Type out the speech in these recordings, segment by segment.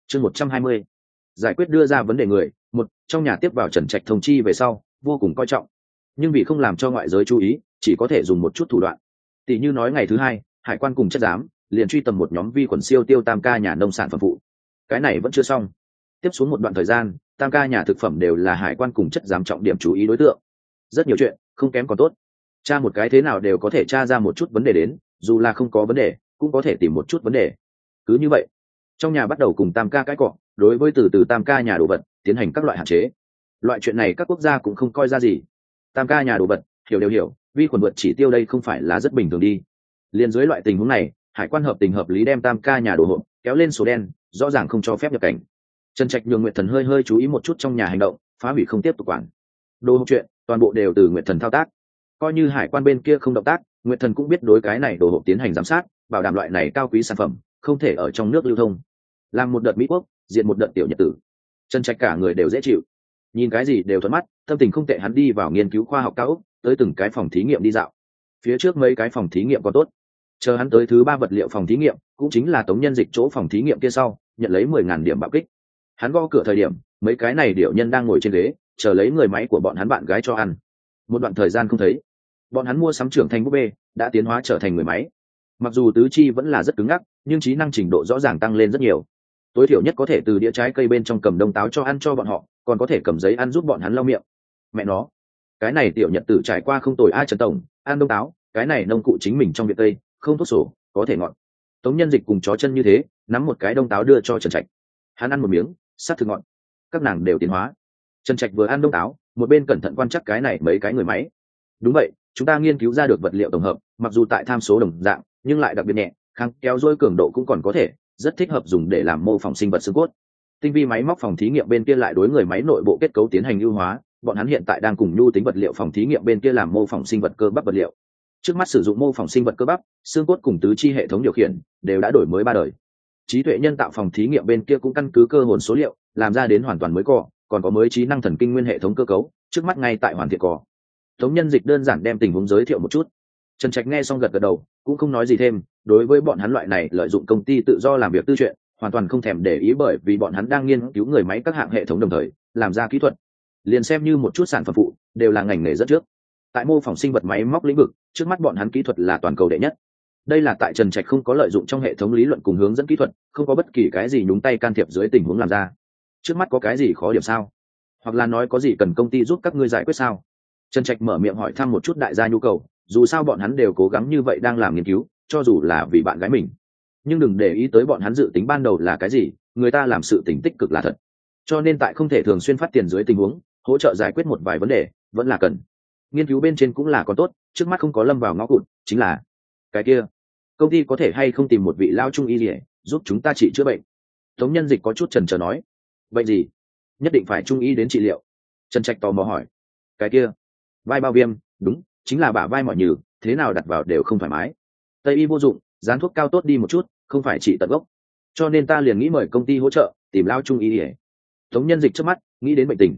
Chương 120. Giải quyết đưa ra vấn đề người. Một, trong nhà tiếp vào Trần Trạch thông chi về sau vô cùng coi trọng, nhưng vì không làm cho ngoại giới chú ý chỉ có thể dùng một chút thủ đoạn. Tỷ như nói ngày thứ hai hải quan cùng chất giám liền truy tầm một nhóm vi khuẩn siêu tiêu tam ca nhà nông sản phẩm phụ. Cái này vẫn chưa xong, tiếp xuống một đoạn thời gian tam ca nhà thực phẩm đều là hải quan cùng chất giám trọng điểm chú ý đối tượng. Rất nhiều chuyện không kém còn tốt, tra một cái thế nào đều có thể tra ra một chút vấn đề đến, dù là không có vấn đề cũng có thể tìm một chút vấn đề. Cứ như vậy trong nhà bắt đầu cùng tam ca cãi cọ, đối với từ tam ca nhà đồ vật tiến hành các loại hạn chế. Loại chuyện này các quốc gia cũng không coi ra gì. Tam ca nhà đồ vật hiểu đều hiểu, vi khuẩn vượt chỉ tiêu đây không phải là rất bình thường đi. Liên dưới loại tình huống này hải quan hợp tình hợp lý đem tam ca nhà đồ hộp kéo lên số đen, rõ ràng không cho phép nhập cảnh. Trần Trạch nhường Nguyệt Thần hơi chú ý một chút trong nhà hành động, phá hủy không tiếp tục quản. Đồ hộp chuyện toàn bộ đều từ Nguyệt Thần thao tác. Coi như hải quan bên kia không động tác, Nguyệt Thần cũng biết đối cái này đồ hộp tiến hành giám sát, bảo đảm loại này cao quý sản phẩm không thể ở trong nước lưu thông. Làm một đợt Mỹ quốc diện một đợt tiểu nhật tử. Trần Trạch cả người đều dễ chịu, nhìn cái gì đều thuận mắt, tâm tình không tệ. Hắn đi vào nghiên cứu khoa học cao ốc, tới từng cái phòng thí nghiệm đi dạo. Phía trước mấy cái phòng thí nghiệm còn tốt, chờ hắn tới thứ 3 vật liệu phòng thí nghiệm, cũng chính là Tống Nhân Dịch chỗ phòng thí nghiệm kia sau, nhận lấy 10.000 điểm bạo kích. Hắn gõ cửa thời điểm mấy cái này điệu nhân đang ngồi trên ghế chờ lấy người máy của bọn hắn bạn gái cho ăn. Một đoạn thời gian không thấy, bọn hắn mua sắm trưởng thành búp bê đã tiến hóa trở thành người máy. Mặc dù tứ chi vẫn là rất cứng ngắc, nhưng trí năng trình độ rõ ràng tăng lên rất nhiều. Tối thiểu nhất có thể từ đĩa trái cây bên trong cầm đông táo cho ăn cho bọn họ, còn có thể cầm giấy ăn giúp bọn hắn lau miệng. Mẹ nó, cái này tiểu nhật tử trải qua không tồi. Trần tổng, ăn đông táo, cái này nông cụ chính mình trong viện tây, không thuốc sổ, có thể ngọt. Tống Nhân Dịch cùng chó chân như thế nắm một cái đông táo đưa cho Trần Trạch. Hắn ăn một miếng, sát thực ngọt. Các nàng đều tiến hóa. Trần Trạch vừa ăn đông táo một bên cẩn thận quan trắc cái này mấy cái người máy. Đúng vậy, chúng ta nghiên cứu ra được vật liệu tổng hợp, mặc dù tại tham số đồng dạng nhưng lại đặc biệt nhẹ, kháng kéo dôi cường độ cũng còn có thể, rất thích hợp dùng để làm mô phỏng sinh vật xương cốt. Tinh vi máy móc phòng thí nghiệm bên kia lại đối người máy nội bộ kết cấu tiến hành ưu hóa, bọn hắn hiện tại đang cùng nhu tính vật liệu phòng thí nghiệm bên kia làm mô phỏng sinh vật cơ bắp vật liệu. Trước mắt sử dụng mô phỏng sinh vật cơ bắp, xương cốt cùng tứ chi hệ thống điều khiển đều đã đổi mới 3 đời. Trí tuệ nhân tạo phòng thí nghiệm bên kia cũng căn cứ cơ hồn số liệu làm ra đến hoàn toàn mới cò, còn có mới trí năng thần kinh nguyên hệ thống cơ cấu, trước mắt ngay tại hoàn thiện cò. Tống Nhân Dịch đơn giản đem tình huống giới thiệu một chút. Trần Trạch nghe xong gật gật đầu, cũng không nói gì thêm. Đối với bọn hắn loại này lợi dụng công ty tự do làm việc tư chuyện, hoàn toàn không thèm để ý, bởi vì bọn hắn đang nghiên cứu người máy các hạng hệ thống đồng thời làm ra kỹ thuật, liền xem như một chút sản phẩm phụ đều là ngành nghề rất trước. Tại mô phỏng sinh vật máy móc lĩnh vực, trước mắt bọn hắn kỹ thuật là toàn cầu đệ nhất. Đây là tại Trần Trạch không có lợi dụng trong hệ thống lý luận cùng hướng dẫn kỹ thuật, không có bất kỳ cái gì nhúng tay can thiệp dưới tình huống làm ra. Trước mắt có cái gì khó điểm sao? Hoặc là nói có gì cần công ty giúp các ngươi giải quyết sao? Trần Trạch mở miệng hỏi thăm một chút đại gia nhu cầu, dù sao bọn hắn đều cố gắng như vậy đang làm nghiên cứu, cho dù là vì bạn gái mình. Nhưng đừng để ý tới bọn hắn dự tính ban đầu là cái gì, người ta làm sự tình tích cực là thật. Cho nên tại không thể thường xuyên phát tiền dưới tình huống, hỗ trợ giải quyết một vài vấn đề vẫn là cần. Nghiên cứu bên trên cũng là còn tốt, trước mắt không có lâm vào ngõ cụt, chính là cái kia, công ty có thể hay không tìm một vị lao trung y gì giúp chúng ta trị chữa bệnh? Tống Nhân Dịch có chút chần chờ nói. Vậy gì? Nhất định phải trung y đến trị liệu? Trần Trạch tò mò hỏi. Cái kia, vai bao viêm, đúng, chính là bả vai mỏi nhừ, thế nào đặt vào đều không thoải mái. Tây y vô dụng, dán thuốc cao tốt đi một chút, không phải trị tận gốc. Cho nên ta liền nghĩ mời công ty hỗ trợ tìm lao trung y. Tống Nhân Dịch trước mắt nghĩ đến bệnh tình.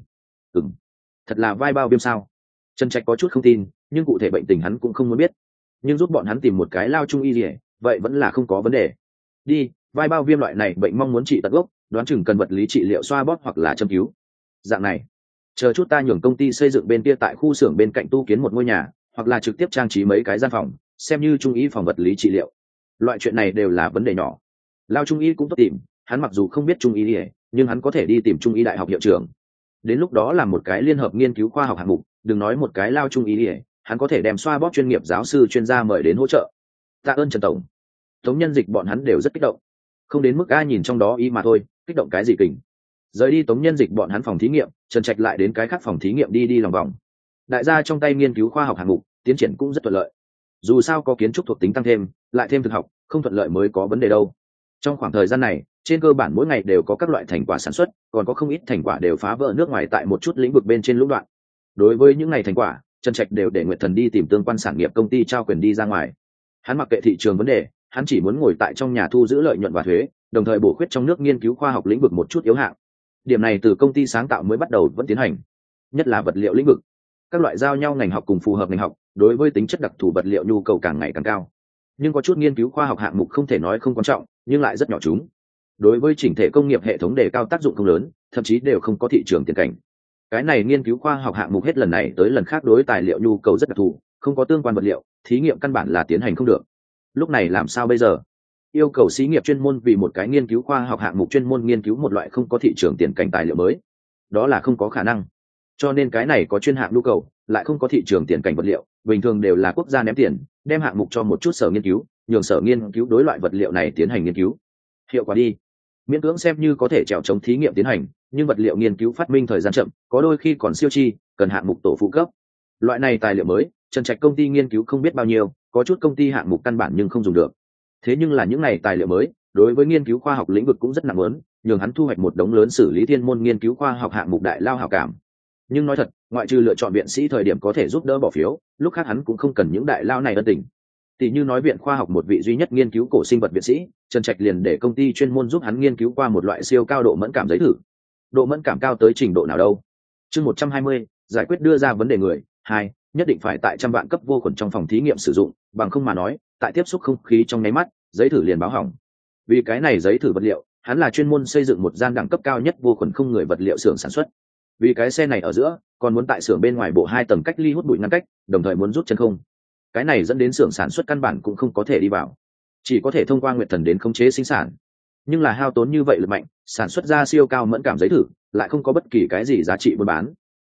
Thật là vai bao viêm sao? Trần Trạch có chút không tin, nhưng cụ thể bệnh tình hắn cũng không muốn biết. Nhưng giúp bọn hắn tìm một cái lao trung y gì, vậy vẫn là không có vấn đề. Đi, vai bao viêm loại này bệnh mong muốn trị tận gốc, đoán chừng cần vật lý trị liệu xoa bóp hoặc là châm cứu. Dạng này, chờ chút ta nhường công ty xây dựng bên kia tại khu xưởng bên cạnh tu kiến một ngôi nhà, hoặc là trực tiếp trang trí mấy cái gian phòng, xem như trung y phòng vật lý trị liệu. Loại chuyện này đều là vấn đề nhỏ. Lao trung y cũng tốt tìm, hắn mặc dù không biết trung y, nhưng hắn có thể đi tìm trung y đại học hiệu trưởng. Đến lúc đó làm một cái liên hợp nghiên cứu khoa học hạng mục, đừng nói một cái lao trung y, hắn có thể đem xoa bóp chuyên nghiệp giáo sư chuyên gia mời đến hỗ trợ. Tạ ơn Trần tổng. Tống Nhân Dịch bọn hắn đều rất kích động, không đến mức ai nhìn trong đó y mà thôi, kích động cái gì kình. Rời đi Tống Nhân Dịch bọn hắn phòng thí nghiệm, Trần Trạch lại đến cái khác phòng thí nghiệm đi lòng vòng. Đại gia trong tay nghiên cứu khoa học hạng mục tiến triển cũng rất thuận lợi. Dù sao có kiến trúc thuộc tính tăng thêm, lại thêm thực học, không thuận lợi mới có vấn đề đâu. Trong khoảng thời gian này, trên cơ bản mỗi ngày đều có các loại thành quả sản xuất, còn có không ít thành quả đều phá vỡ nước ngoài tại một chút lĩnh vực bên trên lũng đoạn. Đối với những ngày thành quả, Trần Trạch đều để Nguyệt Thần đi tìm tương quan sản nghiệp công ty trao quyền đi ra ngoài. Hắn mặc kệ thị trường vấn đề, hắn chỉ muốn ngồi tại trong nhà thu giữ lợi nhuận và thuế, đồng thời bổ khuyết trong nước nghiên cứu khoa học lĩnh vực một chút yếu hạng. Điểm này từ công ty sáng tạo mới bắt đầu vẫn tiến hành, nhất là vật liệu lĩnh vực. Các loại giao nhau ngành học cùng phù hợp ngành học, đối với tính chất đặc thù vật liệu nhu cầu càng ngày càng cao. Nhưng có chút nghiên cứu khoa học hạng mục không thể nói không quan trọng, nhưng lại rất nhỏ chúng. đối với chỉnh thể công nghiệp hệ thống đề cao tác dụng không lớn, thậm chí đều không có thị trường tiền cảnh. Cái này nghiên cứu khoa học hạng mục hết lần này tới lần khác đối tài liệu nhu cầu rất đặc thù, không có tương quan vật liệu, thí nghiệm căn bản là tiến hành không được. Lúc này làm sao bây giờ? Yêu cầu xí nghiệp chuyên môn vì một cái nghiên cứu khoa học hạng mục chuyên môn nghiên cứu một loại không có thị trường tiền cảnh tài liệu mới, đó là không có khả năng. Cho nên cái này có chuyên hạng nhu cầu, lại không có thị trường tiền cảnh vật liệu, bình thường đều là quốc gia ném tiền, đem hạng mục cho một chút sở nghiên cứu, nhường sở nghiên cứu đối loại vật liệu này tiến hành nghiên cứu. Hiệu quả đi, miễn cưỡng xem như có thể trèo chống thí nghiệm tiến hành, nhưng vật liệu nghiên cứu phát minh thời gian chậm, có đôi khi còn siêu chi, cần hạng mục tổ phụ cấp. Loại này tài liệu mới, Trần Trạch công ty nghiên cứu không biết bao nhiêu, có chút công ty hạng mục căn bản nhưng không dùng được. Thế nhưng là những này tài liệu mới, đối với nghiên cứu khoa học lĩnh vực cũng rất nặng lớn, nhường hắn thu hoạch một đống lớn xử lý thiên môn nghiên cứu khoa học hạng mục đại lao hảo cảm. Nhưng nói thật, ngoại trừ lựa chọn viện sĩ thời điểm có thể giúp đỡ bỏ phiếu, lúc khác hắn cũng không cần những đại lao này ân tình. Tỷ như nói viện khoa học một vị duy nhất nghiên cứu cổ sinh vật viện sĩ, Trần Trạch liền để công ty chuyên môn giúp hắn nghiên cứu qua một loại siêu cao độ mẫn cảm giấy thử. Độ mẫn cảm cao tới trình độ nào đâu? Chương 120, giải quyết đưa ra vấn đề người. 2, nhất định phải tại trăm vạn cấp vô khuẩn trong phòng thí nghiệm sử dụng, bằng không mà nói, tại tiếp xúc không khí trong nháy mắt, giấy thử liền báo hỏng. Vì cái này giấy thử vật liệu, hắn là chuyên môn xây dựng một gian đẳng cấp cao nhất vô khuẩn không người vật liệu xưởng sản xuất. Vì cái xe này ở giữa, còn muốn tại xưởng bên ngoài bộ 2 tầng cách ly hút bụi ngăn cách, đồng thời muốn rút chân không. Cái này dẫn đến xưởng sản xuất căn bản cũng không có thể đi vào, chỉ có thể thông qua Nguyệt Thần đến khống chế sinh sản. Nhưng là hao tốn như vậy lực mạnh, sản xuất ra siêu cao mẫn cảm giấy thử, lại không có bất kỳ cái gì giá trị buôn bán.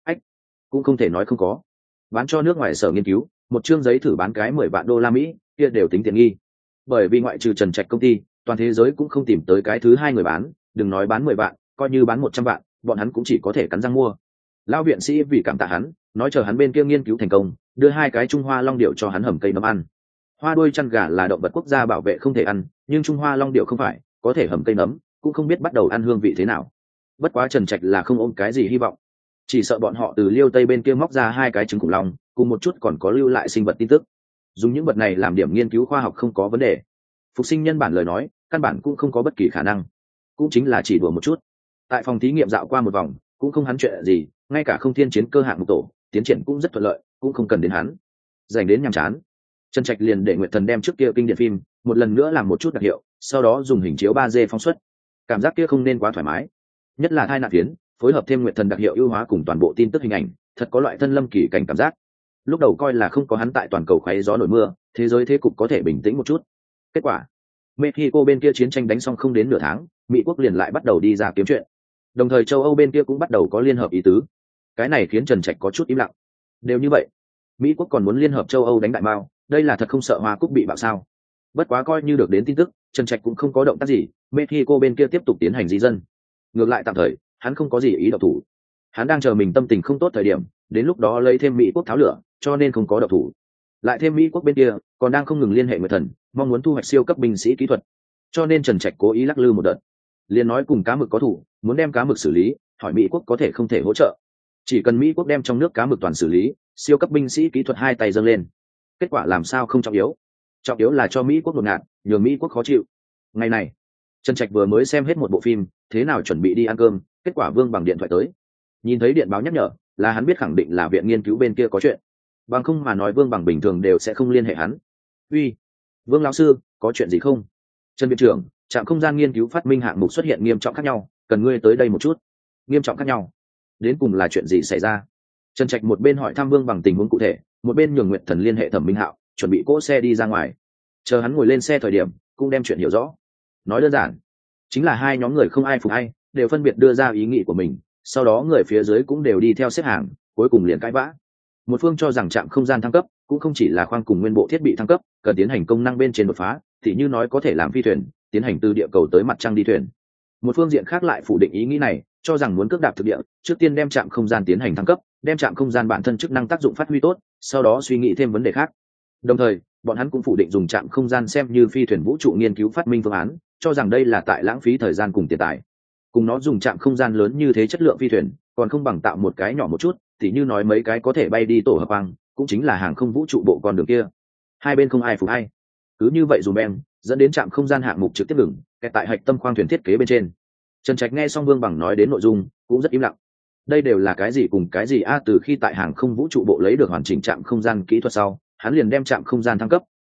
Cũng không thể nói không có. Bán cho nước ngoài sở nghiên cứu, một chương giấy thử bán cái 10 vạn đô la Mỹ, kia đều tính tiện nghi. Bởi vì ngoại trừ Trần Trạch công ty, toàn thế giới cũng không tìm tới cái thứ hai người bán, đừng nói bán 10 vạn, coi như bán 100 vạn, bọn hắn cũng chỉ có thể cắn răng mua. Lão viện sĩ vì cảm tạ hắn, nói chờ hắn bên kia nghiên cứu thành công, đưa 2 cái Trung Hoa long điểu cho hắn hầm cây nấm ăn. Hoa đuôi chăn gà là động vật quốc gia bảo vệ không thể ăn, nhưng Trung Hoa long điểu không phải, có thể hầm cây nấm, cũng không biết bắt đầu ăn hương vị thế nào. Bất quá Trần Trạch là không ôm cái gì hy vọng, chỉ sợ bọn họ từ Liêu Tây bên kia móc ra 2 cái trứng khủng long, cùng một chút còn có lưu lại sinh vật tin tức. Dùng những vật này làm điểm nghiên cứu khoa học không có vấn đề. Phục sinh nhân bản lời nói, căn bản cũng không có bất kỳ khả năng. Cũng chính là chỉ đùa một chút. Tại phòng thí nghiệm dạo qua một vòng, cũng không hắn chuyện gì, ngay cả không thiên chiến cơ hạng mục tổ, tiến triển cũng rất thuận lợi, cũng không cần đến hắn. Dành đến nhàm chán, Trần Trạch liền để Nguyệt Thần đem trước kia kinh điển phim, một lần nữa làm một chút đặc hiệu, sau đó dùng hình chiếu 3D phóng xuất. Cảm giác kia không nên quá thoải mái. Nhất là thai nạn phiến, phối hợp thêm Nguyệt Thần đặc hiệu ưu hóa cùng toàn bộ tin tức hình ảnh, thật có loại thân lâm kỳ cảnh cảm giác. Lúc đầu coi là không có hắn tại toàn cầu khoáy gió nổi mưa, thế giới thế cục có thể bình tĩnh một chút. Kết quả, Mexico bên kia chiến tranh đánh xong không đến nửa tháng, Mỹ quốc liền lại bắt đầu đi ra kiếm chuyện. Đồng thời châu Âu bên kia cũng bắt đầu có liên hợp ý tứ. Cái này khiến Trần Trạch có chút im lặng. Đều như vậy, Mỹ quốc còn muốn liên hợp châu Âu đánh đại mao, đây là thật không sợ Hoa Cúc bị bạo sao? Bất quá coi như được đến tin tức, Trần Trạch cũng không có động tác gì, Mexico bên kia tiếp tục tiến hành di dân. Ngược lại tạm thời, hắn không có gì ý động thủ. Hắn đang chờ mình tâm tình không tốt thời điểm, đến lúc đó lấy thêm Mỹ quốc tháo lửa, cho nên không có động thủ. Lại thêm Mỹ quốc bên kia còn đang không ngừng liên hệ Nguyệt Thần, mong muốn thu hoạch siêu cấp binh sĩ kỹ thuật, cho nên Trần Trạch cố ý lắc lư một đợt, liền nói cùng cá mực có thủ, muốn đem cá mực xử lý, hỏi Mỹ quốc có thể không thể hỗ trợ. Chỉ cần Mỹ quốc đem trong nước cá mực toàn xử lý, siêu cấp binh sĩ kỹ thuật 2 tay dâng lên. Kết quả làm sao không trọng yếu, trọng yếu là cho Mỹ quốc đột ngạt, nhường Mỹ quốc khó chịu. Ngày này, Trần Trạch vừa mới xem hết một bộ phim, thế nào chuẩn bị đi ăn cơm, kết quả Vương Bằng điện thoại tới. Nhìn thấy điện báo nhắc nhở, là hắn biết khẳng định là viện nghiên cứu bên kia có chuyện. Bằng không mà nói Vương Bằng bình thường đều sẽ không liên hệ hắn. Uy, Vương lão sư, có chuyện gì không? Trần viện trưởng, trạm không gian nghiên cứu phát minh hạng mục xuất hiện nghiêm trọng khác nhau, cần ngươi tới đây một chút. Nghiêm trọng khác nhau? Đến cùng là chuyện gì xảy ra? Trần Trạch một bên hỏi thăm Vương Bằng tình huống cụ thể, một bên nhường Nguyệt Thần liên hệ Thẩm Minh Hạo, chuẩn bị cỗ xe đi ra ngoài. Chờ hắn ngồi lên xe thời điểm, cũng đem chuyện hiểu rõ. Nói đơn giản, chính là 2 nhóm người không ai phục ai, đều phân biệt đưa ra ý nghĩ của mình, sau đó người phía dưới cũng đều đi theo xếp hàng, cuối cùng liền cãi vã. Một phương cho rằng trạm không gian thăng cấp cũng không chỉ là khoang cùng nguyên bộ thiết bị thăng cấp, cần tiến hành công năng bên trên đột phá, thì như nói có thể làm phi thuyền, tiến hành từ địa cầu tới mặt trăng đi thuyền. Một phương diện khác lại phủ định ý nghĩ này, cho rằng muốn cước đạp thực địa, trước tiên đem trạm không gian tiến hành thăng cấp, đem trạm không gian bản thân chức năng tác dụng phát huy tốt, sau đó suy nghĩ thêm vấn đề khác. Đồng thời, bọn hắn cũng phủ định dùng trạm không gian xem như phi thuyền vũ trụ nghiên cứu phát minh phương án, cho rằng đây là tại lãng phí thời gian cùng tiền tài. Cùng nó dùng trạm không gian lớn như thế chất lượng phi thuyền, còn không bằng tạo một cái nhỏ một chút, thì như nói mấy cái có thể bay đi tổ hợp quang, cũng chính là hàng không vũ trụ bộ con đường kia. Hai bên không ai phục ai. Cứ như vậy dùm beng, dẫn đến trạm không gian hạng mục trực tiếp ngừng, kẹt tại hạch tâm khoang thuyền thiết kế bên trên. Trần Trạch nghe xong Vương Bằng nói đến nội dung, cũng rất im lặng. Đây đều là cái gì cùng cái gì a? Từ khi tại hàng không vũ trụ bộ lấy được hoàn chỉnh trạm không gian kỹ thuật sau, hắn liền đem trạm không gian thăng cấp,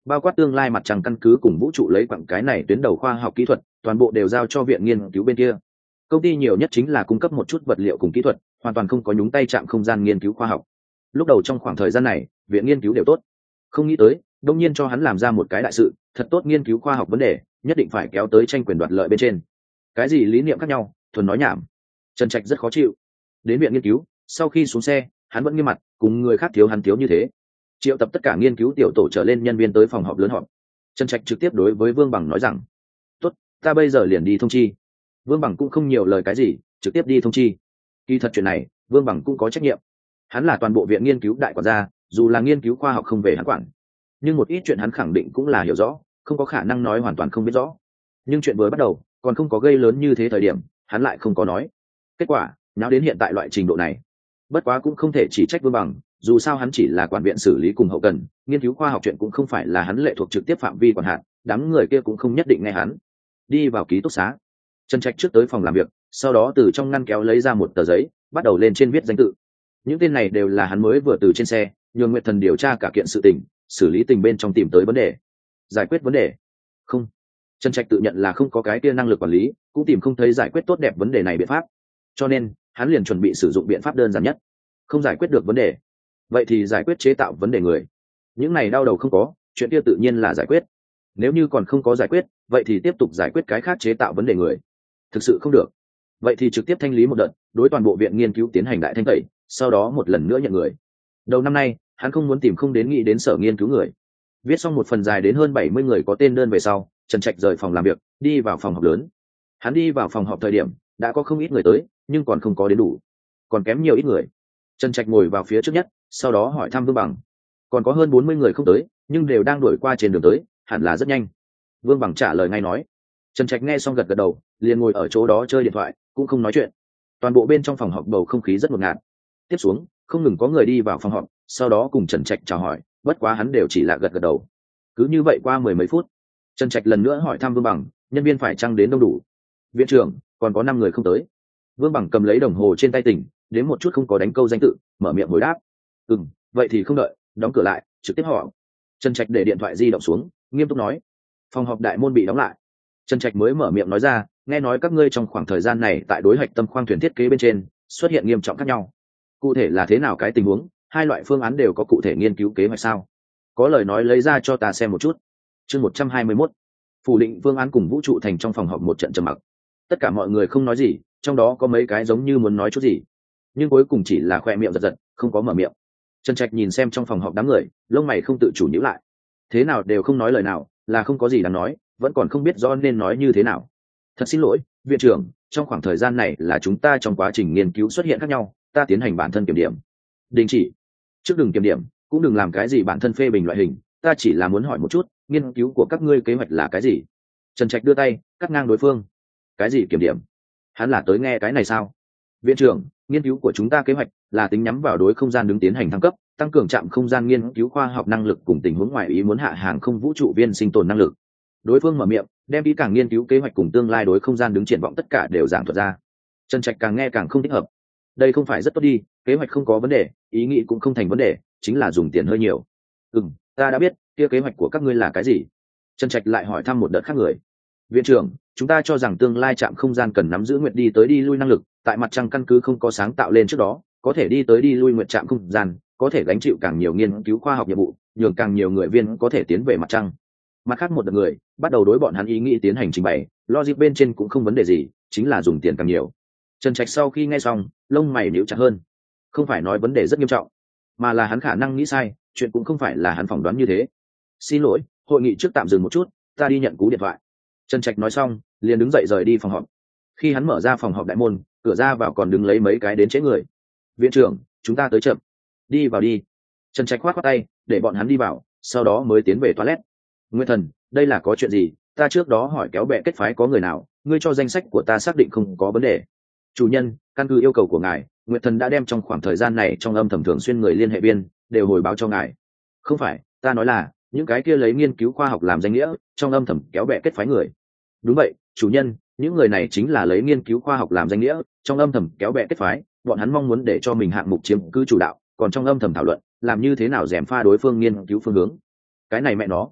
bao quát tương lai mặt trăng căn cứ cùng vũ trụ lấy quặng cái này tuyến đầu khoa học kỹ thuật, toàn bộ đều giao cho viện nghiên cứu bên kia. Công ty nhiều nhất chính là cung cấp một chút vật liệu cùng kỹ thuật, hoàn toàn không có nhúng tay chạm không gian nghiên cứu khoa học. Lúc đầu trong khoảng thời gian này viện nghiên cứu đều tốt, không nghĩ tới đông nhiên cho hắn làm ra một cái đại sự thật tốt, nghiên cứu khoa học vấn đề nhất định phải kéo tới tranh quyền đoạt lợi bên trên. Cái gì lý niệm khác nhau, thuần nói nhảm. Trần Trạch rất khó chịu. Đến viện nghiên cứu sau khi xuống xe, hắn vẫn nghiêm mặt, cùng người khác thiếu hắn thiếu như thế. Triệu tập tất cả nghiên cứu tiểu tổ trở lên nhân viên tới phòng họp lớn họp. Trần Trạch trực tiếp đối với Vương Bằng nói rằng: tốt, ta bây giờ liền đi thông chi. Vương Bằng cũng không nhiều lời cái gì, trực tiếp đi thông chi. Kỳ thật chuyện này Vương Bằng cũng có trách nhiệm, hắn là toàn bộ viện nghiên cứu đại quản gia, dù là nghiên cứu khoa học không về hắn quản, nhưng một ít chuyện hắn khẳng định cũng là hiểu rõ, không có khả năng nói hoàn toàn không biết rõ. Nhưng chuyện vừa bắt đầu còn không có gây lớn như thế thời điểm, hắn lại không có nói. Kết quả nháo đến hiện tại loại trình độ này. Bất quá cũng không thể chỉ trách Vương Bằng, dù sao hắn chỉ là quản viện xử lý cùng hậu cần, nghiên cứu khoa học chuyện cũng không phải là hắn lệ thuộc trực tiếp phạm vi quản hạt, đám người kia cũng không nhất định nghe hắn. Đi vào ký túc xá, Trần Trạch trước tới phòng làm việc, sau đó từ trong ngăn kéo lấy ra một tờ giấy, bắt đầu lên trên viết danh tự. Những tên này đều là hắn mới vừa từ trên xe nhường Nguyệt Thần điều tra cả kiện sự tình, xử lý tình bên trong tìm tới vấn đề, giải quyết vấn đề. Không, Trần Trạch tự nhận là không có cái kia năng lực quản lý, cũng tìm không thấy giải quyết tốt đẹp vấn đề này biện pháp, cho nên hắn liền chuẩn bị sử dụng biện pháp đơn giản nhất. Không giải quyết được vấn đề, vậy thì giải quyết chế tạo vấn đề người. Những này đau đầu không có, chuyện kia tự nhiên là giải quyết. Nếu như còn không có giải quyết, vậy thì tiếp tục giải quyết cái khác chế tạo vấn đề người. Thực sự không được, vậy thì trực tiếp thanh lý một đợt, đối toàn bộ viện nghiên cứu tiến hành đại thanh tẩy, sau đó một lần nữa nhận người. Đầu năm nay hắn không muốn tìm không đến nghĩ đến sở nghiên cứu người. Viết xong một phần dài đến hơn 70 người có tên đơn về sau, Trần Trạch rời phòng làm việc, đi vào phòng họp lớn. Hắn đi vào phòng họp thời điểm đã có không ít người tới, nhưng còn không có đến đủ, còn kém nhiều ít người. Trần Trạch ngồi vào phía trước nhất, sau đó hỏi thăm Vương Bằng. Còn có hơn 40 người không tới, nhưng đều đang đuổi qua trên đường tới, hẳn là rất nhanh. Vương Bằng trả lời ngay nói. Trần Trạch nghe xong gật gật đầu, liền ngồi ở chỗ đó chơi điện thoại, cũng không nói chuyện. Toàn bộ bên trong phòng họp bầu không khí rất ngột ngạt. Tiếp xuống không ngừng có người đi vào phòng họp, sau đó cùng Trần Trạch chào hỏi, bất quá hắn đều chỉ là gật gật đầu. Cứ như vậy qua mười mấy phút, Trần Trạch lần nữa hỏi thăm Vương Bằng, nhân viên phải chăng đến đông đủ. Viện trưởng, còn có 5 người không tới. Vương Bằng cầm lấy đồng hồ trên tay tỉnh, đến một chút không có đánh câu danh tự, mở miệng hồi đáp. Vậy thì không đợi, đóng cửa lại, trực tiếp hỏi. Trần Trạch để điện thoại di động xuống, nghiêm túc nói. Phòng họp đại môn bị đóng lại. Trần Trạch mới mở miệng nói ra, nghe nói các ngươi trong khoảng thời gian này tại đối hạch tâm khoang thuyền thiết kế bên trên xuất hiện nghiêm trọng khác nhau. Cụ thể là thế nào cái tình huống, hai loại phương án đều có cụ thể nghiên cứu kế hoạch sao? Có lời nói lấy ra cho ta xem một chút. Chương 121. Phủ định phương án cùng vũ trụ thành trong phòng họp một trận trầm mặc. Tất cả mọi người không nói gì, trong đó có mấy cái giống như muốn nói chút gì, nhưng cuối cùng chỉ là khoe miệng giật giật, không có mở miệng. Trần Trạch nhìn xem trong phòng họp đám người, lông mày không tự chủ nhíu lại. Thế nào đều không nói lời nào, là không có gì đáng nói, vẫn còn không biết rõ nên nói như thế nào. Thật xin lỗi, viện trưởng, trong khoảng thời gian này là chúng ta trong quá trình nghiên cứu xuất hiện khác nhau, ta tiến hành bản thân kiểm điểm. Đình chỉ. Trước đừng kiểm điểm, cũng đừng làm cái gì bản thân phê bình loại hình, ta chỉ là muốn hỏi một chút, nghiên cứu của các ngươi kế hoạch là cái gì? Trần Trạch đưa tay cắt ngang đối phương. Cái gì kiểm điểm? Hắn là tới nghe cái này sao? Viện trưởng, nghiên cứu của chúng ta kế hoạch là tính nhắm vào đối không gian đứng tiến hành thăng cấp, tăng cường trạm không gian nghiên cứu khoa học năng lực cùng tình huống ngoài ý muốn hạ hàng không vũ trụ viên sinh tồn năng lực. Đối phương mở miệng, đem kỹ càng nghiên cứu kế hoạch cùng tương lai đối không gian đứng triển vọng tất cả đều giảng thuật ra. Trần Trạch càng nghe càng không thích hợp. Đây không phải rất tốt đi, kế hoạch không có vấn đề, ý nghĩ cũng không thành vấn đề, chính là dùng tiền hơi nhiều. Ta đã biết, kia kế hoạch của các ngươi là cái gì? Trần Trạch lại hỏi thăm một đợt khác người. Viện trưởng, chúng ta cho rằng tương lai trạm không gian cần nắm giữ nguyện đi tới đi lui năng lực, tại mặt trăng căn cứ không có sáng tạo lên trước đó, có thể đi tới đi lui nguyện trạm không gian, có thể gánh chịu càng nhiều nghiên cứu khoa học nhiệm vụ, nhường càng nhiều người viên có thể tiến về mặt trăng. Mặt khác một đợt người bắt đầu đối bọn hắn ý nghĩ tiến hành trình bày, logic bên trên cũng không vấn đề gì, chính là dùng tiền càng nhiều. Trần Trạch sau khi nghe xong, lông mày nhíu chặt hơn. Không phải nói vấn đề rất nghiêm trọng, mà là hắn khả năng nghĩ sai, chuyện cũng không phải là hắn phỏng đoán như thế. Xin lỗi, hội nghị trước tạm dừng một chút, ta đi nhận cú điện thoại. Trần Trạch nói xong, liền đứng dậy rời đi phòng họp. Khi hắn mở ra phòng họp đại môn, cửa ra vào còn đứng lấy mấy cái đến trễ người. Viện trưởng, chúng ta tới chậm. Đi vào đi. Trần Trạch khoát tay, để bọn hắn đi vào, sau đó mới tiến về toilet. Nguyên Thần, đây là có chuyện gì? Ta trước đó hỏi kéo bè kết phái có người nào, ngươi cho danh sách của ta xác định không có vấn đề. Chủ nhân, căn cứ yêu cầu của ngài, Nguyệt Thần đã đem trong khoảng thời gian này trong âm thầm thường xuyên người liên hệ viên đều hồi báo cho ngài. Không phải, ta nói là những cái kia lấy nghiên cứu khoa học làm danh nghĩa, trong âm thầm kéo bè kết phái người. Đúng vậy, chủ nhân, những người này chính là lấy nghiên cứu khoa học làm danh nghĩa, trong âm thầm kéo bè kết phái, bọn hắn mong muốn để cho mình hạng mục chiếm cứ chủ đạo, còn trong âm thầm thảo luận làm như thế nào rèm pha đối phương nghiên cứu phương hướng. Cái này mẹ nó,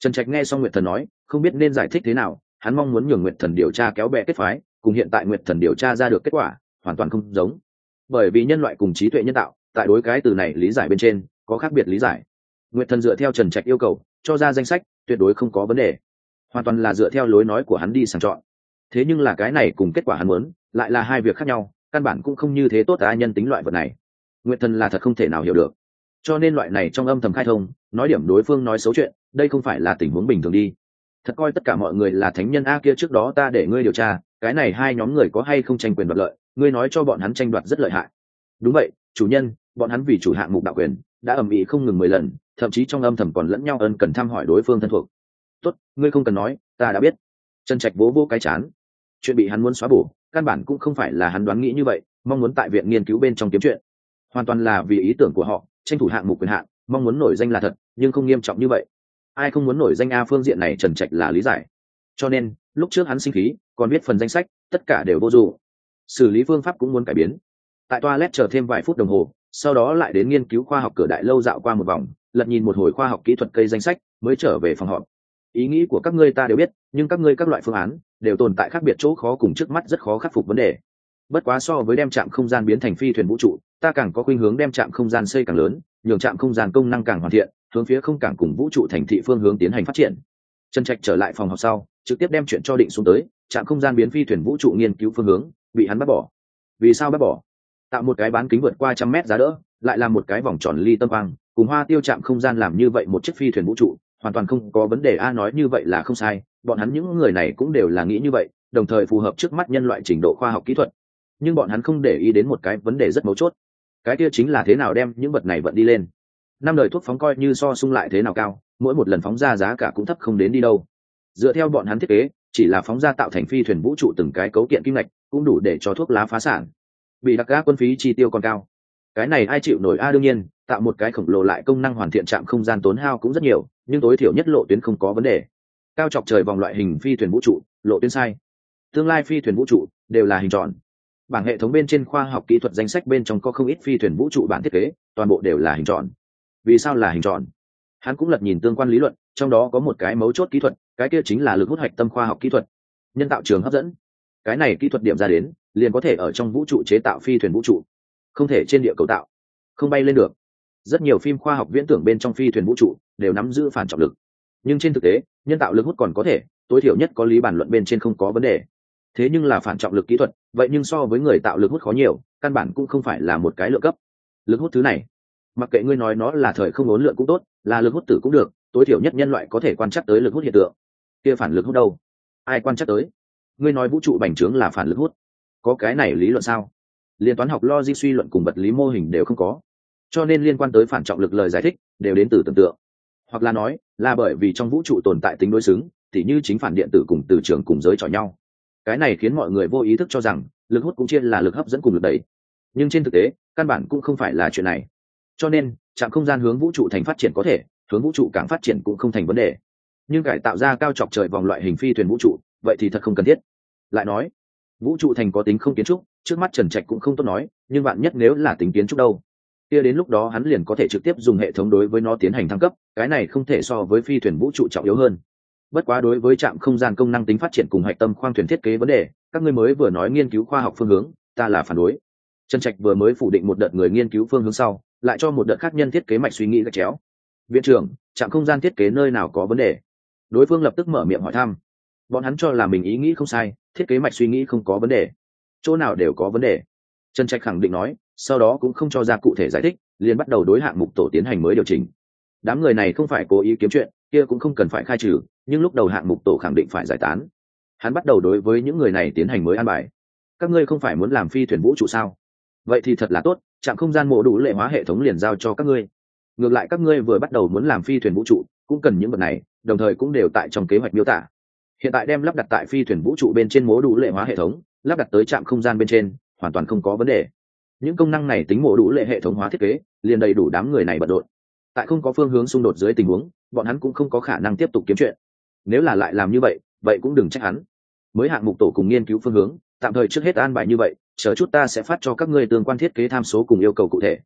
Trần Trạch nghe xong Nguyệt Thần nói, không biết nên giải thích thế nào, hắn mong muốn nhường Nguyệt Thần điều tra kéo bè kết phái, cùng hiện tại Nguyệt Thần điều tra ra được kết quả hoàn toàn không giống. Bởi vì nhân loại cùng trí tuệ nhân tạo, tại đối cái từ này lý giải bên trên có khác biệt lý giải. Nguyệt Thần dựa theo Trần Trạch yêu cầu cho ra danh sách, tuyệt đối không có vấn đề, hoàn toàn là dựa theo lối nói của hắn đi sàng chọn. Thế nhưng là cái này cùng kết quả hắn muốn lại là hai việc khác nhau, căn bản cũng không như thế tốt ai nhân tính loại vật này. Nguyệt Thần là thật không thể nào hiểu được, cho nên loại này trong âm thầm khai thông, nói điểm đối phương nói xấu chuyện, đây không phải là tình huống bình thường đi. Thật coi tất cả mọi người là thánh nhân a kia, trước đó ta để ngươi điều tra cái này hai nhóm người có hay không tranh quyền đoạt lợi, ngươi nói cho bọn hắn tranh đoạt rất lợi hại. Đúng vậy, chủ nhân, bọn hắn vì chủ hạng mục đạo quyền đã ầm ĩ không ngừng 10 lần, thậm chí trong âm thầm còn lẫn nhau ân cần thăm hỏi đối phương thân thuộc. Tốt, ngươi không cần nói, ta đã biết. Trần Trạch vỗ vỗ cái chán. Chuyện bị hắn muốn xóa bổ, căn bản cũng không phải là hắn đoán nghĩ như vậy, mong muốn tại viện nghiên cứu bên trong kiếm chuyện, hoàn toàn là vì ý tưởng của họ, tranh thủ hạng mục quyền hạn, mong muốn nổi danh là thật, nhưng không nghiêm trọng như vậy. Ai không muốn nổi danh a, phương diện này Trần Trạch là lý giải. Cho nên lúc trước hắn sinh khí còn viết phần danh sách, tất cả đều vô dụng. Xử lý phương pháp cũng muốn cải biến. Tại toilet chờ thêm vài phút đồng hồ, sau đó lại đến nghiên cứu khoa học cửa đại lâu dạo qua một vòng, lật nhìn một hồi khoa học kỹ thuật cây danh sách, mới trở về phòng họp. Ý nghĩ của các ngươi ta đều biết, nhưng các ngươi các loại phương án đều tồn tại khác biệt chỗ khó, cùng trước mắt rất khó khắc phục vấn đề. Bất quá so với đem trạm không gian biến thành phi thuyền vũ trụ, ta càng có khuynh hướng đem trạm không gian xây càng lớn, nhường trạm không gian công năng càng hoàn thiện, hướng phía không cảng cùng vũ trụ thành thị phương hướng tiến hành phát triển. Trần Trạch trở lại phòng họp sau, trực tiếp đem chuyện cho định xuống tới, trạm không gian biến phi thuyền vũ trụ nghiên cứu phương hướng bị hắn bắt bỏ. Vì sao bắt bỏ? Tạo một cái bán kính vượt qua 100 mét giá đỡ, lại làm một cái vòng tròn ly tâm quang, cùng Hoa Tiêu trạm không gian làm như vậy một chiếc phi thuyền vũ trụ, hoàn toàn không có vấn đề a, nói như vậy là không sai, bọn hắn những người này cũng đều là nghĩ như vậy, đồng thời phù hợp trước mắt nhân loại trình độ khoa học kỹ thuật. Nhưng bọn hắn không để ý đến một cái vấn đề rất mấu chốt, cái kia chính là thế nào đem những vật này vận đi lên. Năm đời thuốc phóng coi như so sung lại thế nào cao, mỗi một lần phóng ra giá cả cũng thấp không đến đi đâu. Dựa theo bọn hắn thiết kế, chỉ là phóng ra tạo thành phi thuyền vũ trụ từng cái cấu kiện kim ngạch cũng đủ để cho thuốc lá phá sản. Bị đặc gác quân phí chi tiêu còn cao, cái này ai chịu nổi a? Đương nhiên tạo một cái khổng lồ lại công năng hoàn thiện trạm không gian tốn hao cũng rất nhiều, nhưng tối thiểu nhất lộ tuyến không có vấn đề. Cao chọc trời vòng loại hình phi thuyền vũ trụ, lộ tuyến sai. Tương lai phi thuyền vũ trụ đều là hình tròn. Bảng hệ thống bên trên khoa học kỹ thuật danh sách bên trong có không ít phi thuyền vũ trụ bản thiết kế, toàn bộ đều là hình tròn. Vì sao là hình tròn? Hắn cũng lật nhìn tương quan lý luận, trong đó có một cái mấu chốt kỹ thuật, cái kia chính là lực hút hạch tâm khoa học kỹ thuật, nhân tạo trường hấp dẫn. Cái này kỹ thuật điểm ra đến, liền có thể ở trong vũ trụ chế tạo phi thuyền vũ trụ, không thể trên địa cầu tạo, không bay lên được. Rất nhiều phim khoa học viễn tưởng bên trong phi thuyền vũ trụ đều nắm giữ phản trọng lực, nhưng trên thực tế nhân tạo lực hút còn có thể, tối thiểu nhất có lý bản luận bên trên không có vấn đề. Thế nhưng là phản trọng lực kỹ thuật, vậy nhưng so với người tạo lực hút khó nhiều, căn bản cũng không phải là một cái lượng cấp. Lực hút thứ này, mặc kệ ngươi nói nó là thời không uốn lượn cũng tốt, là lực hút tử cũng được, tối thiểu nhất nhân loại có thể quan trắc tới lực hút hiện tượng. Kia phản lực hút đâu? Ai quan trắc tới? Ngươi nói vũ trụ bành trướng là phản lực hút, có cái này lý luận sao? Liên toán học logic suy luận cùng vật lý mô hình đều không có. Cho nên liên quan tới phản trọng lực lời giải thích đều đến từ tưởng tượng, hoặc là nói là bởi vì trong vũ trụ tồn tại tính đối xứng, tỉ như chính phản điện tử cùng từ trường cùng giới chọi nhau. Cái này khiến mọi người vô ý thức cho rằng lực hút cũng chia là lực hấp dẫn cùng lực đẩy, nhưng trên thực tế căn bản cũng không phải là chuyện này. Cho nên trạm không gian hướng vũ trụ thành phát triển có thể, hướng vũ trụ càng phát triển cũng không thành vấn đề, nhưng cải tạo ra cao chọc trời vòng loại hình phi thuyền vũ trụ, vậy thì thật không cần thiết. Lại nói vũ trụ thành có tính không kiến trúc, trước mắt Trần Trạch cũng không tốt nói, nhưng bạn nhất nếu là tính kiến trúc đâu, kia đến lúc đó hắn liền có thể trực tiếp dùng hệ thống đối với nó tiến hành thăng cấp, cái này không thể so với phi thuyền vũ trụ trọng yếu hơn. Bất quá đối với trạm không gian công năng tính phát triển cùng hạch tâm khoang thuyền thiết kế vấn đề, các ngươi mới vừa nói nghiên cứu khoa học phương hướng, ta là phản đối. Trần Trạch vừa mới phủ định một đợt người nghiên cứu phương hướng sau, lại cho một đợt khác nhân thiết kế mạch suy nghĩ gạch chéo. Viện trưởng, trạm không gian thiết kế nơi nào có vấn đề? Đối phương lập tức mở miệng hỏi thăm. Bọn hắn cho là mình ý nghĩ không sai, thiết kế mạch suy nghĩ không có vấn đề, chỗ nào đều có vấn đề. Trần Trạch khẳng định nói, sau đó cũng không cho ra cụ thể giải thích, liền bắt đầu đối hạng mục tổ tiến hành mới điều chỉnh. Đám người này không phải cố ý kiếm chuyện, kia cũng không cần phải khai trừ, nhưng lúc đầu hạng mục tổ khẳng định phải giải tán. Hắn bắt đầu đối với những người này tiến hành mới an bài. Các ngươi không phải muốn làm phi thuyền vũ trụ sao? Vậy thì thật là tốt, trạm không gian mộ đủ lệ hóa hệ thống liền giao cho các ngươi. Ngược lại các ngươi vừa bắt đầu muốn làm phi thuyền vũ trụ, cũng cần những vật này, đồng thời cũng đều tại trong kế hoạch miêu tả. Hiện tại đem lắp đặt tại phi thuyền vũ trụ bên trên mộ đủ lệ hóa hệ thống, lắp đặt tới trạm không gian bên trên, hoàn toàn không có vấn đề. Những công năng này tính mộ đủ lệ hệ thống hóa thiết kế, liền đầy đủ đám người này bận rộn. Tại không có phương hướng xung đột dưới tình huống, bọn hắn cũng không có khả năng tiếp tục kiếm chuyện. Nếu là lại làm như vậy, vậy cũng đừng trách hắn. Mới hạng mục tổ cùng nghiên cứu phương hướng, tạm thời trước hết an bài như vậy, chờ chút ta sẽ phát cho các ngươi tương quan thiết kế tham số cùng yêu cầu cụ thể.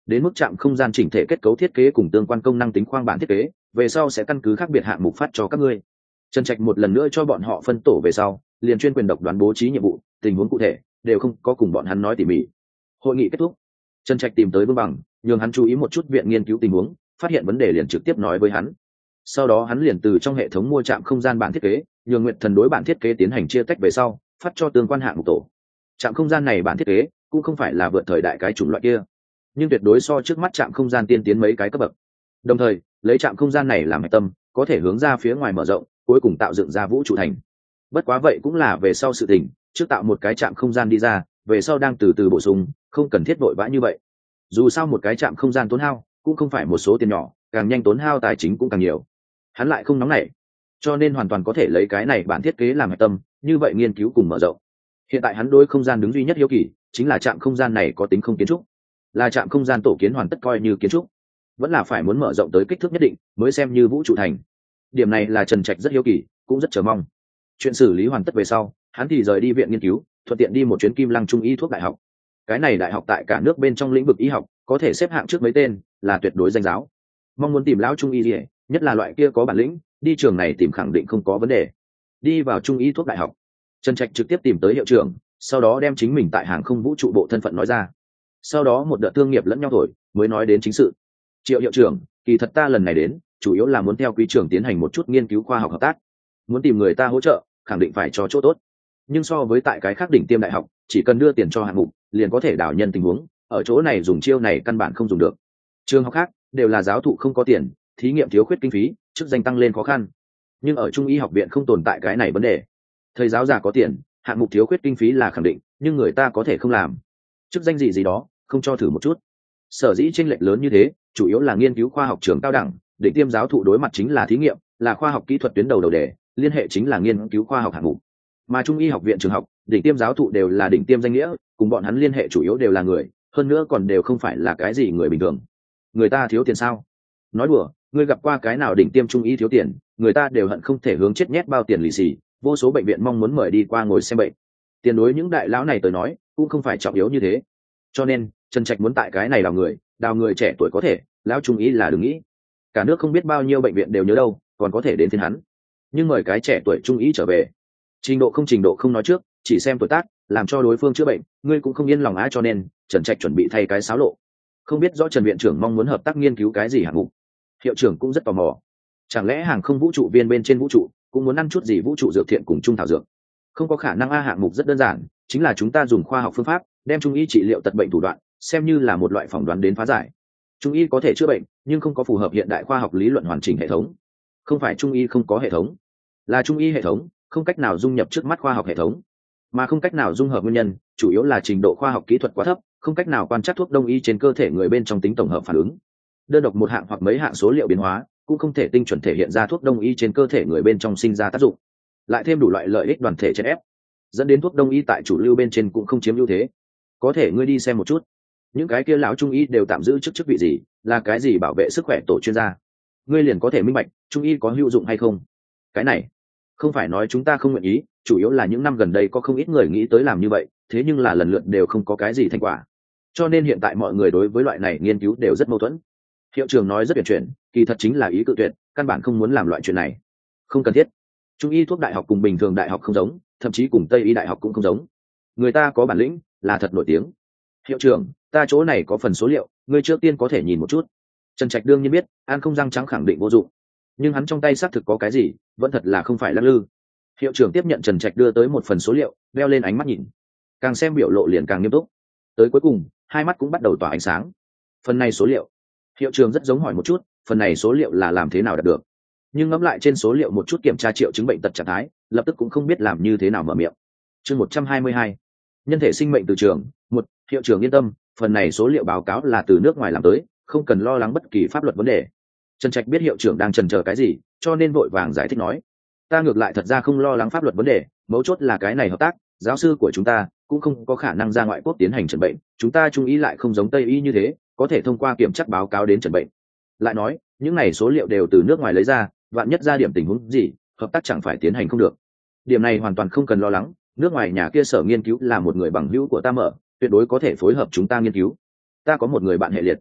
Đến mức trạm không gian chỉnh thể kết cấu thiết kế cùng tương quan công năng tính khoang bản thiết kế, về sau sẽ căn cứ khác biệt hạng mục phát cho các ngươi. Trần Trạch một lần nữa cho bọn họ phân tổ về sau, liền chuyên quyền độc đoán bố trí nhiệm vụ, tình huống cụ thể đều không có cùng bọn hắn nói tỉ mỉ. Hội nghị kết thúc, Trần Trạch tìm tới Vương Bằng, nhường hắn chú ý một chút viện nghiên cứu tình huống, phát hiện vấn đề liền trực tiếp nói với hắn. Sau đó hắn liền từ trong hệ thống mua trạm không gian bản thiết kế, nhường Nguyệt Thần đối bản thiết kế tiến hành chia tách về sau, phát cho tương quan hạng mục tổ. Trạm không gian này bản thiết kế cũng không phải là vượt thời đại cái chủng loại kia, nhưng tuyệt đối so trước mắt trạm không gian tiên tiến mấy cái cấp bậc. Đồng thời, lấy trạm không gian này làm hạch tâm, có thể hướng ra phía ngoài mở rộng, cuối cùng tạo dựng ra vũ trụ thành. Bất quá vậy cũng là về sau sự tình, trước tạo một cái trạm không gian đi ra, về sau đang từ từ bổ sung, không cần thiết vội vã như vậy. Dù sao một cái trạm không gian tốn hao cũng không phải một số tiền nhỏ, càng nhanh tốn hao tài chính cũng càng nhiều. Hắn lại không nóng nảy, cho nên hoàn toàn có thể lấy cái này bản thiết kế làm hạch tâm, như vậy nghiên cứu cùng mở rộng. Hiện tại hắn đối không gian đứng duy nhất hiếu kỳ, chính là trạm không gian này có tính không kiến trúc, là trạm không gian tổ kiến hoàn tất coi như kiến trúc, vẫn là phải muốn mở rộng tới kích thước nhất định mới xem như vũ trụ thành. Điểm này là Trần Trạch rất hiếu kỳ, cũng rất chờ mong. Chuyện xử lý hoàn tất về sau, hắn thì rời đi viện nghiên cứu, thuận tiện đi một chuyến Kim Lăng Trung y thuốc đại học. Cái này đại học tại cả nước bên trong lĩnh vực y học có thể xếp hạng trước mấy tên, là tuyệt đối danh giáo. Mong muốn tìm lão trung y gì, nhất là loại kia có bản lĩnh, đi trường này tìm khẳng định không có vấn đề. Đi vào Trung y thuốc đại học, Trần Trạch trực tiếp tìm tới hiệu trưởng, sau đó đem chính mình tại hàng không vũ trụ bộ thân phận nói ra. Sau đó một đợt thương nghiệp lẫn nhau thổi, mới nói đến chính sự. Triệu hiệu trưởng, kỳ thật ta lần này đến chủ yếu là muốn theo quý trưởng tiến hành một chút nghiên cứu khoa học hợp tác, muốn tìm người ta hỗ trợ, khẳng định phải cho chỗ tốt. Nhưng so với tại cái khác đỉnh tiêm đại học, chỉ cần đưa tiền cho hạng mục liền có thể đảo nhân tình huống, ở chỗ này dùng chiêu này căn bản không dùng được. Trường học khác đều là giáo thụ không có tiền, thí nghiệm thiếu khuyết kinh phí, chức danh tăng lên khó khăn. Nhưng ở Trung y học viện không tồn tại cái này vấn đề. Thầy giáo già có tiền, hạng mục thiếu khuyết kinh phí là khẳng định, nhưng người ta có thể không làm. Chức danh gì đó, không cho thử một chút. Sở dĩ chênh lệch lớn như thế, chủ yếu là nghiên cứu khoa học trường cao đẳng, đỉnh tiêm giáo thụ đối mặt chính là thí nghiệm, là khoa học kỹ thuật tuyến đầu đầu đề, liên hệ chính là nghiên cứu khoa học hạng mục. Mà Trung y học viện trường học, đỉnh tiêm giáo thụ đều là đỉnh tiêm danh nghĩa, cùng bọn hắn liên hệ chủ yếu đều là người, hơn nữa còn đều không phải là cái gì người bình thường. Người ta thiếu tiền sao? Nói đùa, ngươi gặp qua cái nào đỉnh tiêm Trung y thiếu tiền, người ta đều hận không thể hướng chết nhét bao tiền lì xì, vô số bệnh viện mong muốn mời đi qua ngồi xem bệnh. Tiền đối những đại lão này tới nói, cũng không phải trọng yếu như thế. Cho nên, Trần Trạch muốn tại cái này đào người trẻ tuổi có thể, lão Trung y là đừng nghĩ. Cả nước không biết bao nhiêu bệnh viện đều nhớ đâu, còn có thể đến phiên hắn. Nhưng mời cái trẻ tuổi Trung y trở về, trình độ không nói trước, chỉ xem tuổi tác, làm cho đối phương chữa bệnh, ngươi cũng không yên lòng á, cho nên Trần Trạch chuẩn bị thay cái xáo lộ. Không biết rõ Trần viện trưởng mong muốn hợp tác nghiên cứu cái gì hạng mục. Hiệu trưởng cũng rất tò mò, chẳng lẽ hàng không vũ trụ viên bên trên vũ trụ cũng muốn ăn chút gì vũ trụ dược thiện cùng trung thảo dược? Không có khả năng a, hạng mục rất đơn giản, chính là chúng ta dùng khoa học phương pháp đem Trung y trị liệu tật bệnh thủ đoạn xem như là một loại phỏng đoán đến phá giải. Trung y có thể chữa bệnh, nhưng không có phù hợp hiện đại khoa học lý luận hoàn chỉnh hệ thống. Không phải Trung y không có hệ thống, là Trung y hệ thống không cách nào dung nhập trước mắt khoa học hệ thống. Mà không cách nào dung hợp nguyên nhân chủ yếu là trình độ khoa học kỹ thuật quá thấp, không cách nào quan trắc thuốc đông y trên cơ thể người bên trong tính tổng hợp phản ứng. Đơn độc một hạng hoặc mấy hạng số liệu biến hóa cũng không thể tinh chuẩn thể hiện ra thuốc đông y trên cơ thể người bên trong sinh ra tác dụng, lại thêm đủ loại lợi ích đoàn thể chèn ép, dẫn đến thuốc đông y tại chủ lưu bên trên cũng không chiếm ưu thế. Có thể ngươi đi xem một chút, những cái kia lão Trung y đều tạm giữ chức vị gì, là cái gì bảo vệ sức khỏe tổ chuyên gia, ngươi liền có thể minh bạch Trung y có hữu dụng hay không. Cái này không phải nói chúng ta không nguyện ý, chủ yếu là những năm gần đây có không ít người nghĩ tới làm như vậy, thế nhưng là lần lượt đều không có cái gì thành quả, cho nên hiện tại mọi người đối với loại này nghiên cứu đều rất mâu thuẫn. Hiệu trưởng nói rất tuyệt chuyển, kỳ thật chính là ý cự tuyệt, căn bản không muốn làm loại chuyện này. Không cần thiết. Trung y thuốc đại học cùng bình thường đại học không giống, thậm chí cùng Tây y đại học cũng không giống. Người ta có bản lĩnh, là thật nổi tiếng. Hiệu trưởng, ta chỗ này có phần số liệu, ngươi trước tiên có thể nhìn một chút. Trần Trạch đương nhiên biết, ăn không răng trắng khẳng định vô dụng, nhưng hắn trong tay xác thực có cái gì, vẫn thật là không phải lắc lư. Hiệu trưởng tiếp nhận Trần Trạch đưa tới một phần số liệu, đeo lên ánh mắt nhìn, càng xem biểu lộ liền càng nghiêm túc. Tới cuối cùng, hai mắt cũng bắt đầu tỏa ánh sáng. Phần này số liệu, hiệu trưởng rất giống hỏi một chút, phần này số liệu là làm thế nào đạt được? Nhưng ngẫm lại trên số liệu một chút kiểm tra triệu chứng bệnh tật trạng thái, lập tức cũng không biết làm như thế nào mở miệng. Chương 122, nhân thể sinh mệnh từ trường. Một, hiệu trưởng yên tâm, phần này số liệu báo cáo là từ nước ngoài làm tới, không cần lo lắng bất kỳ pháp luật vấn đề. Trần Trạch biết hiệu trưởng đang chần chờ cái gì, cho nên vội vàng giải thích nói, ta ngược lại thật ra không lo lắng pháp luật vấn đề, mấu chốt là cái này hợp tác, giáo sư của chúng ta cũng không có khả năng ra ngoại quốc tiến hành chẩn bệnh, chúng ta Trung y lại không giống Tây y như thế, có thể thông qua kiểm tra báo cáo đến chẩn bệnh. Lại nói, những này số liệu đều từ nước ngoài lấy ra, vạn nhất ra điểm tình huống gì, hợp tác chẳng phải tiến hành không được. Điểm này hoàn toàn không cần lo lắng, nước ngoài nhà kia sở nghiên cứu là một người bằng hữu của ta mở, tuyệt đối có thể phối hợp chúng ta nghiên cứu. Ta có một người bạn hệ liệt,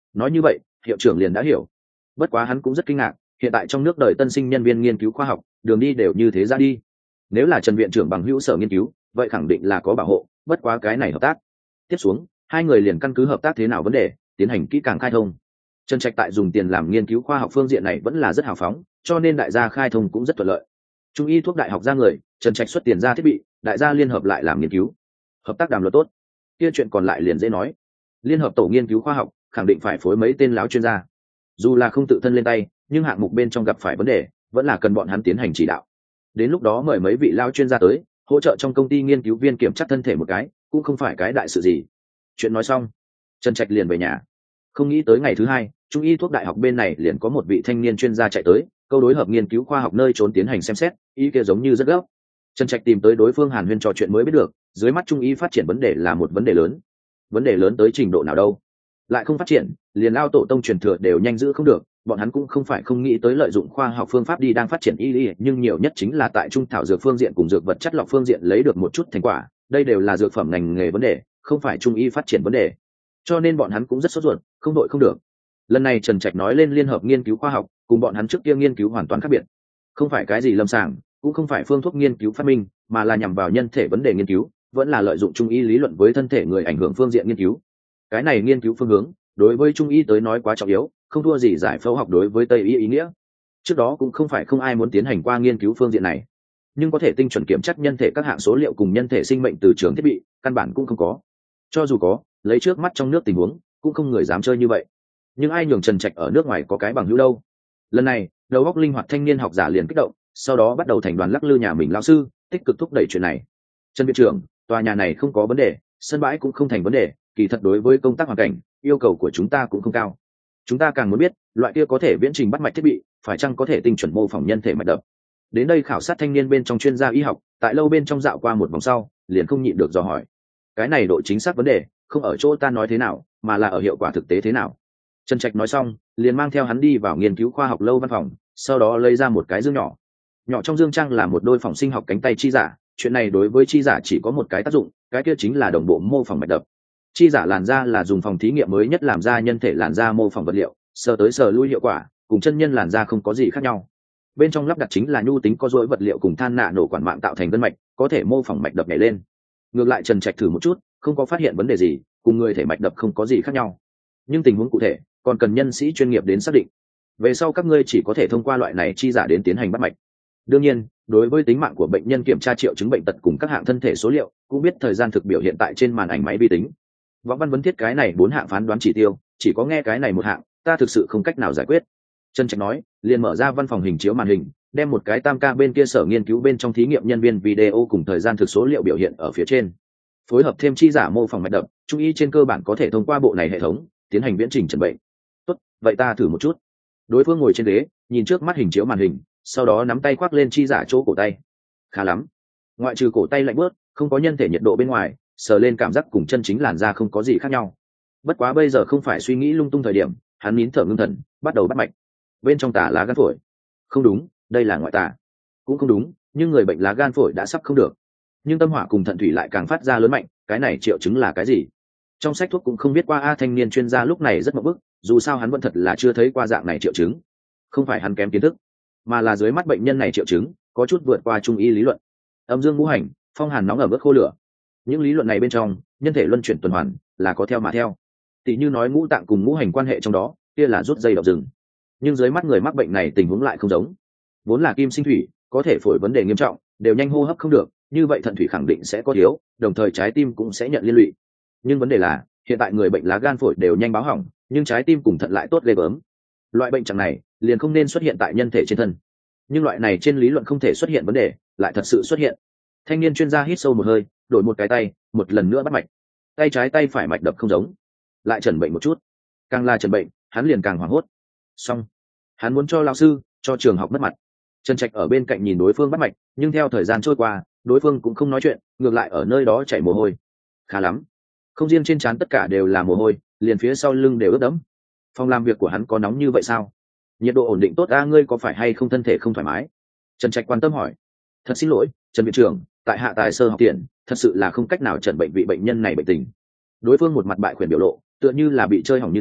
Nói như vậy hiệu trưởng liền đã hiểu. Bất quá hắn cũng rất kinh ngạc, hiện tại trong nước đời tân sinh nhân viên nghiên cứu khoa học đường đi đều như thế ra đi. Nếu là Trần viện trưởng bằng hữu sở nghiên cứu vậy khẳng định là có bảo hộ, bất quá cái này hợp tác. Tiếp xuống hai người liền căn cứ hợp tác thế nào vấn đề tiến hành kỹ càng khai thông. Trần Trạch tại dùng tiền làm nghiên cứu khoa học phương diện này vẫn là rất hào phóng, cho nên đại gia khai thông cũng rất thuận lợi. Trung y thuốc đại học ra người, Trần Trạch xuất tiền ra thiết bị, đại gia liên hợp lại làm nghiên cứu. Hợp tác đàm luật tốt, kia chuyện còn lại liền dễ nói. Liên hợp tổ nghiên cứu khoa học khẳng định phải phối mấy tên láo chuyên gia, dù là không tự thân lên tay nhưng hạng mục bên trong gặp phải vấn đề vẫn là cần bọn hắn tiến hành chỉ đạo. Đến lúc đó mời mấy vị lao chuyên gia tới hỗ trợ trong công ty nghiên cứu viên kiểm tra thân thể một cái, cũng không phải cái đại sự gì. Chuyện nói xong Trần Trạch liền về nhà. Không nghĩ tới ngày thứ hai Trung y thuốc đại học bên này liền có một vị thanh niên chuyên gia chạy tới câu đối hợp nghiên cứu khoa học nơi trốn tiến hành xem xét, ý kia giống như rất gấp. Trần Trạch tìm tới đối phương hàn huyên trò chuyện mới biết được dưới mắt Trung y phát triển vấn đề là một vấn đề lớn. Vấn đề lớn tới trình độ nào đâu, lại không phát triển liền lao tổ tông truyền thừa đều nhanh giữ không được. Bọn hắn cũng không phải không nghĩ tới lợi dụng khoa học phương pháp đi đang phát triển y lý, nhưng nhiều nhất chính là tại trung thảo dược phương diện cùng dược vật chất lọc phương diện lấy được một chút thành quả. Đây đều là dược phẩm ngành nghề vấn đề, không phải Trung y phát triển vấn đề, cho nên bọn hắn cũng rất sốt ruột, không đội không được. Lần này Trần Trạch nói lên liên hợp nghiên cứu khoa học cùng bọn hắn trước kia nghiên cứu hoàn toàn khác biệt, không phải cái gì lâm sàng, cũng không phải phương thuốc nghiên cứu phát minh, mà là nhằm vào nhân thể vấn đề nghiên cứu, vẫn là lợi dụng Trung y lý luận với thân thể người ảnh hưởng phương diện nghiên cứu. Cái này nghiên cứu phương hướng đối với Trung y tới nói quá trọng yếu, không thua gì giải phẫu học đối với Tây y ý nghĩa. Trước đó cũng không phải không ai muốn tiến hành qua nghiên cứu phương diện này, nhưng có thể tinh chuẩn kiểm chắc nhân thể các hạng số liệu cùng nhân thể sinh mệnh từ trường thiết bị căn bản cũng không có. Cho dù có, lấy trước mắt trong nước tình huống cũng không người dám chơi như vậy. Nhưng ai nhường Trần Trạch ở nước ngoài có cái bằng hữu đâu. Lần này đầu óc linh hoạt thanh niên học giả liền kích động, sau đó bắt đầu thành đoàn lắc lư nhà mình lão sư, tích cực thúc đẩy chuyện này. Trần viện trưởng, tòa nhà này không có vấn đề, sân bãi cũng không thành vấn đề, kỳ thật đối với công tác hoàn cảnh yêu cầu của chúng ta cũng không cao. Chúng ta càng muốn biết loại kia có thể viễn trình bắt mạch thiết bị phải chăng có thể tinh chuẩn mô phỏng nhân thể mạch đập. Đến đây khảo sát thanh niên bên trong chuyên gia y học tại lâu bên trong dạo qua một vòng sau liền không nhịn được dò hỏi, cái này độ chính xác vấn đề không ở chỗ ta nói thế nào mà là ở hiệu quả thực tế thế nào. Trần Trạch nói xong liền mang theo hắn đi vào nghiên cứu khoa học lâu văn phòng, sau đó lấy ra một cái dương nhỏ. Nhỏ trong dương trang là một đôi phòng sinh học cánh tay chi giả. Chuyện này đối với chi giả chỉ có một cái tác dụng, cái kia chính là đồng bộ mô phỏng mạch đập. Chi giả làn da là dùng phòng thí nghiệm mới nhất làm ra nhân thể làn da mô phỏng vật liệu, sờ tới sờ lui hiệu quả cùng chân nhân làn da không có gì khác nhau. Bên trong lắp đặt chính là nhu tính có dối vật liệu cùng than nạ nổ quản mạng tạo thành gân mạch, có thể mô phỏng mạch đập nhảy lên. Ngược lại Trần Trạch thử một chút không có phát hiện vấn đề gì, cùng người thể mạch đập không có gì khác nhau. Nhưng tình huống cụ thể còn cần nhân sĩ chuyên nghiệp đến xác định. Về sau các ngươi chỉ có thể thông qua loại này chi giả đến tiến hành bắt mạch. Đương nhiên đối với tính mạng của bệnh nhân kiểm tra triệu chứng bệnh tật cùng các hạng thân thể số liệu cũng biết thời gian thực biểu hiện tại trên màn ảnh máy vi tính. Võng văn vấn thiết cái này 4 hạng phán đoán chỉ tiêu, chỉ có nghe cái này một hạng ta thực sự không cách nào giải quyết. Trần Trạch nói liền mở ra văn phòng hình chiếu màn hình, đem một cái tam ca bên kia sở nghiên cứu bên trong thí nghiệm nhân viên video cùng thời gian thực số liệu biểu hiện ở phía trên, phối hợp thêm chi giả mô phỏng mạch đập, Trung y trên cơ bản có thể thông qua bộ này hệ thống tiến hành viễn trình chẩn bệnh. Tốt, vậy ta thử một chút. Đối phương ngồi trên ghế nhìn trước mắt hình chiếu màn hình, sau đó nắm tay khoác lên chi giả chỗ cổ tay. Khá lắm, ngoại trừ cổ tay lạnh bớt không có nhân thể nhiệt độ bên ngoài, sờ lên cảm giác cùng chân chính làn da không có gì khác nhau. Bất quá bây giờ không phải suy nghĩ lung tung thời điểm, hắn nín thở ngưng thần bắt đầu bắt mạch. Bên trong tả lá gan phổi. Không đúng, đây là ngoại tả. Cũng không đúng, nhưng người bệnh lá gan phổi đã sắp không được. Nhưng tâm hỏa cùng thận thủy lại càng phát ra lớn mạnh, cái này triệu chứng là cái gì? Trong sách thuốc cũng không biết qua. Thanh niên chuyên gia lúc này rất mộng bức, dù sao hắn vẫn thật là chưa thấy qua dạng này triệu chứng. Không phải hắn kém kiến thức, mà là dưới mắt bệnh nhân này triệu chứng có chút vượt qua Trung y lý luận. Âm dương ngũ hành, phong hàn nóng ở bước khô lửa, những lý luận này bên trong nhân thể luân chuyển tuần hoàn là có theo mà theo. Tỷ như nói ngũ tạng cùng ngũ hành quan hệ trong đó, kia là rút dây độc rừng. Nhưng dưới mắt người mắc bệnh này tình huống lại không giống, vốn là kim sinh thủy, có thể phổi vấn đề nghiêm trọng, đều nhanh hô hấp không được, như vậy thận thủy khẳng định sẽ có thiếu, đồng thời trái tim cũng sẽ nhận liên lụy. Nhưng vấn đề là hiện tại người bệnh lá gan phổi đều nhanh báo hỏng, nhưng trái tim cùng thận lại tốt ghê gớm. Loại bệnh trạng này liền không nên xuất hiện tại nhân thể trên thân, nhưng loại này trên lý luận không thể xuất hiện vấn đề lại thật sự xuất hiện. Thanh niên chuyên gia hít sâu một hơi, đổi một cái tay, một lần nữa bắt mạch. Tay trái tay phải mạch đập không giống, lại chẩn bệnh một chút. Càng là chẩn bệnh hắn liền càng hoảng hốt. Xong, hắn muốn cho lão sư, cho trường học mất mặt. Trần Trạch ở bên cạnh nhìn đối phương bắt mạch, nhưng theo thời gian trôi qua đối phương cũng không nói chuyện, ngược lại ở nơi đó chảy mồ hôi. Khá lắm, không riêng trên trán tất cả đều là mồ hôi, liền phía sau lưng đều ướt đẫm. Phòng làm việc của hắn có nóng như vậy sao? Nhiệt độ ổn định tốt a, ngươi có phải hay không thân thể không thoải mái? Trần Trạch quan tâm hỏi. Thật xin lỗi Trần viện trưởng, tại hạ tài sơ học tiền, thật sự là không cách nào chẩn bệnh vị bệnh nhân này bệnh tình. Đối phương một mặt bại khuyển biểu lộ, tựa như là bị chơi hỏng như thế,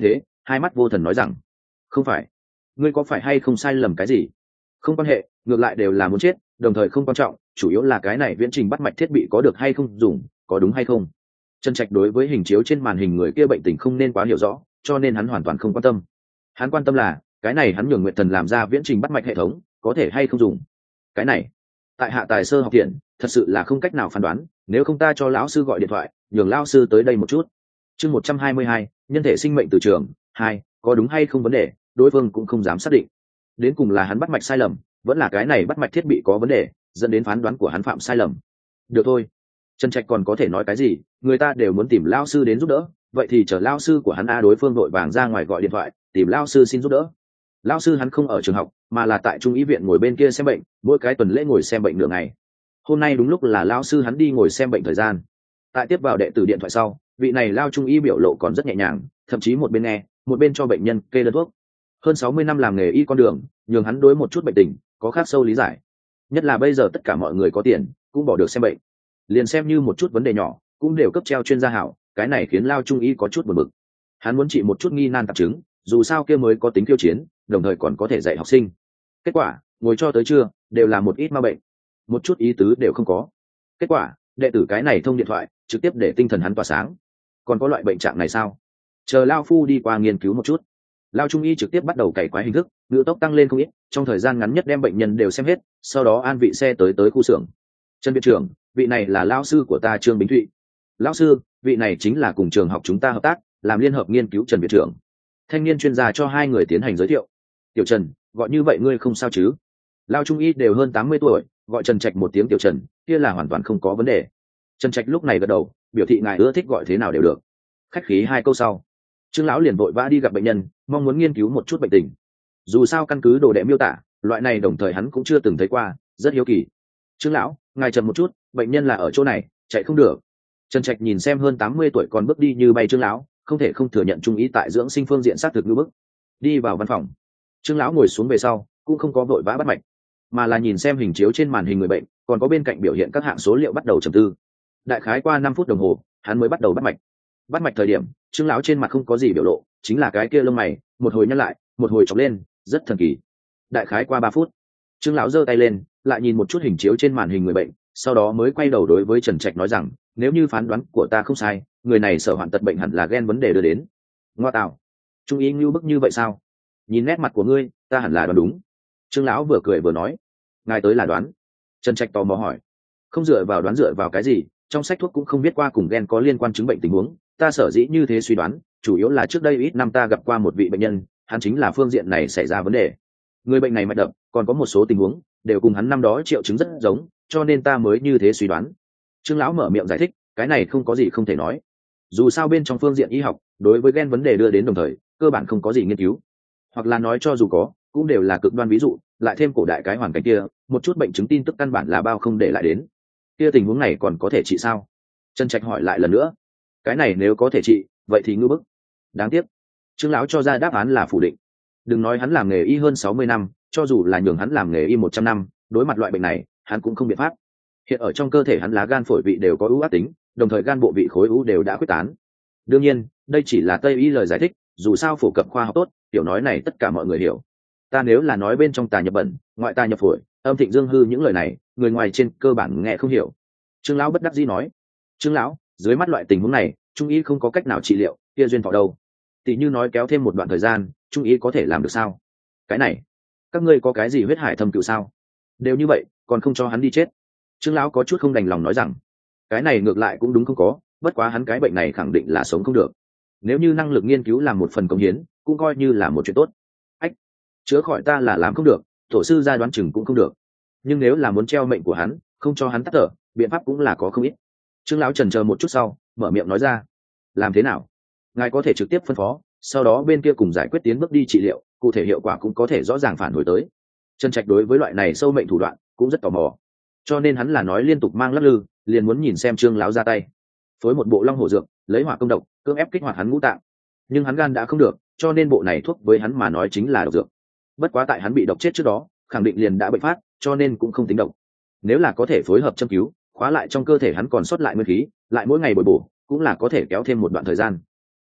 hai mắt vô thần nói rằng không phải. Ngươi có phải hay không sai lầm cái gì? Không quan hệ, ngược lại đều là muốn chết, đồng thời không quan trọng, chủ yếu là cái này viễn trình bắt mạch thiết bị có được hay không dùng, có đúng hay không. Trần Trạch đối với hình chiếu trên màn hình người kia bệnh tình không nên quá hiểu rõ, cho nên hắn hoàn toàn không quan tâm. Hắn quan tâm là cái này hắn nhường Nguyệt Thần làm ra viễn trình bắt mạch hệ thống có thể hay không dùng. Cái này tại hạ tài sơ học thiện, thật sự là không cách nào phán đoán, nếu không ta cho lão sư gọi điện thoại nhường lão sư tới đây một chút. Chương 122, nhân thể sinh mệnh từ trường 2, có đúng hay không vấn đề, đối phương cũng không dám xác định. Đến cùng là hắn bắt mạch sai lầm, vẫn là cái này bắt mạch thiết bị có vấn đề, dẫn đến phán đoán của hắn phạm sai lầm. Được thôi, Trần Trạch còn có thể nói cái gì, người ta đều muốn tìm lão sư đến giúp đỡ, vậy thì chờ lão sư của hắn đối phương đội vàng ra ngoài gọi điện thoại tìm lão sư xin giúp đỡ. Lão sư hắn không ở trường học mà là tại trung y viện ngồi bên kia xem bệnh, mỗi cái tuần lễ ngồi xem bệnh nửa ngày. Hôm nay đúng lúc là lão sư hắn đi ngồi xem bệnh thời gian. Tại tiếp vào đệ tử điện thoại sau, vị này lao trung y biểu lộ còn rất nhẹ nhàng, thậm chí một bên nghe một bên cho bệnh nhân kê đơn thuốc. Hơn 60 năm làm nghề y con đường nhường hắn đối một chút bệnh tình có khác sâu lý giải, nhất là bây giờ tất cả mọi người có tiền cũng bỏ được xem bệnh, liền xem như một chút vấn đề nhỏ cũng đều cấp treo chuyên gia hảo, cái này khiến lao trung y có chút buồn bực. Hắn muốn trị một chút nghi nan tạp chứng, dù sao kia mới có tính khiêu chiến, đồng thời còn có thể dạy học sinh. Kết quả ngồi cho tới trưa đều là một ít ma bệnh, một chút ý tứ đều không có. Kết quả đệ tử cái này thông điện thoại trực tiếp để tinh thần hắn tỏa sáng. Còn có loại bệnh trạng này sao? Chờ lao phu đi qua nghiên cứu một chút. Lao trung y trực tiếp bắt đầu cày quái hình thức, ngữ tốc tăng lên không ít, trong thời gian ngắn nhất đem bệnh nhân đều xem hết, sau đó an vị xe tới khu xưởng. Trần viện trưởng, vị này là lao sư của ta Trương Bính Thụy. Lão sư, vị này chính là cùng trường học chúng ta hợp tác làm liên hợp nghiên cứu Trần viện trưởng. Thanh niên chuyên gia cho hai người tiến hành giới thiệu. Tiểu Trần, gọi như vậy ngươi không sao chứ? Lao trung y đều hơn 80 tuổi, gọi Trần Trạch một tiếng Tiểu Trần kia là hoàn toàn không có vấn đề. Trần Trạch lúc này gật đầu, biểu thị ngài ưa thích gọi thế nào đều được. Khách khí hai câu sau, Trương lão liền vội vã đi gặp bệnh nhân, mong muốn nghiên cứu một chút bệnh tình. Dù sao căn cứ đồ đệ miêu tả, loại này đồng thời hắn cũng chưa từng thấy qua, rất hiếu kỳ. Trương lão, ngài chậm một chút, bệnh nhân là ở chỗ này, chạy không được. Trần Trạch nhìn xem hơn 80 tuổi còn bước đi như bay Trương lão, không thể không thừa nhận trung ý tại dưỡng sinh phương diện xác thực như bức. Đi vào văn phòng, Trương lão ngồi xuống về sau, cũng không có vội vã bắt mạch, mà là nhìn xem hình chiếu trên màn hình người bệnh, còn có bên cạnh biểu hiện các hạng số liệu bắt đầu trầm tư. Đại khái qua 5 phút đồng hồ, hắn mới bắt đầu bắt mạch. Bắt mạch thời điểm, Trương lão trên mặt không có gì biểu lộ, chính là cái kia lông mày một hồi nhăn lại một hồi chọc lên, rất thần kỳ. Đại khái qua 3 phút, Trương lão giơ tay lên lại nhìn một chút hình chiếu trên màn hình người bệnh, sau đó mới quay đầu đối với Trần Trạch nói rằng, nếu như phán đoán của ta không sai, người này sở hoạn tật bệnh hẳn là gen vấn đề đưa đến. Ngoa tạo, trung ý ngưu bức như vậy sao? Nhìn nét mặt của ngươi, ta hẳn là đoán đúng. Trương lão vừa cười vừa nói, ngài tới là đoán. Trần Trạch tò mò hỏi, không dựa vào đoán dựa vào cái gì, trong sách thuốc cũng không biết qua cùng gen có liên quan chứng bệnh tình huống, ta sở dĩ như thế suy đoán chủ yếu là trước đây ít năm ta gặp qua một vị bệnh nhân, hắn chính là phương diện này xảy ra vấn đề. Người bệnh này mạch đập còn có một số tình huống đều cùng hắn năm đó triệu chứng rất giống, cho nên ta mới như thế suy đoán. Trương lão mở miệng giải thích, cái này không có gì không thể nói, dù sao bên trong phương diện y học đối với gen vấn đề đưa đến đồng thời cơ bản không có gì nghiên cứu, hoặc là nói cho dù có cũng đều là cực đoan ví dụ, lại thêm cổ đại cái hoàn cảnh kia, một chút bệnh chứng tin tức căn bản là bao không để lại đến. Kia tình huống này còn có thể trị sao? Trần Trạch hỏi lại lần nữa. Cái này nếu có thể trị vậy thì ngư bức. Đáng tiếc, Trương lão cho ra đáp án là phủ định. Đừng nói hắn làm nghề y hơn 60 năm, cho dù là nhường hắn làm nghề y 100 năm, đối mặt loại bệnh này hắn cũng không biện pháp. Hiện ở trong cơ thể hắn lá gan phổi vị đều có ưu ác tính, đồng thời gan bộ vị khối u đều đã quyết tán. Đương nhiên đây chỉ là tây y lời giải thích, dù sao phổ cập khoa học tốt, tiểu nói này tất cả mọi người hiểu. Ta nếu là nói bên trong tà nhập bẩn, ngoại tà nhập phổi, âm thịnh dương hư những lời này người ngoài trên cơ bản nghe không hiểu. Trương lão bất đắc dĩ nói, Trương lão, dưới mắt loại tình huống này trung y không có cách nào trị liệu, kia duyên thọ đâu? Tỷ như nói kéo thêm một đoạn thời gian trung y có thể làm được sao? Cái này các ngươi có cái gì huyết hải thâm cựu sao? Đều như vậy còn không cho hắn đi chết? Trương lão có chút không đành lòng nói rằng, cái này ngược lại cũng đúng không có, bất quá hắn cái bệnh này khẳng định là sống không được. Nếu như năng lực nghiên cứu làm một phần công hiến cũng coi như là một chuyện tốt. Ách, chữa khỏi ta là làm không được, tổ sư gia đoán chừng cũng không được, nhưng nếu là muốn treo mệnh của hắn không cho hắn tắt thở, biện pháp cũng là có không ít. Trương lão chần chờ một chút sau mở miệng nói ra, làm thế nào? Ngài có thể trực tiếp phân phó, sau đó bên kia cùng giải quyết tiến bước đi trị liệu, cụ thể hiệu quả cũng có thể rõ ràng phản hồi tới. Trần Trạch đối với loại này sâu mệnh thủ đoạn cũng rất tò mò, cho nên hắn là nói liên tục mang lắc lư, liền muốn nhìn xem Trương lão ra tay phối một bộ long hổ dược, lấy hỏa công độc cưỡng ép kích hoạt hắn ngũ tạng. Nhưng hắn gan đã không được, cho nên bộ này thuốc với hắn mà nói chính là độc dược. Bất quá tại hắn bị độc chết trước đó khẳng định liền đã bệnh phát, cho nên cũng không tính độc. Nếu là có thể phối hợp châm cứu, khóa lại trong cơ thể hắn còn sót lại nguyên khí, lại mỗi ngày bồi bổ, cũng là có thể kéo thêm một đoạn thời gian.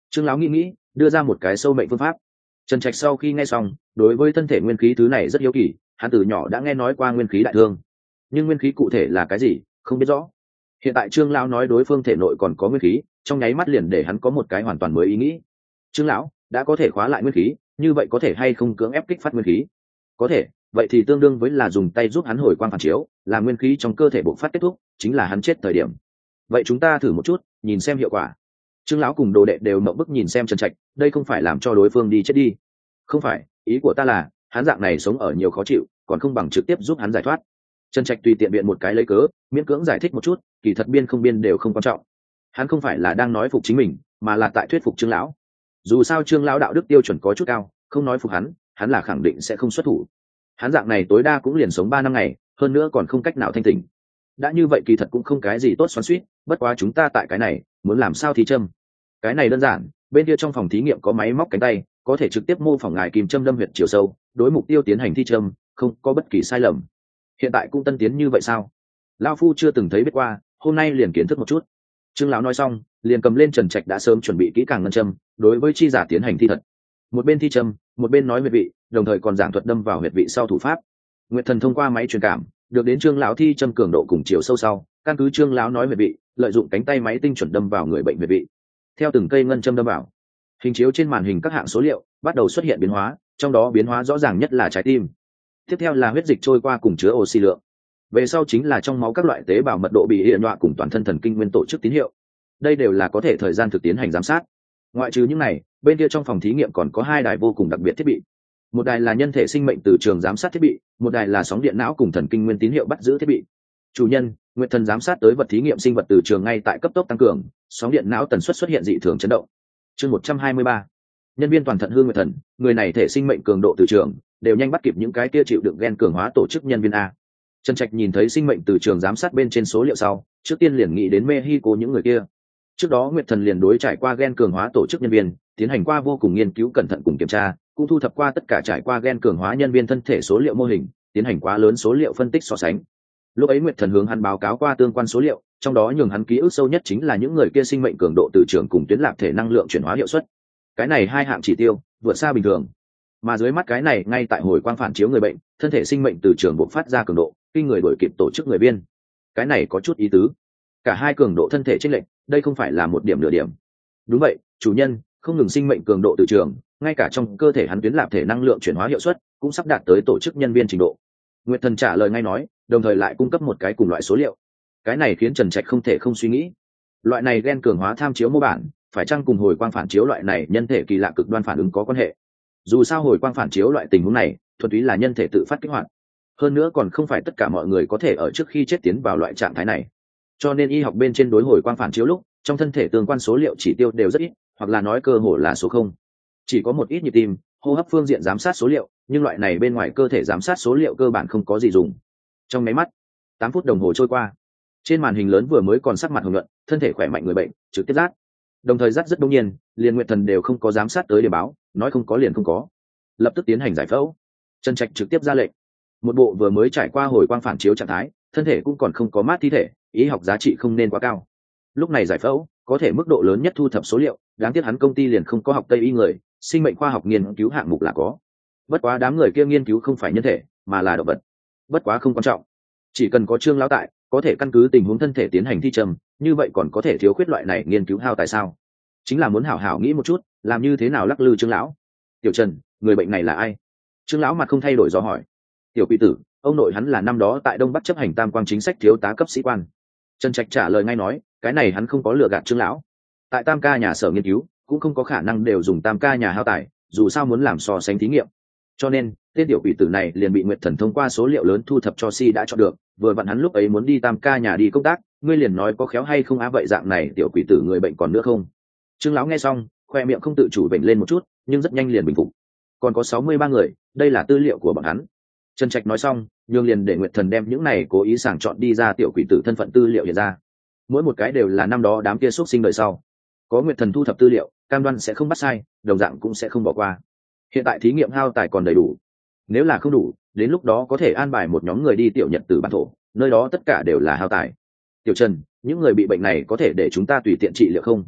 Trương lão nghĩ nghĩ, đưa ra một cái sâu mệnh phương pháp. Trần Trạch sau khi nghe xong, đối với thân thể nguyên khí thứ này rất hiếu kỳ, hắn từ nhỏ đã nghe nói qua nguyên khí đại thương, nhưng nguyên khí cụ thể là cái gì không biết rõ. Hiện tại Trương lão nói đối phương thể nội còn có nguyên khí, trong nháy mắt liền để hắn có một cái hoàn toàn mới ý nghĩ. Trương lão đã có thể khóa lại nguyên khí, như vậy có thể hay không cưỡng ép kích phát nguyên khí? Có thể, vậy thì tương đương với là dùng tay giúp hắn hồi quang phản chiếu, làm nguyên khí trong cơ thể bộc phát kết thúc, chính là hắn chết thời điểm. Vậy chúng ta thử một chút, nhìn xem hiệu quả. Trương lão cùng đồ đệ đều mộng bức nhìn xem Trần Trạch, đây không phải làm cho đối phương đi chết đi. Không phải, ý của ta là hắn dạng này sống ở nhiều khó chịu, còn không bằng trực tiếp giúp hắn giải thoát. Trần Trạch tùy tiện biện một cái lấy cớ, miễn cưỡng giải thích một chút, kỳ thật biên không biên đều không quan trọng. Hắn không phải là đang nói phục chính mình, mà là tại thuyết phục Trương lão. Dù sao Trương lão đạo đức tiêu chuẩn có chút cao, không nói phục hắn là khẳng định sẽ không xuất thủ. Hắn dạng này tối đa cũng liền sống 3 năm ngày, hơn nữa còn không cách nào thanh tỉnh. Đã như vậy kỳ thật cũng không cái gì tốt xoắn xuýt, bất quá chúng ta tại cái này muốn làm sao thì châm. Cái này đơn giản, bên kia trong phòng thí nghiệm có máy móc cánh tay, có thể trực tiếp mô phỏng ngài kim châm đâm huyệt chiều sâu, đối mục tiêu tiến hành thi châm, không có bất kỳ sai lầm. Hiện tại cũng tân tiến như vậy sao? Lão phu chưa từng thấy biết qua, hôm nay liền kiến thức một chút. Trương lão nói xong, liền cầm lên Trần Trạch đã sớm chuẩn bị kỹ càng ngân châm, đối với chi giả tiến hành thi thật. Một bên thi châm, một bên nói huyệt vị, đồng thời còn giảng thuật đâm vào huyệt vị sau thủ pháp. Nguyệt Thần thông qua máy truyền cảm, được đến Trương lão thi châm cường độ cùng chiều sâu sau, căn cứ Trương lão nói huyệt vị, lợi dụng cánh tay máy tinh chuẩn đâm vào người bệnh huyệt vị. Theo từng cây ngân châm đâm vào, hình chiếu trên màn hình các hạng số liệu bắt đầu xuất hiện biến hóa, trong đó biến hóa rõ ràng nhất là trái tim. Tiếp theo là huyết dịch trôi qua cùng chứa oxy lượng. Về sau chính là trong máu các loại tế bào mật độ bị hiện đọa cùng toàn thân thần kinh nguyên tổ chức tín hiệu. Đây đều là có thể thời gian thực tiến hành giám sát. Ngoại trừ những này, bên kia trong phòng thí nghiệm còn có 2 đài vô cùng đặc biệt thiết bị. Một đài là nhân thể sinh mệnh từ trường giám sát thiết bị, một đài là sóng điện não cùng thần kinh nguyên tín hiệu bắt giữ thiết bị. Chủ nhân, Nguyệt Thần giám sát tới vật thí nghiệm sinh vật từ trường ngay tại cấp tốc tăng cường, sóng điện não tần suất xuất hiện dị thường chấn động. Chương 123. Nhân viên toàn thận hương Nguyệt Thần, người này thể sinh mệnh cường độ từ trường đều nhanh bắt kịp những cái kia chịu đựng gen cường hóa tổ chức nhân viên a. Trần Trạch nhìn thấy sinh mệnh từ trường giám sát bên trên số liệu sau, trước tiên liền nghĩ đến Mexico những người kia. Trước đó Nguyệt Thần liền đối trải qua gen cường hóa tổ chức nhân viên, tiến hành qua vô cùng nghiên cứu cẩn thận cùng kiểm tra, cũng thu thập qua tất cả trải qua gen cường hóa nhân viên thân thể số liệu mô hình, tiến hành quá lớn số liệu phân tích so sánh. Lúc ấy Nguyệt Thần hướng hắn báo cáo qua tương quan số liệu, trong đó nhường hắn ký ức sâu nhất chính là những người kia sinh mệnh cường độ từ trường cùng tuyến lạc thể năng lượng chuyển hóa hiệu suất. Cái này 2 hạng chỉ tiêu vượt xa bình thường. Mà dưới mắt cái này ngay tại hồi quang phản chiếu người bệnh, thân thể sinh mệnh từ trường bộc phát ra cường độ, kinh người đổi kịp tổ chức người viên. Cái này có chút ý tứ. Cả hai cường độ thân thể chênh lệch, đây không phải là một điểm nửa điểm. Đúng vậy, chủ nhân, không ngừng sinh mệnh cường độ từ trường, ngay cả trong cơ thể hắn tuyến lạc thể năng lượng chuyển hóa hiệu suất cũng sắp đạt tới tổ chức nhân viên trình độ. Nguyệt Thần trả lời ngay nói, đồng thời lại cung cấp một cái cùng loại số liệu. Cái này khiến Trần Trạch không thể không suy nghĩ. Loại này gen cường hóa tham chiếu mô bản, phải chăng cùng hồi quang phản chiếu loại này nhân thể kỳ lạ cực đoan phản ứng có quan hệ? Dù sao hồi quang phản chiếu loại tình huống này, thuần túy là nhân thể tự phát kích hoạt. Hơn nữa còn không phải tất cả mọi người có thể ở trước khi chết tiến vào loại trạng thái này. Cho nên y học bên trên đối hồi quang phản chiếu lúc, trong thân thể tương quan số liệu chỉ tiêu đều rất ít, hoặc là nói cơ hồ là số 0. Chỉ có một ít nhịp tim, hô hấp phương diện giám sát số liệu, nhưng loại này bên ngoài cơ thể giám sát số liệu cơ bản không có gì dùng. Trong máy mắt, 8 phút đồng hồ trôi qua, trên màn hình lớn vừa mới còn sắc mặt hồng nhuận, thân thể khỏe mạnh người bệnh trực tiếp rát, đồng thời rát rất đông nhiên, liền Nguyệt Thần đều không có giám sát tới để báo, nói không có liền không có, lập tức tiến hành giải phẫu. Trần Trạch trực tiếp ra lệnh, một bộ vừa mới trải qua hồi quang phản chiếu trạng thái, thân thể cũng còn không có mát thi thể, y học giá trị không nên quá cao. Lúc này giải phẫu có thể mức độ lớn nhất thu thập số liệu, đáng tiếc hắn công ty liền không có học tây y người, sinh mệnh khoa học nghiên cứu hạng mục là có. Bất quá đám người kia nghiên cứu không phải nhân thể, mà là động vật. Bất quá không quan trọng, chỉ cần có Trương lão tại, có thể căn cứ tình huống thân thể tiến hành thi trầm, như vậy còn có thể thiếu khuyết loại này nghiên cứu hao tại sao? Chính là muốn hảo hảo nghĩ một chút, làm như thế nào lắc lư Trương lão. Tiểu Trần, người bệnh này là ai? Trương lão mặt không thay đổi do hỏi. Tiểu Quỷ Tử, ông nội hắn là năm đó tại Đông Bắc chấp hành tam quang chính sách thiếu tá cấp sĩ quan. Trần Trạch trả lời ngay nói, cái này hắn không có lừa gạt Trương lão. Tại Tam ca nhà sở nghiên cứu, cũng không có khả năng đều dùng Tam ca nhà hao tài, dù sao muốn làm so sánh thí nghiệm. Cho nên, tên tiểu quỷ tử này liền bị Nguyệt Thần thông qua số liệu lớn thu thập cho si đã chọn được, vừa vặn hắn lúc ấy muốn đi Tam ca nhà đi công tác, ngươi liền nói có khéo hay không á, vậy dạng này tiểu quỷ tử người bệnh còn nữa không? Trương lão nghe xong, khoe miệng không tự chủ bệnh lên một chút, nhưng rất nhanh liền bình phục. Còn có 63 người, đây là tư liệu của bọn hắn. Trần Trạch nói xong, nhường liền để Nguyệt Thần đem những này cố ý sàng chọn đi ra tiểu quỷ tử thân phận tư liệu hiện ra. Mỗi một cái đều là năm đó đám kia xuất sinh đời sau. Có Nguyệt Thần thu thập tư liệu, cam đoan sẽ không bắt sai, đồng dạng cũng sẽ không bỏ qua. Hiện tại thí nghiệm hao tài còn đầy đủ, nếu là không đủ, đến lúc đó có thể an bài một nhóm người đi tiểu Nhật Tử bản thổ, nơi đó tất cả đều là hao tài. Tiểu Trần, những người bị bệnh này có thể để chúng ta tùy tiện trị liệu không?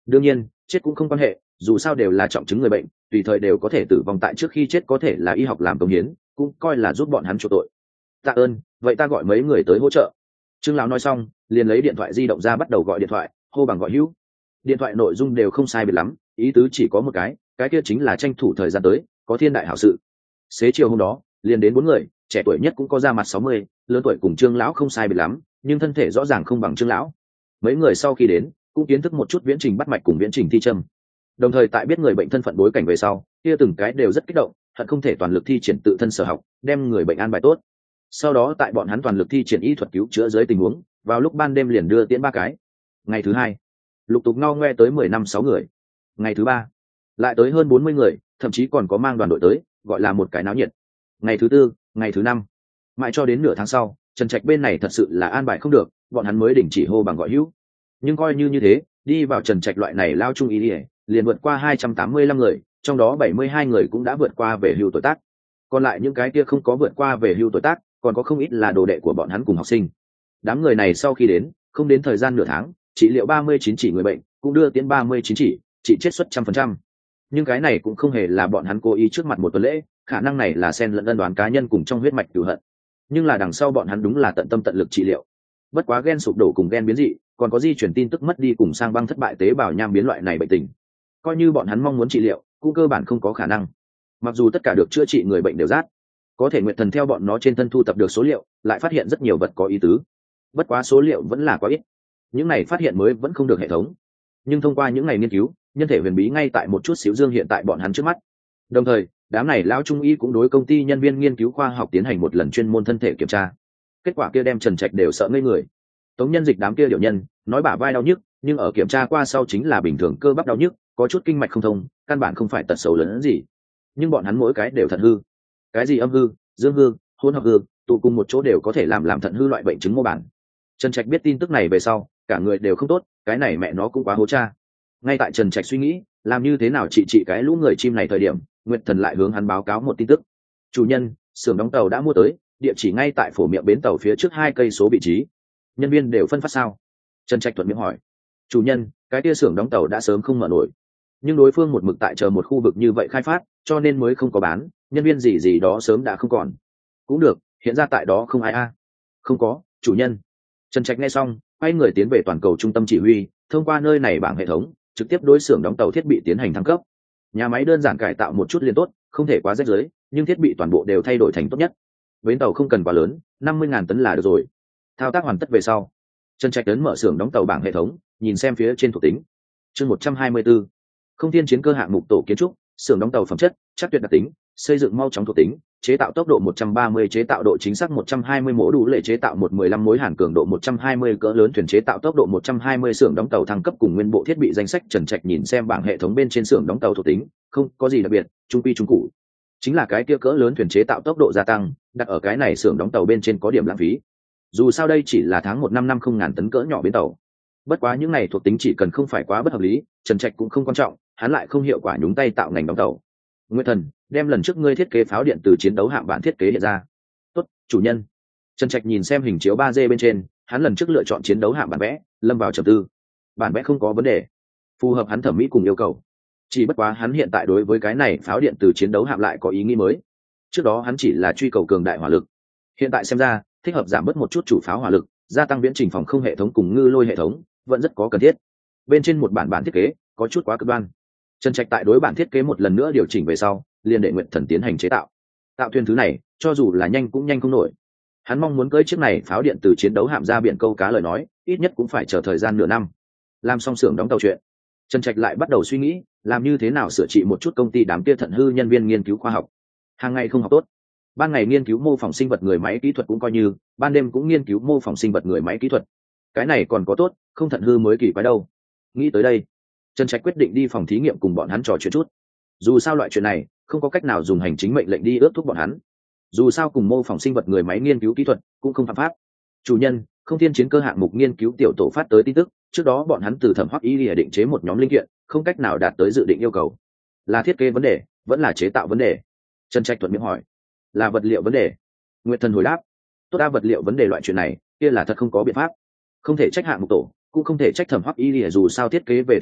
đương nhiên chết cũng không quan hệ, dù sao đều là trọng chứng người bệnh, tùy thời đều có thể tử vong tại trước khi chết, có thể là y học làm công hiến, cũng coi là giúp bọn hắn chuộc tội. Tạ ơn, vậy ta gọi mấy người tới hỗ trợ. Trương lão nói xong liền lấy điện thoại di động ra bắt đầu gọi điện thoại, hô bằng gọi hữu. Điện thoại nội dung đều không sai biệt lắm, ý tứ chỉ có một cái kia chính là tranh thủ thời gian tới, có thiên đại hảo sự. Xế chiều hôm đó liền đến 4 người, trẻ tuổi nhất cũng có ra mặt 60, lớn tuổi cùng Trương lão không sai biệt lắm, nhưng thân thể rõ ràng không bằng Trương lão. Mấy người sau khi đến cũng kiến thức một chút viễn trình bắt mạch cùng viễn trình thi châm, đồng thời tại biết người bệnh thân phận bối cảnh về sau, kia từng cái đều rất kích động, hận không thể toàn lực thi triển tự thân sở học, đem người bệnh an bài tốt. Sau đó tại bọn hắn toàn lực thi triển y thuật cứu chữa dưới tình huống, vào lúc ban đêm liền đưa tiễn 3 cái. Ngày thứ hai lục tục ngao ngoe tới 15-6 người. Ngày thứ ba lại tới hơn 40 người, thậm chí còn có mang đoàn đội tới, gọi là một cái náo nhiệt. Ngày thứ tư, ngày thứ năm, mãi cho đến nửa tháng sau, Trần Trạch bên này thật sự là an bài không được, bọn hắn mới đình chỉ hô bằng gọi hữu. Nhưng coi như thế, đi vào Trần Trạch loại này lao trung ý ỉa liền vượt qua 285 người, trong đó 72 người cũng đã vượt qua về hưu tuổi tác. Còn lại những cái kia không có vượt qua về hưu tuổi tác, còn có không ít là đồ đệ của bọn hắn cùng học sinh. Đám người này sau khi đến, không đến thời gian nửa tháng, trị liệu 39 chỉ người bệnh, cũng đưa tiến 39 chỉ, trị chết suất 100%. Nhưng cái này cũng không hề là bọn hắn cố ý trước mặt một tuần lễ, khả năng này là xen lẫn ân đoán cá nhân cùng trong huyết mạch cửu hận. Nhưng là đằng sau bọn hắn đúng là tận tâm tận lực trị liệu. Bất quá gen sụp đổ cùng gen biến dị, còn có di chuyển tin tức mất đi cùng sang băng thất bại tế bào nham biến loại này bệnh tình, coi như bọn hắn mong muốn trị liệu cũng cơ bản không có khả năng. Mặc dù tất cả được chữa trị người bệnh đều rát, có thể Nguyệt Thần theo bọn nó trên thân thu tập được số liệu, lại phát hiện rất nhiều vật có ý tứ. Bất quá số liệu vẫn là quá ít, những này phát hiện mới vẫn không được hệ thống. Nhưng thông qua những ngày nghiên cứu, nhân thể huyền bí ngay tại một chút xíu dương hiện tại bọn hắn trước mắt. Đồng thời đám này lão trung y cũng đối công ty nhân viên nghiên cứu khoa học tiến hành một lần chuyên môn thân thể kiểm tra. Kết quả kia đem Trần Trạch đều sợ ngây người. Tống Nhân Dịch đám kia điệu nhân nói bả vai đau nhức, nhưng ở kiểm tra qua sau chính là bình thường cơ bắp đau nhức, có chút kinh mạch không thông, căn bản không phải tật xấu lớn hơn gì. Nhưng bọn hắn mỗi cái đều thận hư, cái gì âm hư, dương hư, hỗn hợp hư, tụ cùng một chỗ đều có thể làm thận hư loại bệnh chứng mô bản. Trần Trạch biết tin tức này về sau, cả người đều không tốt, cái này mẹ nó cũng quá hố cha. Ngay tại Trần Trạch suy nghĩ làm như thế nào trị cái lũ người chim này thời điểm, Nguyệt Thần lại hướng hắn báo cáo một tin tức. Chủ nhân, xưởng đóng tàu đã mua tới, địa chỉ ngay tại phổ miệng bến tàu phía trước 2 cây số vị trí. Nhân viên đều phân phát sao? Trần Trạch thuận miệng hỏi. Chủ nhân, cái kia xưởng đóng tàu đã sớm không mở nổi, nhưng đối phương một mực tại chờ một khu vực như vậy khai phát, cho nên mới không có bán, nhân viên gì đó sớm đã không còn. Cũng được, hiện ra tại đó không ai a. Không có, chủ nhân. Trần Trạch nghe xong quay người tiến về toàn cầu trung tâm chỉ huy, thông qua nơi này bảng hệ thống trực tiếp đối xưởng đóng tàu thiết bị tiến hành thăng cấp. Nhà máy đơn giản cải tạo một chút liền tốt, không thể quá rách rưới, nhưng thiết bị toàn bộ đều thay đổi thành tốt nhất. Bến tàu không cần quá lớn, 50.000 tấn là được rồi. Thao tác hoàn tất về sau, Trần Trạch ấn mở xưởng đóng tàu bảng hệ thống, nhìn xem phía trên thuộc tính. Chương 124. Không thiên chiến cơ hạng mục tổ kiến trúc, xưởng đóng tàu phẩm chất, chắc tuyệt đặc tính, xây dựng mau chóng thuộc tính, chế tạo tốc độ 130, chế tạo độ chính xác 120, mỗ đủ lệ chế tạo 115, mối hàn cường độ 120, cỡ lớn thuyền chế tạo tốc độ 120, xưởng đóng tàu thăng cấp cùng nguyên bộ thiết bị danh sách. Trần Trạch nhìn xem bảng hệ thống bên trên xưởng đóng tàu thuộc tính, không có gì đặc biệt, trung quy trung cụ. Chính là cái kia cỡ lớn thuyền chế tạo tốc độ gia tăng, đặt ở cái này xưởng đóng tàu bên trên có điểm lãng phí. Dù sao đây chỉ là tháng 1 năm 50.000 tấn cỡ nhỏ bến tàu. Bất quá những này thuộc tính chỉ cần không phải quá bất hợp lý, Trần Trạch cũng không quan trọng, hắn lại không hiệu quả nhúng tay tạo ngành đóng tàu. Nguyệt Thần, đem lần trước ngươi thiết kế pháo điện từ chiến đấu hạm bản thiết kế hiện ra. Tốt, chủ nhân. Trần Trạch nhìn xem hình chiếu 3D bên trên, hắn lần trước lựa chọn chiến đấu hạm bản vẽ, lâm vào trầm tư. Bản vẽ không có vấn đề, phù hợp hắn thẩm mỹ cùng yêu cầu. Chỉ bất quá hắn hiện tại đối với cái này pháo điện từ chiến đấu hạm lại có ý nghĩ mới. Trước đó hắn chỉ là truy cầu cường đại hỏa lực, hiện tại xem ra thích hợp giảm bớt một chút chủ pháo hỏa lực, gia tăng viễn trình phòng không hệ thống cùng ngư lôi hệ thống, vẫn rất có cần thiết. Bên trên một bản thiết kế có chút quá cực đoan. Trần Trạch tại đối bản thiết kế một lần nữa điều chỉnh về sau, liền để Nguyệt Thần tiến hành chế tạo. Tạo thuyền thứ này, cho dù là nhanh cũng nhanh không nổi. Hắn mong muốn cưỡi chiếc này pháo điện từ chiến đấu hạm ra biển câu cá lời nói, ít nhất cũng phải chờ thời gian nửa năm. Làm xong xưởng đóng tàu chuyện, Trần Trạch lại bắt đầu suy nghĩ, làm như thế nào sửa trị một chút công ty đám kia thận hư nhân viên nghiên cứu khoa học. Hàng ngày không học tốt, ban ngày nghiên cứu mô phỏng sinh vật người máy kỹ thuật cũng coi như, ban đêm cũng nghiên cứu mô phỏng sinh vật người máy kỹ thuật. Cái này còn có tốt, không thận hư mới kỳ quái đâu. Nghĩ tới đây, Trần Trạch quyết định đi phòng thí nghiệm cùng bọn hắn trò chuyện chút. Dù sao loại chuyện này không có cách nào dùng hành chính mệnh lệnh đi ước thúc bọn hắn. Dù sao cùng mô phỏng sinh vật người máy nghiên cứu kỹ thuật cũng không phạm pháp. Chủ nhân, không thiên chiến cơ hạng mục nghiên cứu tiểu tổ phát tới tin tức, trước đó bọn hắn từ thẩm hoắc y lìa định chế một nhóm linh kiện, không cách nào đạt tới dự định yêu cầu. Là thiết kế vấn đề, vẫn là chế tạo vấn đề? Trần Trạch thuận miệng hỏi. Là vật liệu vấn đề. Nguyệt Thần hồi đáp. Tốt đa vật liệu vấn đề loại chuyện này, kia là thật không có biện pháp. Không thể trách hạng mục tổ, cũng không thể trách thẩm hoắc y lìa, dù sao thiết kế về thiết kế,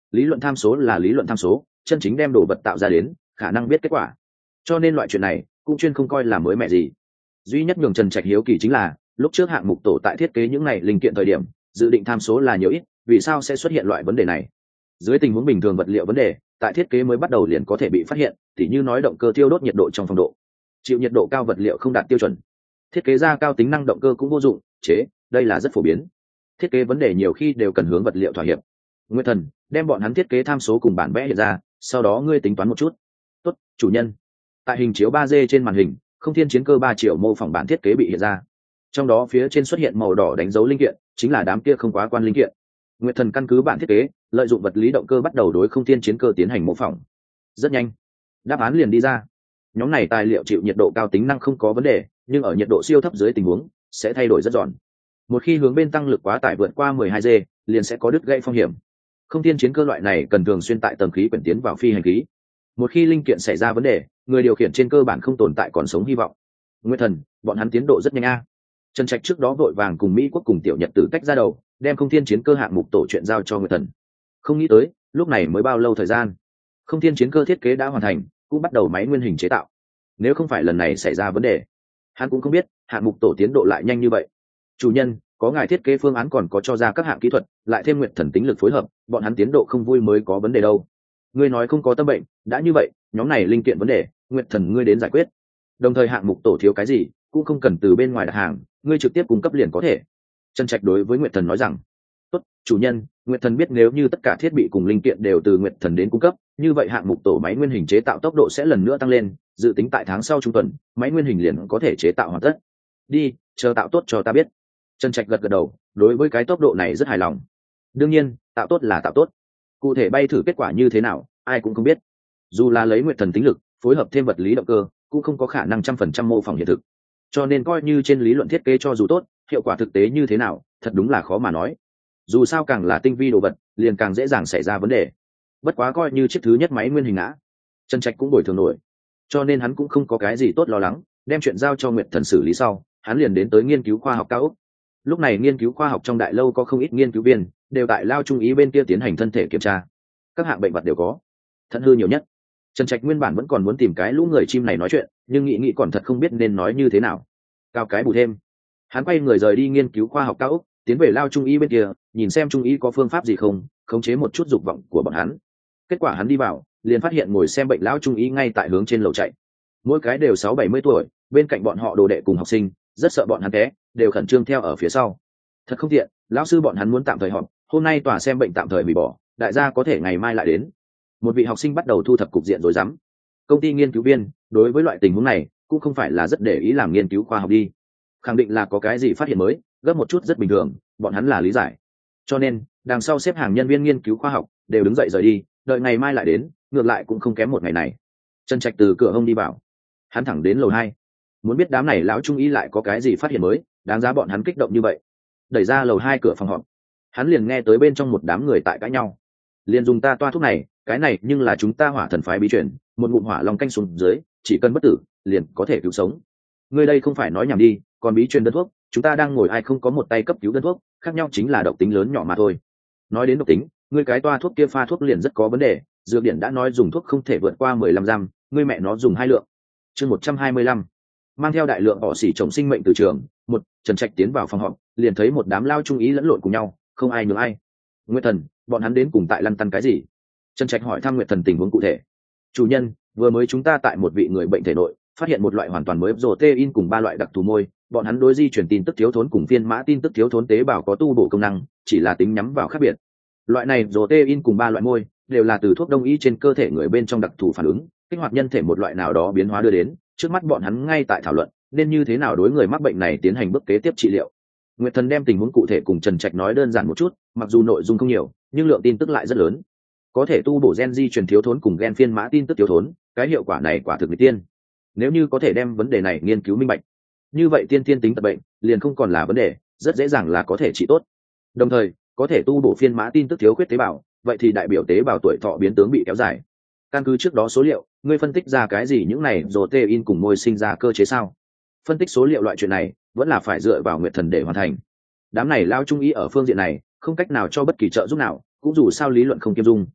lý luận tham số là lý luận tham số, chân chính đem đồ vật tạo ra đến khả năng biết kết quả, cho nên loại chuyện này cũng chuyên không coi là mới mẻ gì. Duy nhất nhường Trần Trạch hiếu kỳ chính là lúc trước hạng mục tổ tại thiết kế những này linh kiện thời điểm dự định tham số là nhiều ít, vì sao sẽ xuất hiện loại vấn đề này. Dưới tình huống bình thường vật liệu vấn đề tại thiết kế mới bắt đầu liền có thể bị phát hiện, tỉ như nói động cơ thiêu đốt nhiệt độ trong phòng độ, chịu nhiệt độ cao vật liệu không đạt tiêu chuẩn, thiết kế ra cao tính năng động cơ cũng vô dụng chế, đây là rất phổ biến. Thiết kế vấn đề nhiều khi đều cần hướng vật liệu thỏa hiệp. Nguyệt Thần đem bọn hắn thiết kế tham số cùng bản vẽ hiện ra, sau đó ngươi tính toán một chút. Tốt, chủ nhân. Tại hình chiếu 3D trên màn hình, Không Thiên Chiến Cơ 3 triệu mô phỏng bản thiết kế bị hiện ra, trong đó phía trên xuất hiện màu đỏ đánh dấu linh kiện chính là đám kia không quá quan linh kiện. Nguyệt Thần căn cứ bản thiết kế lợi dụng vật lý động cơ bắt đầu đối Không Thiên Chiến Cơ tiến hành mô phỏng. Rất nhanh đáp án liền đi ra. Nhóm này tài liệu chịu nhiệt độ cao tính năng không có vấn đề, nhưng ở nhiệt độ siêu thấp dưới tình huống sẽ thay đổi rất giòn. Một khi hướng bên tăng lực quá tải vượt qua 12 g liền sẽ có đứt gãy phong hiểm. Không Thiên Chiến Cơ loại này cần thường xuyên tại tầng khí quyển tiến vào phi hành khí, một khi linh kiện xảy ra vấn đề, người điều khiển trên cơ bản không tồn tại còn sống hy vọng. Nguyệt Thần bọn hắn tiến độ rất nhanh a. Trần Trạch trước đó vội vàng cùng Mỹ Quốc cùng Tiểu Nhật Tử tách ra đầu, đem Không Thiên Chiến Cơ hạng mục tổ chuyện giao cho Nguyệt Thần. Không nghĩ tới lúc này mới bao lâu thời gian, Không Thiên Chiến Cơ thiết kế đã hoàn thành, cũng bắt đầu máy nguyên hình chế tạo. Nếu không phải lần này xảy ra vấn đề, hắn cũng không biết hạng mục tổ tiến độ lại nhanh như vậy. Chủ nhân, có ngài thiết kế phương án còn có cho ra các hạng kỹ thuật, lại thêm Nguyệt Thần tính lực phối hợp, bọn hắn tiến độ không vui mới có vấn đề đâu. Ngươi nói không có tâm bệnh, đã như vậy nhóm này linh kiện vấn đề Nguyệt Thần ngươi đến giải quyết. Đồng thời hạng mục tổ thiếu cái gì cũng không cần từ bên ngoài đặt hàng, ngươi trực tiếp cung cấp liền có thể. Trần Trạch đối với Nguyệt Thần nói rằng, tốt, chủ nhân. Nguyệt Thần biết nếu như tất cả thiết bị cùng linh kiện đều từ Nguyệt Thần đến cung cấp, như vậy hạng mục tổ máy nguyên hình chế tạo tốc độ sẽ lần nữa tăng lên, dự tính tại tháng sau trung tuần máy nguyên hình liền có thể chế tạo hoàn tất. Đi, chờ tạo tốt cho ta biết. Trần Trạch gật gật đầu, đối với cái tốc độ này rất hài lòng. Đương nhiên tạo tốt là tạo tốt, cụ thể bay thử kết quả như thế nào ai cũng không biết. Dù là lấy Nguyệt Thần tính lực phối hợp thêm vật lý động cơ cũng không có khả năng 100% mô phỏng hiện thực, cho nên coi như trên lý luận thiết kế cho dù tốt, hiệu quả thực tế như thế nào thật đúng là khó mà nói. Dù sao càng là tinh vi đồ vật liền càng dễ dàng xảy ra vấn đề. Bất quá coi như chiếc thứ nhất máy nguyên hình ngã, Trần Trạch cũng bồi thường nổi, cho nên hắn cũng không có cái gì tốt lo lắng. Đem chuyện giao cho Nguyệt Thần xử lý sau, hắn liền đến tới nghiên cứu khoa học cao ốc. Lúc này nghiên cứu khoa học trong đại lâu có không ít nghiên cứu viên đều tại lao trung ý bên kia tiến hành thân thể kiểm tra, các hạng bệnh vật đều có, thận hư nhiều nhất. Trần Trạch nguyên bản vẫn còn muốn tìm cái lũ người chim này nói chuyện, nhưng nghĩ còn thật không biết nên nói như thế nào. Cao cái bù thêm, hắn quay người rời đi nghiên cứu khoa học cao ốc, tiến về lao trung y bên kia nhìn xem trung y có phương pháp gì không khống chế một chút dục vọng của bọn hắn. Kết quả hắn đi vào liền phát hiện ngồi xem bệnh lão trung y ngay tại hướng trên lầu chạy, mỗi cái đều 60-70 tuổi, bên cạnh bọn họ đồ đệ cùng học sinh rất sợ bọn hắn té, đều khẩn trương theo ở phía sau. Thật không tiện, lão sư bọn hắn muốn tạm thời họp, hôm nay tòa xem bệnh tạm thời hủy bỏ, đại gia có thể ngày mai lại đến. Một vị học sinh bắt đầu thu thập cục diện rồi dám. Công ty nghiên cứu viên đối với loại tình huống này cũng không phải là rất để ý làm nghiên cứu khoa học đi, khẳng định là có cái gì phát hiện mới, gấp một chút rất bình thường, bọn hắn là lý giải. Cho nên đằng sau xếp hàng nhân viên nghiên cứu khoa học đều đứng dậy rời đi, đợi ngày mai lại đến, ngược lại cũng không kém một ngày này. Trần Trạch từ cửa hông đi vào, hắn thẳng đến lầu 2, muốn biết đám này lão trung y lại có cái gì phát hiện mới đáng giá bọn hắn kích động như vậy. Đẩy ra lầu 2 cửa phòng họp, hắn liền nghe tới bên trong một đám người tại cãi nhau. Liền dùng ta toa thuốc này, cái này nhưng là chúng ta Hỏa Thần phái bí truyền, một ngụm hỏa long canh xuống dưới, chỉ cần bất tử liền có thể cứu sống. Ngươi đây không phải nói nhảm đi, còn bí truyền đơn thuốc, chúng ta đang ngồi ai không có một tay cấp cứu đơn thuốc, khác nhau chính là độc tính lớn nhỏ mà thôi. Nói đến độc tính, ngươi cái toa thuốc kia pha thuốc liền rất có vấn đề, dược điển đã nói dùng thuốc không thể vượt qua 15 gram, ngươi mẹ nó dùng 2 lượng. Chương 125. Mang theo đại lượng họ xỉ trồng sinh mệnh từ trường, Trần Trạch tiến vào phòng họp, liền thấy một đám lao trung ý lẫn lộn cùng nhau, không ai nhường ai. Nguyệt Thần, bọn hắn đến cùng tại lăn tăn cái gì? Trần Trạch hỏi thăm Nguyệt Thần tình huống cụ thể. Chủ nhân, vừa mới chúng ta tại một vị người bệnh thể nội phát hiện một loại hoàn toàn mới protein cùng 3 loại đặc thù môi, bọn hắn đối di chuyển tin tức thiếu thốn cùng phiên mã tin tức thiếu thốn tế bào có tu bổ công năng, chỉ là tính nhắm vào khác biệt. Loại này protein cùng 3 loại môi đều là từ thuốc đông y trên cơ thể người bên trong đặc thù phản ứng, kích hoạt nhân thể một loại nào đó biến hóa đưa đến. Trước mắt bọn hắn ngay tại thảo luận nên như thế nào đối người mắc bệnh này tiến hành bước kế tiếp trị liệu. Nguyệt Thần đem tình huống cụ thể cùng Trần Trạch nói đơn giản một chút, mặc dù nội dung không nhiều, nhưng lượng tin tức lại rất lớn. Có thể tu bổ gen di truyền thiếu thốn cùng gen phiên mã tin tức thiếu thốn, cái hiệu quả này quả thực người tiên. Nếu như có thể đem vấn đề này nghiên cứu minh bạch, như vậy tiên thiên tính tật bệnh liền không còn là vấn đề, rất dễ dàng là có thể trị tốt. Đồng thời, có thể tu bổ phiên mã tin tức thiếu khuyết tế bào, vậy thì đại biểu tế bào tuổi thọ biến tướng bị kéo dài. Căn cứ trước đó số liệu, ngươi phân tích ra cái gì những này protein cùng môi sinh ra cơ chế sao? Phân tích số liệu loại chuyện này vẫn là phải dựa vào Nguyệt Thần để hoàn thành. Đám này lao trung ý ở phương diện này không cách nào cho bất kỳ trợ giúp nào, cũng dù sao lý luận không kiêm dung,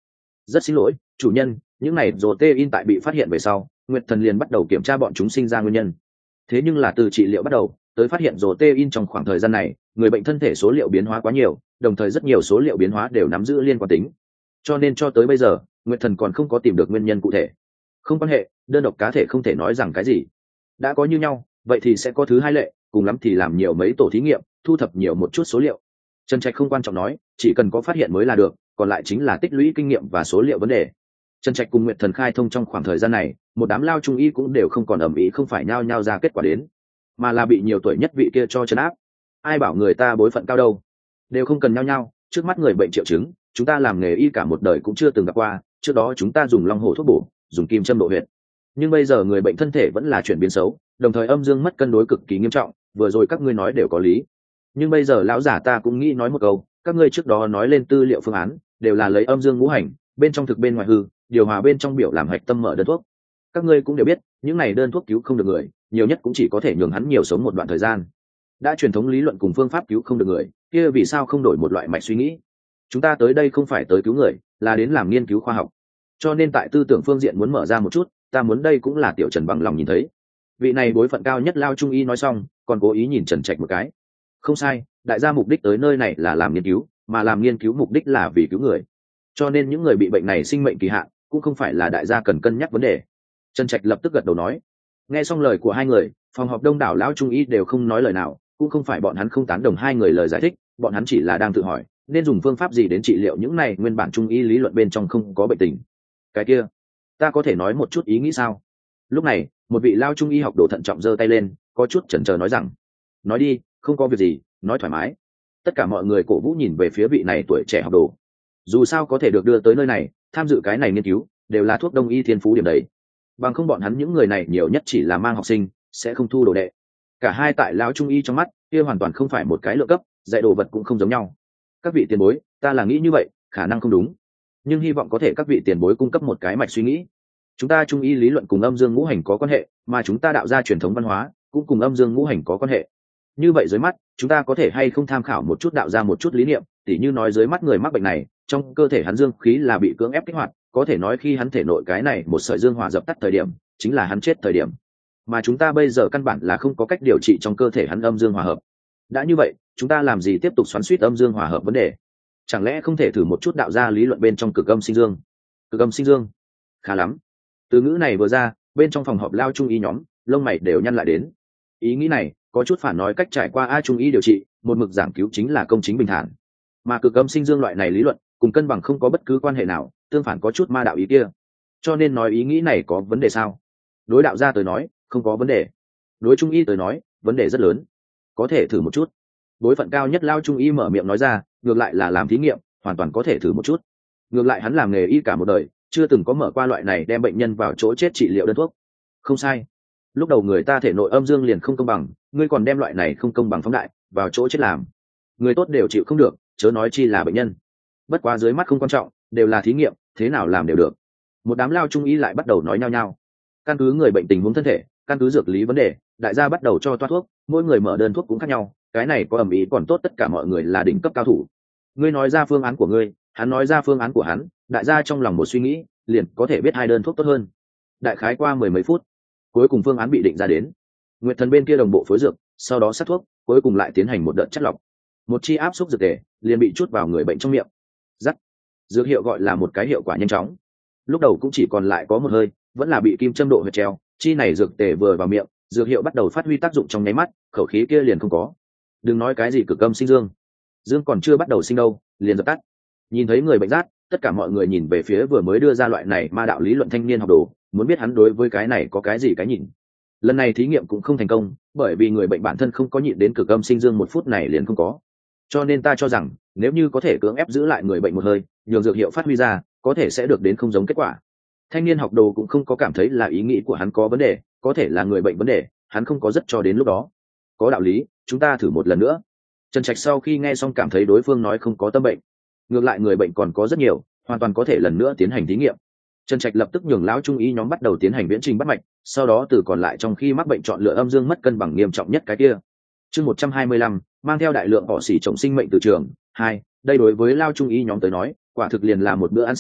rất xin lỗi chủ nhân, những này protein tại bị phát hiện về sau, Nguyệt Thần liền bắt đầu kiểm tra bọn chúng sinh ra nguyên nhân. Thế nhưng là từ trị liệu bắt đầu tới phát hiện protein trong khoảng thời gian này, người bệnh thân thể số liệu biến hóa quá nhiều, đồng thời rất nhiều số liệu biến hóa đều nắm giữ liên quan tính, cho nên cho tới bây giờ Nguyệt Thần còn không có tìm được nguyên nhân cụ thể. Không quan hệ, đơn độc cá thể không thể nói rằng cái gì, đã có như nhau vậy thì sẽ có thứ hai lệ, cùng lắm thì làm nhiều mấy tổ thí nghiệm, thu thập nhiều một chút số liệu. Trần Trạch không quan trọng nói, chỉ cần có phát hiện mới là được, còn lại chính là tích lũy kinh nghiệm và số liệu vấn đề. Trần Trạch cùng Nguyệt Thần khai thông trong khoảng thời gian này, một đám lao trung y cũng đều không còn ầm ĩ, không phải nhao nhao ra kết quả đến, mà là bị nhiều tuổi nhất vị kia cho trấn áp. Ai bảo người ta bối phận cao đâu, đều không cần nhao nhao, trước mắt người bệnh triệu chứng, chúng ta làm nghề y cả một đời cũng chưa từng gặp qua, trước đó chúng ta dùng long hổ thuốc bổ, dùng kim châm độ huyệt, nhưng bây giờ người bệnh thân thể vẫn là chuyển biến xấu, đồng thời âm dương mất cân đối cực kỳ nghiêm trọng, vừa rồi các ngươi nói đều có lý, nhưng bây giờ lão giả ta cũng nghĩ nói một câu, các ngươi trước đó nói lên tư liệu phương án đều là lấy âm dương ngũ hành, bên trong thực bên ngoài hư, điều hòa bên trong biểu làm hạch tâm mở đơn thuốc. Các ngươi cũng đều biết, những này đơn thuốc cứu không được người, nhiều nhất cũng chỉ có thể nhường hắn nhiều sống một đoạn thời gian. Đã truyền thống lý luận cùng phương pháp cứu không được người, kia vì sao không đổi một loại mạch suy nghĩ? Chúng ta tới đây không phải tới cứu người, là đến làm nghiên cứu khoa học. Cho nên tại tư tưởng phương diện muốn mở ra một chút, ta muốn đây cũng là Tiểu Trần bằng lòng nhìn thấy. Vị này bối phận cao nhất lao trung y nói xong, còn cố ý nhìn Trần Trạch một cái. Không sai, đại gia mục đích tới nơi này là làm nghiên cứu, mà làm nghiên cứu mục đích là vì cứu người. Cho nên những người bị bệnh này sinh mệnh kỳ hạn cũng không phải là đại gia cần cân nhắc vấn đề. Trần Trạch lập tức gật đầu nói. Nghe xong lời của hai người, phòng họp đông đảo lão trung y đều không nói lời nào, cũng không phải bọn hắn không tán đồng hai người lời giải thích, bọn hắn chỉ là đang tự hỏi nên dùng phương pháp gì đến trị liệu những này nguyên bản trung y lý luận bên trong không có bệnh tình. Cái kia, ta có thể nói một chút ý nghĩ sao? Lúc này, một vị lao trung y học đồ thận trọng giơ tay lên, có chút chần chờ nói rằng, nói đi, không có việc gì, nói thoải mái. Tất cả mọi người cổ vũ nhìn về phía vị này tuổi trẻ học đồ. Dù sao có thể được đưa tới nơi này, tham dự cái này nghiên cứu, đều là thuốc đông y thiên phú điểm đấy. Bằng không bọn hắn những người này nhiều nhất chỉ là mang học sinh, sẽ không thu đồ đệ. Cả hai tại lão trung y trong mắt, kia hoàn toàn không phải một cái lượng cấp, dạy đồ vật cũng không giống nhau. Các vị tiền bối, ta là nghĩ như vậy, khả năng không đúng, nhưng hy vọng có thể các vị tiền bối cung cấp một cái mạch suy nghĩ. Chúng ta trung y lý luận cùng âm dương ngũ hành có quan hệ, mà chúng ta đạo gia truyền thống văn hóa cũng cùng âm dương ngũ hành có quan hệ. Như vậy dưới mắt, chúng ta có thể hay không tham khảo một chút đạo gia một chút lý niệm, tỉ như nói dưới mắt người mắc bệnh này, trong cơ thể hắn dương khí là bị cưỡng ép kích hoạt, có thể nói khi hắn thể nội cái này một sợi dương hỏa dập tắt thời điểm, chính là hắn chết thời điểm. Mà chúng ta bây giờ căn bản là không có cách điều trị trong cơ thể hắn âm dương hòa hợp. Đã như vậy, chúng ta làm gì tiếp tục xoắn xuýt âm dương hòa hợp vấn đề? Chẳng lẽ không thể thử một chút đạo gia lý luận bên trong cực âm sinh dương? Cực âm sinh dương, khá lắm. Từ ngữ này vừa ra, bên trong phòng họp lao trung y nhóm, lông mày đều nhăn lại đến. Ý nghĩ này có chút phản nói cách trải qua trung y điều trị, một mực giảng cứu chính là công chính bình thản. Mà cực âm sinh dương loại này lý luận, cùng cân bằng không có bất cứ quan hệ nào, tương phản có chút ma đạo ý kia. Cho nên nói ý nghĩ này có vấn đề sao? Đối đạo gia tới nói, không có vấn đề. Đối trung y tới nói, vấn đề rất lớn. Có thể thử một chút. Đối phận cao nhất lao trung y mở miệng nói ra, ngược lại là làm thí nghiệm, hoàn toàn có thể thử một chút. Ngược lại hắn làm nghề y cả một đời, chưa từng có mở qua loại này đem bệnh nhân vào chỗ chết trị liệu đơn thuốc. Không sai. Lúc đầu người ta thể nội âm dương liền không công bằng, ngươi còn đem loại này không công bằng phóng đại, vào chỗ chết làm. Người tốt đều chịu không được, chớ nói chi là bệnh nhân. Bất quá dưới mắt không quan trọng, đều là thí nghiệm, thế nào làm đều được. Một đám lao trung y lại bắt đầu nói nhau nhau. Căn cứ người bệnh tình huống thân thể, căn cứ dược lý vấn đề, đại gia bắt đầu cho toa thuốc, mỗi người mở đơn thuốc cũng khác nhau, cái này có ầm ĩ còn tốt, tất cả mọi người là đỉnh cấp cao thủ. Ngươi nói ra phương án của ngươi, hắn nói ra phương án của hắn, đại gia trong lòng một suy nghĩ, liền có thể biết hai đơn thuốc tốt hơn. Đại khái qua mười mấy phút, cuối cùng phương án bị định ra đến. Nguyệt Thần bên kia đồng bộ phối dược, sau đó sát thuốc, cuối cùng lại tiến hành một đợt chất lọc. Một chi áp suất dược tề liền bị chút vào người bệnh trong miệng. Dắt. Dược hiệu gọi là một cái hiệu quả nhanh chóng. Lúc đầu cũng chỉ còn lại có một hơi, vẫn là bị kim châm độ huyệt treo, chi này dược tề vừa vào miệng, dược hiệu bắt đầu phát huy tác dụng trong nháy mắt, khẩu khí kia liền không có. Đừng nói cái gì cực âm sinh dương, dương còn chưa bắt đầu sinh đâu, liền dập tắt. Nhìn thấy người bệnh rát, tất cả mọi người nhìn về phía vừa mới đưa ra loại này ma đạo lý luận thanh niên học đồ, muốn biết hắn đối với cái này có cái gì cái nhìn. Lần này thí nghiệm cũng không thành công, bởi vì người bệnh bản thân không có nhịn đến cực âm sinh dương một phút này liền không có. Cho nên ta cho rằng, nếu như có thể cưỡng ép giữ lại người bệnh một hơi, nhường dược hiệu phát huy ra, có thể sẽ được đến không giống kết quả. Thanh niên học đồ cũng không có cảm thấy là ý nghĩ của hắn có vấn đề, có thể là người bệnh vấn đề, hắn không có rất cho đến lúc đó. Có đạo lý, chúng ta thử một lần nữa. Trần Trạch sau khi nghe xong cảm thấy đối phương nói không có tâm bệnh, ngược lại người bệnh còn có rất nhiều, hoàn toàn có thể lần nữa tiến hành thí nghiệm. Trần Trạch lập tức nhường lão trung y nhóm bắt đầu tiến hành viễn trình bắt mạch, sau đó từ còn lại trong khi mắc bệnh chọn lựa âm dương mất cân bằng nghiêm trọng nhất cái kia. Chương 125, mang theo đại lượng họ xỉ trọng sinh mệnh từ trường. 2, đây đối với lão trung y nhóm tới nói, quả thực liền là một bữa ăn sáng,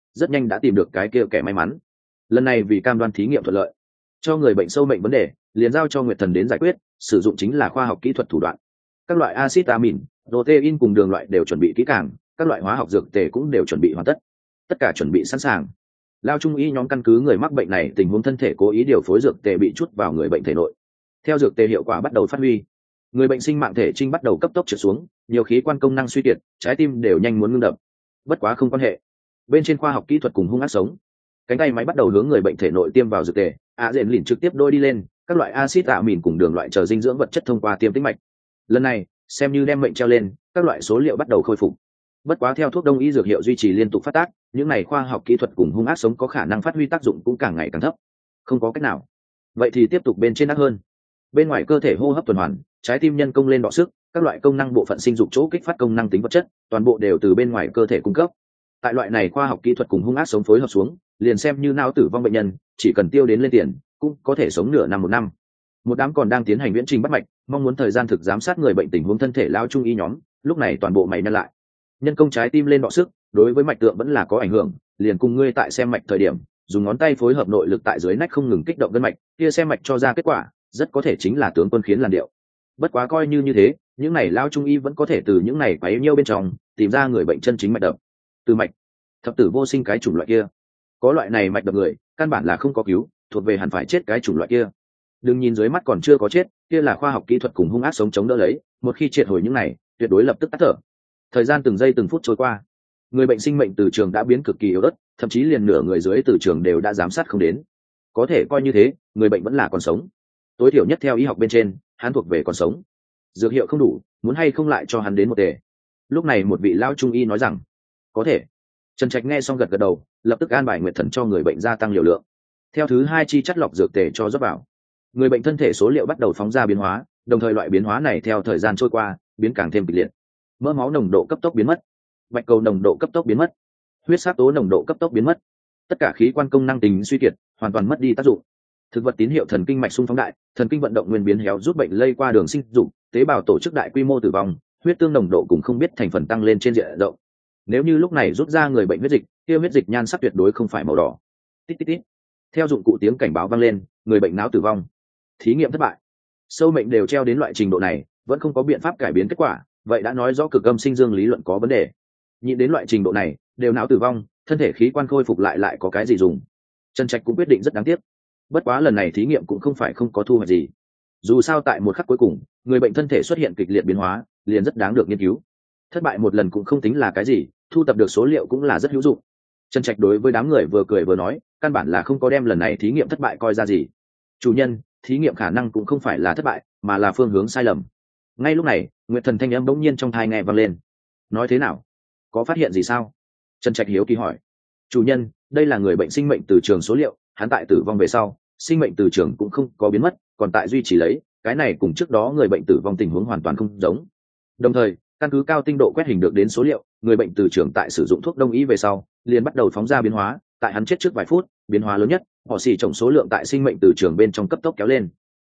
rất nhanh đã tìm được cái kia kẻ may mắn. Lần này vì cam đoan thí nghiệm thuận lợi, cho người bệnh sâu mệnh vấn đề liền giao cho Nguyệt Thần đến giải quyết, sử dụng chính là khoa học kỹ thuật thủ đoạn. Các loại axit amin, protein cùng đường loại đều chuẩn bị kỹ càng, các loại hóa học dược tề cũng đều chuẩn bị hoàn tất, tất cả chuẩn bị sẵn sàng. Lao trung y nhóm căn cứ người mắc bệnh này tình huống thân thể cố ý điều phối dược tề bị chút vào người bệnh thể nội. Theo dược tề hiệu quả bắt đầu phát huy, người bệnh sinh mạng thể trinh bắt đầu cấp tốc trượt xuống, nhiều khí quan công năng suy kiệt, trái tim đều nhanh muốn ngưng đập. Bất quá không quan hệ, bên trên khoa học kỹ thuật cùng hung ác sống, cánh tay máy bắt đầu hướng người bệnh thể nội tiêm vào dược tề, rèn lìn trực tiếp đôi đi lên, các loại axit amin cùng đường loại chờ dinh dưỡng vật chất thông qua tiêm tĩnh mạch. Lần này xem như đem mệnh treo lên, các loại số liệu bắt đầu khôi phục. Bất quá theo thuốc đông y dược hiệu duy trì liên tục phát tác, những này khoa học kỹ thuật cùng hung ác sống có khả năng phát huy tác dụng cũng càng ngày càng thấp. Không có cách nào, vậy thì tiếp tục bên trên ác hơn. Bên ngoài cơ thể hô hấp tuần hoàn, trái tim nhân công lên đọ sức, các loại công năng bộ phận sinh dục chỗ kích phát công năng tính vật chất, toàn bộ đều từ bên ngoài cơ thể cung cấp. Tại loại này khoa học kỹ thuật cùng hung ác sống phối hợp xuống, liền xem như não tử vong bệnh nhân, chỉ cần tiêu đến lên tiền, cũng có thể sống nửa năm một năm. Một đám còn đang tiến hành viễn trình bắt mạch, mong muốn thời gian thực giám sát người bệnh tình huống thân thể lao trung y nhóm, lúc này toàn bộ mày nhăn lại. Nhân công trái tim lên đọ sức, đối với mạch tượng vẫn là có ảnh hưởng, liền cùng ngươi tại xem mạch thời điểm, dùng ngón tay phối hợp nội lực tại dưới nách không ngừng kích động gân mạch, kia xem mạch cho ra kết quả, rất có thể chính là tướng quân khiến làn điệu. Bất quá coi như thế, những này lao trung y vẫn có thể từ những này quấy nhiêu bên trong tìm ra người bệnh chân chính mạch đập. Từ mạch thập tử vô sinh cái chủng loại kia, có loại này mạch đập người, căn bản là không có cứu, thuộc về hẳn phải chết cái chủng loại kia. Đừng nhìn dưới mắt còn chưa có chết, kia là khoa học kỹ thuật cùng hung ác sống chống đỡ lấy, một khi triệt hồi những này, tuyệt đối lập tức tắt thở. Thời gian từng giây từng phút trôi qua, người bệnh sinh mệnh từ trường đã biến cực kỳ yếu ớt, thậm chí liền nửa người dưới từ trường đều đã giám sát không đến. Có thể coi như thế, người bệnh vẫn là còn sống. Tối thiểu nhất theo y học bên trên, hắn thuộc về còn sống. Dược hiệu không đủ, muốn hay không lại cho hắn đến một tề. Lúc này một vị lao trung y nói rằng có thể. Trần Trạch nghe xong gật gật đầu, lập tức an bài Nguyệt Thần cho người bệnh gia tăng liều lượng. Theo thứ hai chi chất lọc dược tề cho rót vào, người bệnh thân thể số liệu bắt đầu phóng ra biến hóa, đồng thời loại biến hóa này theo thời gian trôi qua biến càng thêm kịch liệt. Mỡ máu nồng độ cấp tốc biến mất, bạch cầu nồng độ cấp tốc biến mất, huyết sắc tố nồng độ cấp tốc biến mất, tất cả khí quan công năng tính suy kiệt, hoàn toàn mất đi tác dụng. Thực vật tín hiệu thần kinh mạch xung phóng đại, thần kinh vận động nguyên biến héo rút bệnh lây qua đường sinh dục, tế bào tổ chức đại quy mô tử vong, huyết tương nồng độ cũng không biết thành phần tăng lên trên diện rộng. Nếu như lúc này rút ra người bệnh huyết dịch, kia huyết dịch nhan sắc tuyệt đối không phải màu đỏ. Tít tít tít. Theo dụng cụ tiếng cảnh báo vang lên, người bệnh não tử vong. Thí nghiệm thất bại. Sâu mệnh đều treo đến loại trình độ này, vẫn không có biện pháp cải biến kết quả, vậy đã nói rõ cực âm sinh dương lý luận có vấn đề. Nhịn đến loại trình độ này, đều não tử vong, thân thể khí quan khôi phục lại có cái gì dùng? Trần Trạch cũng quyết định rất đáng tiếc. Bất quá lần này thí nghiệm cũng không phải không có thu hoạch gì. Dù sao tại một khắc cuối cùng, người bệnh thân thể xuất hiện kịch liệt biến hóa, liền rất đáng được nghiên cứu. Thất bại một lần cũng không tính là cái gì, thu tập được số liệu cũng là rất hữu dụng. Trần Trạch đối với đám người vừa cười vừa nói, căn bản là không có đem lần này thí nghiệm thất bại coi ra gì. Chủ nhân, thí nghiệm khả năng cũng không phải là thất bại, mà là phương hướng sai lầm. Ngay lúc này, Nguyệt Thần thanh âm bỗng nhiên trong tai nghe vang lên. Nói thế nào? Có phát hiện gì sao? Trần Trạch hiếu kỳ hỏi. Chủ nhân, đây là người bệnh sinh mệnh từ trường số liệu, hắn tại tử vong về sau, sinh mệnh từ trường cũng không có biến mất, còn tại duy trì lấy, cái này cùng trước đó người bệnh tử vong tình huống hoàn toàn không giống. Đồng thời, căn cứ cao tinh độ quét hình được đến số liệu, người bệnh từ trường tại sử dụng thuốc đông y về sau, liền bắt đầu phóng ra biến hóa, tại hắn chết trước vài phút, biến hóa lớn nhất, họ xỉ trồng số lượng tại sinh mệnh từ trường bên trong cấp tốc kéo lên.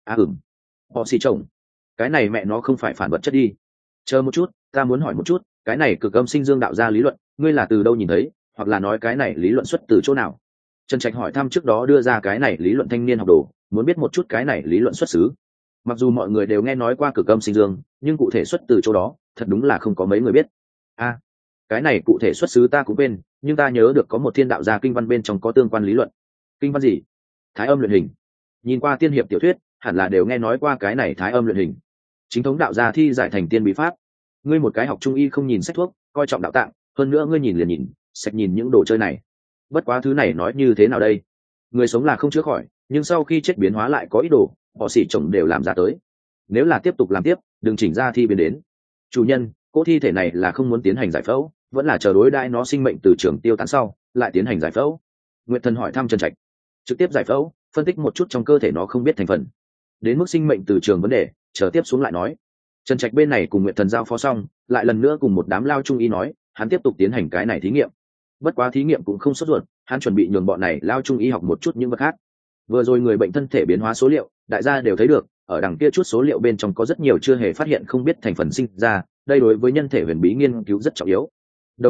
Họ xỉ trồng, cái này mẹ nó không phải phản vật chất đi. Chờ một chút, ta muốn hỏi một chút, cái này cực âm sinh dương đạo ra lý luận, ngươi là từ đâu nhìn thấy, hoặc là nói cái này lý luận xuất từ chỗ nào? Trần Trạch hỏi thăm trước đó đưa ra cái này lý luận thanh niên học đồ, muốn biết một chút cái này lý luận xuất xứ. Mặc dù mọi người đều nghe nói qua cực âm sinh dương, nhưng cụ thể xuất từ chỗ đó, thật đúng là không có mấy người biết. Cái này cụ thể xuất xứ ta cũng quên, nhưng ta nhớ được có một thiên đạo gia kinh văn bên trong có tương quan lý luận. Kinh văn gì? Thái âm luyện hình. Nhìn qua tiên hiệp tiểu thuyết, hẳn là đều nghe nói qua cái này thái âm luyện hình. Chính thống đạo gia thi giải thành tiên bí pháp. Ngươi một cái học trung y không nhìn sách thuốc, coi trọng đạo tạng, hơn nữa ngươi nhìn liền nhìn, sạch nhìn những đồ chơi này. Bất quá thứ này nói như thế nào đây? Người sống là không chữa khỏi, nhưng sau khi chết biến hóa lại có ý đồ, họ xỉ chồng đều làm ra tới. Nếu là tiếp tục làm tiếp, đừng chỉnh ra thi biến đến. Chủ nhân, cỗ thi thể này là không muốn tiến hành giải phẫu, vẫn là chờ đối đãi nó sinh mệnh từ trường tiêu tán sau, lại tiến hành giải phẫu? Nguyệt Thần hỏi thăm Trần Trạch. Trực tiếp giải phẫu, phân tích một chút trong cơ thể nó không biết thành phần. Đến mức sinh mệnh từ trường vấn đề, chờ tiếp xuống lại nói. Trần Trạch bên này cùng Nguyệt Thần giao phó xong, lại lần nữa cùng một đám lao trung y nói, hắn tiếp tục tiến hành cái này thí nghiệm. Bất quá thí nghiệm cũng không sốt ruột, hắn chuẩn bị nhường bọn này lao trung y học một chút những vật khác. Vừa rồi người bệnh thân thể biến hóa số liệu, đại gia đều thấy được, ở đằng kia chút số liệu bên trong có rất nhiều chưa hề phát hiện không biết thành phần sinh ra, đây đối với nhân thể huyền bí nghiên cứu rất trọng yếu. Đồng thời,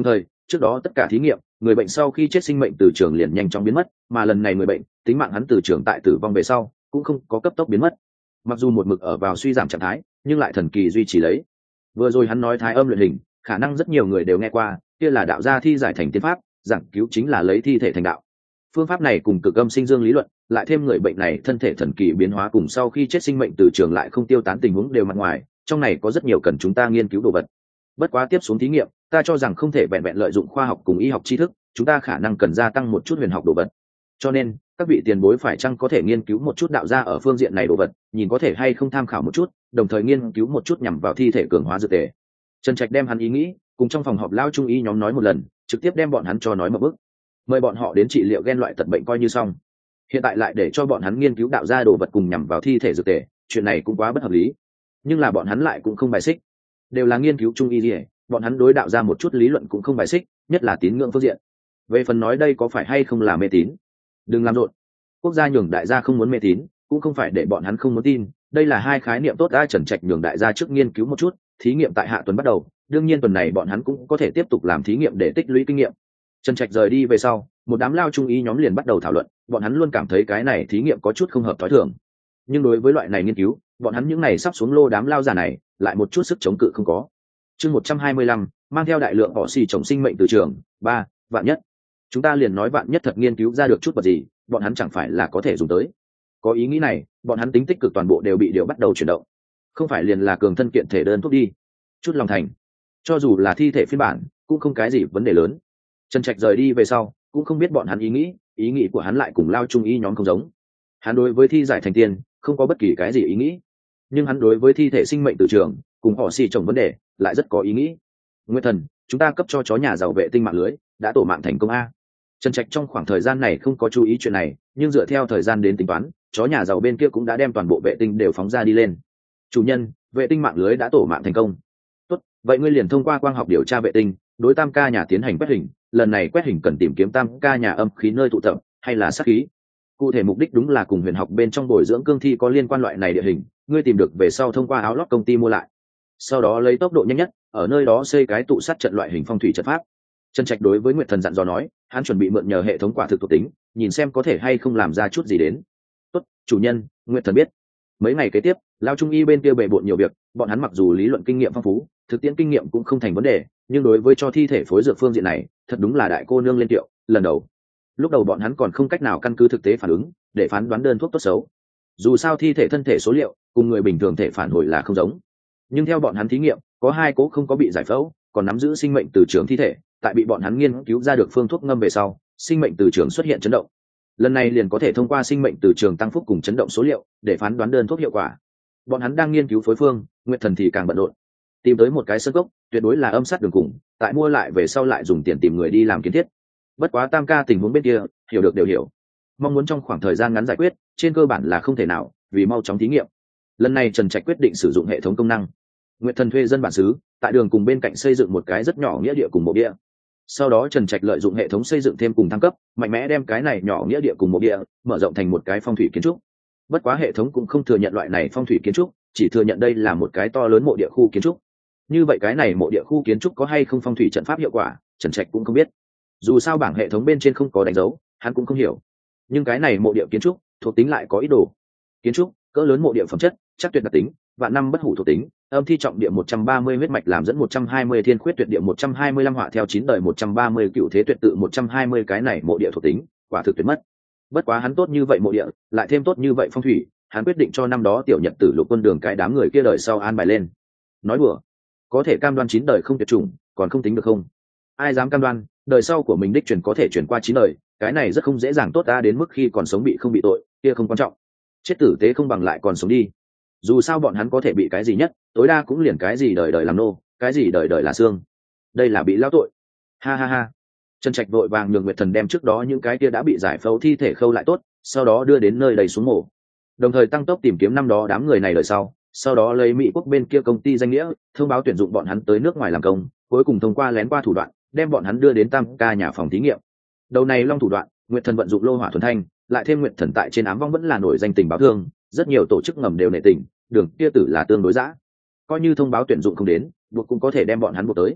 trước đó tất cả thí nghiệm người bệnh sau khi chết sinh mệnh từ trường liền nhanh chóng biến mất, mà lần này người bệnh tính mạng hắn từ trường tại tử vong về sau cũng không có cấp tốc biến mất, mặc dù một mực ở vào suy giảm trạng thái nhưng lại thần kỳ duy trì lấy. Vừa rồi hắn nói thái âm luyện hình, khả năng rất nhiều người đều nghe qua, kia là đạo gia thi giải thành tiên pháp, giảng cứu chính là lấy thi thể thành đạo. Phương pháp này cùng cực âm sinh dương lý luận, lại thêm người bệnh này thân thể thần kỳ biến hóa cùng sau khi chết sinh mệnh từ trường lại không tiêu tán tình huống đều mặt ngoài, trong này có rất nhiều cần chúng ta nghiên cứu đồ vật. Bất quá tiếp xuống thí nghiệm, ta cho rằng không thể vẹn vẹn lợi dụng khoa học cùng y học tri thức, chúng ta khả năng cần gia tăng một chút huyền học đồ vật. Cho nên, các vị tiền bối phải chăng có thể nghiên cứu một chút đạo gia ở phương diện này đồ vật, nhìn có thể hay không tham khảo một chút, đồng thời nghiên cứu một chút nhằm vào thi thể cường hóa dược tề. Trần Trạch đem hắn ý nghĩ cùng trong phòng họp lao trung y nhóm nói một lần, trực tiếp đem bọn hắn cho nói một bước, mời bọn họ đến trị liệu ghen loại tật bệnh coi như xong. Hiện tại lại để cho bọn hắn nghiên cứu đạo gia đồ vật cùng nhằm vào thi thể dược tề, chuyện này cũng quá bất hợp lý. Nhưng là bọn hắn lại cũng không bài xích, đều là nghiên cứu trung y liễu, bọn hắn đối đạo ra một chút lý luận cũng không bài xích, nhất là tín ngưỡng phương diện. Về phần nói đây có phải hay không là mê tín, đừng làm rộn. Quốc gia nhường đại gia không muốn mê tín, cũng không phải để bọn hắn không muốn tin, đây là hai khái niệm tốt. Đã Trần Trạch nhường đại gia trước nghiên cứu một chút, thí nghiệm tại hạ tuần bắt đầu, đương nhiên tuần này bọn hắn cũng có thể tiếp tục làm thí nghiệm để tích lũy kinh nghiệm. Trần Trạch rời đi về sau, một đám lao trung y nhóm liền bắt đầu thảo luận, bọn hắn luôn cảm thấy cái này thí nghiệm có chút không hợp thói thường. Nhưng đối với loại này nghiên cứu, bọn hắn những này sắp xuống lô đám lao giả này, lại một chút sức chống cự không có. Chương 125, mang theo đại lượng họ xì trồng sinh mệnh từ trường, 3, vạn nhất. Chúng ta liền nói vạn nhất thật nghiên cứu ra được chút vật gì, bọn hắn chẳng phải là có thể dùng tới. Có ý nghĩ này, bọn hắn tính tích cực toàn bộ đều bị điều bắt đầu chuyển động. Không phải liền là cường thân kiện thể đơn thuốc đi. Chút lòng thành. Cho dù là thi thể phiên bản, cũng không cái gì vấn đề lớn. Trần Trạch rời đi về sau, cũng không biết bọn hắn ý nghĩ của hắn lại cùng lao trung y nhóm không giống. Hắn đối với thi giải thành tiên, không có bất kỳ cái gì ý nghĩ. Nhưng hắn đối với thi thể sinh mệnh từ trường, cùng họ xì trồng vấn đề, lại rất có ý nghĩ. Nguyên Thần, chúng ta cấp cho chó nhà giàu vệ tinh mạng lưới, đã tổ mạng thành công a. Trần Trạch trong khoảng thời gian này không có chú ý chuyện này, nhưng dựa theo thời gian đến tính toán, chó nhà giàu bên kia cũng đã đem toàn bộ vệ tinh đều phóng ra đi lên. Chủ nhân, vệ tinh mạng lưới đã tổ mạng thành công. Tốt, vậy ngươi liền thông qua quang học điều tra vệ tinh, đối tam ca nhà tiến hành quét hình, lần này quét hình cần tìm kiếm tam ca nhà âm khí nơi tụ tập, hay là sát khí. Cụ thể mục đích đúng là cùng huyền học bên trong bồi dưỡng cương thi có liên quan loại này địa hình, ngươi tìm được về sau thông qua áo lót công ty mua lại. Sau đó lấy tốc độ nhanh nhất, ở nơi đó xây cái tụ sát trận loại hình phong thủy trận pháp. Trần Trạch đối với Nguyệt Thần dặn dò nói, hắn chuẩn bị mượn nhờ hệ thống quả thực thuộc tính, nhìn xem có thể hay không làm ra chút gì đến. Tốt, chủ nhân, Nguyệt Thần biết. Mấy ngày kế tiếp, lao trung y bên kia bề bộn nhiều việc, bọn hắn mặc dù lý luận kinh nghiệm phong phú, thực tiễn kinh nghiệm cũng không thành vấn đề, nhưng đối với cho thi thể phối dược phương diện này, thật đúng là đại cô nương lên tiệu, lần đầu. Lúc đầu bọn hắn còn không cách nào căn cứ thực tế phản ứng để phán đoán đơn thuốc tốt xấu. Dù sao thi thể thân thể số liệu cùng người bình thường thể phản hồi là không giống. Nhưng theo bọn hắn thí nghiệm, có hai cố không có bị giải phẫu, còn nắm giữ sinh mệnh từ trường thi thể, tại bị bọn hắn nghiên cứu ra được phương thuốc ngâm về sau, sinh mệnh từ trường xuất hiện chấn động. Lần này liền có thể thông qua sinh mệnh từ trường tăng phúc cùng chấn động số liệu để phán đoán đơn thuốc hiệu quả. Bọn hắn đang nghiên cứu phối phương, Nguyệt Thần thì càng bận rộn, tìm tới một cái sơ gốc, tuyệt đối là âm sát đường cùng, tại mua lại về sau lại dùng tiền tìm người đi làm kiến thiết. Bất quá tam ca tình huống bên kia, hiểu được đều hiểu, mong muốn trong khoảng thời gian ngắn giải quyết, trên cơ bản là không thể nào, vì mau chóng thí nghiệm. Lần này Trần Trạch quyết định sử dụng hệ thống công năng. Nguyệt Thần thuê dân bản xứ, tại đường cùng bên cạnh xây dựng một cái rất nhỏ nghĩa địa cùng mộ địa. Sau đó Trần Trạch lợi dụng hệ thống xây dựng thêm cùng thăng cấp, mạnh mẽ đem cái này nhỏ nghĩa địa cùng mộ địa mở rộng thành một cái phong thủy kiến trúc. Bất quá hệ thống cũng không thừa nhận loại này phong thủy kiến trúc, chỉ thừa nhận đây là một cái to lớn mộ địa khu kiến trúc. Như vậy cái này mộ địa khu kiến trúc có hay không phong thủy trận pháp hiệu quả, Trần Trạch cũng không biết. Dù sao bảng hệ thống bên trên không có đánh dấu, hắn cũng không hiểu. Nhưng cái này mộ địa kiến trúc thuộc tính lại có ý đồ. Kiến trúc cỡ lớn mộ địa phẩm chất, chắc tuyệt đặc tính, vạn năm bất hủ thuộc tính, âm thi trọng địa 130 huyết mạch làm dẫn 120 thiên khuyết tuyệt địa 125 họa theo 9 đời 130 cựu thế tuyệt tự 120 cái này mộ địa thuộc tính, quả thực tuyệt mất. Bất quá hắn tốt như vậy mộ địa, lại thêm tốt như vậy phong thủy, hắn quyết định cho năm đó tiểu nhật tử Lục Quân Đường cái đám người kia đời sau an bài lên. Nói đùa, có thể cam đoan 9 đời không tuyệt chủng, còn không tính được không? Ai dám cam đoan đời sau của mình đích truyền có thể truyền qua 9 đời, cái này rất không dễ dàng tốt ta, đến mức khi còn sống bị không bị tội, kia không quan trọng. Chết tử tế không bằng lại còn sống đi. Dù sao bọn hắn có thể bị cái gì nhất, tối đa cũng liền cái gì đời đời làm nô, cái gì đời đời là xương. Đây là bị lao tội. Ha ha ha. Trần Trạch vội vàng nhường Nguyệt Thần đem trước đó những cái kia đã bị giải phẫu thi thể khâu lại tốt, sau đó đưa đến nơi đầy xuống mổ. Đồng thời tăng tốc tìm kiếm năm đó đám người này đời sau đó lấy Mỹ quốc bên kia công ty danh nghĩa, thông báo tuyển dụng bọn hắn tới nước ngoài làm công, cuối cùng thông qua lén qua thủ đoạn, đem bọn hắn đưa đến tam ca nhà phòng thí nghiệm. Đầu này long thủ đoạn, Nguyệt Thần vận dụng lô hỏa thuần thanh, lại thêm Nguyệt Thần tại trên ám vong vẫn là nổi danh tình báo thương, rất nhiều tổ chức ngầm đều nể tình, đường kia tử là tương đối dã. Coi như thông báo tuyển dụng không đến, buộc cũng có thể đem bọn hắn buộc tới.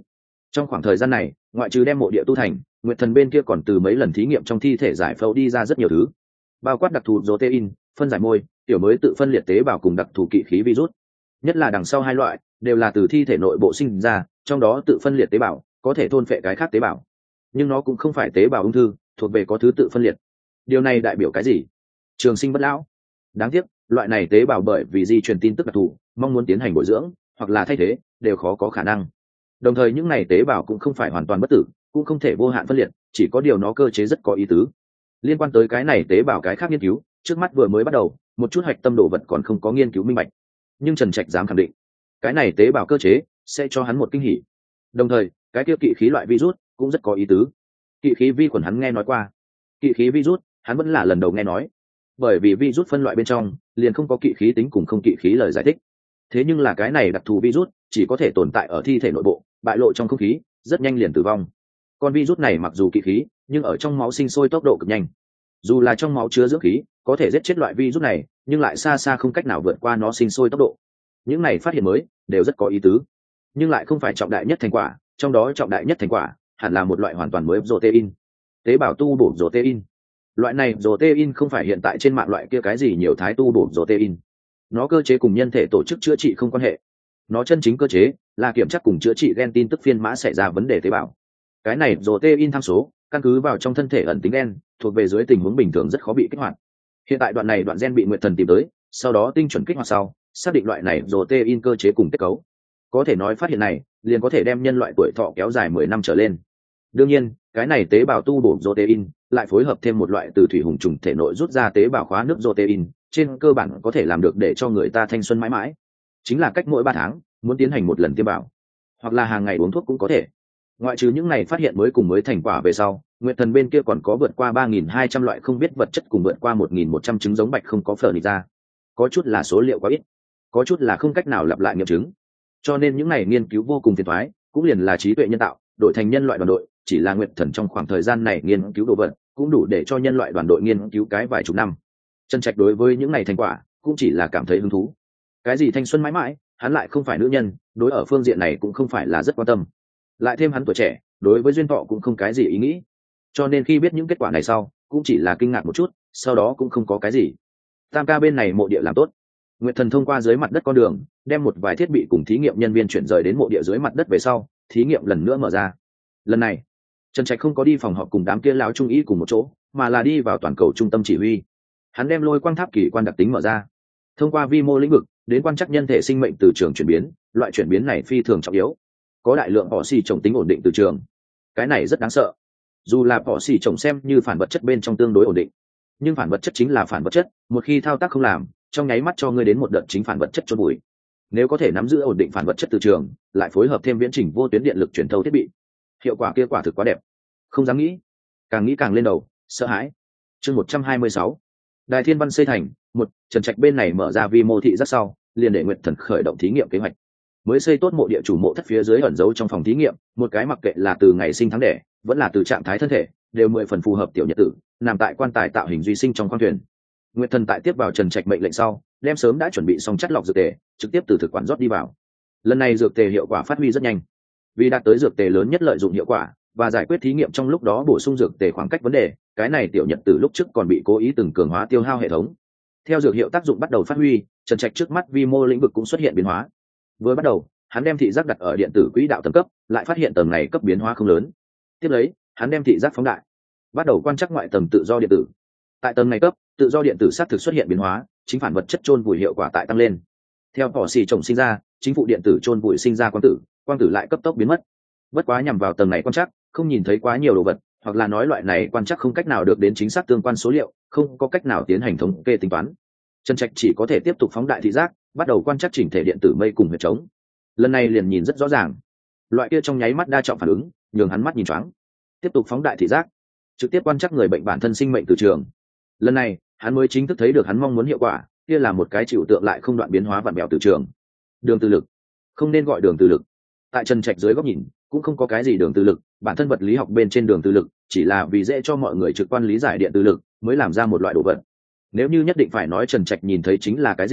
Trong khoảng thời gian này, ngoại trừ đem mộ địa tu thành, Nguyệt Thần bên kia còn từ mấy lần thí nghiệm trong thi thể giải phẫu đi ra rất nhiều thứ, bao quát đặc thù protein, phân giải môi, tiểu mới tự phân liệt tế bào cùng đặc thù kỵ khí virus. Nhất là đằng sau hai loại đều là từ thi thể nội bộ sinh ra, trong đó tự phân liệt tế bào có thể thôn phệ cái khác tế bào, nhưng nó cũng không phải tế bào ung thư, thuộc về có thứ tự phân liệt. Điều này đại biểu cái gì? Trường sinh bất lão. Đáng tiếc, loại này tế bào bởi vì di truyền tin tức đặc thù, mong muốn tiến hành bồi dưỡng hoặc là thay thế đều khó có khả năng. Đồng thời những này tế bào cũng không phải hoàn toàn bất tử, cũng không thể vô hạn phân liệt, chỉ có điều nó cơ chế rất có ý tứ. Liên quan tới cái này tế bào cái khác nghiên cứu, trước mắt vừa mới bắt đầu, một chút hạch tâm đồ vật còn không có nghiên cứu minh bạch. Nhưng Trần Trạch dám khẳng định, cái này tế bào cơ chế sẽ cho hắn một kinh hỉ. Đồng thời, cái kia kỵ khí loại virus cũng rất có ý tứ. Kỵ khí vi khuẩn hắn nghe nói qua, kỵ khí virus hắn vẫn là lần đầu nghe nói, bởi vì virus phân loại bên trong liền không có kỵ khí tính cùng không kỵ khí lời giải thích. Thế nhưng là cái này đặc thù virus chỉ có thể tồn tại ở thi thể nội bộ, bại lộ trong không khí rất nhanh liền tử vong. Con virus này mặc dù kỵ khí, nhưng ở trong máu sinh sôi tốc độ cực nhanh. Dù là trong máu chứa dưỡng khí, có thể giết chết loại virus này, nhưng lại xa xa không cách nào vượt qua nó sinh sôi tốc độ. Những này phát hiện mới đều rất có ý tứ, nhưng lại không phải trọng đại nhất thành quả. Trong đó trọng đại nhất thành quả hẳn là một loại hoàn toàn mới protein, tế bào tu bổ protein. Loại này protein không phải hiện tại trên mạng loại kia cái gì nhiều thái tu bổ protein. Nó cơ chế cùng nhân thể tổ chức chữa trị không quan hệ. Nó chân chính cơ chế là kiểm tra cùng chữa trị gen tin tức phiên mã xảy ra vấn đề tế bào. Cái này protein tham số căn cứ vào trong thân thể ẩn tính gen, thuộc về dưới tình huống bình thường rất khó bị kích hoạt. Hiện tại đoạn gen bị Nguyệt Thần tìm tới, sau đó tinh chuẩn kích hoạt sau, xác định loại này protein cơ chế cùng kết cấu. Có thể nói phát hiện này liền có thể đem nhân loại tuổi thọ kéo dài 10 năm trở lên. Đương nhiên, cái này tế bào tu bổ protein lại phối hợp thêm một loại từ thủy hùng trùng thể nội rút ra tế bào khóa nước protein, trên cơ bản có thể làm được để cho người ta thanh xuân mãi mãi. Chính là cách mỗi 3 tháng muốn tiến hành một lần tiêm bảo, hoặc là hàng ngày uống thuốc cũng có thể. Ngoại trừ những này phát hiện mới cùng mới thành quả về sau, Nguyệt Thần bên kia còn có vượt qua 3.200 loại không biết vật chất cùng vượt qua 1.100 trứng giống bạch không có phở nịch ra. Có chút là số liệu quá ít, có chút là không cách nào lặp lại nghiệm chứng. Cho nên những này nghiên cứu vô cùng phiền toái, cũng liền là trí tuệ nhân tạo đổi thành nhân loại đoàn đội, chỉ là Nguyệt Thần trong khoảng thời gian này nghiên cứu đồ vật, cũng đủ để cho nhân loại đoàn đội nghiên cứu cái vài chục năm. Trần Trạch đối với những này thành quả cũng chỉ là cảm thấy hứng thú. Cái gì thanh xuân mãi mãi, hắn lại không phải nữ nhân, đối ở phương diện này cũng không phải là rất quan tâm. Lại thêm hắn tuổi trẻ, đối với duyên thọ cũng không cái gì ý nghĩ. Cho nên khi biết những kết quả này sau, cũng chỉ là kinh ngạc một chút, sau đó cũng không có cái gì. Tam ca bên này mộ địa làm tốt. Nguyệt Thần thông qua dưới mặt đất con đường, đem một vài thiết bị cùng thí nghiệm nhân viên chuyển rời đến mộ địa dưới mặt đất về sau, thí nghiệm lần nữa mở ra. Lần này, Trần Trạch không có đi phòng họp cùng đám kia lão trung ý cùng một chỗ, mà là đi vào toàn cầu trung tâm chỉ huy. Hắn đem lôi quang tháp kỳ quan đặc tính mở ra, thông qua vi mô lĩnh vực đến quan trắc nhân thể sinh mệnh từ trường chuyển biến. Loại chuyển biến này phi thường trọng yếu, có đại lượng bỏ xì trồng tính ổn định từ trường. Cái này rất đáng sợ. Dù là bỏ xì trồng xem như phản vật chất bên trong tương đối ổn định, nhưng phản vật chất chính là phản vật chất, một khi thao tác không làm, trong nháy mắt cho ngươi đến một đợt chính phản vật chất chôn bụi. Nếu có thể nắm giữ ổn định phản vật chất từ trường, lại phối hợp thêm viễn trình vô tuyến điện lực truyền thâu thiết bị, hiệu quả kia quả thực quá đẹp, không dám nghĩ. Càng nghĩ càng lên đầu, sợ hãi. Chương 126. Đài Thiên Văn xây thành. Trần Trạch bên này mở ra vi mô thị rất sau, liền để Nguyệt Thần khởi động thí nghiệm kế hoạch. Mới xây tốt mộ địa chủ mộ thất phía dưới ẩn giấu trong phòng thí nghiệm, một cái mặc kệ là từ ngày sinh tháng đẻ, vẫn là từ trạng thái thân thể, đều 10 phần phù hợp tiểu nhật tử, nằm tại quan tài tạo hình duy sinh trong khoang thuyền. Nguyệt Thần tại tiếp vào Trần Trạch mệnh lệnh sau, đem sớm đã chuẩn bị xong chất lọc dược tề, trực tiếp từ thực quản rót đi vào. Lần này dược tề hiệu quả phát huy rất nhanh. Vì đạt tới dược tề lớn nhất lợi dụng hiệu quả và giải quyết thí nghiệm trong lúc đó bổ sung dược tề khoảng cách vấn đề, cái này tiểu nhật tử lúc trước còn bị cố ý từng cường hóa tiêu hao hệ thống. Theo dược hiệu tác dụng bắt đầu phát huy, Trần Trạch trước mắt vi mô lĩnh vực cũng xuất hiện biến hóa. Vừa bắt đầu, hắn đem thị giác đặt ở điện tử quỹ đạo tầng cấp, lại phát hiện tầng này cấp biến hóa không lớn. Tiếp lấy, hắn đem thị giác phóng đại, bắt đầu quan trắc ngoại tầng tự do điện tử. Tại tầng này cấp, tự do điện tử xác thực xuất hiện biến hóa, chính phản vật chất chôn vùi hiệu quả tại tăng lên. Theo bỏ xì chồng sinh ra, chính phụ điện tử chôn vùi sinh ra quang tử lại cấp tốc biến mất. Bất quá nhằm vào tầng này quan trắc, không nhìn thấy quá nhiều đồ vật, hoặc là nói loại này quan trắc không cách nào được đến chính xác tương quan số liệu, không có cách nào tiến hành thống kê tính toán. Trần Trạch chỉ có thể tiếp tục phóng đại thị giác, bắt đầu quan trắc chỉnh thể điện tử mây cùng huyệt trống. Lần này liền nhìn rất rõ ràng, loại kia trong nháy mắt đa trọng phản ứng, nhường hắn mắt nhìn choáng. Tiếp tục phóng đại thị giác, trực tiếp quan trắc người bệnh bản thân sinh mệnh từ trường. Lần này, hắn mới chính thức thấy được hắn mong muốn hiệu quả, kia là một cái chịu tượng lại không đoạn biến hóa vặn vẹo từ trường. Đường từ lực, không nên gọi đường từ lực. Tại Trần Trạch dưới góc nhìn, cũng không có cái gì đường từ lực, bản thân vật lý học bên trên đường từ lực, chỉ là vì dễ cho mọi người trực quan lý giải điện từ lực, mới làm ra một loại đồ vật. Nếu như nhất định phải nói Trần Trạch nhìn thấy chính là cái gì,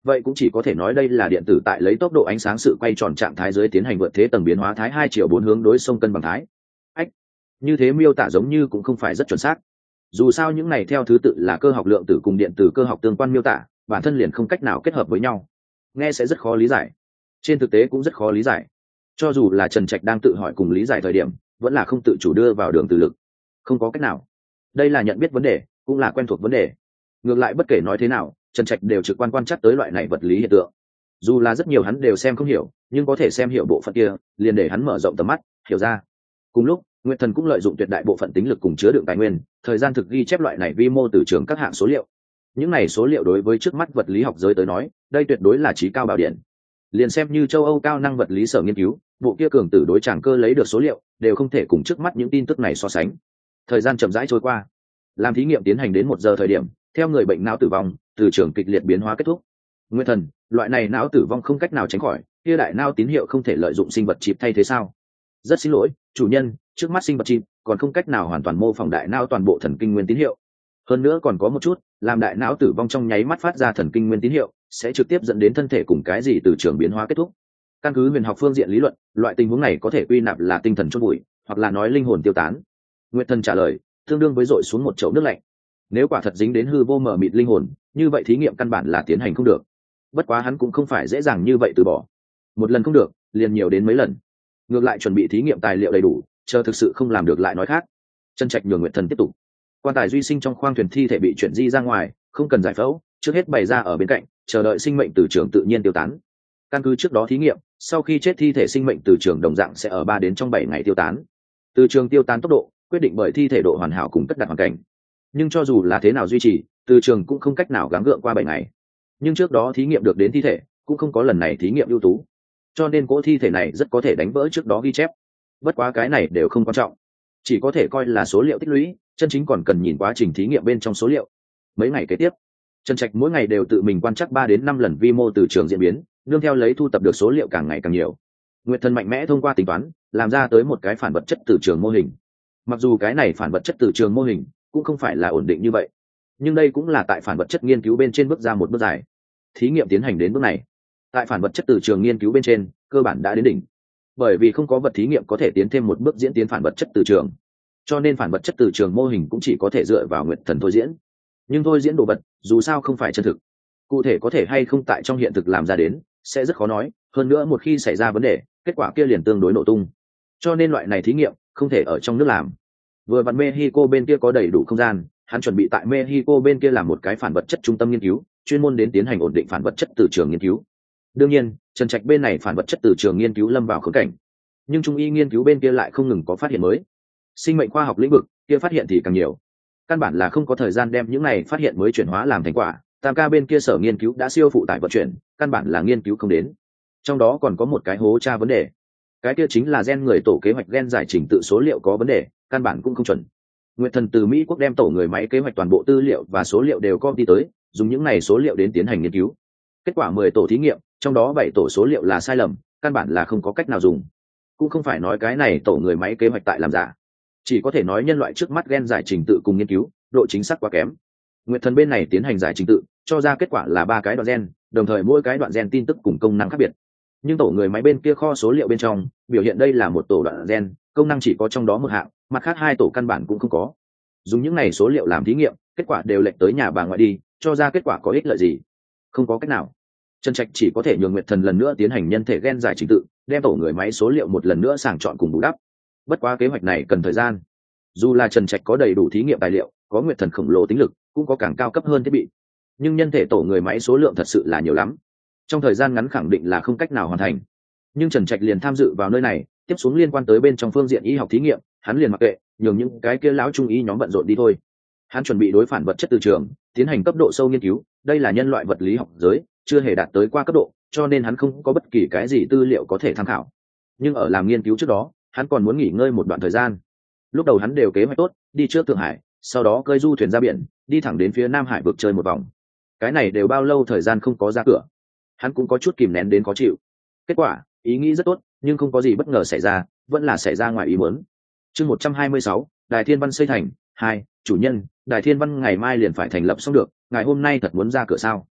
vậy cũng chỉ có thể nói đây là điện tử tại lấy tốc độ ánh sáng sự quay tròn trạng thái dưới tiến hành vượt thế tầng biến hóa thái 2/4 hướng đối xông cân bằng thái. Ách, như thế miêu tả giống như cũng không phải rất chuẩn xác. Dù sao những này theo thứ tự là cơ học lượng tử cùng điện tử cơ học tương quan miêu tả, bản thân liền không cách nào kết hợp với nhau, nghe sẽ rất khó lý giải. Trên thực tế cũng rất khó lý giải. Cho dù là Trần Trạch đang tự hỏi cùng lý giải thời điểm, vẫn là không tự chủ đưa vào đường từ lực. Không có cách nào. Đây là nhận biết vấn đề, cũng là quen thuộc vấn đề. Ngược lại bất kể nói thế nào, Trần Trạch đều trực quan chắc tới loại này vật lý hiện tượng. Dù là rất nhiều hắn đều xem không hiểu, nhưng có thể xem hiểu bộ phận kia, liền để hắn mở rộng tầm mắt, hiểu ra. Cùng lúc, Nguyệt Thần cũng lợi dụng tuyệt đại bộ phận tính lực cùng chứa đựng tài nguyên, thời gian thực ghi chép loại này vi mô từ trường các hạng số liệu. Những này số liệu đối với trước mắt vật lý học giới tới nói, đây tuyệt đối là chí cao bảo điển. Liền xem như châu Âu cao năng vật lý sở nghiên cứu, bộ kia cường tử đối tràng cơ lấy được số liệu, đều không thể cùng trước mắt những tin tức này so sánh. Thời gian chậm rãi trôi qua, làm thí nghiệm tiến hành đến 1 giờ thời điểm, theo người bệnh não tử vong, từ trường kịch liệt biến hóa kết thúc. Nguyên Thần, loại này não tử vong không cách nào tránh khỏi, kia đại não tín hiệu không thể lợi dụng sinh vật chip thay thế sao? Rất xin lỗi, chủ nhân, trước mắt sinh vật chip còn không cách nào hoàn toàn mô phỏng đại não toàn bộ thần kinh nguyên tín hiệu. Hơn nữa còn có một chút, làm đại não tử vong trong nháy mắt phát ra thần kinh nguyên tín hiệu, sẽ trực tiếp dẫn đến thân thể cùng cái gì từ trường biến hóa kết thúc. Căn cứ huyền học phương diện lý luận, loại tình huống này có thể quy nạp là tinh thần chôn bụi, hoặc là nói linh hồn tiêu tán. Nguyệt Thần trả lời, tương đương với dội xuống một chậu nước lạnh. Nếu quả thật dính đến hư vô mờ mịt linh hồn, như vậy thí nghiệm căn bản là tiến hành không được. Bất quá hắn cũng không phải dễ dàng như vậy từ bỏ. Một lần không được, liền nhiều đến mấy lần. Ngược lại chuẩn bị thí nghiệm tài liệu đầy đủ, chờ thực sự không làm được lại nói khác. Trần Trạch nhường Nguyệt Thần tiếp tục. Quan tài duy sinh trong khoang thuyền thi thể bị chuyển di ra ngoài, không cần giải phẫu, trước hết bày ra ở bên cạnh, chờ đợi sinh mệnh từ trường tự nhiên tiêu tán. Căn cứ trước đó thí nghiệm, sau khi chết thi thể sinh mệnh từ trường đồng dạng sẽ ở 3 đến trong 7 ngày tiêu tán. Từ trường tiêu tán tốc độ quyết định bởi thi thể độ hoàn hảo cùng tất đặt hoàn cảnh. Nhưng cho dù là thế nào duy trì, từ trường cũng không cách nào gắng gượng qua 7 ngày. Nhưng trước đó thí nghiệm được đến thi thể, cũng không có lần này thí nghiệm ưu tú. Cho nên cỗ thi thể này rất có thể đánh vỡ trước đó ghi chép. Bất quá cái này đều không quan trọng, chỉ có thể coi là số liệu tích lũy, chân chính còn cần nhìn quá trình thí nghiệm bên trong số liệu. Mấy ngày kế tiếp, Trần Trạch mỗi ngày đều tự mình quan trắc 3 đến 5 lần vi mô từ trường diễn biến, nương theo lấy thu tập được số liệu càng ngày càng nhiều. Nguyệt Thần mạnh mẽ thông qua tính toán, làm ra tới một cái phản vật chất từ trường mô hình. Mặc dù cái này phản vật chất từ trường mô hình cũng không phải là ổn định như vậy, nhưng đây cũng là tại phản vật chất nghiên cứu bên trên bước ra một bước dài. Thí nghiệm tiến hành đến bước này, tại phản vật chất từ trường nghiên cứu bên trên, cơ bản đã đến đỉnh. Bởi vì không có vật thí nghiệm có thể tiến thêm một bước diễn tiến phản vật chất từ trường, cho nên phản vật chất từ trường mô hình cũng chỉ có thể dựa vào Nguyệt Thần thôi diễn. Nhưng thôi diễn đồ vật dù sao không phải chân thực, cụ thể có thể hay không tại trong hiện thực làm ra đến sẽ rất khó nói, hơn nữa một khi xảy ra vấn đề, kết quả kia liền tương đối nổ tung. Cho nên loại này thí nghiệm không thể ở trong nước làm. Vừa vặn Mexico bên kia có đầy đủ không gian, hắn chuẩn bị tại Mexico bên kia làm một cái phản vật chất trung tâm nghiên cứu, chuyên môn đến tiến hành ổn định phản vật chất từ trường nghiên cứu. Đương nhiên, Trần Trạch bên này phản vật chất từ trường nghiên cứu lâm vào khốn cảnh, nhưng trung y nghiên cứu bên kia lại không ngừng có phát hiện mới. Sinh mệnh khoa học lĩnh vực kia phát hiện thì càng nhiều, căn bản là không có thời gian đem những này phát hiện mới chuyển hóa làm thành quả. Tam ca bên kia sở nghiên cứu đã siêu phụ tải vận chuyển, căn bản là nghiên cứu không đến. Trong đó còn có một cái hố tra vấn đề, cái kia chính là gen người tổ kế hoạch gen giải trình tự số liệu có vấn đề, căn bản cũng không chuẩn. Nguyệt Thần từ Mỹ quốc đem tổ người máy kế hoạch toàn bộ tư liệu và số liệu đều copy tới, dùng những này số liệu đến tiến hành nghiên cứu. Kết quả 10 tổ thí nghiệm, trong đó 7 tổ số liệu là sai lầm, căn bản là không có cách nào dùng. Cũng không phải nói cái này tổ người máy kế hoạch tại làm giả, chỉ có thể nói nhân loại trước mắt gen giải trình tự cùng nghiên cứu, độ chính xác quá kém. Nguyệt Thần bên này tiến hành giải trình tự, cho ra kết quả là 3 cái đoạn gen, đồng thời mỗi cái đoạn gen tin tức cùng công năng khác biệt. Nhưng tổ người máy bên kia kho số liệu bên trong biểu hiện đây là một tổ đoạn gen, công năng chỉ có trong đó một hạng, mặt khác 2 tổ căn bản cũng không có. Dùng những này số liệu làm thí nghiệm, kết quả đều lệch tới nhà bà ngoại đi, cho ra kết quả có ích lợi gì? Không có cách nào. Trần Trạch chỉ có thể nhường Nguyệt Thần lần nữa tiến hành nhân thể gen giải trình tự, đem tổ người máy số liệu một lần nữa sàng chọn cùng bù đắp. Bất quá kế hoạch này cần thời gian. Dù là Trần Trạch có đầy đủ thí nghiệm tài liệu, có Nguyệt Thần khổng lồ tính lực, cũng có càng cao cấp hơn thiết bị, nhưng nhân thể tổ người máy số lượng thật sự là nhiều lắm, trong thời gian ngắn khẳng định là không cách nào hoàn thành. Nhưng Trần Trạch liền tham dự vào nơi này, tiếp xuống liên quan tới bên trong phương diện y học thí nghiệm, hắn liền mặc kệ, nhường những cái kia lão trung y nhóm bận rộn đi thôi. Hắn chuẩn bị đối phản vật chất từ trường tiến hành cấp độ sâu nghiên cứu, đây là nhân loại vật lý học giới chưa hề đạt tới qua cấp độ, cho nên hắn không có bất kỳ cái gì tư liệu có thể tham khảo. Nhưng ở làm nghiên cứu trước đó, hắn còn muốn nghỉ ngơi một đoạn thời gian. Lúc đầu hắn đều kế hoạch tốt, đi trước Thượng Hải, sau đó cơi du thuyền ra biển, đi thẳng đến phía Nam Hải vực chơi một vòng. Cái này đều bao lâu thời gian không có ra cửa, hắn cũng có chút kìm nén đến khó chịu. Kết quả, ý nghĩ rất tốt, nhưng không có gì bất ngờ xảy ra, vẫn là xảy ra ngoài ý muốn. Chương 126, Đài Thiên Văn xây thành 2, chủ nhân, Đài Thiên Văn ngày mai liền phải thành lập xong được, ngày hôm nay thật muốn ra cửa sao?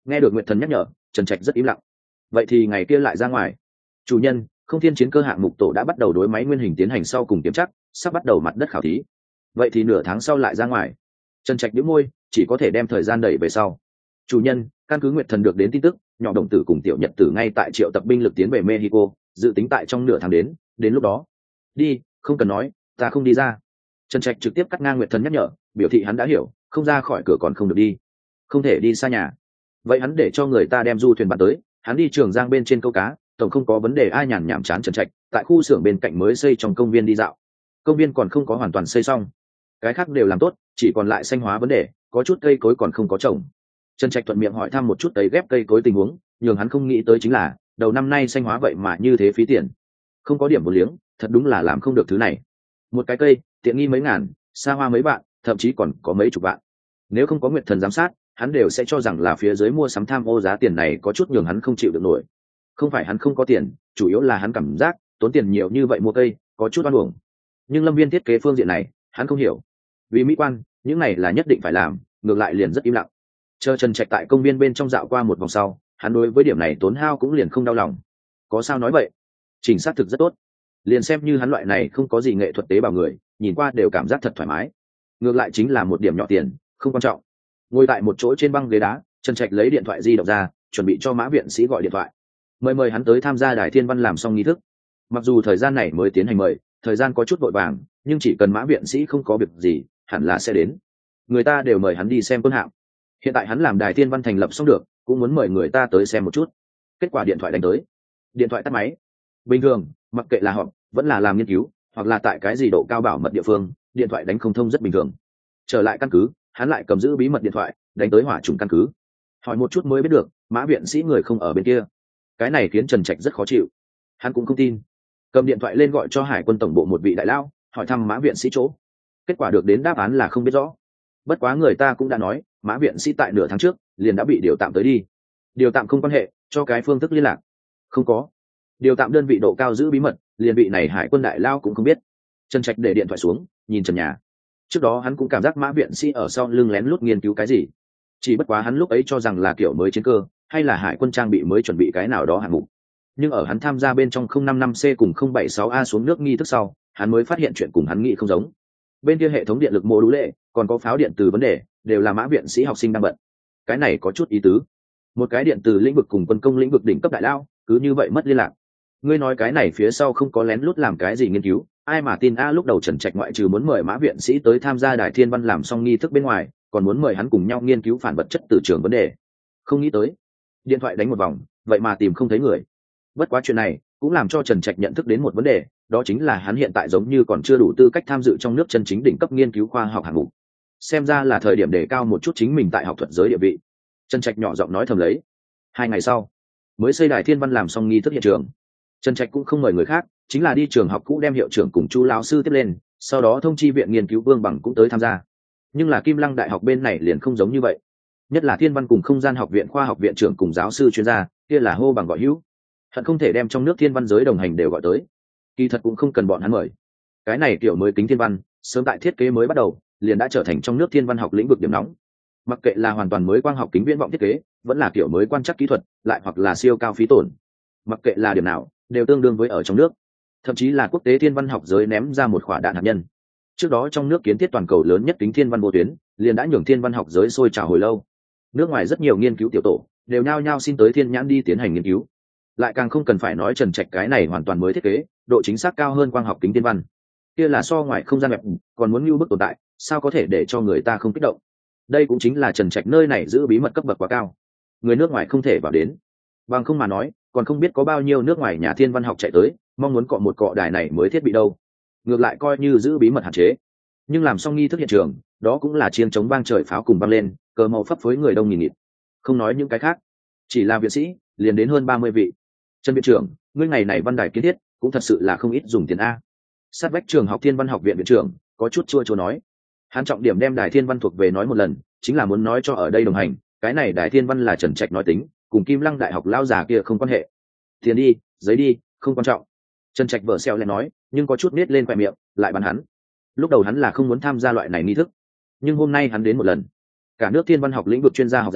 Nghe được Nguyệt Thần nhắc nhở, Trần Trạch rất im lặng. Vậy thì ngày kia lại ra ngoài. Chủ nhân, không thiên chiến cơ hạng mục tổ đã bắt đầu đối máy nguyên hình tiến hành sau cùng kiểm chắc, sắp bắt đầu mặt đất khảo thí. Vậy thì nửa tháng sau lại ra ngoài. Trần Trạch nhíu môi, chỉ có thể đem thời gian đẩy về sau. Chủ nhân, căn cứ Nguyệt Thần được đến tin tức, nhỏ đồng tử cùng tiểu nhật tử ngay tại triệu tập binh lực tiến về Mexico, dự tính tại trong nửa tháng đến lúc đó. Đi, không cần nói, ta không đi ra. Trần Trạch trực tiếp cắt ngang Nguyệt Thần nhắc nhở, biểu thị hắn đã hiểu, không ra khỏi cửa còn không được đi, không thể đi xa nhà. Vậy hắn để cho người ta đem du thuyền bạn tới, hắn đi Trường Giang bên trên câu cá, tổng không có vấn đề. Ai nhàn nhảm chán Trần Trạch tại khu xưởng bên cạnh mới xây trong công viên đi dạo. Công viên còn không có hoàn toàn xây xong, cái khác đều làm tốt, chỉ còn lại xanh hóa vấn đề, có chút cây cối còn không có trồng. Trần Trạch thuận miệng hỏi thăm một chút tấy ghép cây cối tình huống, nhường hắn không nghĩ tới chính là đầu năm nay xanh hóa vậy mà như thế phí tiền, không có điểm vô liếng, thật đúng là làm không được thứ này. Một cái cây tiện nghi mấy ngàn, xa hoa mấy vạn, thậm chí còn có mấy chục vạn. Nếu không có Nguyệt Thần giám sát, hắn đều sẽ cho rằng là phía dưới mua sắm tham ô, giá tiền này có chút nhường hắn không chịu được nổi. Không phải hắn không có tiền, chủ yếu là hắn cảm giác tốn tiền nhiều như vậy mua cây có chút oan uổng. Nhưng Lâm Viên thiết kế phương diện này hắn không hiểu, vì mỹ quan những này là nhất định phải làm, ngược lại liền rất im lặng. Chờ Trần Trạch tại công viên bên trong dạo qua một vòng sau, hắn đối với điểm này tốn hao cũng liền không đau lòng. Có sao nói vậy, chỉnh xác thực rất tốt, liền xem như hắn loại này không có gì nghệ thuật tế bào người, nhìn qua đều cảm giác thật thoải mái. Ngược lại chính là một điểm nhỏ tiền không quan trọng. Ngồi tại một chỗ trên băng ghế đá, Trần Trạch lấy điện thoại di động ra, chuẩn bị cho Mã viện sĩ gọi điện thoại, mời hắn tới tham gia Đài Thiên Văn làm xong nghi thức. Mặc dù thời gian này mới tiến hành mời, thời gian có chút vội vàng, nhưng chỉ cần Mã viện sĩ không có việc gì, hẳn là sẽ đến. Người ta đều mời hắn đi xem quân hạm, hiện tại hắn làm Đài Thiên Văn thành lập xong được, cũng muốn mời người ta tới xem một chút. Kết quả điện thoại đánh tới, điện thoại tắt máy. Bình thường mặc kệ là họp vẫn là làm nghiên cứu, hoặc là tại cái gì độ cao bảo mật địa phương, điện thoại đánh không thông rất bình thường. Trở lại căn cứ, hắn lại cầm giữ bí mật điện thoại đánh tới hỏa trùng căn cứ, hỏi một chút mới biết được Mã viện sĩ người không ở bên kia. Cái này khiến Trần Trạch rất khó chịu, hắn cũng không tin. Cầm điện thoại lên gọi cho Hải quân tổng bộ một vị đại lao, hỏi thăm Mã viện sĩ chỗ. Kết quả được đến đáp án là không biết rõ. Bất quá người ta cũng đã nói Mã viện sĩ tại nửa tháng trước liền đã bị điều tạm tới đi. Điều tạm không quan hệ, cho cái phương thức liên lạc. Không có. Điều tạm đơn vị độ cao giữ bí mật, liền vị này Hải quân đại lao cũng không biết. Trần Trạch để điện thoại xuống, nhìn trần nhà. Trước đó hắn cũng cảm giác Mã viện sĩ ở sau lưng lén lút nghiên cứu cái gì, chỉ bất quá hắn lúc ấy cho rằng là kiểu mới chiến cơ, hay là Hải quân trang bị mới chuẩn bị cái nào đó hạng mục. Nhưng ở hắn tham gia bên trong 055C cùng 076A xuống nước nghi thức sau, hắn mới phát hiện chuyện cùng hắn nghĩ không giống. Bên kia hệ thống điện lực mô đũ lệ, còn có pháo điện từ vấn đề, đều là Mã viện sĩ học sinh đang bận. Cái này có chút ý tứ. Một cái điện từ lĩnh vực cùng quân công lĩnh vực đỉnh cấp đại lao, cứ như vậy mất liên lạc. Ngươi nói cái này phía sau không có lén lút làm cái gì nghiên cứu, ai mà tin a. Lúc đầu Trần Trạch ngoại trừ muốn mời Mã viện sĩ tới tham gia Đài Thiên Văn làm xong nghi thức bên ngoài, còn muốn mời hắn cùng nhau nghiên cứu phản vật chất từ trường vấn đề. Không nghĩ tới, điện thoại đánh một vòng, vậy mà tìm không thấy người. Bất quá chuyện này cũng làm cho Trần Trạch nhận thức đến một vấn đề, đó chính là hắn hiện tại giống như còn chưa đủ tư cách tham dự trong nước chân chính đỉnh cấp nghiên cứu khoa học hạng mục. Xem ra là thời điểm đề cao một chút chính mình tại học thuật giới địa vị. Trần Trạch nhỏ giọng nói thầm lấy. 2 ngày sau, mới xây Đài Thiên Văn làm xong nghi thức hiện trường. Trần Trạch cũng không mời người khác, chính là đi trường học cũ đem hiệu trưởng cùng Chu lão sư tiếp lên, sau đó thông chi viện nghiên cứu Vương Bằng cũng tới tham gia. Nhưng là Kim Lăng Đại học bên này liền không giống như vậy, nhất là Thiên Văn cùng Không gian học viện khoa học viện trưởng cùng giáo sư chuyên gia, kia là hô bằng gọi hữu, hận không thể đem trong nước thiên văn giới đồng hành đều gọi tới. Kỳ thật cũng không cần bọn hắn mời, cái này kiểu mới kính thiên văn, sớm tại thiết kế mới bắt đầu liền đã trở thành trong nước thiên văn học lĩnh vực điểm nóng. Mặc kệ là hoàn toàn mới quang học kính viễn vọng thiết kế, vẫn là kiểu mới quan trắc kỹ thuật, lại hoặc là siêu cao phí tổn, mặc kệ là điểm nào đều tương đương với ở trong nước. Thậm chí là quốc tế thiên văn học giới ném ra một quả đạn hạt nhân. Trước đó trong nước kiến thiết toàn cầu lớn nhất kính thiên văn vô tuyến liền đã nhường thiên văn học giới sôi trào hồi lâu. Nước ngoài rất nhiều nghiên cứu tiểu tổ đều nhao nhao xin tới thiên nhãn đi tiến hành nghiên cứu. Lại càng không cần phải nói Trần Trạch cái này hoàn toàn mới thiết kế, độ chính xác cao hơn quang học kính thiên văn, kia là so ngoài không gian đẹp, còn muốn lưu bức tồn tại, sao có thể để cho người ta không kích động. Đây cũng chính là Trần Trạch nơi này giữ bí mật cấp bậc quá cao, người nước ngoài không thể vào đến. Bằng không mà nói, còn không biết có bao nhiêu nước ngoài nhà thiên văn học chạy tới, mong muốn cọ một cọ đài này mới thiết bị đâu. Ngược lại coi như giữ bí mật hạn chế. Nhưng làm xong nghi thức hiện trường, đó cũng là chiêng chống vang trời pháo cùng vang lên, cờ màu phấp phới người đông nghìn nghịt. Không nói những cái khác, chỉ là viện sĩ liền đến hơn 30 vị. Trần viện trưởng, ngươi ngày này văn đài kiến thiết cũng thật sự là không ít dùng tiền a. Sát vách trường học Thiên Văn học viện viện trưởng có chút chua chua nói. Hắn trọng điểm đem Đài Thiên Văn thuộc về nói một lần, chính là muốn nói cho ở đây đồng hành, cái này Đài Thiên Văn là Trần Trạch nói tính, cùng Kim Lăng Đại học lao già kia không quan hệ. Tiền đi, giấy đi, không quan trọng. Trần Trạch vợ xeo lên nói, nhưng có chút nết lên khóe miệng, lại bắn hắn. Lúc đầu hắn là không muốn tham gia loại này nghi thức, nhưng hôm nay hắn đến một lần. Cả nước thiên văn học lĩnh vực chuyên gia học giả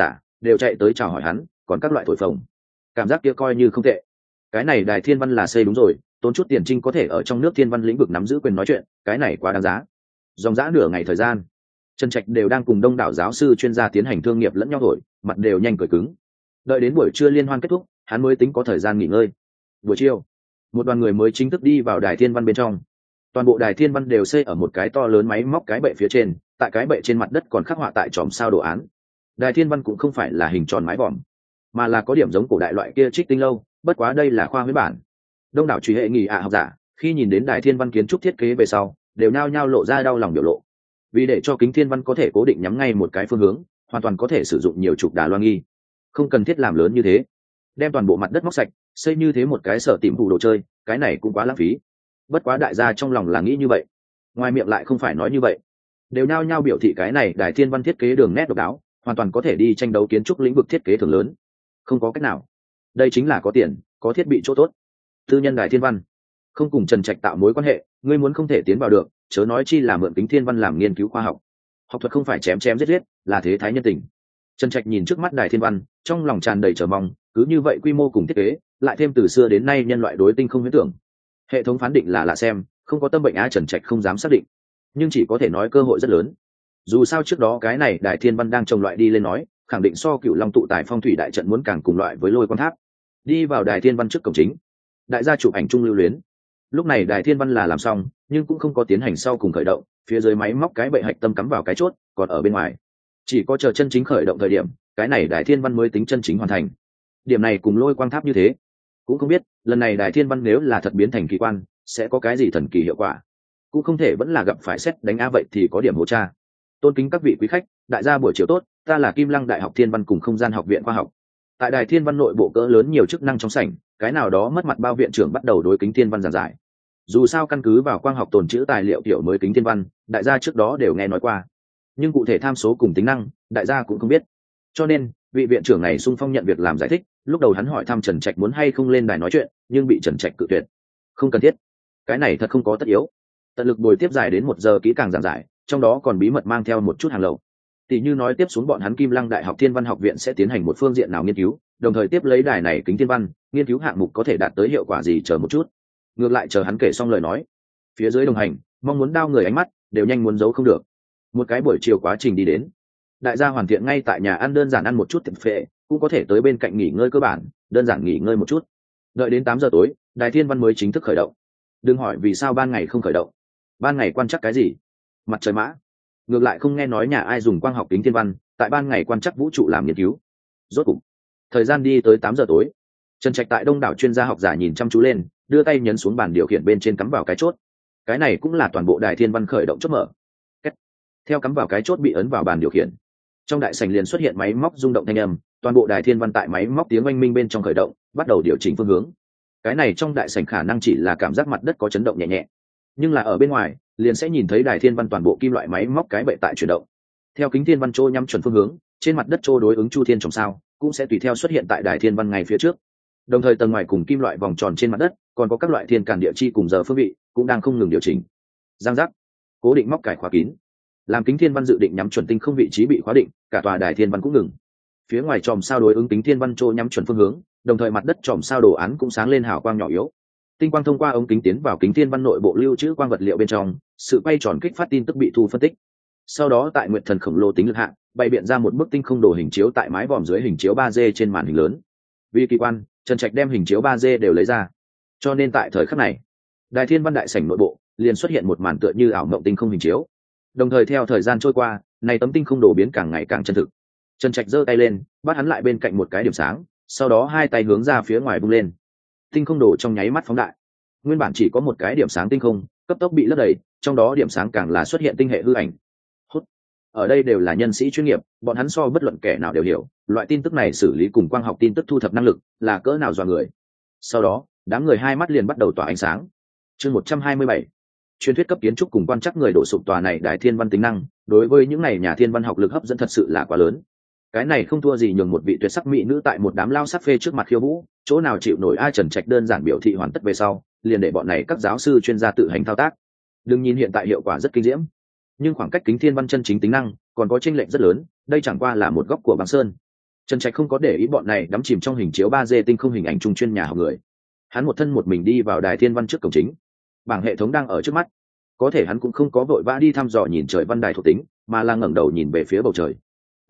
đều chạy tới chào hỏi hắn, còn các loại thổi phồng. Cảm giác kia coi như không tệ. Cái này đài thiên văn là xây đúng rồi, tốn chút tiền trinh có thể ở trong nước thiên văn lĩnh vực nắm giữ quyền nói chuyện, cái này quá đáng giá. Dòng dã nửa ngày thời gian, Trần Trạch đều đang cùng đông đảo giáo sư chuyên gia tiến hành thương nghiệp lẫn nhau thổi, mặt đều nhanh cười cứng. Đợi đến buổi trưa liên hoan kết thúc, hắn mới tính có thời gian nghỉ ngơi. Buổi chiều, một đoàn người mới chính thức đi vào đài thiên văn bên trong. Toàn bộ đài thiên văn đều xây ở một cái to lớn máy móc cái bệ phía trên, tại cái bệ trên mặt đất còn khắc họa tại chòm sao đồ án. Đài thiên văn cũng không phải là hình tròn mái vòm, mà là có điểm giống cổ đại loại kia trích tinh lâu, bất quá đây là khoa huyễn bản. Đông đảo truy hệ nghỉ học giả khi nhìn đến đài thiên văn kiến trúc thiết kế về sau, đều nhao nhao lộ ra đau lòng biểu lộ. Vì để cho kính thiên văn có thể cố định nhắm ngay một cái phương hướng, hoàn toàn có thể sử dụng nhiều chục đà loa nghi, không cần thiết làm lớn như thế, đem toàn bộ mặt đất móc sạch, xây như thế một cái sở tìm hủ đồ chơi, cái này cũng quá lãng phí. Bất quá đại gia trong lòng là nghĩ như vậy, ngoài miệng lại không phải nói như vậy, đều nhao nhao biểu thị cái này đài thiên văn thiết kế đường nét độc đáo, hoàn toàn có thể đi tranh đấu kiến trúc lĩnh vực thiết kế thường lớn. Không có cách nào, đây chính là có tiền, có thiết bị chỗ tốt. Tư nhân đài thiên văn không cùng Trần Trạch tạo mối quan hệ, ngươi muốn không thể tiến vào được, chớ nói chi là mượn kính thiên văn làm nghiên cứu khoa học. Học thuật không phải chém chém giết giết, là thế thái nhân tình. Trần Trạch nhìn trước mắt đài thiên văn, trong lòng tràn đầy chờ mong, cứ như vậy quy mô cùng thiết kế, lại thêm từ xưa đến nay nhân loại đối tinh không huyễn tưởng. Hệ thống phán định là lạ xem, không có tâm bệnh á, Trần Trạch không dám xác định, nhưng chỉ có thể nói cơ hội rất lớn. Dù sao trước đó cái này đài thiên văn đang trồng loại đi lên nói, khẳng định so Cựu Long tụ tài phong thủy đại trận muốn càng cùng loại với Lôi Quan Tháp. Đi vào đài thiên văn trước cổng chính, đại gia chụp ảnh chung lưu luyến. Lúc này đài thiên văn là làm xong, nhưng cũng không có tiến hành sau cùng khởi động, phía dưới máy móc cái bệ hạch tâm cắm vào cái chốt, còn ở bên ngoài chỉ có chờ chân chính khởi động thời điểm, cái này đài thiên văn mới tính chân chính hoàn thành. Điểm này cùng Lôi Quang Tháp như thế, cũng không biết lần này đài thiên văn nếu là thật biến thành kỳ quan, sẽ có cái gì thần kỳ hiệu quả. Cũng không thể vẫn là gặp phải xét đánh á, vậy thì có điểm hỗ tra. Tôn kính các vị quý khách, đại gia buổi chiều tốt, ta là Kim Lăng Đại học Thiên văn cùng Không gian học viện khoa học. Tại đài thiên văn nội bộ cỡ lớn nhiều chức năng trong sảnh, cái nào đó mất mặt bao viện trưởng bắt đầu đối kính thiên văn giảng giải. Dù sao căn cứ vào quang học tồn trữ tài liệu kiểu mới kính thiên văn, đại gia trước đó đều nghe nói qua, nhưng cụ thể tham số cùng tính năng đại gia cũng không biết. Cho nên vị viện trưởng này xung phong nhận việc làm giải thích. Lúc đầu hắn hỏi thăm Trần Trạch muốn hay không lên đài nói chuyện, nhưng bị Trần Trạch cự tuyệt. Không cần thiết, cái này thật không có tất yếu. Tận lực bồi tiếp dài đến 1 giờ kỹ càng giảng giải, trong đó còn bí mật mang theo một chút hàng lậu. Tỷ như nói tiếp xuống bọn hắn Kim Lăng Đại học Thiên văn học viện sẽ tiến hành một phương diện nào nghiên cứu, đồng thời tiếp lấy đài này kính thiên văn nghiên cứu hạng mục có thể đạt tới hiệu quả gì, chờ một chút. Ngược lại chờ hắn kể xong lời nói, phía dưới đồng hành mong muốn đao người ánh mắt đều nhanh muốn giấu không được. Một cái buổi chiều quá trình đi đến, đại gia hoàn thiện ngay tại nhà ăn, đơn giản ăn một chút tiệm phệ, cũng có thể tới bên cạnh nghỉ ngơi cơ bản, đơn giản nghỉ ngơi một chút. Đợi đến 8 giờ tối, đài thiên văn mới chính thức khởi động. Đừng hỏi vì sao ban ngày không khởi động, ban ngày quan trắc cái gì, mặt trời mã. Ngược lại không nghe nói nhà ai dùng quang học kính thiên văn tại ban ngày quan trắc vũ trụ làm nghiên cứu. Rốt cục thời gian đi tới 8 giờ tối, Trần Trạch tại đông đảo chuyên gia học giả nhìn chăm chú lên, đưa tay nhấn xuống bàn điều khiển bên trên, cắm vào cái chốt. Cái này cũng là toàn bộ đài thiên văn khởi động chốt mở. Theo cắm vào cái chốt bị ấn vào bàn điều khiển, trong đại sảnh liền xuất hiện máy móc rung động thanh âm, toàn bộ đài thiên văn tại máy móc tiếng oanh minh bên trong khởi động, bắt đầu điều chỉnh phương hướng. Cái này trong đại sảnh khả năng chỉ là cảm giác mặt đất có chấn động nhẹ nhẹ, nhưng là ở bên ngoài liền sẽ nhìn thấy đài thiên văn toàn bộ kim loại máy móc cái bệ tại chuyển động. Theo kính thiên văn trô nhắm chuẩn phương hướng, trên mặt đất trô đối ứng chu thiên trồng sao cũng sẽ tùy theo xuất hiện tại đài thiên văn ngay phía trước. Đồng thời tầng ngoài cùng kim loại vòng tròn trên mặt đất còn có các loại thiên cản địa chi cùng giờ phương vị cũng đang không ngừng điều chỉnh. Giang giác, cố định móc cải khóa kín, làm kính thiên văn dự định nhắm chuẩn tinh không vị trí bị khóa định, cả tòa đài thiên văn cũng ngừng. Phía ngoài chòm sao đối ứng kính thiên văn trô nhắm chuẩn phương hướng, đồng thời mặt đất chòm sao đồ án cũng sáng lên hào quang nhỏ yếu. Tinh quang thông qua ống kính tiến vào kính thiên văn nội bộ lưu trữ quang vật liệu bên trong, sự quay tròn kích phát tin tức bị thu phân tích. Sau đó tại nguyệt thần khổng lồ tính lực hạng bày biện ra một bức tinh không đồ hình chiếu tại mái vòm dưới hình chiếu 3D trên màn hình lớn. Vì kỳ quan, Trần Trạch đem hình chiếu 3D đều lấy ra, cho nên tại thời khắc này, đài thiên văn đại sảnh nội bộ liền xuất hiện một màn tựa như ảo mộng tinh không hình chiếu. Đồng thời theo thời gian trôi qua, này tấm tinh không đồ biến càng ngày càng chân thực. Trần Trạch giơ tay lên, bắt hắn lại bên cạnh một cái điểm sáng, sau đó hai tay hướng ra phía ngoài bung lên. Tinh không đồ trong nháy mắt phóng đại. Nguyên bản chỉ có một cái điểm sáng tinh không, cấp tốc bị lấp đầy, trong đó điểm sáng càng là xuất hiện tinh hệ hư ảnh. Hút. Ở đây đều là nhân sĩ chuyên nghiệp, bọn hắn so bất luận kẻ nào đều hiểu, loại tin tức này xử lý cùng quang học tin tức thu thập năng lực là cỡ nào dọa người. Sau đó, đám người hai mắt liền bắt đầu tỏa ánh sáng. Chương 127. Truyền thuyết cấp kiến trúc cùng quan trắc người đổ sụp tòa này đài thiên văn tính năng, đối với những này nhà thiên văn học lực hấp dẫn thật sự là quá lớn. Cái này không thua gì nhường một vị tuyệt sắc mỹ nữ tại một đám lao sắc phê trước mặt khiêu vũ, chỗ nào chịu nổi. Ai Trần Trạch đơn giản biểu thị hoàn tất về sau, liền để bọn này các giáo sư chuyên gia tự hành thao tác. Đừng nhìn hiện tại hiệu quả rất kinh diễm, nhưng khoảng cách kính thiên văn chân chính tính năng còn có chênh lệch rất lớn, đây chẳng qua là một góc của băng sơn. Trần Trạch không có để ý bọn này đắm chìm trong hình chiếu 3D tinh không hình ảnh trung chuyên nhà học người. Hắn một thân một mình đi vào đài thiên văn trước cổng chính. Bảng hệ thống đang ở trước mắt, có thể hắn cũng không có vội vã đi thăm dò nhìn trời văn đài thuộc tính, mà là ngẩng đầu nhìn về phía bầu trời.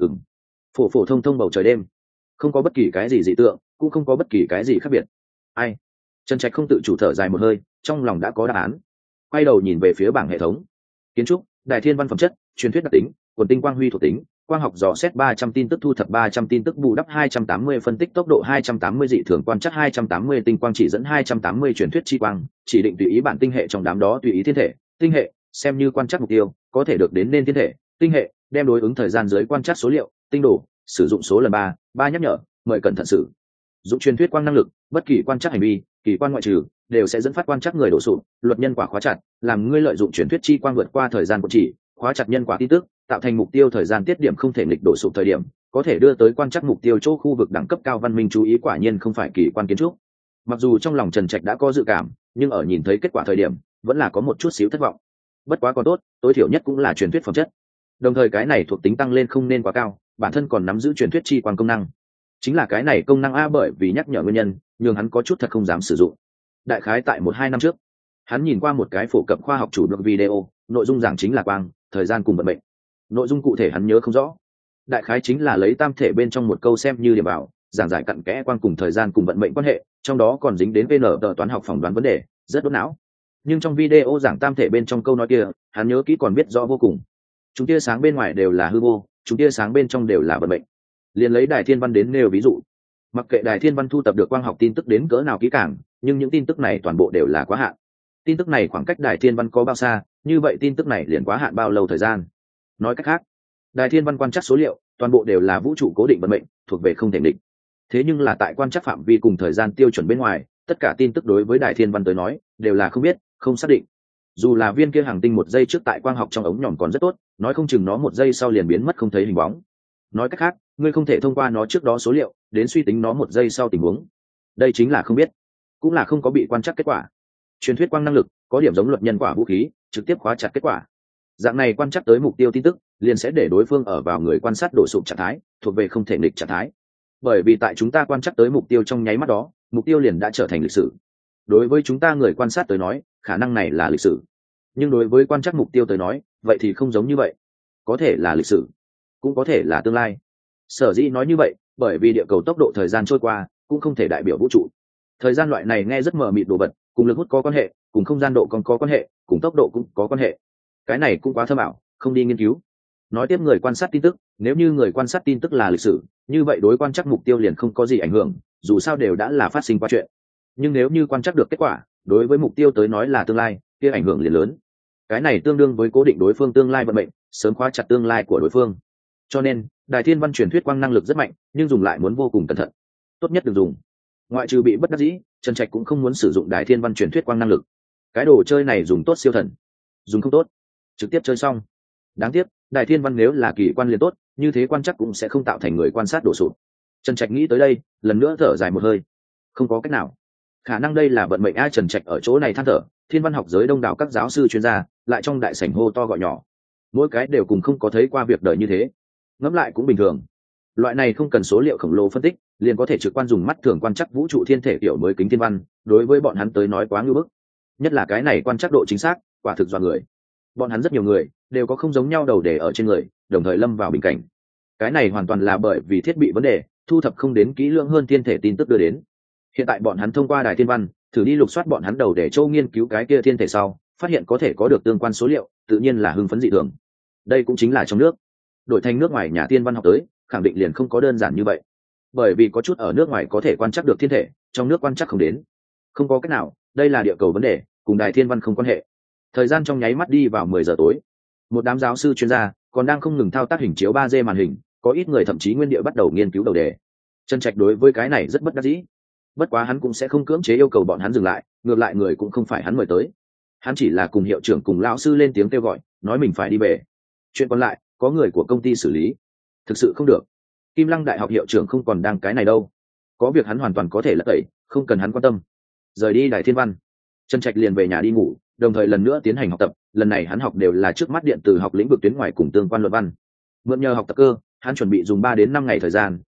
Phổ phổ thông thông bầu trời đêm, không có bất kỳ cái gì dị tượng, cũng không có bất kỳ cái gì khác biệt. Ai? Trần Trạch không tự chủ thở dài một hơi, trong lòng đã có đáp án. Quay đầu nhìn về phía bảng hệ thống. Kiến trúc, đài thiên văn phẩm chất, truyền thuyết đặc tính, quần tinh quang huy thuộc tính, quang học dò xét 300 tin tức, thu thập 300 tin tức, bù đắp 280, phân tích tốc độ 280, dị thường quan trắc 280, tinh quang chỉ dẫn 280, truyền thuyết chi quang, chỉ định tùy ý bản tinh hệ trong đám đó tùy ý thiên thể, tinh hệ, xem như quan trắc mục tiêu, có thể được đến nên thiên thể, tinh hệ, đem đối ứng thời gian dưới quan trắc số liệu, tinh đồ, sử dụng số lần 3 nhắc nhở, mời cẩn thận sử dụng truyền thuyết quang năng lực, bất kỳ quan trắc hành vi, kỳ quan ngoại trừ, đều sẽ dẫn phát quan trắc người đổ sụp, luật nhân quả khóa chặt, làm ngươi lợi dụng truyền thuyết chi quang vượt qua thời gian của chỉ, khóa chặt nhân quả tin tức, tạo thành mục tiêu thời gian tiết điểm không thể nghịch đổ sụp thời điểm, có thể đưa tới quan trắc mục tiêu chỗ khu vực đẳng cấp cao văn minh chú ý, quả nhiên không phải kỳ quan kiến trúc. Mặc dù trong lòng Trần Trạch đã có dự cảm, nhưng ở nhìn thấy kết quả thời điểm, vẫn là có một chút xíu thất vọng. Bất quá còn tốt, tối thiểu nhất cũng là truyền thuyết phẩm chất. Đồng thời cái này thuộc tính tăng lên không nên quá cao, bản thân còn nắm giữ truyền thuyết chi quang công năng. Chính là cái này công năng a, bởi vì nhắc nhở nguyên nhân, nhưng hắn có chút thật không dám sử dụng. Đại khái tại 1-2 năm trước, hắn nhìn qua một cái phổ cập khoa học chủ được video, nội dung giảng chính là quang, thời gian cùng vận mệnh. Nội dung cụ thể hắn nhớ không rõ, đại khái chính là lấy tam thể bên trong một câu xem như điểm vào, giảng giải cặn kẽ quang cùng thời gian cùng vận mệnh quan hệ, trong đó còn dính đến vn tờ toán học phỏng đoán vấn đề, rất đốt não. Nhưng trong video giảng tam thể bên trong câu nói kia, hắn nhớ kỹ còn biết rõ vô cùng. Chúng tia sáng bên ngoài đều là hư vô, chúng tia sáng bên trong đều là vận mệnh. Liền lấy đài thiên văn đến nêu ví dụ, mặc kệ đài thiên văn thu tập được quang học tin tức đến cỡ nào kỹ càng, nhưng những tin tức này toàn bộ đều là quá hạn. Tin tức này khoảng cách đài thiên văn có bao xa, như vậy tin tức này liền quá hạn bao lâu thời gian. Nói cách khác, đài thiên văn quan trắc số liệu toàn bộ đều là vũ trụ cố định vận mệnh, thuộc về không thể định. Thế nhưng là tại quan trắc phạm vi cùng thời gian tiêu chuẩn bên ngoài, tất cả tin tức đối với đài thiên văn tới nói đều là không biết, không xác định. Dù là viên kia hành tinh 1 giây trước tại quang học trong ống nhòm còn rất tốt, nói không chừng nó 1 giây sau liền biến mất không thấy hình bóng. Nói cách khác, ngươi không thể thông qua nó trước đó số liệu đến suy tính nó 1 giây sau tình huống. Đây chính là không biết, cũng là không có bị quan trắc kết quả. Truyền thuyết quang năng lực có điểm giống luật nhân quả vũ khí, trực tiếp khóa chặt kết quả. Dạng này quan trắc tới mục tiêu tin tức, liền sẽ để đối phương ở vào người quan sát đổ sụp trạng thái, thuộc về không thể nghịch trạng thái. Bởi vì tại chúng ta quan trắc tới mục tiêu trong nháy mắt đó, mục tiêu liền đã trở thành lịch sử. Đối với chúng ta người quan sát tới nói, khả năng này là lịch sử. Nhưng đối với quan trắc mục tiêu tới nói, vậy thì không giống như vậy. Có thể là lịch sử, cũng có thể là tương lai. Sở dĩ nói như vậy, bởi vì địa cầu tốc độ thời gian trôi qua cũng không thể đại biểu vũ trụ. Thời gian loại này nghe rất mờ mịt đồ vật, cùng lực hút có quan hệ, cùng không gian độ còn có quan hệ, cùng tốc độ cũng có quan hệ. Cái này cũng quá thâm ảo, không đi nghiên cứu. Nói tiếp người quan sát tin tức, nếu như người quan sát tin tức là lịch sử, như vậy đối quan trắc mục tiêu liền không có gì ảnh hưởng, dù sao đều đã là phát sinh qua chuyện. Nhưng nếu như quan trắc được kết quả, đối với mục tiêu tới nói là tương lai, kia ảnh hưởng liền lớn. Cái này tương đương với cố định đối phương tương lai vận mệnh, sớm khóa chặt tương lai của đối phương. Cho nên, đài thiên văn truyền thuyết quang năng lực rất mạnh, nhưng dùng lại muốn vô cùng cẩn thận. Tốt nhất đừng dùng. Ngoại trừ bị bất đắc dĩ, Trần Trạch cũng không muốn sử dụng đài thiên văn truyền thuyết quang năng lực. Cái đồ chơi này dùng tốt siêu thần, dùng không tốt trực tiếp chơi xong. Đáng tiếc, đài thiên văn nếu là kỳ quan liền tốt, như thế quan chắc cũng sẽ không tạo thành người quan sát đổ sụp. Trần Trạch nghĩ tới đây, lần nữa thở dài một hơi. Không có cách nào, khả năng đây là vận mệnh a. Trần Trạch ở chỗ này than thở, thiên văn học giới đông đảo các giáo sư chuyên gia lại trong đại sảnh hô to gọi nhỏ, mỗi cái đều cùng không có thấy qua việc đời như thế. Ngẫm lại cũng bình thường, loại này không cần số liệu khổng lồ phân tích, liền có thể trực quan dùng mắt thường quan trắc vũ trụ thiên thể kiểu mới kính thiên văn, đối với bọn hắn tới nói quá ngưỡng bức. Nhất là cái này quan trắc độ chính xác quả thực dọa người. Bọn hắn rất nhiều người đều có không giống nhau đầu đề ở trên người, đồng thời lâm vào bình cảnh. Cái này hoàn toàn là bởi vì thiết bị vấn đề, thu thập không đến kỹ lưỡng hơn thiên thể tin tức đưa đến. Hiện tại bọn hắn thông qua đài thiên văn thử đi lục soát bọn hắn đầu để châu nghiên cứu cái kia thiên thể sau, phát hiện có thể có được tương quan số liệu, tự nhiên là hưng phấn dị thường. Đây cũng chính là trong nước, đổi thành nước ngoài nhà thiên văn học tới, khẳng định liền không có đơn giản như vậy. Bởi vì có chút ở nước ngoài có thể quan trắc được thiên thể, trong nước quan trắc không đến. Không có cách nào, đây là địa cầu vấn đề, cùng đài thiên văn không quan hệ. Thời gian trong nháy mắt đi vào 10 giờ tối. Một đám giáo sư chuyên gia còn đang không ngừng thao tác hình chiếu 3D màn hình, có ít người thậm chí nguyên địa bắt đầu nghiên cứu đầu đề. Trần Trạch đối với cái này rất bất đắc dĩ. Bất quá hắn cũng sẽ không cưỡng chế yêu cầu bọn hắn dừng lại, ngược lại người cũng không phải hắn mời tới. Hắn chỉ là cùng hiệu trưởng cùng lão sư lên tiếng kêu gọi, nói mình phải đi về. Chuyện còn lại, có người của công ty xử lý. Thực sự không được. Kim Lăng Đại học hiệu trưởng không còn đang cái này đâu. Có việc hắn hoàn toàn có thể lật tẩy, không cần hắn quan tâm. Rời đi đài thiên văn, Trần Trạch liền về nhà đi ngủ, đồng thời lần nữa tiến hành học tập. Lần này hắn học đều là trước mắt điện tử học lĩnh vực tuyến ngoài cùng tương quan luận văn. Mượn nhờ học tập cơ, hắn chuẩn bị dùng 3 đến 5 ngày thời gian,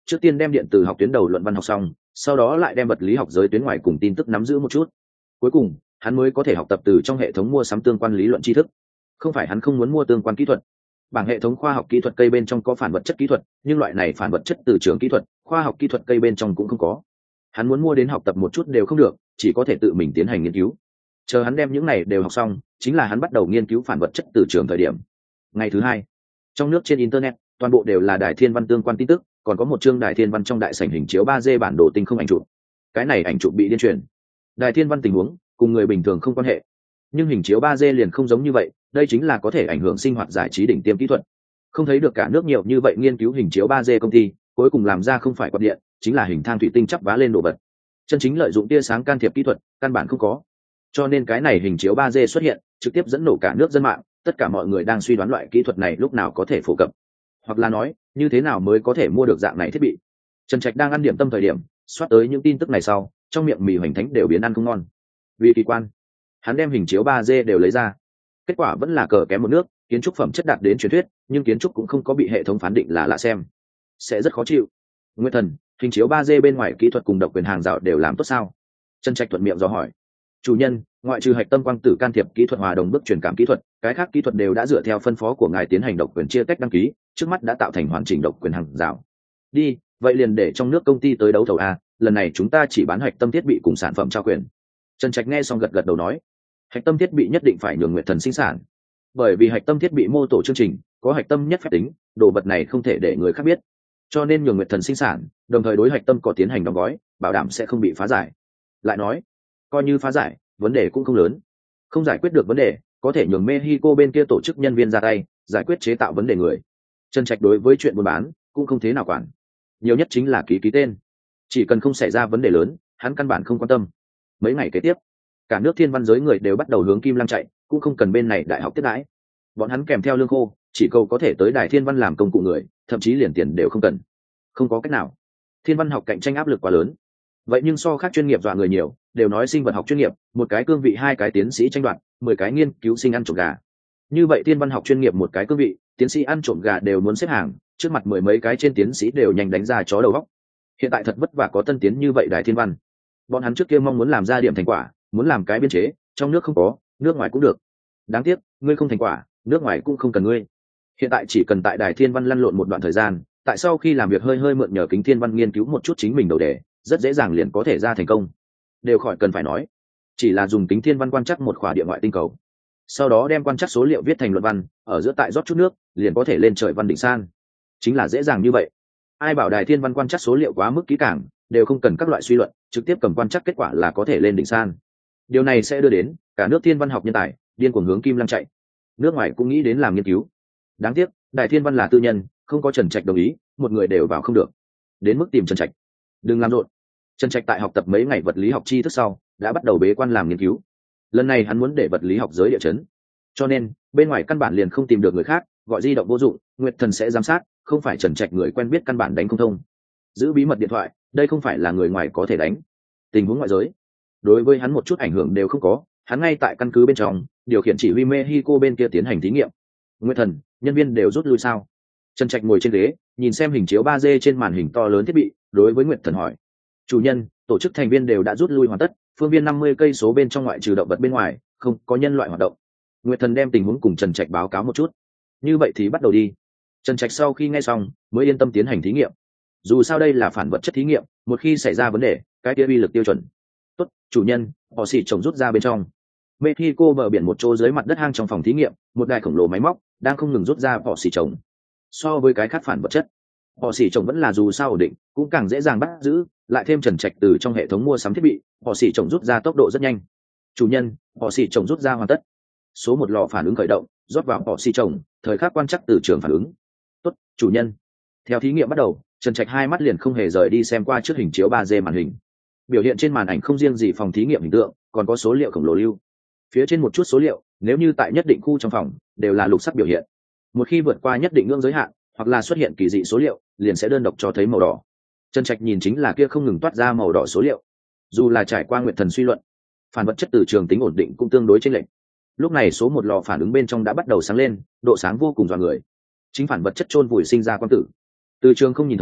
trước tiên đem điện từ học tuyến đầu luận văn học xong, sau đó lại đem vật lý học giới tuyến ngoài cùng tin tức nắm giữ một chút. Cuối cùng hắn mới có thể học tập từ trong hệ thống mua sắm tương quan lý luận tri thức. Không phải hắn không muốn mua tương quan kỹ thuật, bảng hệ thống khoa học kỹ thuật cây bên trong có phản vật chất kỹ thuật, nhưng loại này phản vật chất từ trường kỹ thuật, khoa học kỹ thuật cây bên trong cũng không có. Hắn muốn mua đến học tập một chút đều không được, chỉ có thể tự mình tiến hành nghiên cứu. Chờ hắn đem những này đều học xong, chính là hắn bắt đầu nghiên cứu phản vật chất từ trường thời điểm. Ngày thứ hai, trong nước trên internet toàn bộ đều là đài thiên văn tương quan tin tức, còn có một chương đài thiên văn trong đại sảnh hình chiếu 3D bản đồ tinh không ảnh chụp. Cái này ảnh chụp bị điên truyền. Đài thiên văn tình huống cùng người bình thường không quan hệ, nhưng hình chiếu 3D liền không giống như vậy, đây chính là có thể ảnh hưởng sinh hoạt giải trí đỉnh tiêm kỹ thuật. Không thấy được cả nước nhiều như vậy nghiên cứu hình chiếu 3D công ty, cuối cùng làm ra không phải quạt điện, chính là hình thang thủy tinh chắp vá lên đồ vật. Chân chính lợi dụng tia sáng can thiệp kỹ thuật, căn bản không có. Cho nên cái này hình chiếu 3D xuất hiện, trực tiếp dẫn nổ cả nước dân mạng, tất cả mọi người đang suy đoán loại kỹ thuật này lúc nào có thể phổ cập, hoặc là nói, như thế nào mới có thể mua được dạng này thiết bị. Trần Trạch đang ăn điểm tâm thời điểm, soát tới những tin tức này sau, trong miệng mì hoành thánh đều biến ăn không ngon. Vì kỳ quan, hắn đem hình chiếu 3D đều lấy ra. Kết quả vẫn là cờ kém một nước, kiến trúc phẩm chất đạt đến truyền thuyết, nhưng kiến trúc cũng không có bị hệ thống phán định là lạ xem, sẽ rất khó chịu. Nguyên Thần, hình chiếu 3D bên ngoài kỹ thuật cùng độc quyền hàng rào đều làm tốt sao? Trần Trạch thuận miệng dò hỏi. Chủ nhân, ngoại trừ hạch tâm quang tử can thiệp kỹ thuật hòa đồng bước truyền cảm kỹ thuật, cái khác kỹ thuật đều đã dựa theo phân phó của ngài tiến hành độc quyền chia tách đăng ký, trước mắt đã tạo thành hoàn chỉnh độc quyền hàng rào. Đi, vậy liền để trong nước công ty tới đấu thầu a, lần này chúng ta chỉ bán hạch tâm thiết bị cùng sản phẩm trao quyền. Trần Trạch nghe xong gật gật đầu nói, hạch tâm thiết bị nhất định phải nhường Nguyệt Thần sinh sản, bởi vì hạch tâm thiết bị mô tổ chương trình có hạch tâm nhất phép tính, đồ vật này không thể để người khác biết, cho nên nhường Nguyệt Thần sinh sản, đồng thời đối hạch tâm có tiến hành đóng gói, bảo đảm sẽ không bị phá giải. Lại nói, coi như phá giải, vấn đề cũng không lớn, không giải quyết được vấn đề, có thể nhường Mexico bên kia tổ chức nhân viên ra tay giải quyết chế tạo vấn đề người. Trần Trạch đối với chuyện buôn bán cũng không thế nào quản, nhiều nhất chính là ký tên, chỉ cần không xảy ra vấn đề lớn, hắn căn bản không quan tâm. Mấy ngày kế tiếp, cả nước thiên văn giới người đều bắt đầu hướng Kim Lăng chạy, cũng không cần bên này đại học tiếp đãi, bọn hắn kèm theo lương khô, chỉ cầu có thể tới đài thiên văn làm công cụ người, thậm chí liền tiền đều không cần. Không có cách nào, thiên văn học cạnh tranh áp lực quá lớn. Vậy nhưng so khác chuyên nghiệp dọa người nhiều, đều nói sinh vật học chuyên nghiệp, một cái cương vị 2 cái tiến sĩ tranh đoạt, 10 cái nghiên cứu sinh ăn trộm gà. Như vậy thiên văn học chuyên nghiệp một cái cương vị, tiến sĩ ăn trộm gà đều muốn xếp hàng, trước mặt 10 mấy cái trên tiến sĩ đều nhanh đánh ra chó đầu óc. Hiện tại thật vất vả có tân tiến như vậy đài thiên văn, bọn hắn trước kia mong muốn làm ra điểm thành quả, muốn làm cái biên chế, trong nước không có, nước ngoài cũng được. Đáng tiếc, ngươi không thành quả, nước ngoài cũng không cần ngươi. Hiện tại chỉ cần tại đài thiên văn lăn lộn một đoạn thời gian, tại sau khi làm việc hơi hơi mượn nhờ kính thiên văn nghiên cứu một chút chính mình đầu đề, rất dễ dàng liền có thể ra thành công. Đều khỏi cần phải nói, chỉ là dùng kính thiên văn quan trắc một khỏa địa ngoại tinh cầu, sau đó đem quan trắc số liệu viết thành luận văn, ở giữa tại rót chút nước, liền có thể lên trời văn đỉnh san. Chính là dễ dàng như vậy. Ai bảo đài thiên văn quan trắc số liệu quá mức kỹ càng, đều không cần các loại suy luận, trực tiếp cầm quan trắc kết quả là có thể lên đỉnh san. Điều này sẽ đưa đến cả nước thiên văn học nhân tài điên cuồng hướng Kim Lăng chạy. Nước ngoài cũng nghĩ đến làm nghiên cứu. Đáng tiếc, đài thiên văn là tư nhân, không có Trần Trạch đồng ý, một người đều vào không được. Đến mức tìm Trần Trạch. Đừng làm rộn. Trần Trạch tại học tập mấy ngày vật lý học tri thức sau, đã bắt đầu bế quan làm nghiên cứu. Lần này hắn muốn để vật lý học giới địa chấn, cho nên bên ngoài căn bản liền không tìm được người khác, gọi di động vô dụng, Nguyệt Thần sẽ giám sát, không phải Trần Trạch người quen biết căn bản đánh không thông. Giữ bí mật điện thoại, đây không phải là người ngoài có thể đánh. Tình huống ngoại giới, đối với hắn một chút ảnh hưởng đều không có, hắn ngay tại căn cứ bên trong điều khiển chỉ huy Mexico bên kia tiến hành thí nghiệm. Nguyệt Thần, nhân viên đều rút lui sao? Trần Trạch ngồi trên ghế, nhìn xem hình chiếu 3D trên màn hình to lớn thiết bị, đối với Nguyệt Thần hỏi. Chủ nhân, tổ chức thành viên đều đã rút lui hoàn tất, phương viên 50 cây số bên trong ngoại trừ động vật bên ngoài, không có nhân loại hoạt động. Nguyệt Thần đem tình huống cùng Trần Trạch báo cáo một chút. Như vậy thì bắt đầu đi. Trần Trạch sau khi nghe xong, mới yên tâm tiến hành thí nghiệm. Dù sao đây là phản vật chất thí nghiệm, một khi xảy ra vấn đề, cái kia uy lực tiêu chuẩn. Tốt, chủ nhân, họ xỉ chồng rút ra bên trong. Mexico bờ biển một chỗ dưới mặt đất hang trong phòng thí nghiệm, một đài khổng lồ máy móc đang không ngừng rút ra họ xỉ chồng. So với cái khác phản vật chất, họ xỉ chồng vẫn là dù sao ổn định, cũng càng dễ dàng bắt giữ, lại thêm Trần Trạch từ trong hệ thống mua sắm thiết bị, họ xỉ chồng rút ra tốc độ rất nhanh. Chủ nhân, họ xỉ chồng rút ra hoàn tất. Số 1 lò phản ứng khởi động, rót vào họ xỉ chồng, thời khắc quan trắc từ trường phản ứng. Tốt, chủ nhân. Theo thí nghiệm bắt đầu, Trần Trạch hai mắt liền không hề rời đi xem qua trước hình chiếu 3D màn hình. Biểu hiện trên màn ảnh không riêng gì phòng thí nghiệm hình tượng, còn có số liệu khổng lồ lưu. Phía trên một chút số liệu, nếu như tại nhất định khu trong phòng, đều là lục sắc biểu hiện. Một khi vượt qua nhất định ngưỡng giới hạn, hoặc là xuất hiện kỳ dị số liệu, liền sẽ đơn độc cho thấy màu đỏ. Trần Trạch nhìn chính là kia không ngừng toát ra màu đỏ số liệu. Dù là trải qua Nguyệt Thần suy luận, phản vật chất từ trường tính ổn định cũng tương đối chênh lệch. Lúc này số 1 lò phản ứng bên trong đã bắt đầu sáng lên, độ sáng vô cùng dọa người. Chính phản vật chất chôn vùi sinh ra quang tử. Từ trường không nhìn thấy,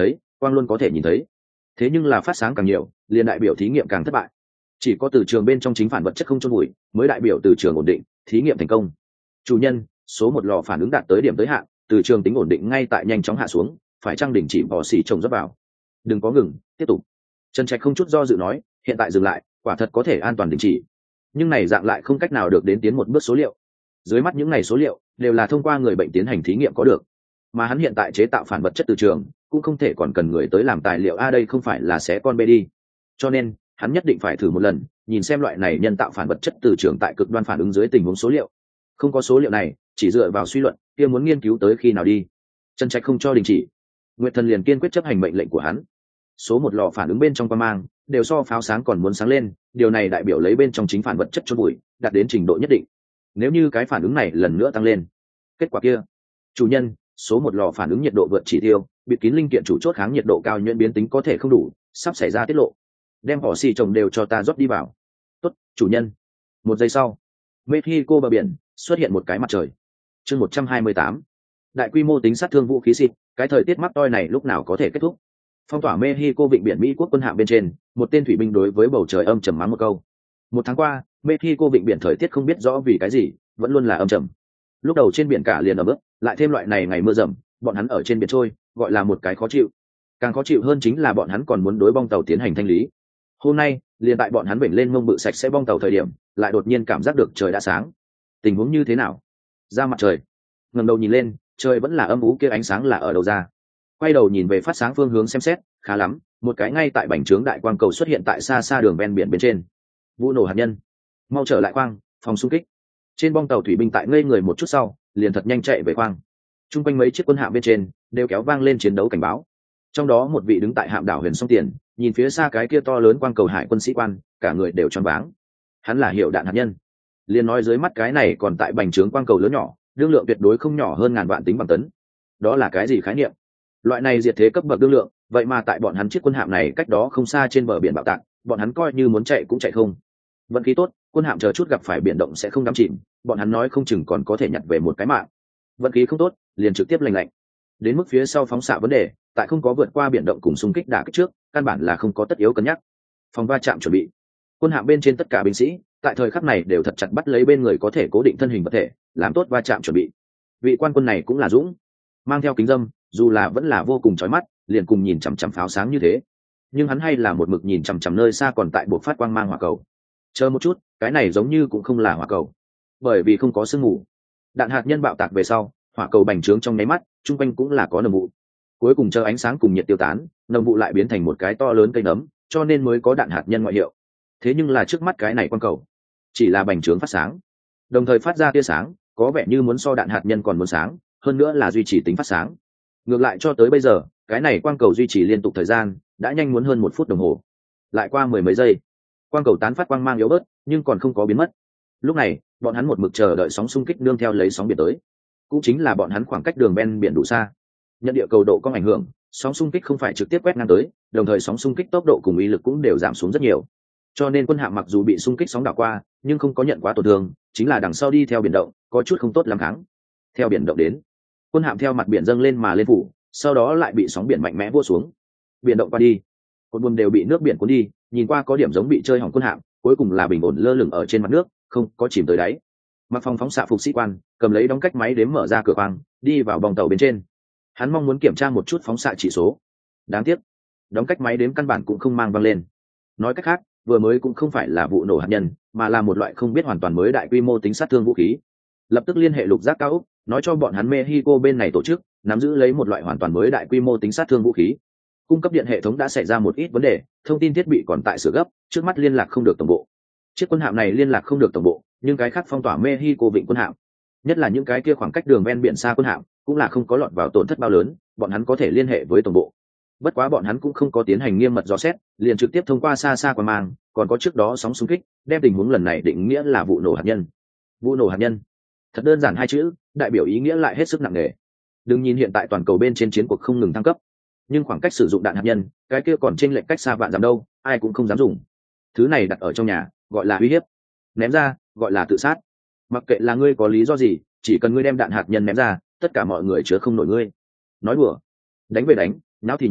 quang luôn có thể nhìn thấy. Thế nhưng là phát sáng càng nhiều, liền đại biểu thí nghiệm càng thất bại. Chỉ có từ trường bên trong chính phản vật chất không chôn bụi mới đại biểu từ trường ổn định, thí nghiệm thành công. Chủ nhân, số một lò phản ứng đạt tới điểm tới hạn, từ trường tính ổn định ngay tại nhanh chóng hạ xuống, phải chăng đình chỉ bỏ xỉ trồng rót vào? Đừng có ngừng, tiếp tục. Trần Trạch không chút do dự nói, hiện tại dừng lại, quả thật có thể an toàn đình chỉ. Nhưng này dạng lại không cách nào được đến tiến một bước số liệu. Dưới mắt những này số liệu đều là thông qua người bệnh tiến hành thí nghiệm có được, mà hắn hiện tại chế tạo phản vật chất từ trường cũng không thể còn cần người tới làm tài liệu đây không phải là xé con bê đi. Cho nên hắn nhất định phải thử một lần, nhìn xem loại này nhân tạo phản vật chất từ trường tại cực đoan phản ứng dưới tình huống số liệu. Không có số liệu này, chỉ dựa vào suy luận kia muốn nghiên cứu tới khi nào đi. Trần Trạch không cho đình chỉ, Nguyệt Thần liền kiên quyết chấp hành mệnh lệnh của hắn. Số một lò phản ứng bên trong quang mang đều so pháo sáng còn muốn sáng lên, điều này đại biểu lấy bên trong chính phản vật chất chôn bụi đạt đến trình độ nhất định. Nếu như cái phản ứng này lần nữa tăng lên, kết quả kia, chủ nhân, số một lò phản ứng nhiệt độ vượt chỉ tiêu, bịt kín linh kiện chủ chốt kháng nhiệt độ cao nhuyễn biến tính có thể không đủ, sắp xảy ra tiết lộ. Đem họ xì trồng đều cho ta rót đi vào. Tốt, chủ nhân. Một giây sau, Mexico bờ biển xuất hiện một cái mặt trời. Chương 128. Đại quy mô tính sát thương vũ khí xịt, cái thời tiết mắc toi này lúc nào có thể kết thúc? Phong tỏa Mexico vịnh biển Mỹ quốc quân hạm bên trên, một tên thủy binh đối với bầu trời âm trầm mắng một câu. Một tháng qua, Mexico vịnh biển thời tiết không biết rõ vì cái gì, vẫn luôn là âm trầm. Lúc đầu trên biển cả liền ẩm ướt, lại thêm loại này ngày mưa rầm, bọn hắn ở trên biển trôi, gọi là một cái khó chịu. Càng khó chịu hơn chính là bọn hắn còn muốn đối bong tàu tiến hành thanh lý. Hôm nay, liền tại bọn hắn vểnh lên mông bự sạch sẽ bong tàu thời điểm, lại đột nhiên cảm giác được trời đã sáng. Tình huống như thế nào? Ra mặt trời. Ngẩng đầu nhìn lên, trời vẫn là âm u kia, ánh sáng là ở đâu ra? Quay đầu nhìn về phát sáng phương hướng xem xét, khá lắm, một cái ngay tại bành trướng đại quang cầu xuất hiện tại xa xa đường ven biển bên trên. Vụ nổ hạt nhân. Mau trở lại khoang, phòng xung kích. Trên bong tàu thủy binh tại ngây người một chút sau, liền thật nhanh chạy về khoang. Trung quanh mấy chiếc quân hạm bên trên đều kéo vang lên chiến đấu cảnh báo. Trong đó một vị đứng tại hạm đảo Huyền Song Tiền, nhìn phía xa cái kia to lớn quang cầu hải quân sĩ quan, cả người đều choáng váng. Hắn là hiệu đạn hạt nhân. Liên nói dưới mắt cái này còn tại bành trướng quang cầu lớn nhỏ, đương lượng tuyệt đối không nhỏ hơn ngàn vạn tính bằng tấn. Đó là cái gì khái niệm? Loại này diệt thế cấp bậc đương lượng, vậy mà tại bọn hắn chiếc quân hạm này cách đó không xa trên bờ biển bạo tạc, bọn hắn coi như muốn chạy cũng chạy không. Vận khí tốt, quân hạm chờ chút gặp phải biển động sẽ không đắm chìm, bọn hắn nói không chừng còn có thể nhặt về một cái mạng. Vận khí không tốt, liền trực tiếp lành lạnh. Đến mức phía sau phóng xạ vấn đề, tại không có vượt qua biển động cùng xung kích đả kích trước, căn bản là không có tất yếu cân nhắc. Phòng va chạm chuẩn bị. Quân hạm bên trên tất cả binh sĩ, tại thời khắc này đều thật chặt bắt lấy bên người có thể cố định thân hình vật thể, làm tốt va chạm chuẩn bị. Vị quan quân này cũng là dũng, mang theo kính dâm, dù là vẫn là vô cùng chói mắt, liền cùng nhìn chằm chằm pháo sáng như thế. Nhưng hắn hay là một mực nhìn chằm chằm nơi xa còn tại buộc phát quang mang hỏa cầu. Chờ một chút, cái này giống như cũng không là hỏa cầu, bởi vì không có sương mù. Đạn hạt nhân bạo tạc về sau, hỏa cầu bành trướng trong nháy mắt, trung quanh cũng là có nồng vụ. Cuối cùng chờ ánh sáng cùng nhiệt tiêu tán, nồng vụ lại biến thành một cái to lớn cây nấm, cho nên mới có đạn hạt nhân ngoại hiệu. Thế nhưng là trước mắt cái này quang cầu, chỉ là bành trướng phát sáng, đồng thời phát ra tia sáng, có vẻ như muốn so đạn hạt nhân còn muốn sáng, hơn nữa là duy trì tính phát sáng. Ngược lại cho tới bây giờ, cái này quang cầu duy trì liên tục thời gian đã nhanh muốn hơn 1 phút đồng hồ. Lại qua mười mấy giây, quang cầu tán phát quang mang yếu bớt, nhưng còn không có biến mất. Lúc này, bọn hắn một mực chờ đợi sóng xung kích nương theo lấy sóng biển tới. Cũng chính là bọn hắn khoảng cách đường ven biển đủ xa. Nhận địa cầu độ có ảnh hưởng, sóng xung kích không phải trực tiếp quét ngang tới, đồng thời sóng xung kích tốc độ cùng uy lực cũng đều giảm xuống rất nhiều. Cho nên quân hạm mặc dù bị xung kích sóng đảo qua, nhưng không có nhận quá tổn thương, chính là đằng sau đi theo biển động, có chút không tốt lắm kháng. Theo biển động đến, quân hạm theo mặt biển dâng lên mà lên phủ, sau đó lại bị sóng biển mạnh mẽ vua xuống. Biển động qua đi, cột buồm đều bị nước biển cuốn đi, nhìn qua có điểm giống bị chơi hỏng quân hạm, cuối cùng là bình ổn lơ lửng ở trên mặt nước, không có chìm tới đáy. Mặc phòng phóng xạ phục sĩ quan cầm lấy đóng cách máy đếm mở ra cửa khoang, đi vào bong tàu bên trên. Hắn mong muốn kiểm tra một chút phóng xạ chỉ số. Đáng tiếc, đóng cách máy đếm căn bản cũng không mang vang lên. Nói cách khác, vừa mới cũng không phải là vụ nổ hạt nhân, mà là một loại không biết hoàn toàn mới đại quy mô tính sát thương vũ khí. Lập tức liên hệ lục giác cao ốc, nói cho bọn hắn Mexico bên này tổ chức nắm giữ lấy một loại hoàn toàn mới đại quy mô tính sát thương vũ khí. Cung cấp điện hệ thống đã xảy ra một ít vấn đề, thông tin thiết bị còn tại sửa gấp, trước mắt liên lạc không được tổng bộ. Chiếc quân hạm này liên lạc không được tổng bộ, nhưng cái khác phong tỏa Mexico vịnh quân hạm, nhất là những cái kia khoảng cách đường ven biển xa quân hạm, cũng là không có lọt vào tổn thất bao lớn, bọn hắn có thể liên hệ với tổng bộ. Bất quá bọn hắn cũng không có tiến hành nghiêm mật dò xét, liền trực tiếp thông qua xa xa qua mang, còn có trước đó sóng xung kích, đem tình huống lần này định nghĩa là vụ nổ hạt nhân. Vụ nổ hạt nhân, thật đơn giản hai chữ, đại biểu ý nghĩa lại hết sức nặng nề. Đừng nhìn hiện tại toàn cầu bên trên chiến cuộc không ngừng thăng cấp, nhưng khoảng cách sử dụng đạn hạt nhân, cái kia còn chênh lệch cách xa vạn dặm đâu, ai cũng không dám dùng. Thứ này đặt ở trong nhà, gọi là uy hiếp, ném ra, gọi là tự sát. Mặc kệ là ngươi có lý do gì, chỉ cần ngươi đem đạn hạt nhân ném ra, tất cả mọi người chứa không nổi ngươi. Nói đùa, đánh về đánh, nháo thì nháo,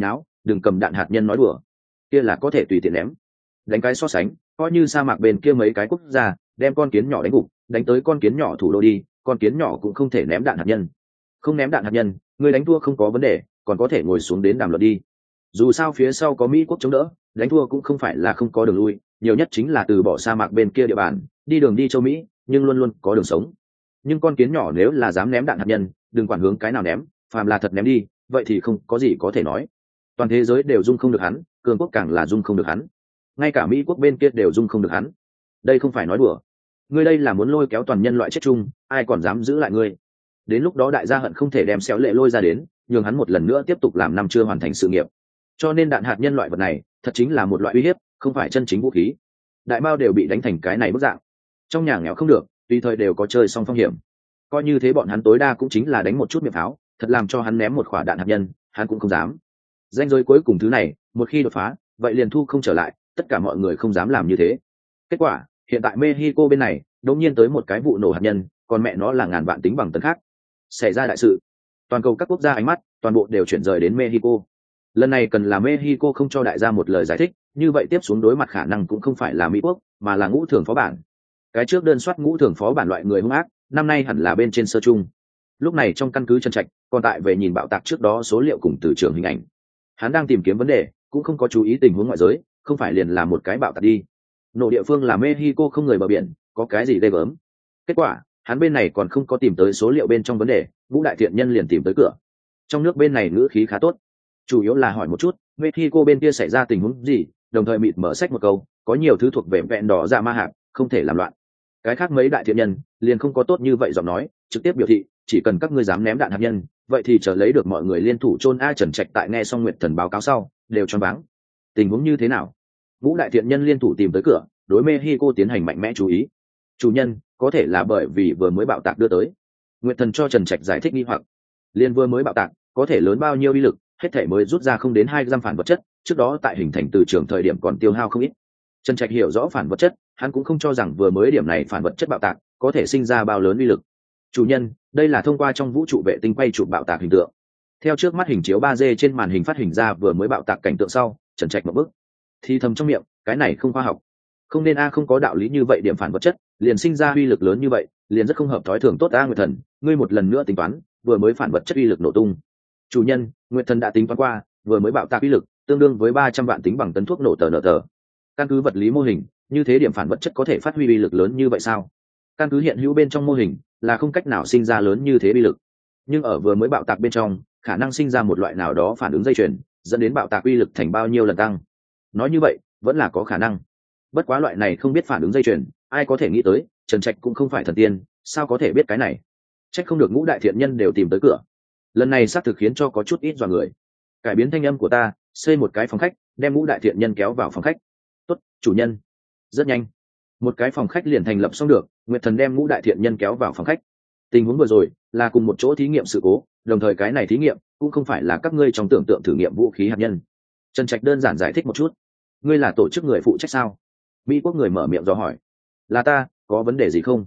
đừng cầm đạn hạt nhân nói đùa, kia là có thể tùy tiện ném. Đánh cái so sánh, coi như sa mạc bên kia mấy cái quốc gia đem con kiến nhỏ đánh gục, đánh tới con kiến nhỏ thủ đô đi, con kiến nhỏ cũng không thể ném đạn hạt nhân. Không ném đạn hạt nhân, người đánh thua không có vấn đề, còn có thể ngồi xuống đến đàm luận đi. Dù sao phía sau có Mỹ quốc chống đỡ, đánh thua cũng không phải là không có đường lui, nhiều nhất chính là từ bỏ sa mạc bên kia địa bàn, đi đường đi châu Mỹ, nhưng luôn luôn có đường sống. Nhưng con kiến nhỏ nếu là dám ném đạn hạt nhân, đừng quản hướng cái nào ném, phàm là thật ném đi, vậy thì không có gì có thể nói. Toàn thế giới đều dung không được hắn, cường quốc càng là dung không được hắn, ngay cả Mỹ quốc bên kia đều dung không được hắn. Đây không phải nói đùa, ngươi đây là muốn lôi kéo toàn nhân loại chết chung, ai còn dám giữ lại ngươi. Đến lúc đó đại gia hận không thể đem xéo lệ lôi ra đến, nhường hắn một lần nữa tiếp tục làm năm chưa hoàn thành sự nghiệp. Cho nên đạn hạt nhân loại vật này thật chính là một loại uy hiếp, không phải chân chính vũ khí. Đại bao đều bị đánh thành cái này bức dạng, trong nhà nghèo không được, tùy thời đều có chơi xong phong hiểm. Coi như thế bọn hắn tối đa cũng chính là đánh một chút miệng pháo, thật làm cho hắn ném một quả đạn hạt nhân, hắn cũng không dám. Danh giới cuối cùng thứ này, một khi đột phá, vậy liền thu không trở lại, tất cả mọi người không dám làm như thế. Kết quả, hiện tại Mexico bên này, đột nhiên tới một cái vụ nổ hạt nhân, còn mẹ nó là ngàn vạn tính bằng tấn khác. Xảy ra đại sự, toàn cầu các quốc gia ánh mắt, toàn bộ đều chuyển rời đến Mexico. Lần này cần là Mexico không cho đại gia một lời giải thích, như vậy tiếp xuống đối mặt khả năng cũng không phải là Mỹ quốc, mà là ngũ thường phó bản. Cái trước đơn soát ngũ thường phó bản loại người hung ác, năm nay hẳn là bên trên sơ trung. Lúc này trong căn cứ Trần Trạch, còn tại về nhìn bạo tạc trước đó số liệu cùng từ trường hình ảnh. Hắn đang tìm kiếm vấn đề, cũng không có chú ý tình huống ngoại giới, không phải liền là một cái bạo tạc đi. Nổ địa phương là Mexico không người bờ biển, có cái gì ghê gớm. Kết quả, hắn bên này còn không có tìm tới số liệu bên trong vấn đề, Vũ Đại Thiện Nhân liền tìm tới cửa. Trong nước bên này ngữ khí khá tốt, chủ yếu là hỏi một chút Mexico bên kia xảy ra tình huống gì, đồng thời mịt mở sách một câu, có nhiều thứ thuộc về vẹn đỏ ra ma hạp, không thể làm loạn. Cái khác mấy đại thiện nhân liền không có tốt như vậy giọng nói, trực tiếp biểu thị chỉ cần các ngươi dám ném đạn hạt nhân, vậy thì chờ lấy được mọi người liên thủ chôn a. Trần Trạch tại nghe xong Nguyệt Thần báo cáo sau, đều choáng váng. Tình huống như thế nào? Ngũ đại thiện nhân liên thủ tìm tới cửa, đối Mexico tiến hành mạnh mẽ chú ý. Chủ nhân, có thể là bởi vì vừa mới bạo tạc đưa tới. Nguyệt Thần cho Trần Trạch giải thích nghi hoặc. Liên vừa mới bạo tạc, có thể lớn bao nhiêu uy lực, hết thể mới rút ra không đến 2 gram phản vật chất, trước đó tại hình thành từ trường thời điểm còn tiêu hao không ít. Trần Trạch hiểu rõ phản vật chất, hắn cũng không cho rằng vừa mới điểm này phản vật chất bạo tạc có thể sinh ra bao lớn uy lực. Chủ nhân, đây là thông qua trong vũ trụ vệ tinh quay chụp bạo tạc hình tượng. Theo trước mắt hình chiếu 3D trên màn hình phát hình ra vừa mới bạo tạc cảnh tượng sau, Trần Trạch một bước thì thầm trong miệng, cái này không khoa học, không nên không có đạo lý như vậy, điểm phản vật chất liền sinh ra uy lực lớn như vậy, liền rất không hợp thói thường. Tốt Nguyệt Thần, ngươi một lần nữa tính toán, vừa mới phản vật chất uy lực nổ tung. Chủ nhân, Nguyệt Thần đã tính toán qua, vừa mới bạo tạc uy lực tương đương với 300 vạn tính bằng tấn thuốc nổ tờ. Căn cứ vật lý mô hình, như thế điểm phản vật chất có thể phát huy uy lực lớn như vậy sao? Căn cứ hiện hữu bên trong mô hình là không cách nào sinh ra lớn như thế uy lực, nhưng ở vừa mới bạo tạc bên trong khả năng sinh ra một loại nào đó phản ứng dây chuyền, dẫn đến bạo tạc uy lực thành bao nhiêu lần tăng. Nói như vậy vẫn là có khả năng, bất quá loại này không biết phản ứng dây chuyền, ai có thể nghĩ tới. Trần Trạch cũng không phải thần tiên, sao có thể biết cái này? Trách không được ngũ đại thiện nhân đều tìm tới cửa. Lần này xác thực khiến cho có chút ít dọa người. Cải biến thanh âm của ta, xây một cái phòng khách, đem ngũ đại thiện nhân kéo vào phòng khách. Tốt, chủ nhân. Rất nhanh, một cái phòng khách liền thành lập xong được. Nguyệt Thần đem ngũ đại thiện nhân kéo vào phòng khách. Tình huống vừa rồi là cùng một chỗ thí nghiệm sự cố, đồng thời cái này thí nghiệm cũng không phải là các ngươi trong tưởng tượng thử nghiệm vũ khí hạt nhân. Trần Trạch đơn giản giải thích một chút. Ngươi là tổ chức người phụ trách sao? Mỹ quốc người mở miệng dò hỏi. Là ta, có vấn đề gì không?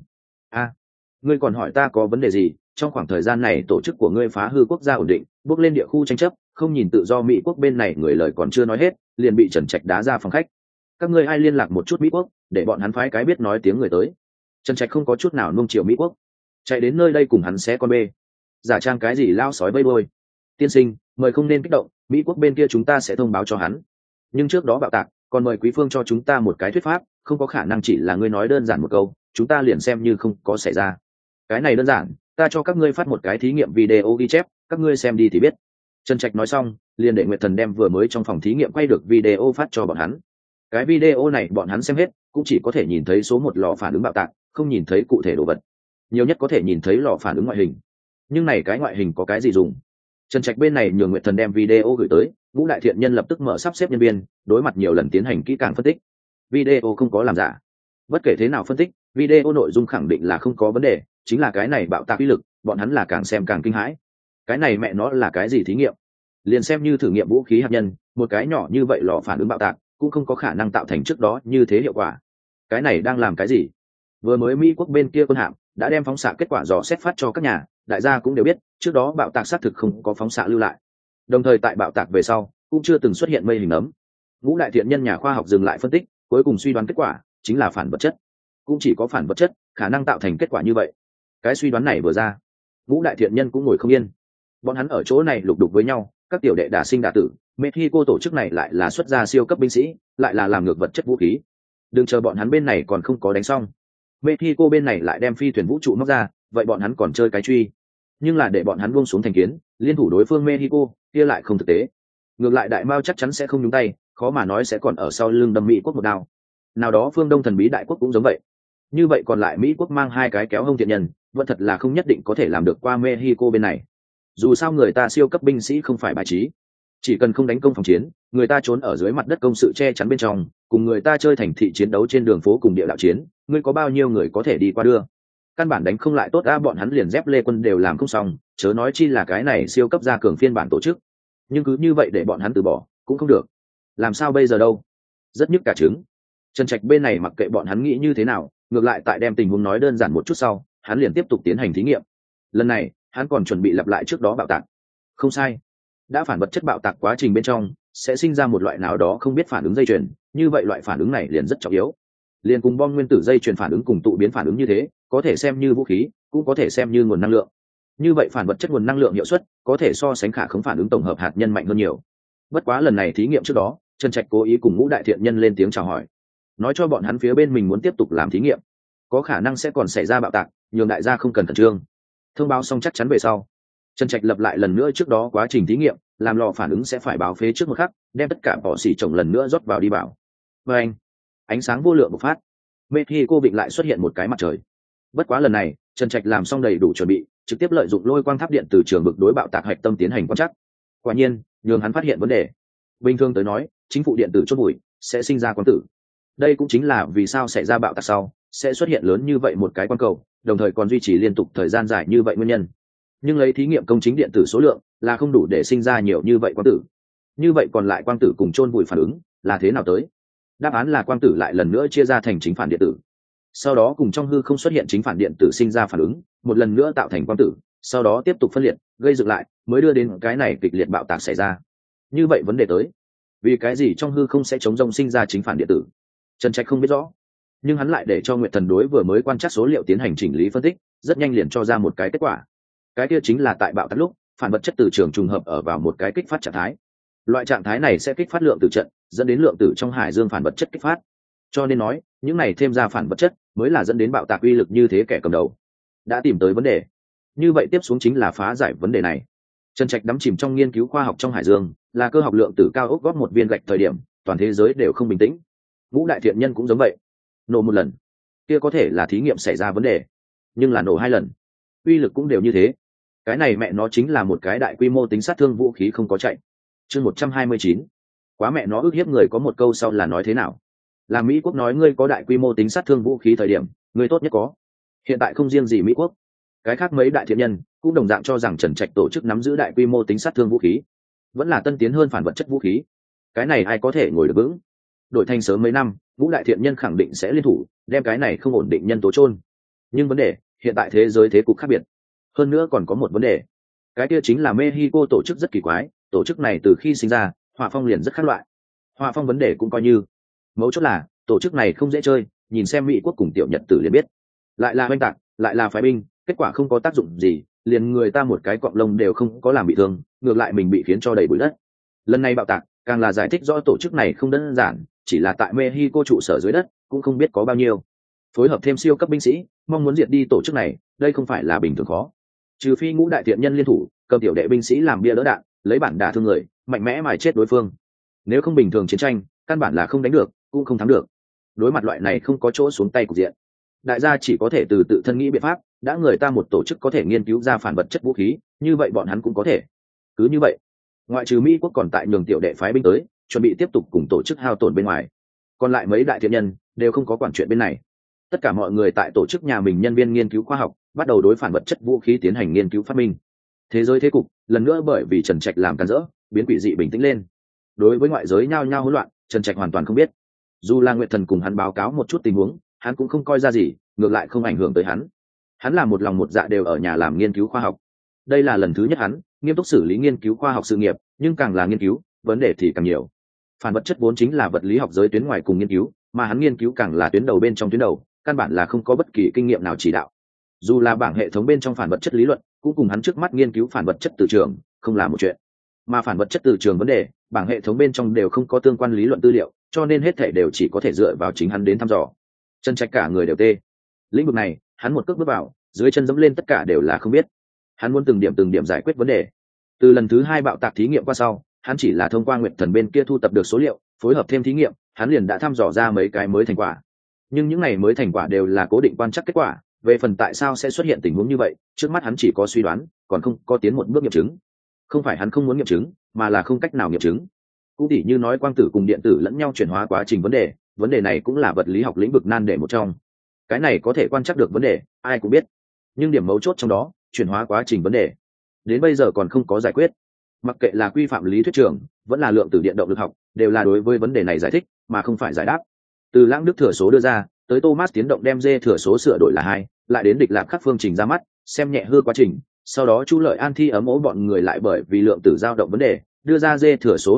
Ngươi còn hỏi ta có vấn đề gì? Trong khoảng thời gian này tổ chức của ngươi phá hư quốc gia ổn định, bước lên địa khu tranh chấp, không nhìn tự do Mỹ quốc bên này người lời còn chưa nói hết, liền bị Trần Trạch đá ra phòng khách. Các ngươi ai liên lạc một chút Mỹ quốc, để bọn hắn phái cái biết nói tiếng người tới. Trần Trạch không có chút nào nuông chiều Mỹ quốc, chạy đến nơi đây cùng hắn xé con bê, giả trang cái gì lao sói vây đôi. Tiên sinh, mời không nên kích động, Mỹ quốc bên kia chúng ta sẽ thông báo cho hắn. Nhưng trước đó bạo tạc, còn mời quý phương cho chúng ta một cái thuyết pháp, không có khả năng chỉ là ngươi nói đơn giản một câu, chúng ta liền xem như không có xảy ra. Cái này đơn giản, ta cho các ngươi phát một cái thí nghiệm video ghi chép, các ngươi xem đi thì biết. Trần Trạch nói xong, liền để Nguyệt Thần đem vừa mới trong phòng thí nghiệm quay được video phát cho bọn hắn. Cái video này bọn hắn xem hết, cũng chỉ có thể nhìn thấy số 1 lò phản ứng bạo tạc, không nhìn thấy cụ thể đồ vật. Nhiều nhất có thể nhìn thấy lò phản ứng ngoại hình. Nhưng này cái ngoại hình có cái gì dùng? Trần Trạch bên này nhường Nguyệt Thần đem video gửi tới, Ngũ đại thiện nhân lập tức mở sắp xếp nhân viên, đối mặt nhiều lần tiến hành kỹ càng phân tích. Video không có làm giả. Bất kể thế nào phân tích, video nội dung khẳng định là không có vấn đề, chính là cái này bạo tạc uy lực, bọn hắn là càng xem càng kinh hãi. Cái này mẹ nó là cái gì thí nghiệm? Liền xem như thử nghiệm vũ khí hạt nhân, một cái nhỏ như vậy lò phản ứng bạo tạc cũng không có khả năng tạo thành trước đó như thế hiệu quả. Cái này đang làm cái gì? Vừa mới Mỹ quốc bên kia quân hạm đã đem phóng xạ kết quả dò xét phát cho các nhà, đại gia cũng đều biết, trước đó bạo tạc xác thực không có phóng xạ lưu lại. Đồng thời tại bạo tạc về sau, cũng chưa từng xuất hiện mây hình nấm. Ngũ đại thiện nhân nhà khoa học dừng lại phân tích, cuối cùng suy đoán kết quả chính là phản vật chất. Cũng chỉ có phản vật chất khả năng tạo thành kết quả như vậy. Cái suy đoán này vừa ra, ngũ đại thiện nhân cũng ngồi không yên. Bọn hắn ở chỗ này lục đục với nhau, các tiểu đệ đả sinh đả tử. Mexico tổ chức này lại là xuất ra siêu cấp binh sĩ, lại là làm ngược vật chất vũ khí. Đừng chờ bọn hắn bên này còn không có đánh xong, Mexico bên này lại đem phi thuyền vũ trụ móc ra, vậy bọn hắn còn chơi cái truy. Nhưng là để bọn hắn buông xuống thành kiến, liên thủ đối phương Mexico, kia lại không thực tế. Ngược lại Đại Mao chắc chắn sẽ không nhúng tay, khó mà nói sẽ còn ở sau lưng đâm Mỹ quốc một đao. Nào đó phương Đông thần bí đại quốc cũng giống vậy. Như vậy còn lại Mỹ quốc mang hai cái kéo hông thiện nhân, vẫn thật là không nhất định có thể làm được qua Mexico bên này. Dù sao người ta siêu cấp binh sĩ không phải bài trí, chỉ cần không đánh công phòng chiến, người ta trốn ở dưới mặt đất công sự che chắn bên trong, cùng người ta chơi thành thị chiến đấu trên đường phố cùng địa đạo chiến, ngươi có bao nhiêu người có thể đi qua đưa. Căn bản đánh không lại tốt a, bọn hắn liền dép lê quân đều làm không xong, chớ nói chi là cái này siêu cấp gia cường phiên bản tổ chức. Nhưng cứ như vậy để bọn hắn từ bỏ cũng không được. Làm sao bây giờ đâu? Rất nhức cả trứng. Trần Trạch bên này mặc kệ bọn hắn nghĩ như thế nào, ngược lại tại đem tình huống nói đơn giản một chút sau, hắn liền tiếp tục tiến hành thí nghiệm. Lần này hắn còn chuẩn bị lặp lại trước đó bạo tạc. Không sai, đã phản vật chất bạo tạc quá trình bên trong sẽ sinh ra một loại nào đó không biết phản ứng dây chuyền, như vậy loại phản ứng này liền rất trọng yếu, liền cùng bom nguyên tử dây chuyền phản ứng cùng tụ biến phản ứng như thế, có thể xem như vũ khí, cũng có thể xem như nguồn năng lượng. Như vậy phản vật chất nguồn năng lượng hiệu suất có thể so sánh khả khống phản ứng tổng hợp hạt nhân mạnh hơn nhiều. Bất quá lần này thí nghiệm trước đó, Trần Trạch cố ý cùng ngũ đại thiện nhân lên tiếng chào hỏi, nói cho bọn hắn phía bên mình muốn tiếp tục làm thí nghiệm, có khả năng sẽ còn xảy ra bạo tạc, nhường đại gia không cần khẩn trương. Thông báo xong chắc chắn về sau, Trần Trạch lập lại lần nữa trước đó quá trình thí nghiệm, làm lò phản ứng sẽ phải báo phế trước một khắc, đem tất cả bỏ xỉ trồng lần nữa rót vào đi vào. Và ánh sáng vô lượng bộc phát, Mexico vịnh lại xuất hiện một cái mặt trời. Bất quá lần này, Trần Trạch làm xong đầy đủ chuẩn bị, trực tiếp lợi dụng lôi quang tháp điện từ trường vực đối bạo tạc hạch tâm tiến hành quan trắc. Quả nhiên, nhường hắn phát hiện vấn đề. Bình thường tới nói, chính phủ điện tử chốt bụi sẽ sinh ra quang tử. Đây cũng chính là vì sao xảy ra bạo tạc sau sẽ xuất hiện lớn như vậy một cái quang cầu, đồng thời còn duy trì liên tục thời gian dài như vậy nguyên nhân. Nhưng lấy thí nghiệm công chính điện tử số lượng là không đủ để sinh ra nhiều như vậy quang tử. Như vậy còn lại quang tử cùng chôn bụi phản ứng là thế nào tới? Đáp án là quang tử lại lần nữa chia ra thành chính phản điện tử, sau đó cùng trong hư không xuất hiện chính phản điện tử sinh ra phản ứng, một lần nữa tạo thành quang tử, sau đó tiếp tục phân liệt gây dựng lại, mới đưa đến cái này kịch liệt bạo tạc xảy ra. Như vậy vấn đề tới, vì cái gì trong hư không sẽ chống rông sinh ra chính phản điện tử? Trần Trạch không biết rõ, nhưng hắn lại để cho Nguyệt Thần đối vừa mới quan trắc số liệu tiến hành chỉnh lý phân tích, rất nhanh liền cho ra một cái kết quả. Cái kia chính là tại bạo tạc lúc, phản vật chất từ trường trùng hợp ở vào một cái kích phát trạng thái. Loại trạng thái này sẽ kích phát lượng tử trận, dẫn đến lượng tử trong hải dương phản vật chất kích phát. Cho nên nói, những này thêm ra phản vật chất mới là dẫn đến bạo tạc uy lực như thế. Kẻ cầm đầu đã tìm tới vấn đề, như vậy tiếp xuống chính là phá giải vấn đề này. Trần Trạch đắm chìm trong nghiên cứu khoa học trong hải dương, là cơ học lượng tử cao ốc góp một viên gạch thời điểm, toàn thế giới đều không bình tĩnh. Ngũ đại thiện nhân cũng giống vậy, nổ một lần kia có thể là thí nghiệm xảy ra vấn đề, nhưng là nổ hai lần uy lực cũng đều như thế. Cái này mẹ nó chính là một cái đại quy mô tính sát thương vũ khí không có chạy. Chương 129. Quá mẹ nó ức hiếp người, có một câu sau là nói thế nào? Là Mỹ quốc nói ngươi có đại quy mô tính sát thương vũ khí thời điểm, ngươi tốt nhất có. Hiện tại không riêng gì Mỹ quốc, cái khác mấy đại thiện nhân cũng đồng dạng cho rằng Trần Trạch tổ chức nắm giữ đại quy mô tính sát thương vũ khí, vẫn là tân tiến hơn phản vật chất vũ khí. Cái này ai có thể ngồi được vững? Đổi thành sớm mấy năm, ngũ đại thiện nhân khẳng định sẽ liên thủ đem cái này không ổn định nhân tố chôn. Nhưng vấn đề hiện tại thế giới thế cục khác biệt, hơn nữa còn có một vấn đề, cái kia chính là Mexico tổ chức rất kỳ quái. Tổ chức này từ khi sinh ra, họa phong liền rất khác loại. Họa phong vấn đề cũng coi như, mấu chốt là tổ chức này không dễ chơi, nhìn xem Mỹ quốc cùng tiểu Nhật tử liền biết, lại là oanh tạc, lại là phái binh, kết quả không có tác dụng gì, liền người ta một cái cọng lông đều không có làm bị thương, ngược lại mình bị khiến cho đầy bụi đất. Lần này bạo tạc càng là giải thích rõ tổ chức này không đơn giản, chỉ là tại Mexico trụ sở dưới đất cũng không biết có bao nhiêu, phối hợp thêm siêu cấp binh sĩ, mong muốn diệt đi tổ chức này, đây không phải là bình thường khó. Trừ phi ngũ đại thiện nhân liên thủ, cầm tiểu đệ binh sĩ làm bia đỡ đạn, lấy bản đả thương người, mạnh mẽ mài chết đối phương. Nếu không bình thường chiến tranh, căn bản là không đánh được, cũng không thắng được. Đối mặt loại này không có chỗ xuống tay cục diện, đại gia chỉ có thể từ tự thân nghĩ biện pháp. Đã người ta một tổ chức có thể nghiên cứu ra phản vật chất vũ khí, như vậy bọn hắn cũng có thể. Cứ như vậy, ngoại trừ Mỹ quốc còn tại nhường tiểu đệ phái binh tới, chuẩn bị tiếp tục cùng tổ chức hao tổn bên ngoài, còn lại mấy đại thiện nhân đều không có quản chuyện bên này. Tất cả mọi người tại tổ chức nhà mình nhân viên nghiên cứu khoa học, bắt đầu đối phản vật chất vũ khí tiến hành nghiên cứu phát minh. Thế giới thế cục lần nữa bởi vì Trần Trạch làm cản rỡ, biến quỷ dị bình tĩnh lên. Đối với ngoại giới nhao nhao hỗn loạn, Trần Trạch hoàn toàn không biết. Dù là Nguyệt Thần cùng hắn báo cáo một chút tình huống, hắn cũng không coi ra gì, ngược lại không ảnh hưởng tới hắn. Hắn là một lòng một dạ đều ở nhà làm nghiên cứu khoa học. Đây là lần thứ nhất hắn nghiêm túc xử lý nghiên cứu khoa học sự nghiệp, nhưng càng là nghiên cứu, vấn đề thì càng nhiều. Phản vật chất vốn chính là vật lý học giới tuyến ngoài cùng nghiên cứu, mà hắn nghiên cứu càng là tuyến đầu bên trong tuyến đầu, căn bản là không có bất kỳ kinh nghiệm nào chỉ đạo. Dù là bảng hệ thống bên trong phản vật chất lý luận cũng cùng hắn trước mắt nghiên cứu phản vật chất từ trường không là một chuyện, mà phản vật chất từ trường vấn đề bảng hệ thống bên trong đều không có tương quan lý luận tư liệu, cho nên hết thể đều chỉ có thể dựa vào chính hắn đến thăm dò. Chân Trạch cả người đều tê. Lĩnh vực này hắn một cước bước vào, dưới chân dẫm lên tất cả đều là không biết. Hắn muốn từng điểm giải quyết vấn đề. Từ lần thứ 2 bạo tạc thí nghiệm qua sau, hắn chỉ là thông qua Nguyệt Thần bên kia thu tập được số liệu, phối hợp thêm thí nghiệm, hắn liền đã thăm dò ra mấy cái mới thành quả. Nhưng những này mới thành quả đều là cố định quan trắc kết quả, về phần tại sao sẽ xuất hiện tình huống như vậy, trước mắt hắn chỉ có suy đoán, còn không có tiến một bước nghiệm chứng. Không phải hắn không muốn nghiệm chứng, mà là không cách nào nghiệm chứng. Cũng tỉ như nói quang tử cùng điện tử lẫn nhau chuyển hóa quá trình vấn đề này cũng là vật lý học lĩnh vực nan đề một trong. Cái này có thể quan trắc được vấn đề, ai cũng biết, nhưng điểm mấu chốt trong đó, chuyển hóa quá trình vấn đề, đến bây giờ còn không có giải quyết. Mặc kệ là quy phạm lý thuyết trường, vẫn là lượng tử điện động lực học, đều là đối với vấn đề này giải thích, mà không phải giải đáp. Từ Lãng Đức thừa số đưa ra, tới Thomas tiến động đem D thừa số sửa đổi là 2, lại đến Địch Lạp khắc phương trình ra mắt, xem nhẹ hư quá trình, sau đó Chu Lợi An Thi ấm ố bọn người lại bởi vì lượng tử dao động vấn đề, đưa ra D thừa số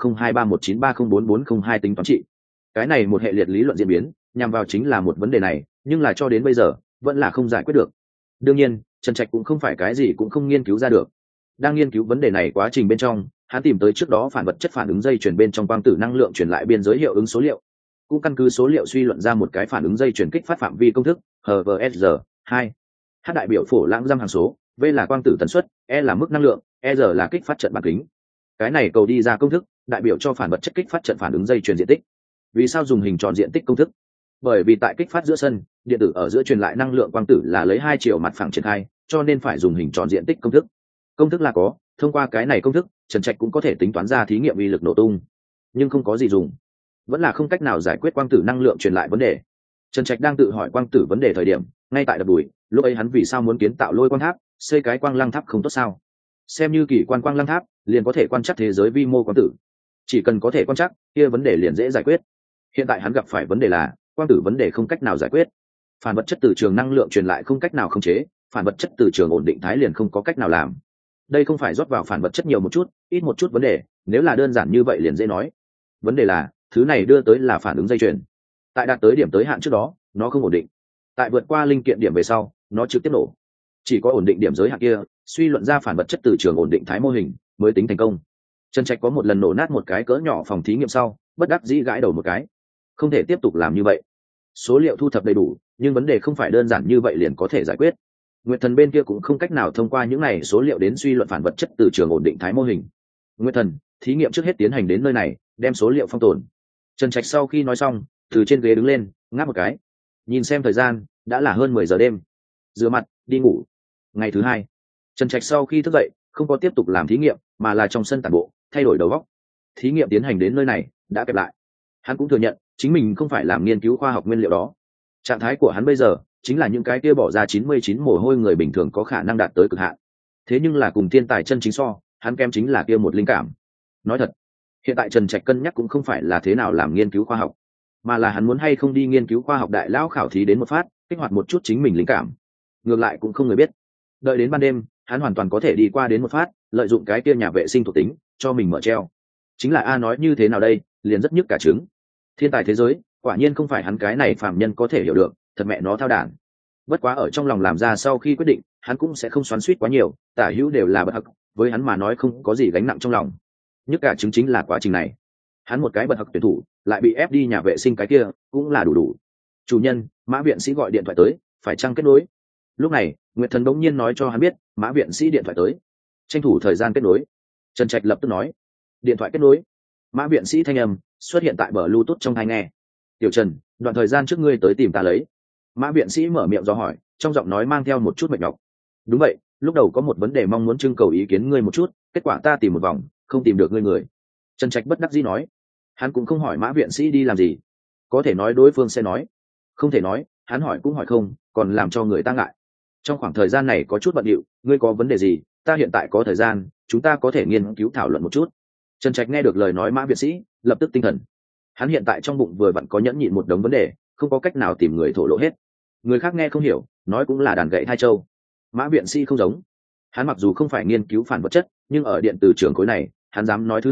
20023193044002 tính toán trị. Cái này một hệ liệt lý luận diễn biến, nhằm vào chính là một vấn đề này, nhưng là cho đến bây giờ, vẫn là không giải quyết được. Đương nhiên, Trần Trạch cũng không phải cái gì cũng không nghiên cứu ra được. Đang nghiên cứu vấn đề này quá trình bên trong, hắn tìm tới trước đó phản vật chất phản ứng dây chuyền bên trong quang tử năng lượng truyền lại biên giới hiệu ứng số liệu, cũng căn cứ số liệu suy luận ra một cái phản ứng dây chuyền kích phát phạm vi công thức HVSR 2. H đại biểu phổ lãng giam hàng số, V là quang tử tần suất, E là mức năng lượng, R là kích phát trận bán kính. Cái này cầu đi ra công thức, đại biểu cho phản vật chất kích phát trận phản ứng dây chuyền diện tích. Vì sao dùng hình tròn diện tích công thức? Bởi vì tại kích phát giữa sân, điện tử ở giữa truyền lại năng lượng quang tử là lấy 2 chiều mặt phẳng triển khai, cho nên phải dùng hình tròn diện tích công thức. Công thức là có, thông qua cái này công thức, Trần Trạch cũng có thể tính toán ra thí nghiệm uy lực nổ tung, nhưng không có gì dùng, vẫn là không cách nào giải quyết quang tử năng lượng truyền lại vấn đề. Trần Trạch đang tự hỏi quang tử vấn đề thời điểm, ngay tại đập đùi, lúc ấy hắn vì sao muốn kiến tạo lôi quang tháp, xây cái quang lăng tháp không tốt sao? Xem như kỳ quan quang lăng tháp, liền có thể quan trắc thế giới vi mô quang tử. Chỉ cần có thể quan trắc, kia vấn đề liền dễ giải quyết. Hiện tại hắn gặp phải vấn đề là quang tử vấn đề không cách nào giải quyết. Phản vật chất từ trường năng lượng truyền lại không cách nào khống chế, phản vật chất từ trường ổn định thái liền không có cách nào làm. Đây không phải rót vào phản vật chất nhiều một chút, ít một chút vấn đề, nếu là đơn giản như vậy liền dễ nói. Vấn đề là, thứ này đưa tới là phản ứng dây chuyền. Tại đạt tới điểm tới hạn trước đó, nó không ổn định. Tại vượt qua linh kiện điểm về sau, nó trực tiếp nổ. Chỉ có ổn định điểm giới hạn kia, suy luận ra phản vật chất từ trường ổn định thái mô hình mới tính thành công. Trần Trạch có một lần nổ nát một cái cỡ nhỏ phòng thí nghiệm sau, bất đắc dĩ gãi đầu một cái. Không thể tiếp tục làm như vậy. Số liệu thu thập đầy đủ, nhưng vấn đề không phải đơn giản như vậy liền có thể giải quyết. Nguyệt Thần bên kia cũng không cách nào thông qua những này số liệu đến suy luận phản vật chất từ trường ổn định thái mô hình. Nguyệt Thần, thí nghiệm trước hết tiến hành đến nơi này, đem số liệu phong tồn. Trần Trạch sau khi nói xong, từ trên ghế đứng lên, ngáp một cái. Nhìn xem thời gian, đã là hơn 10 giờ đêm. Rửa mặt, đi ngủ. Ngày thứ 2, Trần Trạch sau khi thức dậy, không có tiếp tục làm thí nghiệm, mà là trong sân tản bộ, thay đổi đầu óc. Thí nghiệm tiến hành đến nơi này, đã kẹp lại. Hắn cũng thừa nhận, chính mình không phải làm nghiên cứu khoa học nguyên liệu đó. Trạng thái của hắn bây giờ chính là những cái kia bỏ ra 99 mồ hôi người bình thường có khả năng đạt tới cực hạn. Thế nhưng là cùng thiên tài chân chính so, hắn kém chính là kia một linh cảm. Nói thật, hiện tại Trần Trạch cân nhắc cũng không phải là thế nào làm nghiên cứu khoa học, mà là hắn muốn hay không đi nghiên cứu khoa học đại lão khảo thí đến một phát, kích hoạt một chút chính mình linh cảm. Ngược lại cũng không người biết. Đợi đến ban đêm, hắn hoàn toàn có thể đi qua đến một phát, lợi dụng cái kia nhà vệ sinh thuộc tính, cho mình mở treo. Chính là A nói như thế nào đây, liền rất nhức cả trứng. Thiên tài thế giới, quả nhiên không phải hắn cái này phàm nhân có thể hiểu được, thật mẹ nó thao đản. Bất quá ở trong lòng làm ra sau khi quyết định, hắn cũng sẽ không xoắn xuýt quá nhiều, tả hữu đều là bậc học, với hắn mà nói không có gì gánh nặng trong lòng. Nhất cả chứng chính là quá trình này. Hắn một cái bậc học tuyển thủ, lại bị ép đi nhà vệ sinh cái kia, cũng là đủ đủ. Chủ nhân, Mã viện sĩ gọi điện thoại tới, phải chăng kết nối? Lúc này, Nguyệt Thần bỗng nhiên nói cho hắn biết, Mã viện sĩ điện thoại tới. Tranh thủ thời gian kết nối. Trần Trạch lập tức nói, điện thoại kết nối. Mã viện sĩ thanh âm xuất hiện tại bờ Bluetooth trong tai nghe. Tiểu Trần, đoạn thời gian trước ngươi tới tìm ta lấy. Mã viện sĩ mở miệng do hỏi, trong giọng nói mang theo một chút mệt nhọc. Đúng vậy, lúc đầu có một vấn đề mong muốn trưng cầu ý kiến ngươi một chút, kết quả ta tìm một vòng, không tìm được ngươi người. Trần Trạch bất đắc dĩ nói. Hắn cũng không hỏi Mã viện sĩ đi làm gì. Có thể nói đối phương sẽ nói. Không thể nói, hắn hỏi cũng hỏi không, còn làm cho người ta ngại. Trong khoảng thời gian này có chút bận rộn, ngươi có vấn đề gì, ta hiện tại có thời gian, chúng ta có thể nghiên cứu thảo luận một chút. Trần Trạch nghe được lời nói Mã viện sĩ, lập tức tinh thần. Hắn hiện tại trong bụng vừa vặn có nhẫn nhịn một đống vấn đề, không có cách nào tìm người thổ lộ hết. Người khác nghe không hiểu, nói cũng là đàn gậy thai châu. Mã viện sĩ không giống. Hắn mặc dù không phải nghiên cứu phản vật chất, nhưng ở điện từ trường khối này, hắn dám nói thứ hai,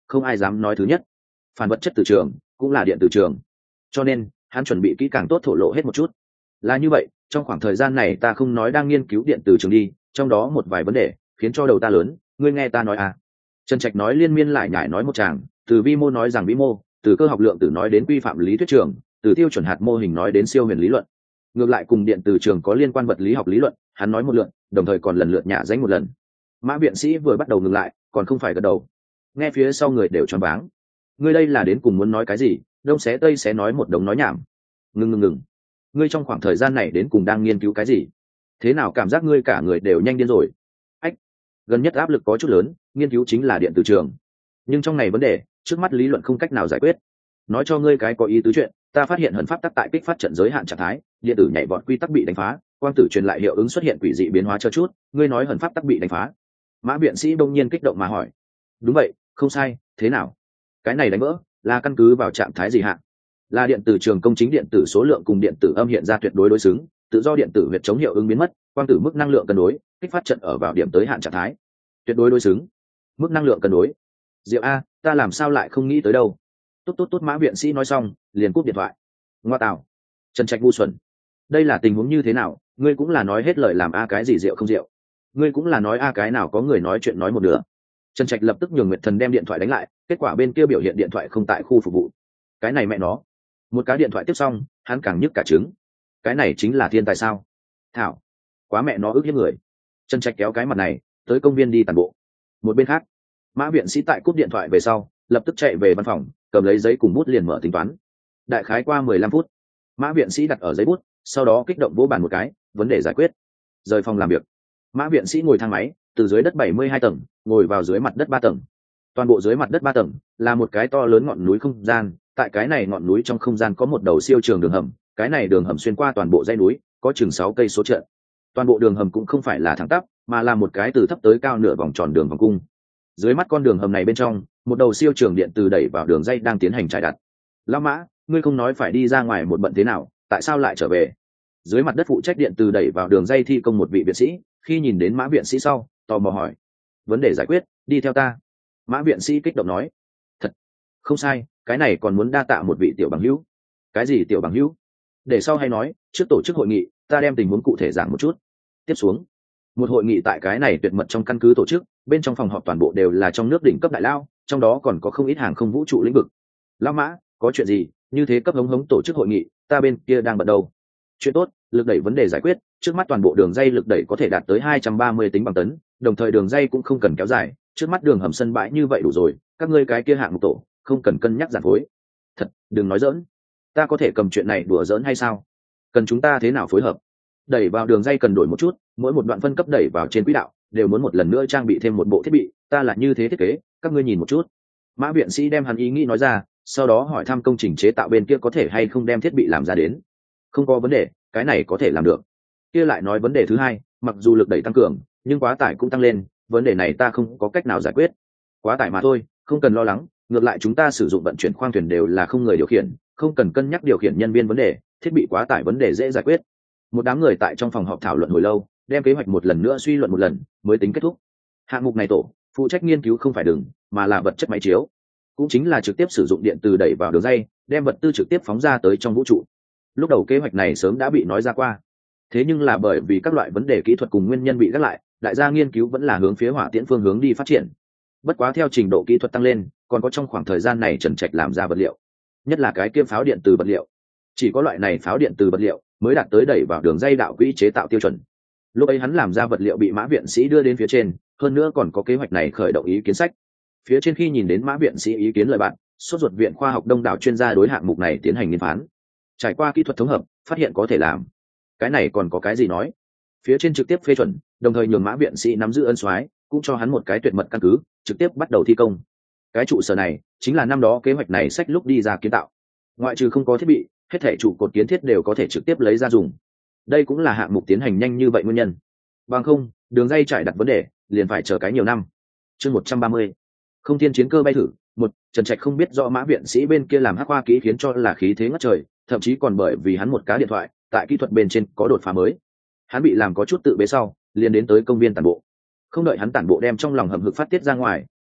không ai dám nói thứ nhất. Phản vật chất từ trường cũng là điện từ trường, cho nên hắn chuẩn bị kỹ càng tốt thổ lộ hết một chút. Là như vậy, trong khoảng thời gian này ta không nói đang nghiên cứu điện từ trường đi, trong đó một vài vấn đề khiến cho đầu ta lớn, ngươi nghe ta nói à. Trần Trạch nói liên miên lại nhải nói một tràng, từ vi mô nói rằng vĩ mô, từ cơ học lượng tử nói đến quy phạm lý thuyết trường, từ tiêu chuẩn hạt mô hình nói đến siêu huyền lý luận. Ngược lại cùng điện từ trường có liên quan vật lý học lý luận, hắn nói một lượt, đồng thời còn lần lượt nhả danh một lần. Mã viện sĩ vừa bắt đầu ngừng lại, còn không phải gật đầu. Nghe phía sau người đều choáng váng. Ngươi đây là đến cùng muốn nói cái gì? Đông xé tây xé nói một đống nói nhảm. Ngừng. Ngươi trong khoảng thời gian này đến cùng đang nghiên cứu cái gì? Thế nào cảm giác ngươi cả người đều nhanh điên rồi? Ách, gần nhất áp lực có chút lớn, nghiên cứu chính là điện từ trường. Nhưng trong này vấn đề, trước mắt lý luận không cách nào giải quyết. Nói cho ngươi cái có ý tứ chuyện, ta phát hiện hận pháp tắc tại kích phát trận giới hạn trạng thái, điện tử nhảy vọt quy tắc bị đánh phá, quang tử truyền lại hiệu ứng xuất hiện quỷ dị biến hóa cho chút, ngươi nói hận pháp tắc bị đánh phá. Mã viện sĩ đông nhiên kích động mà hỏi. Đúng vậy, không sai, thế nào? Cái này đánh vỡ là căn cứ vào trạng thái gì hạn? Là điện tử trường công chính điện tử số lượng cùng điện tử âm hiện ra tuyệt đối đối xứng, tự do điện tử huyệt chống hiệu ứng biến mất, quang tử mức năng lượng cân đối, kích phát trận ở vào điểm tới hạn trạng thái. Tuyệt đối đối xứng, mức năng lượng cân đối. Diệu a, ta làm sao lại không nghĩ tới đâu. Tốt, Mã viện sĩ nói xong liền cúp điện thoại. Ngoa tạo, Trần Trạch ngu xuẩn, đây là tình huống như thế nào? Ngươi cũng là nói hết lời làm a cái gì rượu không rượu, ngươi cũng là nói a cái nào có người nói chuyện nói một nửa. Trần Trạch lập tức nhường Nguyệt Thần đem điện thoại đánh lại, kết quả bên kia biểu hiện điện thoại không tại khu phục vụ. Cái này mẹ nó, một cái điện thoại tiếp xong hắn càng nhức cả trứng. Cái này chính là thiên tài sao? Thảo, quá mẹ nó ức hiếp người. Trần Trạch kéo cái mặt này tới công viên đi tàn bộ. Một bên khác, Mã viện sĩ tại cúp điện thoại về sau lập tức chạy về văn phòng, cầm lấy giấy cùng bút liền mở tính toán. Đại khái qua 15 phút, Mã viện sĩ đặt ở giấy bút, sau đó kích động vỗ bàn một cái, vấn đề giải quyết. Rời phòng làm việc, Mã viện sĩ ngồi thang máy từ dưới đất 72 tầng ngồi vào dưới mặt đất 3 tầng. Toàn bộ dưới mặt đất 3 tầng là một cái to lớn ngọn núi không gian, tại cái này ngọn núi trong không gian có một đầu siêu trường đường hầm, cái này đường hầm xuyên qua toàn bộ dãy núi, có chừng 6 cây số trận. Toàn bộ đường hầm cũng không phải là thẳng tắp, mà là một cái từ thấp tới cao nửa vòng tròn đường vòng cung. Dưới mắt con đường hầm này bên trong, một đầu siêu trường điện từ đẩy vào đường dây đang tiến hành trải đặt. Lão Mã, ngươi không nói phải đi ra ngoài một bận thế nào, tại sao lại trở về? Dưới mặt đất phụ trách điện từ đẩy vào đường dây thi công một vị viện sĩ, khi nhìn đến Mã viện sĩ sau, tò mò hỏi. Vấn đề giải quyết, đi theo ta. Mã viện sĩ kích động nói. Thật, không sai, cái này còn muốn đa tạ một vị tiểu bằng hữu. Cái gì tiểu bằng hữu? Để sau hay nói, trước tổ chức hội nghị, ta đem tình huống cụ thể giảng một chút. Tiếp xuống, một hội nghị tại cái này tuyệt mật trong căn cứ tổ chức, bên trong phòng họp toàn bộ đều là trong nước đỉnh cấp đại lao, trong đó còn có không ít hàng không vũ trụ lĩnh vực. Lão Mã, có chuyện gì? Như thế cấp hống tổ chức hội nghị, ta bên kia đang bận đầu. Chuyện tốt, lực đẩy vấn đề giải quyết, trước mắt toàn bộ đường dây lực đẩy có thể đạt tới 230 tính bằng tấn, đồng thời đường dây cũng không cần kéo dài, trước mắt đường hầm sân bãi như vậy đủ rồi, các ngươi cái kia hạng mục tổ không cần cân nhắc giản phối. Thật, đừng nói giỡn, ta có thể cầm chuyện này đùa giỡn hay sao? Cần chúng ta thế nào phối hợp? Đẩy vào đường dây cần đổi một chút, mỗi một đoạn phân cấp đẩy vào trên quỹ đạo đều muốn một lần nữa trang bị thêm một bộ thiết bị, ta là như thế thiết kế, các ngươi nhìn một chút. Mã viện sĩ đem hắn ý nghĩ nói ra, sau đó hỏi thăm công trình chế tạo bên kia có thể hay không đem thiết bị làm ra đến. Không có vấn đề, cái này có thể làm được. Kia lại nói vấn đề thứ hai, mặc dù lực đẩy tăng cường nhưng quá tải cũng tăng lên, vấn đề này ta không có cách nào giải quyết. Quá tải mà thôi, không cần lo lắng, ngược lại chúng ta sử dụng vận chuyển khoang thuyền đều là không người điều khiển, không cần cân nhắc điều khiển nhân viên vấn đề, thiết bị quá tải vấn đề dễ giải quyết. Một đám người tại trong phòng họp thảo luận hồi lâu, đem kế hoạch một lần nữa suy luận một lần mới tính kết thúc. Hạng mục này tổ phụ trách nghiên cứu không phải đường mà là vật chất máy chiếu, cũng chính là trực tiếp sử dụng điện từ đẩy vào đường dây, đem vật tư trực tiếp phóng ra tới trong vũ trụ. Lúc đầu kế hoạch này sớm đã bị nói ra qua, thế nhưng là bởi vì các loại vấn đề kỹ thuật cùng nguyên nhân bị gác lại, đại gia nghiên cứu vẫn là hướng phía hỏa tiễn phương hướng đi phát triển. Bất quá theo trình độ kỹ thuật tăng lên, còn có trong khoảng thời gian này Trần Trạch làm ra vật liệu, nhất là cái kiêm pháo điện từ vật liệu, chỉ có loại này pháo điện từ vật liệu mới đạt tới đẩy vào đường dây đạo quỹ chế tạo tiêu chuẩn. Lúc ấy hắn làm ra vật liệu bị Mã viện sĩ đưa đến phía trên, hơn nữa còn có kế hoạch này khởi động ý kiến sách. Phía trên khi nhìn đến Mã viện sĩ ý kiến lời bạn, sốt ruột viện khoa học đông đảo chuyên gia đối hạng mục này tiến hành nghiên phán. Trải qua kỹ thuật thống hợp, phát hiện có thể làm. Cái này còn có cái gì nói? Phía trên trực tiếp phê chuẩn, đồng thời nhường Mã viện sĩ nắm giữ ân soái, cũng cho hắn một cái tuyệt mật căn cứ, trực tiếp bắt đầu thi công. Cái trụ sở này chính là năm đó kế hoạch này sách lúc đi ra kiến tạo. Ngoại trừ không có thiết bị, hết thảy trụ cột kiến thiết đều có thể trực tiếp lấy ra dùng. Đây cũng là hạng mục tiến hành nhanh như vậy nguyên nhân. Bằng không, đường dây trải đặt vấn đề, liền phải chờ cái nhiều năm. Chương 130. Không thiên chiến cơ bay thử. Một, Trần Trạch không biết rõ Mã viện sĩ bên kia làm hắc khoa kỹ khiến cho là khí thế ngất trời, thậm chí còn bởi vì hắn một cá điện thoại, tại kỹ thuật bên trên có đột phá mới. Hắn bị làm có chút tự bế sau, liền đến tới công viên tản bộ. Không đợi hắn tản bộ đem trong lòng hầm hực phát tiết ra ngoài,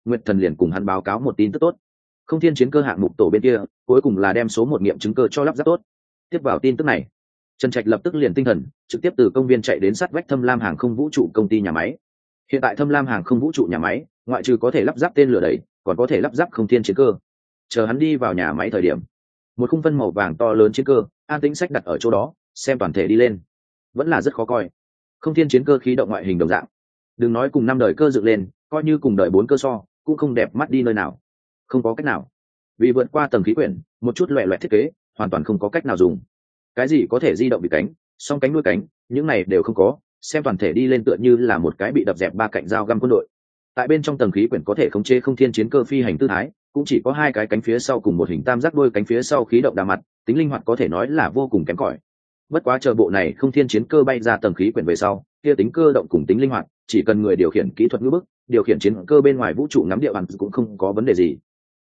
Nguyệt Thần liền cùng hắn báo cáo một tin tức tốt. Không thiên chiến cơ hạng mục tổ bên kia cuối cùng là đem số 1 nghiệm chứng cơ cho lắp ráp tốt. Tiếp vào tin tức này, Trần Trạch lập tức liền tinh thần, trực tiếp từ công viên chạy đến sát vách Thâm Lam hàng không vũ trụ công ty nhà máy. Hiện tại Thâm Lam hàng không vũ trụ nhà máy, ngoại trừ có thể lắp ráp tên lửa đẩy, còn có thể lắp ráp không thiên chiến cơ. Chờ hắn đi vào nhà máy thời điểm, một khung phân màu vàng to lớn chiến cơ, an tĩnh sách đặt ở chỗ đó, xem toàn thể đi lên, vẫn là rất khó coi. Không thiên chiến cơ khí động ngoại hình đồng dạng, đừng nói cùng 5 đời cơ dựng lên, coi như cùng đời 4 cơ so, cũng không đẹp mắt đi nơi nào. Không có cách nào, vì vượt qua tầng khí quyển, một chút loẻ loẹt thiết kế, hoàn toàn không có cách nào dùng. Cái gì có thể di động bị cánh, song cánh đuôi cánh, những này đều không có, xem toàn thể đi lên tựa như là một cái bị đập dẹp 3 cạnh dao găm quân đội. Tại bên trong tầng khí quyển có thể khống chế không thiên chiến cơ phi hành tư thái, cũng chỉ có 2 cái cánh phía sau cùng một hình tam giác đuôi cánh phía sau khí động đà mặt, tính linh hoạt có thể nói là vô cùng kém cỏi. Bất quá chờ bộ này không thiên chiến cơ bay ra tầng khí quyển về sau, kia tính cơ động cùng tính linh hoạt, chỉ cần người điều khiển kỹ thuật ngữ bức, điều khiển chiến cơ bên ngoài vũ trụ ngắm địa bàn cũng không có vấn đề gì.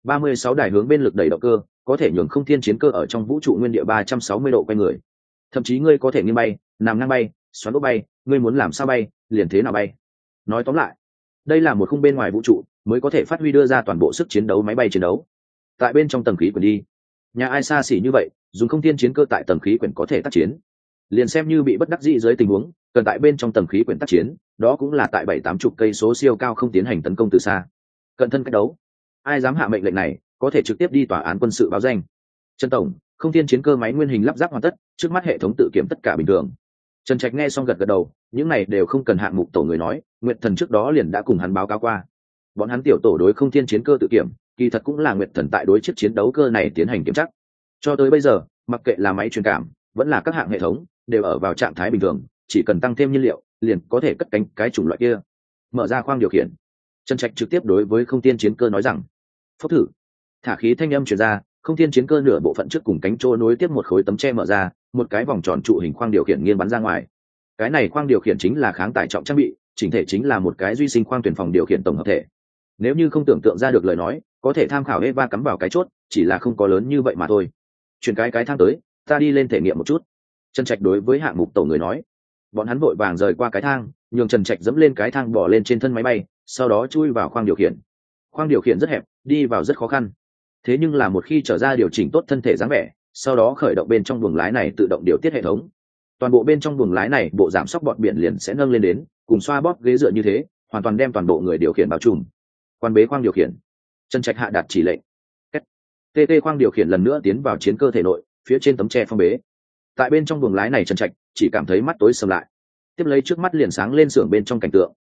36 đài hướng bên lực đẩy động cơ, có thể nhường không thiên chiến cơ ở trong vũ trụ nguyên địa 360 độ quay người. Thậm chí ngươi có thể nghiêng bay, nằm ngang bay, xoắn ốc bay, ngươi muốn làm sao bay, liền thế nào bay. Nói tóm lại, đây là một khung bên ngoài vũ trụ mới có thể phát huy đưa ra toàn bộ sức chiến đấu máy bay chiến đấu. Tại bên trong tầng khí quyển đi, nhà ai xa xỉ như vậy, dùng không thiên chiến cơ tại tầng khí quyển có thể tác chiến. Liền xem như bị bất đắc dĩ dưới tình huống, cần tại bên trong tầng khí quyển tác chiến, đó cũng là tại 7-80 cây số siêu cao không tiến hành tấn công từ xa. Cận thân cách đấu, ai dám hạ mệnh lệnh này, có thể trực tiếp đi tòa án quân sự báo danh. Trần tổng, không thiên chiến cơ máy nguyên hình lắp ráp hoàn tất, trước mắt hệ thống tự kiểm tất cả bình thường. Trần Trạch nghe xong gật gật đầu, những này đều không cần hạng mục tổ người nói, Nguyệt Thần trước đó liền đã cùng hắn báo cáo qua. Bọn hắn tiểu tổ đối không thiên chiến cơ tự kiểm, kỳ thật cũng là Nguyệt Thần tại đối chiếc chiến đấu cơ này tiến hành kiểm tra. Cho tới bây giờ, mặc kệ là máy truyền cảm, vẫn là các hạng hệ thống, đều ở vào trạng thái bình thường, chỉ cần tăng thêm nhiên liệu, liền có thể cất cánh cái chủng loại kia. Mở ra khoang điều khiển, Trần Trạch trực tiếp đối với không thiên chiến cơ nói rằng: "Phốc thử." Thả khí thanh âm truyền ra, không thiên chiến cơ nửa bộ phận trước cùng cánh trô nối tiếp một khối tấm che mở ra, một cái vòng tròn trụ hình khoang điều khiển nghiêng bắn ra ngoài. Cái này khoang điều khiển chính là kháng tải trọng trang bị, chỉnh thể chính là một cái duy sinh khoang tuyển phòng điều khiển tổng hợp thể. Nếu như không tưởng tượng ra được lời nói, có thể tham khảo Eva cắm vào cái chốt, chỉ là không có lớn như vậy mà thôi. Chuyển cái thang tới, ta đi lên thể nghiệm một chút. Trần Trạch đối với hạng mục tổ người nói. Bọn hắn vội vàng rời qua cái thang, nhường Trần Trạch dẫm lên cái thang bỏ lên trên thân máy bay, sau đó chui vào khoang điều khiển. Khoang điều khiển rất hẹp, đi vào rất khó khăn. Thế nhưng là một khi trở ra điều chỉnh tốt thân thể dáng vẻ, sau đó khởi động bên trong buồng lái này tự động điều tiết hệ thống. Toàn bộ bên trong buồng lái này bộ giảm sóc bọt biển liền sẽ nâng lên đến, cùng xoa bóp ghế dựa như thế, hoàn toàn đem toàn bộ người điều khiển bao trùm. Quan bế khoang điều khiển. Trần Trạch hạ đạt chỉ lệnh. TT khoang điều khiển lần nữa tiến vào chiến cơ thể nội, phía trên tấm tre phong bế. Tại bên trong buồng lái này Trần Trạch chỉ cảm thấy mắt tối sầm lại. Tiếp lấy trước mắt liền sáng lên xưởng bên trong cảnh tượng.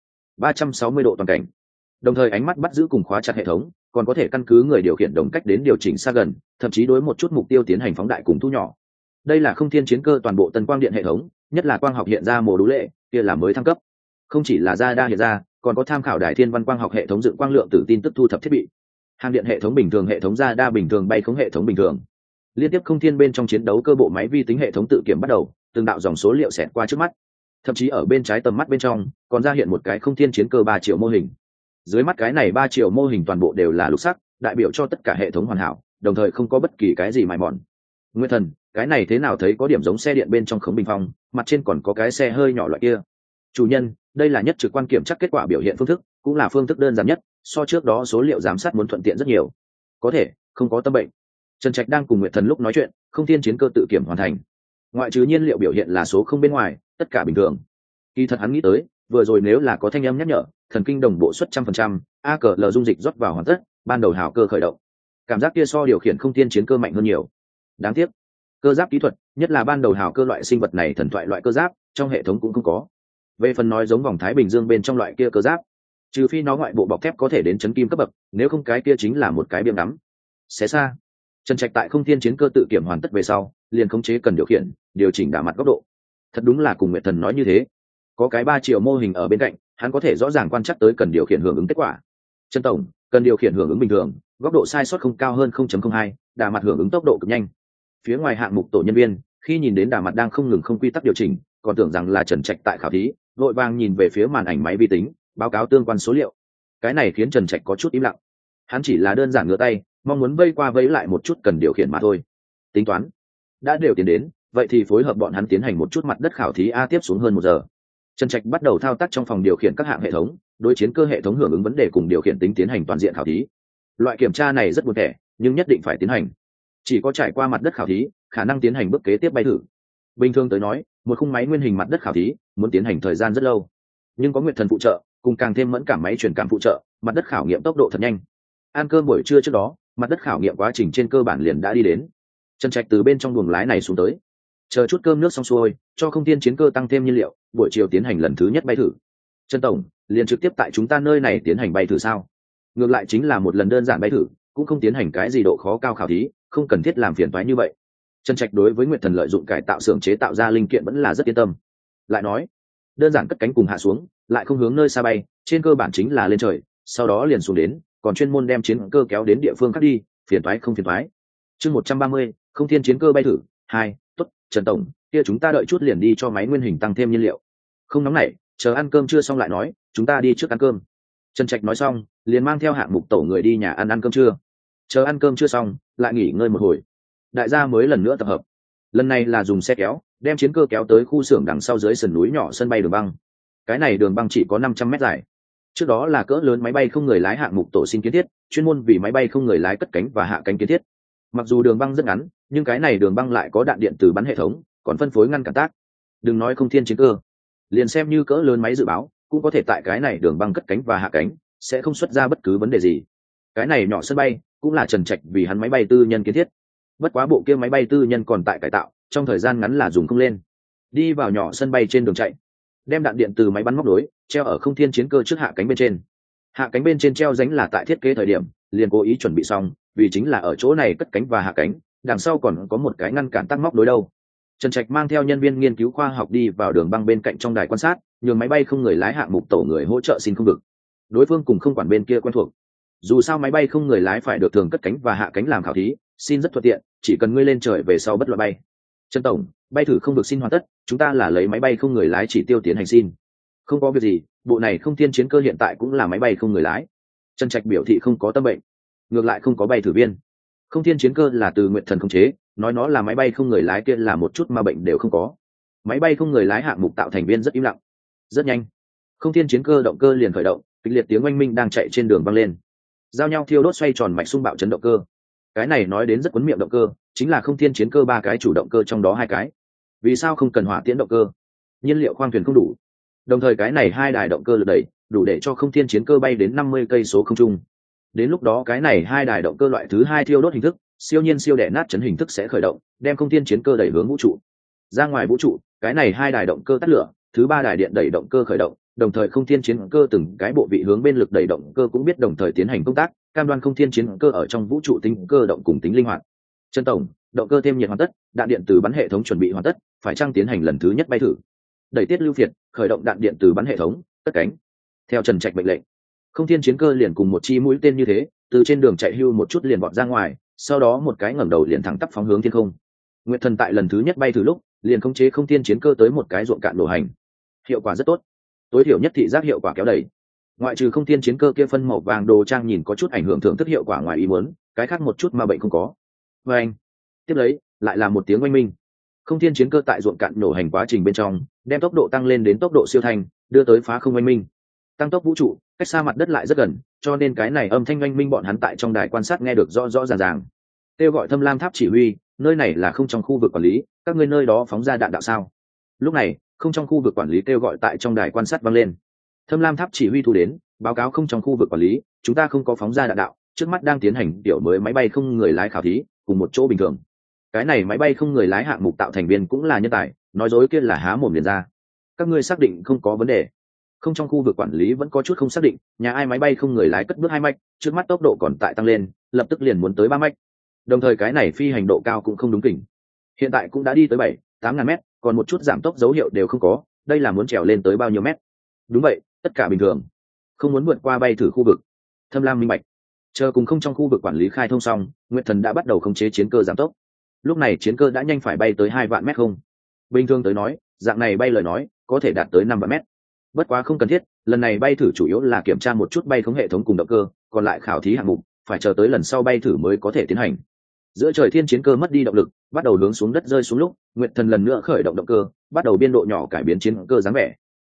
360 độ toàn cảnh. Đồng thời ánh mắt bắt giữ cùng khóa chặt hệ thống, còn có thể căn cứ người điều khiển đồng cách đến điều chỉnh xa gần, thậm chí đối một chút mục tiêu tiến hành phóng đại cùng thu nhỏ. Đây là không thiên chiến cơ toàn bộ tân quang điện hệ thống, nhất là quang học hiện ra mô đũ lệ, kia là mới thăng cấp. Không chỉ là radar hiện ra, còn có tham khảo đài thiên văn quang học hệ thống dựng quang lượng từ tin tức thu thập thiết bị. Hàng điện hệ thống bình thường, hệ thống radar bình thường, bay khống hệ thống bình thường. Liên tiếp không thiên bên trong chiến đấu cơ bộ máy vi tính hệ thống tự kiểm bắt đầu, từng đạo dòng số liệu xẹt qua trước mắt. Thậm chí ở bên trái tầm mắt bên trong, còn ra hiện một cái không thiên chiến cơ 3 triệu mô hình. Dưới mắt cái này 3 triệu mô hình toàn bộ đều là lục sắc, đại biểu cho tất cả hệ thống hoàn hảo, đồng thời không có bất kỳ cái gì mài mòn. Nguyên Thần, cái này thế nào thấy có điểm giống xe điện bên trong khống bình phong, mặt trên còn có cái xe hơi nhỏ loại kia. Chủ nhân, đây là nhất trực quan kiểm chắc kết quả biểu hiện phương thức, cũng là phương thức đơn giản nhất, so trước đó số liệu giám sát muốn thuận tiện rất nhiều. Có thể, không có tâm bệnh. Trần Trạch đang cùng Nguyệt Thần lúc nói chuyện, không thiên chiến cơ tự kiểm hoàn thành. Ngoại trừ nhiên liệu biểu hiện là số không bên ngoài, tất cả bình thường. Kỳ thật hắn nghĩ tới, vừa rồi nếu là có thanh âm nhắc nhở, thần kinh đồng bộ suất 100%, AKL dung dịch rót vào hoàn tất, ban đầu hào cơ khởi động. Cảm giác kia so điều khiển không thiên chiến cơ mạnh hơn nhiều. Đáng tiếc, cơ giáp kỹ thuật, nhất là ban đầu hào cơ loại sinh vật này thần thoại loại cơ giáp, trong hệ thống cũng không có. Về phần nói giống vòng Thái Bình Dương bên trong loại kia cơ giáp, trừ phi nó ngoại bộ bọc thép có thể đến chấn kim cấp bậc, nếu không cái kia chính là một cái biếng ngắm. Xé xa. Trần Trạch tại không thiên chiến cơ tự kiểm hoàn tất về sau, liền khống chế cần điều khiển, điều chỉnh đả mặt góc độ. Thật đúng là cùng Nguyệt Thần nói như thế. Có cái 3 triệu mô hình ở bên cạnh, hắn có thể rõ ràng quan trắc tới cần điều khiển hưởng ứng kết quả. Trần tổng, cần điều khiển hưởng ứng bình thường, góc độ sai sót không cao hơn 0.02, đả mặt hưởng ứng tốc độ cực nhanh. Phía ngoài hạng mục tổ nhân viên, khi nhìn đến đả mặt đang không ngừng không quy tắc điều chỉnh, còn tưởng rằng là Trần Trạch tại khảo thí, vội vàng nhìn về phía màn ảnh máy vi tính, báo cáo tương quan số liệu. Cái này khiến Trần Trạch có chút im lặng. Hắn chỉ là đơn giản ngửa tay, mong muốn vây qua vây lại một chút cần điều khiển mà thôi. Tính toán đã đều tiến đến, vậy thì phối hợp bọn hắn tiến hành một chút mặt đất khảo thí a. Tiếp xuống hơn 1 giờ, Trần Trạch bắt đầu thao tác trong phòng điều khiển các hạng hệ thống, đối chiến cơ hệ thống hưởng ứng vấn đề cùng điều khiển tính tiến hành toàn diện khảo thí. Loại kiểm tra này rất buồn tẻ, nhưng nhất định phải tiến hành. Chỉ có trải qua mặt đất khảo thí, khả năng tiến hành bước kế tiếp bay thử. Bình thường tới nói, một khung máy nguyên hình mặt đất khảo thí muốn tiến hành thời gian rất lâu, nhưng có Nguyệt Thần phụ trợ, cùng càng thêm mẫn cảm máy truyền cảm phụ trợ, mặt đất khảo nghiệm tốc độ thật nhanh. Ăn cơm buổi trưa trước đó, mặt đất khảo nghiệm quá trình trên cơ bản liền đã đi đến. Trần Trạch từ bên trong buồng lái này xuống tới, chờ chút cơm nước xong xuôi, cho Không Thiên chiến cơ tăng thêm nhiên liệu, buổi chiều tiến hành lần thứ nhất bay thử. Trần tổng, liền trực tiếp tại chúng ta nơi này tiến hành bay thử sao? Ngược lại chính là một lần đơn giản bay thử, cũng không tiến hành cái gì độ khó cao khảo thí, không cần thiết làm phiền toái như vậy. Trần Trạch đối với Nguyệt Thần lợi dụng cải tạo xưởng chế tạo ra linh kiện vẫn là rất yên tâm. Lại nói, đơn giản cất cánh cùng hạ xuống, lại không hướng nơi xa bay, trên cơ bản chính là lên trời, sau đó liền xuống đến, còn chuyên môn đem chiến cơ kéo đến địa phương khác đi, phiền toái không phiền toái. Chương 130, Không Thiên chiến cơ bay thử 2, tốt, Trần tổng, kia chúng ta đợi chút liền đi cho máy nguyên hình tăng thêm nhiên liệu. Không nóng nảy, chờ ăn cơm chưa xong lại nói, chúng ta đi trước ăn cơm. Trần Trạch nói xong, liền mang theo hạng mục tổ người đi nhà ăn cơm trưa. Chờ ăn cơm chưa xong, lại nghỉ ngơi một hồi. Đại gia mới lần nữa tập hợp. Lần này là dùng xe kéo, đem chiến cơ kéo tới khu xưởng đằng sau dưới sườn núi nhỏ sân bay đường băng. Cái này đường băng chỉ có 500 mét dài. Trước đó là cỡ lớn máy bay không người lái hạng mục tổ xin kiến thiết, chuyên môn vì máy bay không người lái cất cánh và hạ cánh kiến thiết. Mặc dù đường băng rất ngắn, nhưng cái này đường băng lại có đạn điện từ bắn hệ thống, còn phân phối ngăn cản tác. Đừng nói Không Thiên chiến cơ, liền xem như cỡ lớn máy dự báo, cũng có thể tại cái này đường băng cất cánh và hạ cánh, sẽ không xuất ra bất cứ vấn đề gì. Cái này nhỏ sân bay, cũng là Trần Trạch vì hắn máy bay tư nhân kiến thiết. Bất quá bộ kia máy bay tư nhân còn tại cải tạo, trong thời gian ngắn là dùng không lên. Đi vào nhỏ sân bay trên đường chạy, đem đạn điện từ máy bắn móc nối treo ở Không Thiên chiến cơ trước hạ cánh bên trên. Hạ cánh bên trên treo ránh là tại thiết kế thời điểm liền cố ý chuẩn bị xong, vì chính là ở chỗ này cất cánh và hạ cánh, đằng sau còn có một cái ngăn cản tắc móc nối đâu. Trần Trạch mang theo nhân viên nghiên cứu khoa học đi vào đường băng bên cạnh trong đài quan sát, nhường máy bay không người lái hạng mục tổ người hỗ trợ xin không được. Đối phương cùng không quản bên kia quen thuộc. Dù sao máy bay không người lái phải được thường cất cánh và hạ cánh làm khảo thí, xin rất thuận tiện, chỉ cần ngươi lên trời về sau bất loại bay. Trần tổng, bay thử không được xin hoàn tất, chúng ta là lấy máy bay không người lái chỉ tiêu tiến hành xin. Không có việc gì, bộ này Không Thiên chiến cơ hiện tại cũng là máy bay không người lái. Trần Trạch biểu thị không có tâm bệnh, ngược lại không có bay thử viên. Không Thiên chiến cơ là từ Nguyệt Thần khống chế, nói nó là máy bay không người lái kia là một chút ma bệnh đều không có. Máy bay không người lái hạng mục tạo thành viên rất im lặng. Rất nhanh, Không Thiên chiến cơ động cơ liền khởi động, kịch liệt tiếng oanh minh đang chạy trên đường vang lên. Giao nhau thiêu đốt xoay tròn mạch xung bạo chấn động cơ. Cái này nói đến rất cuốn miệng động cơ, chính là Không Thiên chiến cơ ba cái chủ động cơ trong đó hai cái. Vì sao không cần hỏa tiễn động cơ? Nhiên liệu khoang thuyền không đủ. Đồng thời cái này hai đài động cơ lực đẩy đủ để cho Không Thiên chiến cơ bay đến 50 cây số không trung. Đến lúc đó cái này hai đài động cơ loại thứ hai thiêu đốt hình thức, siêu nhiên siêu đẻ nát chấn hình thức sẽ khởi động, đem Không Thiên chiến cơ đẩy hướng vũ trụ. Ra ngoài vũ trụ, cái này hai đài động cơ tắt lửa, thứ ba đài điện đẩy động cơ khởi động, đồng thời Không Thiên chiến cơ từng cái bộ vị hướng bên lực đẩy động cơ cũng biết đồng thời tiến hành công tác, cam đoan Không Thiên chiến cơ ở trong vũ trụ tính cơ động cùng tính linh hoạt. Trần tổng, động cơ thêm nhiệt hoàn tất, đạn điện từ bắn hệ thống chuẩn bị hoàn tất, phải chăng tiến hành lần thứ nhất bay thử? Đẩy tiết lưu phiệt, khởi động đạn điện từ bắn hệ thống, cất cánh. Theo Trần Trạch mệnh lệnh, Không Thiên chiến cơ liền cùng một chi mũi tên như thế, từ trên đường chạy hưu một chút liền vọt ra ngoài, sau đó một cái ngẩng đầu liền thẳng tắp phóng hướng thiên không. Nguyệt Thần tại lần thứ nhất bay thử lúc, liền khống chế Không Thiên chiến cơ tới một cái ruộng cạn đổ hành. Hiệu quả rất tốt. Tối thiểu nhất thị giác hiệu quả kéo đẩy. Ngoại trừ Không Thiên chiến cơ kia phân màu vàng đồ trang nhìn có chút ảnh hưởng thưởng thức hiệu quả ngoài ý muốn, cái khác một chút mà bệnh không có. Và anh, tiếp lấy, lại là một tiếng oanh minh. Không Thiên chiến cơ tại ruộng cạn nổ hành quá trình bên trong, đem tốc độ tăng lên đến tốc độ siêu thanh, đưa tới phá không oanh minh. Tăng tốc vũ trụ, cách xa mặt đất lại rất gần, cho nên cái này âm thanh oanh minh bọn hắn tại trong đài quan sát nghe được rõ rõ ràng ràng. Kêu gọi Thâm Lam Tháp chỉ huy, nơi này là không trong khu vực quản lý, các ngươi nơi đó phóng ra đạn đạo sao? Lúc này, không trong khu vực quản lý kêu gọi tại trong đài quan sát vang lên. Thâm Lam Tháp chỉ huy thu đến, báo cáo không trong khu vực quản lý, chúng ta không có phóng ra đạn đạo, trước mắt đang tiến hành tiểu mới máy bay không người lái khảo thí, cùng một chỗ bình thường. Cái này máy bay không người lái hạng mục tạo thành viên cũng là nhân tài, nói dối kia là há mồm liền ra. Các ngươi xác định không có vấn đề? Không trong khu vực quản lý vẫn có chút không xác định, nhà ai máy bay không người lái cất bước 2 mạch, trước mắt tốc độ còn tại tăng lên, lập tức liền muốn tới 3 mạch. Đồng thời cái này phi hành độ cao cũng không đúng kỉnh. Hiện tại cũng đã đi tới 7-8 ngàn mét, còn một chút giảm tốc dấu hiệu đều không có, đây là muốn trèo lên tới bao nhiêu mét? Đúng vậy, tất cả bình thường. Không muốn vượt qua bay thử khu vực. Thâm Lam minh bạch. Chờ cùng không trong khu vực quản lý khai thông xong, Nguyệt Thần đã bắt đầu khống chế chiến cơ giảm tốc. Lúc này chiến cơ đã nhanh phải bay tới 2 vạn mét không. Bình thường tới nói, dạng này bay lời nói, có thể đạt tới 5 vạn mét. Bất quá không cần thiết, lần này bay thử chủ yếu là kiểm tra một chút bay khống hệ thống cùng động cơ, còn lại khảo thí hạng mục, phải chờ tới lần sau bay thử mới có thể tiến hành. Giữa trời thiên chiến cơ mất đi động lực, bắt đầu hướng xuống đất rơi xuống lúc, Nguyệt Thần lần nữa khởi động động cơ, bắt đầu biên độ nhỏ cải biến chiến cơ dáng vẻ.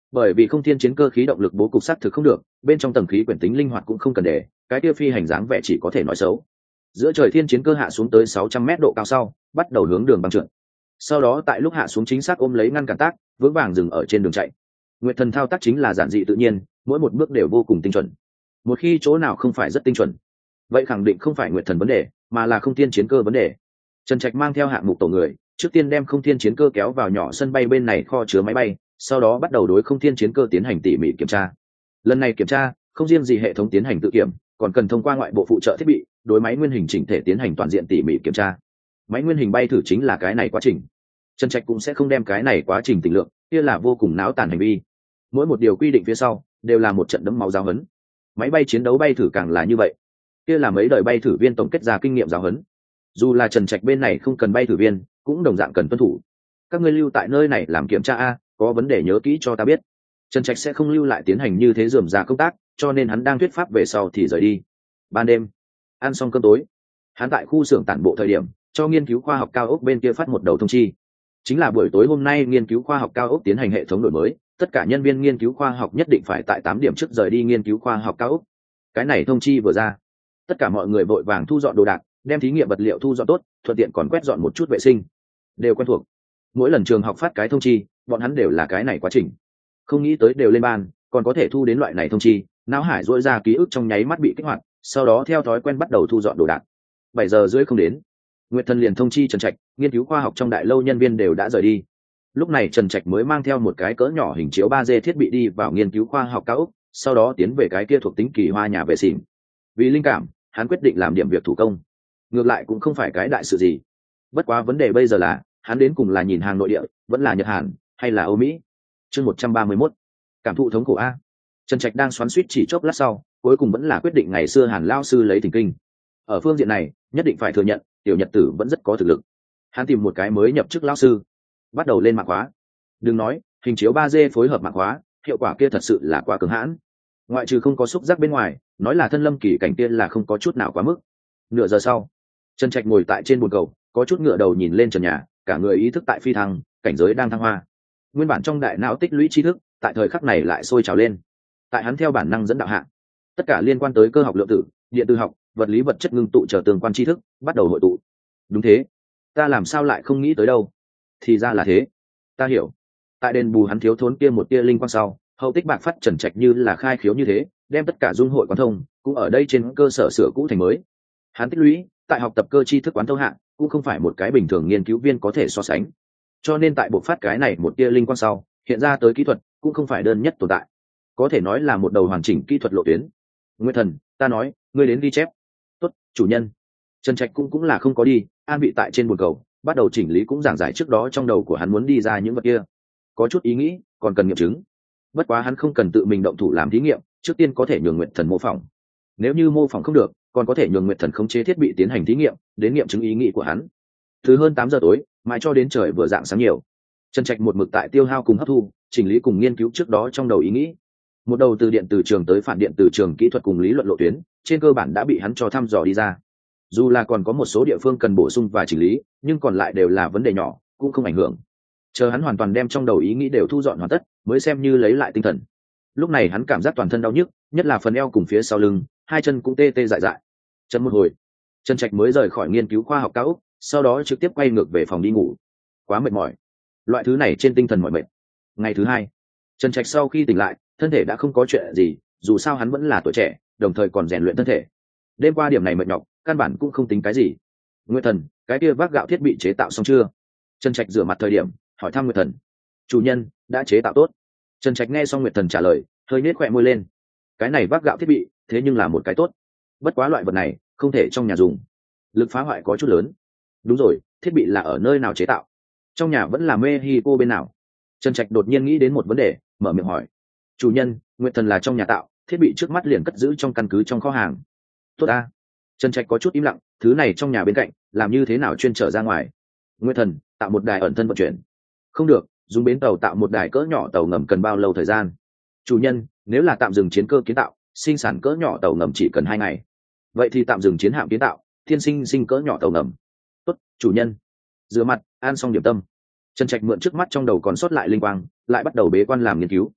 bởi vì không thiên chiến cơ khí động lực bố cục xác thực không được, bên trong tầng khí quyển tính linh hoạt cũng không cần để, cái kia phi hành dáng vẻ chỉ có thể nói xấu. Giữa trời thiên chiến cơ hạ xuống tới 600 mét độ cao sau, bắt đầu hướng đường băng trượt. Sau đó tại lúc hạ xuống chính xác ôm lấy ngăn cản tác, vững vàng dừng ở trên đường chạy. Nguyệt Thần thao tác chính là giản dị tự nhiên, mỗi một bước đều vô cùng tinh chuẩn. Một khi chỗ nào không phải rất tinh chuẩn, vậy khẳng định không phải Nguyệt Thần vấn đề, mà là không thiên chiến cơ vấn đề. Trần Trạch mang theo hạng mục tổ người, trước tiên đem không thiên chiến cơ kéo vào nhỏ sân bay bên này kho chứa máy bay, sau đó bắt đầu đối không thiên chiến cơ tiến hành tỉ mỉ kiểm tra. Lần này kiểm tra không riêng gì hệ thống tiến hành tự kiểm, còn cần thông qua ngoại bộ phụ trợ thiết bị đối máy nguyên hình chỉnh thể tiến hành toàn diện tỉ mỉ kiểm tra. Máy nguyên hình bay thử chính là cái này quá trình. Trần Trạch cũng sẽ không đem cái này quá trình tình lượng, kia là vô cùng náo tàn hành vi. Mỗi một điều quy định phía sau đều là một trận đẫm máu giáo huấn. Máy bay chiến đấu bay thử càng là như vậy, kia là mấy đời bay thử viên tổng kết ra kinh nghiệm giáo huấn. Dù là Trần Trạch bên này không cần bay thử viên, cũng đồng dạng cần tuân thủ. Các ngươi lưu tại nơi này làm kiểm tra a, có vấn đề nhớ kỹ cho ta biết. Trần Trạch sẽ không lưu lại tiến hành như thế rườm rà công tác, cho nên hắn đang thuyết pháp về sau thì rời đi. Ban đêm, ăn xong cơm tối, hắn tại khu xưởng tản bộ thời điểm, cho nghiên cứu khoa học cao ốc bên kia phát một đầu thông chi. Chính là buổi tối hôm nay nghiên cứu khoa học cao ốc tiến hành hệ thống đổi mới, tất cả nhân viên nghiên cứu khoa học nhất định phải tại 8 điểm trước rời đi nghiên cứu khoa học cao ốc. Cái này thông chi vừa ra, tất cả mọi người vội vàng thu dọn đồ đạc, đem thí nghiệm vật liệu thu dọn tốt, thuận tiện còn quét dọn một chút vệ sinh. Đều quen thuộc. Mỗi lần trường học phát cái thông chi, bọn hắn đều là cái này quá trình. Không nghĩ tới đều lên ban, còn có thể thu đến loại này thông chi, não hải dỗi ra ký ức trong nháy mắt bị kích hoạt, sau đó theo thói quen bắt đầu thu dọn đồ đạc. 7 giờ rưỡi không đến, Nguyệt Thần liền thông chi Trần Trạch, nghiên cứu khoa học trong đại lâu nhân viên đều đã rời đi. Lúc này Trần Trạch mới mang theo một cái cỡ nhỏ hình chiếu 3D thiết bị đi vào nghiên cứu khoa học cao ốc, sau đó tiến về cái kia thuộc tính kỳ hoa nhà vệ sinh. Vì linh cảm, hắn quyết định làm điểm việc thủ công. Ngược lại cũng không phải cái đại sự gì. Bất quá vấn đề bây giờ là, hắn đến cùng là nhìn hàng nội địa, vẫn là Nhật Hàn, hay là Âu Mỹ. Chương 131. Cảm thụ thống khổ a. Trần Trạch đang xoắn xuýt chỉ chốc lát sau, cuối cùng vẫn là quyết định ngày xưa Hàn lao sư lấy thỉnh kinh. Ở phương diện này, nhất định phải thừa nhận, tiểu Nhật tử vẫn rất có thực lực. Hắn tìm một cái mới nhập chức lao sư, bắt đầu lên mạng khóa. Đừng nói, hình chiếu 3D phối hợp mạng khóa, hiệu quả kia thật sự là quá cứng hãn. Ngoại trừ không có xúc giác bên ngoài, nói là thân lâm kỳ cảnh tiên là không có chút nào quá mức. Nửa giờ sau, Trần Trạch ngồi tại trên bồn cầu, có chút ngựa đầu nhìn lên trần nhà, cả người ý thức tại phi thăng, cảnh giới đang thăng hoa. Nguyên bản trong đại não tích lũy tri thức, tại thời khắc này lại sôi trào lên. Tại hắn theo bản năng dẫn đạo hạ, tất cả liên quan tới cơ học lượng tử, điện tử học, vật lý vật chất ngưng tụ trở tương quan tri thức, bắt đầu hội tụ. Đúng thế, ta làm sao lại không nghĩ tới đâu? Thì ra là thế, ta hiểu. Tại đền bù hắn thiếu thốn kia một tia linh quang sau, hậu tích bạc phát Trần Trạch như là khai khiếu như thế, đem tất cả dung hội quán thông, cũng ở đây trên cơ sở sửa cũ thành mới. Hắn tích lũy, tại học tập cơ tri thức quán thông hạng, cũng không phải một cái bình thường nghiên cứu viên có thể so sánh. Cho nên tại bộ phát cái này một tia linh quang sau, hiện ra tới kỹ thuật cũng không phải đơn nhất tồn tại, có thể nói là một đầu hoàn chỉnh kỹ thuật lộ tuyến. Nguyên Thần, ta nói, ngươi đến ghi chép. Tốt, chủ nhân. Trần Trạch cũng là không có đi, an bị tại trên bồn cầu, bắt đầu chỉnh lý cũng giảng giải trước đó trong đầu của hắn muốn đi ra những vật kia. Có chút ý nghĩ, còn cần nghiệm chứng. Bất quá hắn không cần tự mình động thủ làm thí nghiệm, trước tiên có thể nhường Nguyệt Thần mô phỏng. Nếu như mô phỏng không được, còn có thể nhường Nguyệt Thần khống chế thiết bị tiến hành thí nghiệm, đến nghiệm chứng ý nghĩ của hắn. Từ hơn 8 giờ tối, mãi cho đến trời vừa rạng sáng nhiều, Trần Trạch một mực tại tiêu hao cùng hấp thu, chỉnh lý cùng nghiên cứu trước đó trong đầu ý nghĩ. Một đầu từ điện từ trường tới phản điện từ trường kỹ thuật cùng lý luận lộ tuyến, trên cơ bản đã bị hắn cho thăm dò đi ra. Dù là còn có một số địa phương cần bổ sung và chỉnh lý, nhưng còn lại đều là vấn đề nhỏ, cũng không ảnh hưởng. Chờ hắn hoàn toàn đem trong đầu ý nghĩ đều thu dọn hoàn tất, mới xem như lấy lại tinh thần. Lúc này hắn cảm giác toàn thân đau nhức, nhất là phần eo cùng phía sau lưng, hai chân cũng tê tê dại dại. Chậm một hồi, Trần Trạch mới rời khỏi nghiên cứu khoa học cao ốc, sau đó trực tiếp quay ngược về phòng đi ngủ. Quá mệt mỏi, loại thứ này trên tinh thần mỏi mệt. Ngày thứ hai, Trần Trạch sau khi tỉnh lại, thân thể đã không có chuyện gì, dù sao hắn vẫn là tuổi trẻ, đồng thời còn rèn luyện thân thể. Đêm qua điểm này mệt nhọc, căn bản cũng không tính cái gì. Nguyệt Thần, cái kia vác gạo thiết bị chế tạo xong chưa? Trần Trạch rửa mặt thời điểm hỏi thăm Nguyệt Thần. Chủ nhân, đã chế tạo tốt. Trần Trạch nghe xong Nguyệt Thần trả lời, hơi nhếch khóe môi lên. Cái này vác gạo thiết bị, thế nhưng là một cái tốt. Bất quá loại vật này không thể trong nhà dùng, lực phá hoại có chút lớn. Đúng rồi, thiết bị là ở nơi nào chế tạo? Trong nhà vẫn là Mexico bên nào? Trần Trạch đột nhiên nghĩ đến một vấn đề, mở miệng hỏi. Chủ nhân, Nguyệt Thần là trong nhà tạo, thiết bị trước mắt liền cất giữ trong căn cứ trong kho hàng. Tốt a. Trần Trạch có chút im lặng, thứ này trong nhà bên cạnh, làm như thế nào chuyên trở ra ngoài? Nguyệt Thần, tạo một đài ẩn thân vận chuyển. Không được, dùng bến tàu tạo một đài cỡ nhỏ tàu ngầm cần bao lâu thời gian? Chủ nhân, nếu là tạm dừng chiến cơ kiến tạo, sinh sản cỡ nhỏ tàu ngầm chỉ cần 2 ngày. Vậy thì tạm dừng chiến hạm kiến tạo, thiên sinh cỡ nhỏ tàu ngầm. Tốt, chủ nhân. Rửa mặt, ăn xong điểm tâm, Trần Trạch mượn trước mắt trong đầu còn sót lại linh quang, lại bắt đầu bế quan làm nghiên cứu.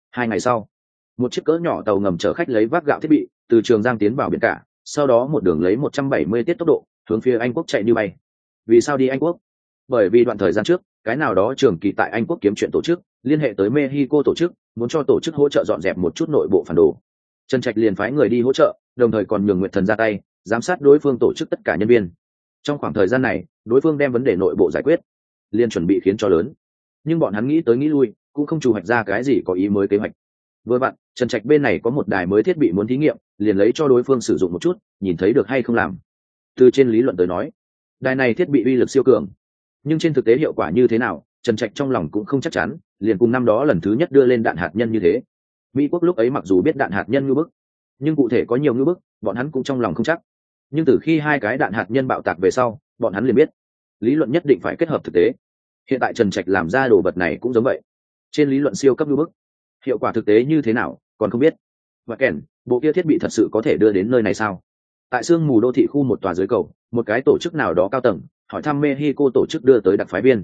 2 ngày sau, một chiếc cỡ nhỏ tàu ngầm chở khách lấy vác gạo thiết bị từ Trường Giang tiến vào biển cả, sau đó một đường lấy 170 tiết tốc độ hướng phía Anh quốc chạy như bay. Vì sao đi Anh quốc? Bởi vì đoạn thời gian trước, cái nào đó trường kỳ tại Anh quốc kiếm chuyện tổ chức liên hệ tới Mexico tổ chức, muốn cho tổ chức hỗ trợ dọn dẹp một chút nội bộ phản đồ. Trần Trạch liền phái người đi hỗ trợ, đồng thời còn nhường Nguyệt Thần ra tay giám sát đối phương tổ chức tất cả nhân viên. Trong khoảng thời gian này, đối phương đem vấn đề nội bộ giải quyết, liền chuẩn bị khiến cho lớn. Nhưng bọn hắn nghĩ tới nghĩ lui, cũng không chủ hoạch ra cái gì có ý mới kế hoạch. Vừa vặn, Trần Trạch bên này có một đài mới thiết bị muốn thí nghiệm, liền lấy cho đối phương sử dụng một chút, nhìn thấy được hay không làm. Từ trên lý luận tới nói, đài này thiết bị uy lực siêu cường, nhưng trên thực tế hiệu quả như thế nào, Trần Trạch trong lòng cũng không chắc chắn, liền cùng năm đó lần thứ nhất đưa lên đạn hạt nhân như thế. Mỹ quốc lúc ấy mặc dù biết đạn hạt nhân như bức, nhưng cụ thể có nhiều như bức, bọn hắn cũng trong lòng không chắc. Nhưng từ khi 2 cái đạn hạt nhân bạo tạc về sau, bọn hắn liền biết, lý luận nhất định phải kết hợp thực tế. Hiện tại Trần Trạch làm ra đồ vật này cũng giống vậy, trên lý luận siêu cấp như bức, hiệu quả thực tế như thế nào còn không biết. Và kèn, bộ kia thiết bị thật sự có thể đưa đến nơi này sao? Tại sương mù đô thị khu một tòa dưới cầu, một cái tổ chức nào đó cao tầng hỏi thăm Mexico tổ chức đưa tới đặc phái viên.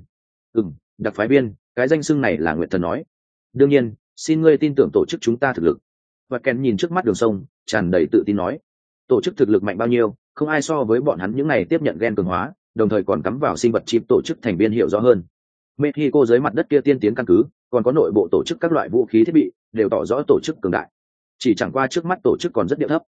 Đặc phái viên, cái danh xưng này là Nguyệt Thần nói. Đương nhiên, xin ngươi tin tưởng tổ chức chúng ta thực lực. Và kèn nhìn trước mắt đường sông, tràn đầy tự tin nói, tổ chức thực lực mạnh bao nhiêu, không ai so với bọn hắn những này tiếp nhận gen cường hóa, đồng thời còn cắm vào sinh vật chip tổ chức thành viên hiểu rõ hơn. Mexico dưới mặt đất kia tiên tiến căn cứ, còn có nội bộ tổ chức các loại vũ khí thiết bị, đều tỏ rõ tổ chức cường đại. Chỉ chẳng qua trước mắt tổ chức còn rất điệu thấp.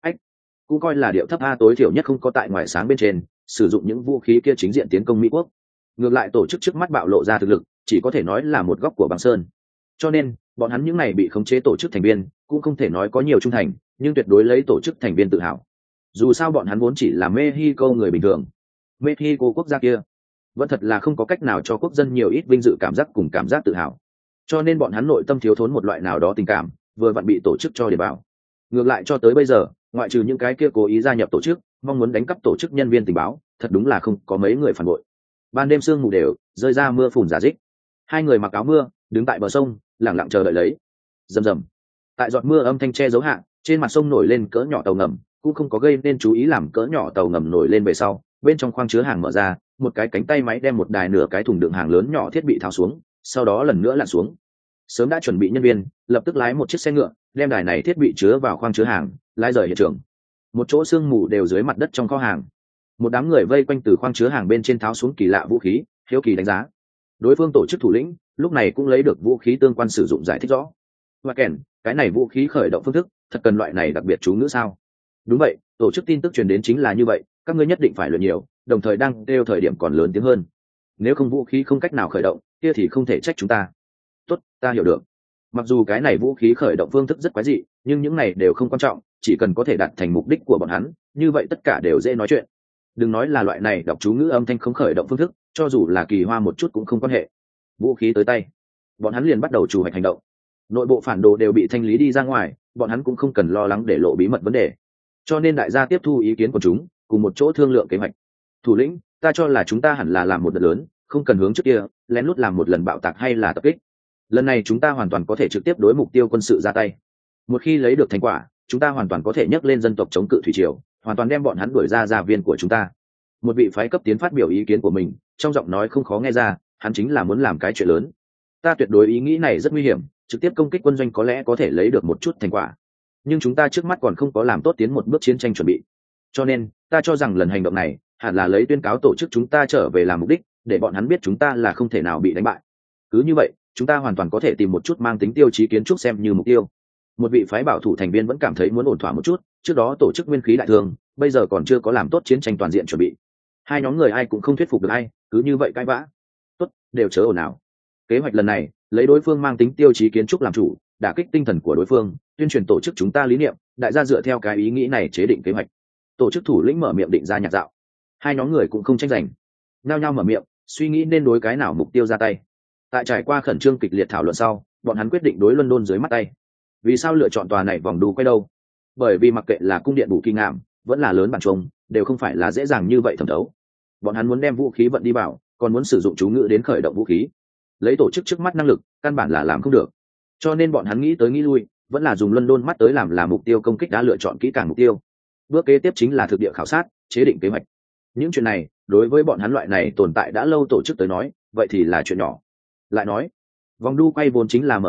Cũng coi là điệu thấp a, tối thiểu nhất không có tại ngoài sáng bên trên sử dụng những vũ khí kia chính diện tiến công Mỹ quốc. Ngược lại tổ chức trước mắt bạo lộ ra thực lực, chỉ có thể nói là một góc của băng sơn. Cho nên, bọn hắn những này bị khống chế tổ chức thành viên, cũng không thể nói có nhiều trung thành, nhưng tuyệt đối lấy tổ chức thành viên tự hào. Dù sao bọn hắn vốn chỉ là Mexico người bình thường. Mexico quốc gia kia, vẫn thật là không có cách nào cho quốc dân nhiều ít vinh dự cảm giác cùng cảm giác tự hào. Cho nên bọn hắn nội tâm thiếu thốn một loại nào đó tình cảm, vừa vặn bị tổ chức cho để bảo. Ngược lại cho tới bây giờ, ngoại trừ những cái kia cố ý gia nhập tổ chức, mong muốn đánh cắp tổ chức nhân viên tình báo, thật đúng là không có mấy người phản bội. Ban đêm sương mù đều rơi ra mưa phùn rả rích. 2 người mặc áo mưa, đứng tại bờ sông, lặng lặng chờ đợi lấy. Rầm rầm. Tại giọt mưa âm thanh che giấu hạ, trên mặt sông nổi lên cỡ nhỏ tàu ngầm, cũng không có gây nên chú ý làm cỡ nhỏ tàu ngầm nổi lên về sau, bên trong khoang chứa hàng mở ra, một cái cánh tay máy đem một đài nửa cái thùng đựng hàng lớn nhỏ thiết bị tháo xuống, sau đó lần nữa lặn xuống. Sớm đã chuẩn bị nhân viên, lập tức lái một chiếc xe ngựa, đem đài này thiết bị chứa vào khoang chứa hàng, lái rời hiện trường. Một chỗ sương mù đều dưới mặt đất trong kho hàng. Một đám người vây quanh từ khoang chứa hàng bên trên tháo xuống kỳ lạ vũ khí, hiếu kỳ đánh giá. Đối phương tổ chức thủ lĩnh lúc này cũng lấy được vũ khí tương quan sử dụng giải thích rõ. Và kèn, cái này vũ khí khởi động phương thức, thật cần loại này đặc biệt chú ngữ sao? Đúng vậy, tổ chức tin tức truyền đến chính là như vậy, các ngươi nhất định phải luyện nhiều, đồng thời đang đeo thời điểm còn lớn tiếng hơn. Nếu không vũ khí không cách nào khởi động, kia thì không thể trách chúng ta. Tốt, ta hiểu được. Mặc dù cái này vũ khí khởi động phương thức rất quái dị, nhưng những này đều không quan trọng, chỉ cần có thể đạt thành mục đích của bọn hắn, như vậy tất cả đều dễ nói chuyện. Đừng nói là loại này đọc chú ngữ âm thanh không khởi động phương thức, cho dù là kỳ hoa một chút cũng không quan hệ. Vũ khí tới tay, bọn hắn liền bắt đầu chủ hoạch hành động. Nội bộ phản đồ đều bị thanh lý đi ra ngoài, bọn hắn cũng không cần lo lắng để lộ bí mật vấn đề. Cho nên đại gia tiếp thu ý kiến của chúng, cùng một chỗ thương lượng kế hoạch. Thủ lĩnh, ta cho là chúng ta hẳn là làm một đợt lớn, không cần hướng trước kia lén lút làm một lần bạo tạc hay là tập kích. Lần này chúng ta hoàn toàn có thể trực tiếp đối mục tiêu quân sự ra tay. Một khi lấy được thành quả, chúng ta hoàn toàn có thể nhấc lên dân tộc chống cự thủy triều, hoàn toàn đem bọn hắn đuổi ra gia viên của chúng ta. Một vị phái cấp tiến phát biểu ý kiến của mình, trong giọng nói không khó nghe ra, hắn chính là muốn làm cái chuyện lớn. Ta tuyệt đối ý nghĩ này rất nguy hiểm, trực tiếp công kích quân doanh có lẽ có thể lấy được một chút thành quả, nhưng chúng ta trước mắt còn không có làm tốt tiến một bước chiến tranh chuẩn bị. Cho nên ta cho rằng lần hành động này hẳn là lấy tuyên cáo tổ chức chúng ta trở về làm mục đích, để bọn hắn biết chúng ta là không thể nào bị đánh bại. Cứ như vậy, chúng ta hoàn toàn có thể tìm một chút mang tính tiêu chí kiến trúc xem như mục tiêu. Một vị phái bảo thủ thành viên vẫn cảm thấy muốn ổn thỏa một chút, trước đó tổ chức nguyên khí đại thương, bây giờ còn chưa có làm tốt chiến tranh toàn diện chuẩn bị. 2 nhóm người ai cũng không thuyết phục được ai, cứ như vậy cãi vã. Tốt, đều chớ ồn ào. Kế hoạch lần này lấy đối phương mang tính tiêu chí kiến trúc làm chủ, đả kích tinh thần của đối phương, tuyên truyền tổ chức chúng ta lý niệm, đại gia dựa theo cái ý nghĩ này chế định kế hoạch. Tổ chức thủ lĩnh mở miệng định ra nhạc dạo. 2 nhóm người cũng không tranh giành, nhao nhao mở miệng suy nghĩ nên đối cái nào mục tiêu ra tay. Tại trải qua khẩn trương kịch liệt thảo luận sau, bọn hắn quyết định đối London dưới mắt tay. Vì sao lựa chọn tòa này vòng đu quay đâu? Bởi vì mặc kệ là cung điện Bù Kỳ Ngạm vẫn là lớn bản trông, đều không phải là dễ dàng như vậy thẩm thấu. Bọn hắn muốn đem vũ khí vận đi vào, còn muốn sử dụng chú ngữ đến khởi động vũ khí, lấy tổ chức trước mắt năng lực căn bản là làm không được. Cho nên bọn hắn nghĩ tới nghĩ lui, vẫn là dùng London mắt tới làm mục tiêu công kích, đã lựa chọn kỹ càng mục tiêu. Bước kế tiếp chính là thực địa khảo sát, chế định kế hoạch. Những chuyện này đối với bọn hắn loại này tồn tại đã lâu tổ chức tới nói, vậy thì là chuyện nhỏ. Lại nói, vòng đu quay vốn chính là mở ra,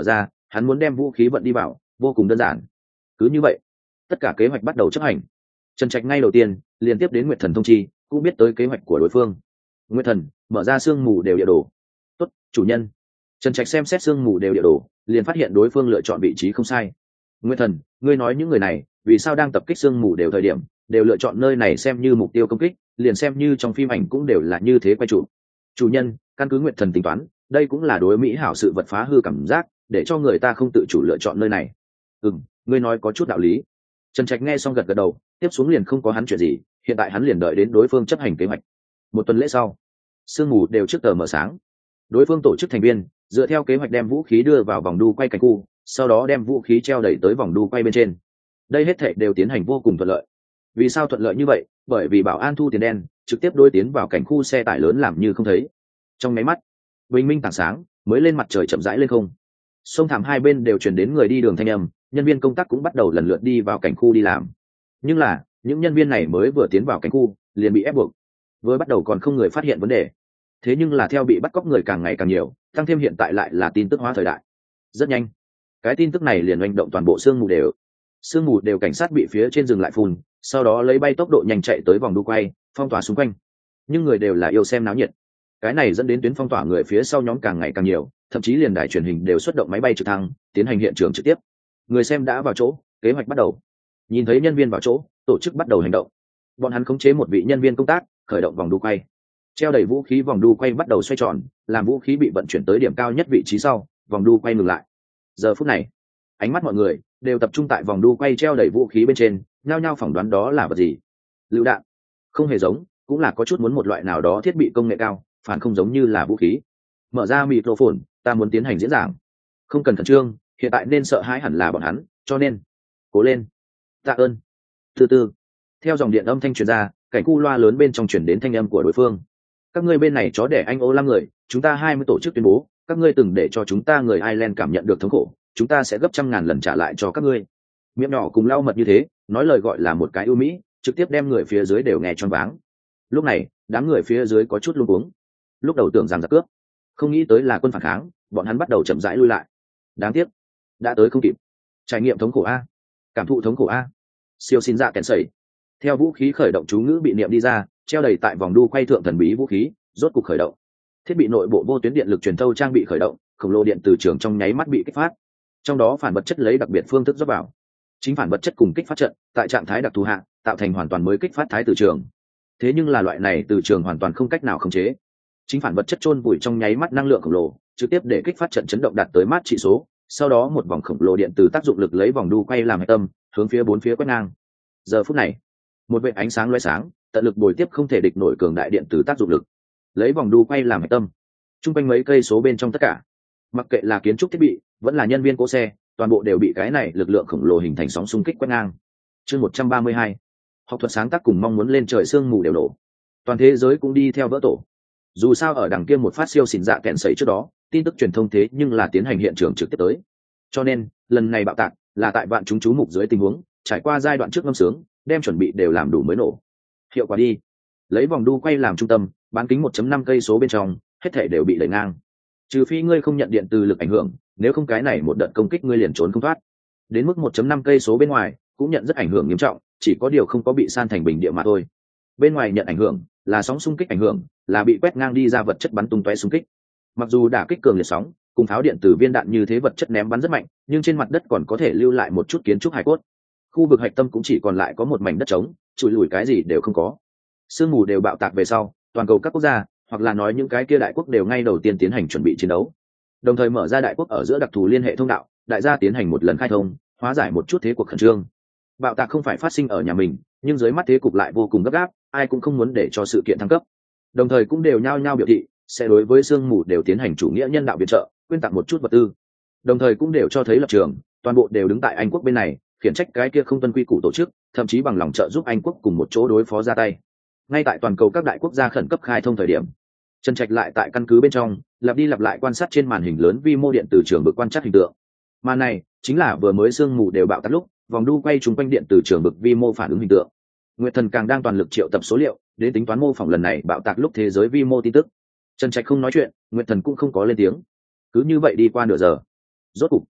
hắn muốn đem vũ khí vận đi vào vô cùng đơn giản. Cứ như vậy tất cả kế hoạch bắt đầu chấp hành. Trần Trạch ngay đầu tiên liên tiếp đến Nguyệt Thần thông chi, cũng biết tới kế hoạch của đối phương. Nguyệt Thần mở ra sương mù đều địa đồ. Tốt, chủ nhân. Trần Trạch xem xét sương mù đều địa đồ, liền phát hiện đối phương lựa chọn vị trí không sai. Nguyệt Thần, ngươi nói những người này vì sao đang tập kích sương mù đều thời điểm đều lựa chọn nơi này xem như mục tiêu công kích, liền xem như trong phim ảnh cũng đều là như thế quay chụp. Chủ nhân, căn cứ Nguyệt Thần tính toán, đây cũng là đối mỹ hảo sự vật phá hư cảm giác, để cho người ta không tự chủ lựa chọn nơi này. Ngươi nói có chút đạo lý. Trần Trạch nghe xong gật gật đầu, tiếp xuống liền không có hắn chuyện gì, hiện tại hắn liền đợi đến đối phương chấp hành kế hoạch. Một tuần lễ sau, sương mù đều trước tờ mở sáng. Đối phương tổ chức thành viên dựa theo kế hoạch đem vũ khí đưa vào vòng đu quay cảnh khu, sau đó đem vũ khí treo đẩy tới vòng đu quay bên trên. Đây hết thảy đều tiến hành vô cùng thuận lợi. Vì sao thuận lợi như vậy? Bởi vì bảo an thu tiền đen trực tiếp đối tiến vào cảnh khu xe tải lớn làm như không thấy. Trong máy mắt bình minh tảng sáng mới lên, mặt trời chậm rãi lên không. Sông thảm hai bên đều truyền đến người đi đường thanh âm, nhân viên công tác cũng bắt đầu lần lượt đi vào cảnh khu đi làm. Nhưng là những nhân viên này mới vừa tiến vào cảnh khu liền bị ép buộc. Vừa bắt đầu còn không người phát hiện vấn đề, thế nhưng là theo bị bắt cóc người càng ngày càng nhiều, tăng thêm hiện tại lại là tin tức hóa thời đại, rất nhanh cái tin tức này liền oanh động toàn bộ sương mù đều cảnh sát bị phía trên dừng lại phun, sau đó lấy bay tốc độ nhanh chạy tới vòng đu quay phong tỏa xung quanh. Nhưng người đều là yêu xem náo nhiệt, cái này dẫn đến tuyến phong tỏa người phía sau nhóm càng ngày càng nhiều, thậm chí liền đài truyền hình đều xuất động máy bay trực thăng tiến hành hiện trường trực tiếp. Người xem đã vào chỗ, kế hoạch bắt đầu. Nhìn thấy nhân viên vào chỗ, tổ chức bắt đầu hành động. Bọn hắn khống chế một vị nhân viên công tác khởi động vòng đu quay, treo đẩy vũ khí, vòng đu quay bắt đầu xoay tròn, làm vũ khí bị vận chuyển tới điểm cao nhất vị trí sau, vòng đu quay ngừng lại. Giờ phút này ánh mắt mọi người đều tập trung tại vòng đu quay treo đẩy vũ khí bên trên, nhao nhao phỏng đoán đó là vật gì. Lựu đạn? Không hề giống, cũng là có chút muốn một loại nào đó thiết bị công nghệ cao, phản không giống như là vũ khí. Mở ra microphone, ta muốn tiến hành diễn giảng. Không cần khẩn trương, hiện tại nên sợ hãi hẳn là bọn hắn, cho nên cố lên. Tạ ơn. Từ từ, theo dòng điện âm thanh truyền ra, cảnh khu loa lớn bên trong truyền đến thanh âm của đối phương. Các ngươi bên này chó đẻ anh ô 5 người, chúng ta 20 tổ chức tuyên bố, các ngươi từng để cho chúng ta người Ireland cảm nhận được thống khổ, chúng ta sẽ gấp trăm ngàn lần trả lại cho các ngươi. Miệng nhỏ cùng lau mật như thế, nói lời gọi là một cái ưu mỹ, trực tiếp đem người phía dưới đều nghe choáng váng. Lúc này đám người phía dưới có chút luống cuống, lúc đầu tưởng rằng giặc cướp, không nghĩ tới là quân phản kháng, bọn hắn bắt đầu chậm rãi lui lại. Đáng tiếc đã tới không kịp. Trải nghiệm thống khổ a, cảm thụ thống khổ a. Siêu xin dạ kèn sẩy. Theo vũ khí khởi động chú ngữ bị niệm đi ra, treo đầy tại vòng đu quay thượng thần bí vũ khí rốt cục khởi động. Thiết bị nội bộ vô tuyến điện lực truyền thâu trang bị khởi động, khổng lồ điện từ trường trong nháy mắt bị kích phát. Trong đó phản vật chất lấy đặc biệt phương thức rót vào. Chính phản vật chất cùng kích phát trận tại trạng thái đặc thù hạ tạo thành hoàn toàn mới kích phát thái từ trường. Thế nhưng là loại này từ trường hoàn toàn không cách nào khống chế. Chính phản vật chất chôn vùi trong nháy mắt năng lượng khổng lồ, trực tiếp để kích phát trận chấn động đạt tới mát trị số. Sau đó một vòng khổng lồ điện từ tác dụng lực lấy vòng đu quay làm hệ tâm, hướng phía bốn phía quét ngang. Giờ phút này, một vệt ánh sáng lóe sáng, tận lực bồi tiếp không thể địch nổi cường đại điện từ tác dụng lực, lấy vòng đu quay làm hệ tâm. Trung quanh mấy cây số bên trong tất cả, mặc kệ là kiến trúc thiết bị, vẫn là nhân viên cỗ xe, toàn bộ đều bị cái này lực lượng khổng lồ hình thành sóng xung kích quét ngang. Chương 132. Học thuật sáng tác cùng mong muốn lên trời sương mù đều nổ. Toàn thế giới cũng đi theo vỡ tổ. Dù sao ở đằng kia một phát siêu xỉn dạ kẹn sẩy trước đó, tin tức truyền thông thế nhưng là tiến hành hiện trường trực tiếp tới. Cho nên, lần này bạo tạc là tại vạn chúng chú mục dưới tình huống, trải qua giai đoạn trước ngâm sướng, đem chuẩn bị đều làm đủ mới nổ. Hiệu quả đi. Lấy vòng đu quay làm trung tâm, bán kính 1.5 cây số bên trong, hết thảy đều bị đẩy ngang. Trừ phi ngươi không nhận điện từ lực ảnh hưởng, nếu không cái này một đợt công kích ngươi liền trốn không thoát. Đến mức 1.5 cây số bên ngoài, cũng nhận rất ảnh hưởng nghiêm trọng, chỉ có điều không có bị san thành bình địa mà thôi. Bên ngoài nhận ảnh hưởng là sóng xung kích ảnh hưởng, là bị quét ngang đi ra vật chất bắn tung tóe xung kích. Mặc dù đả kích cường liệt sóng, cùng tháo điện từ viên đạn như thế vật chất ném bắn rất mạnh, nhưng trên mặt đất còn có thể lưu lại một chút kiến trúc hài cốt. Khu vực hạch tâm cũng chỉ còn lại có một mảnh đất trống, trụi lùi cái gì đều không có. Sương mù đều bạo tạc về sau, toàn cầu các quốc gia, hoặc là nói những cái kia đại quốc đều ngay đầu tiên tiến hành chuẩn bị chiến đấu, đồng thời mở ra đại quốc ở giữa đặc thù liên hệ thông đạo, đại gia tiến hành một lần khai thông, hóa giải một chút thế cuộc khẩn trương. Bạo tạc không phải phát sinh ở nhà mình, nhưng dưới mắt thế cục lại vô cùng gấp gáp, ai cũng không muốn để cho sự kiện thăng cấp, đồng thời cũng đều nhao nhao biểu thị sẽ đối với sương mù đều tiến hành chủ nghĩa nhân đạo viện trợ, quyên tặng một chút vật tư, đồng thời cũng đều cho thấy lập trường, toàn bộ đều đứng tại Anh quốc bên này, khiển trách cái kia không tuân quy củ tổ chức, thậm chí bằng lòng trợ giúp Anh quốc cùng một chỗ đối phó ra tay. Ngay tại toàn cầu các đại quốc gia khẩn cấp khai thông thời điểm, Trần Trạch lại tại căn cứ bên trong lặp đi lặp lại quan sát trên màn hình lớn vi mô điện từ trường bực quan trắc hình tượng. Màn này chính là vừa mới sương mù đều bạo tắt lúc vòng đu quay chúng quanh điện từ trường bực vi mô phản ứng hình tượng. Nguyệt Thần càng đang toàn lực triệu tập số liệu đến tính toán mô phỏng lần này bạo tạc lúc thế giới vi mô tin tức. Trần Trạch không nói chuyện, Nguyệt Thần cũng không có lên tiếng. Cứ như vậy đi qua nửa giờ, rốt cục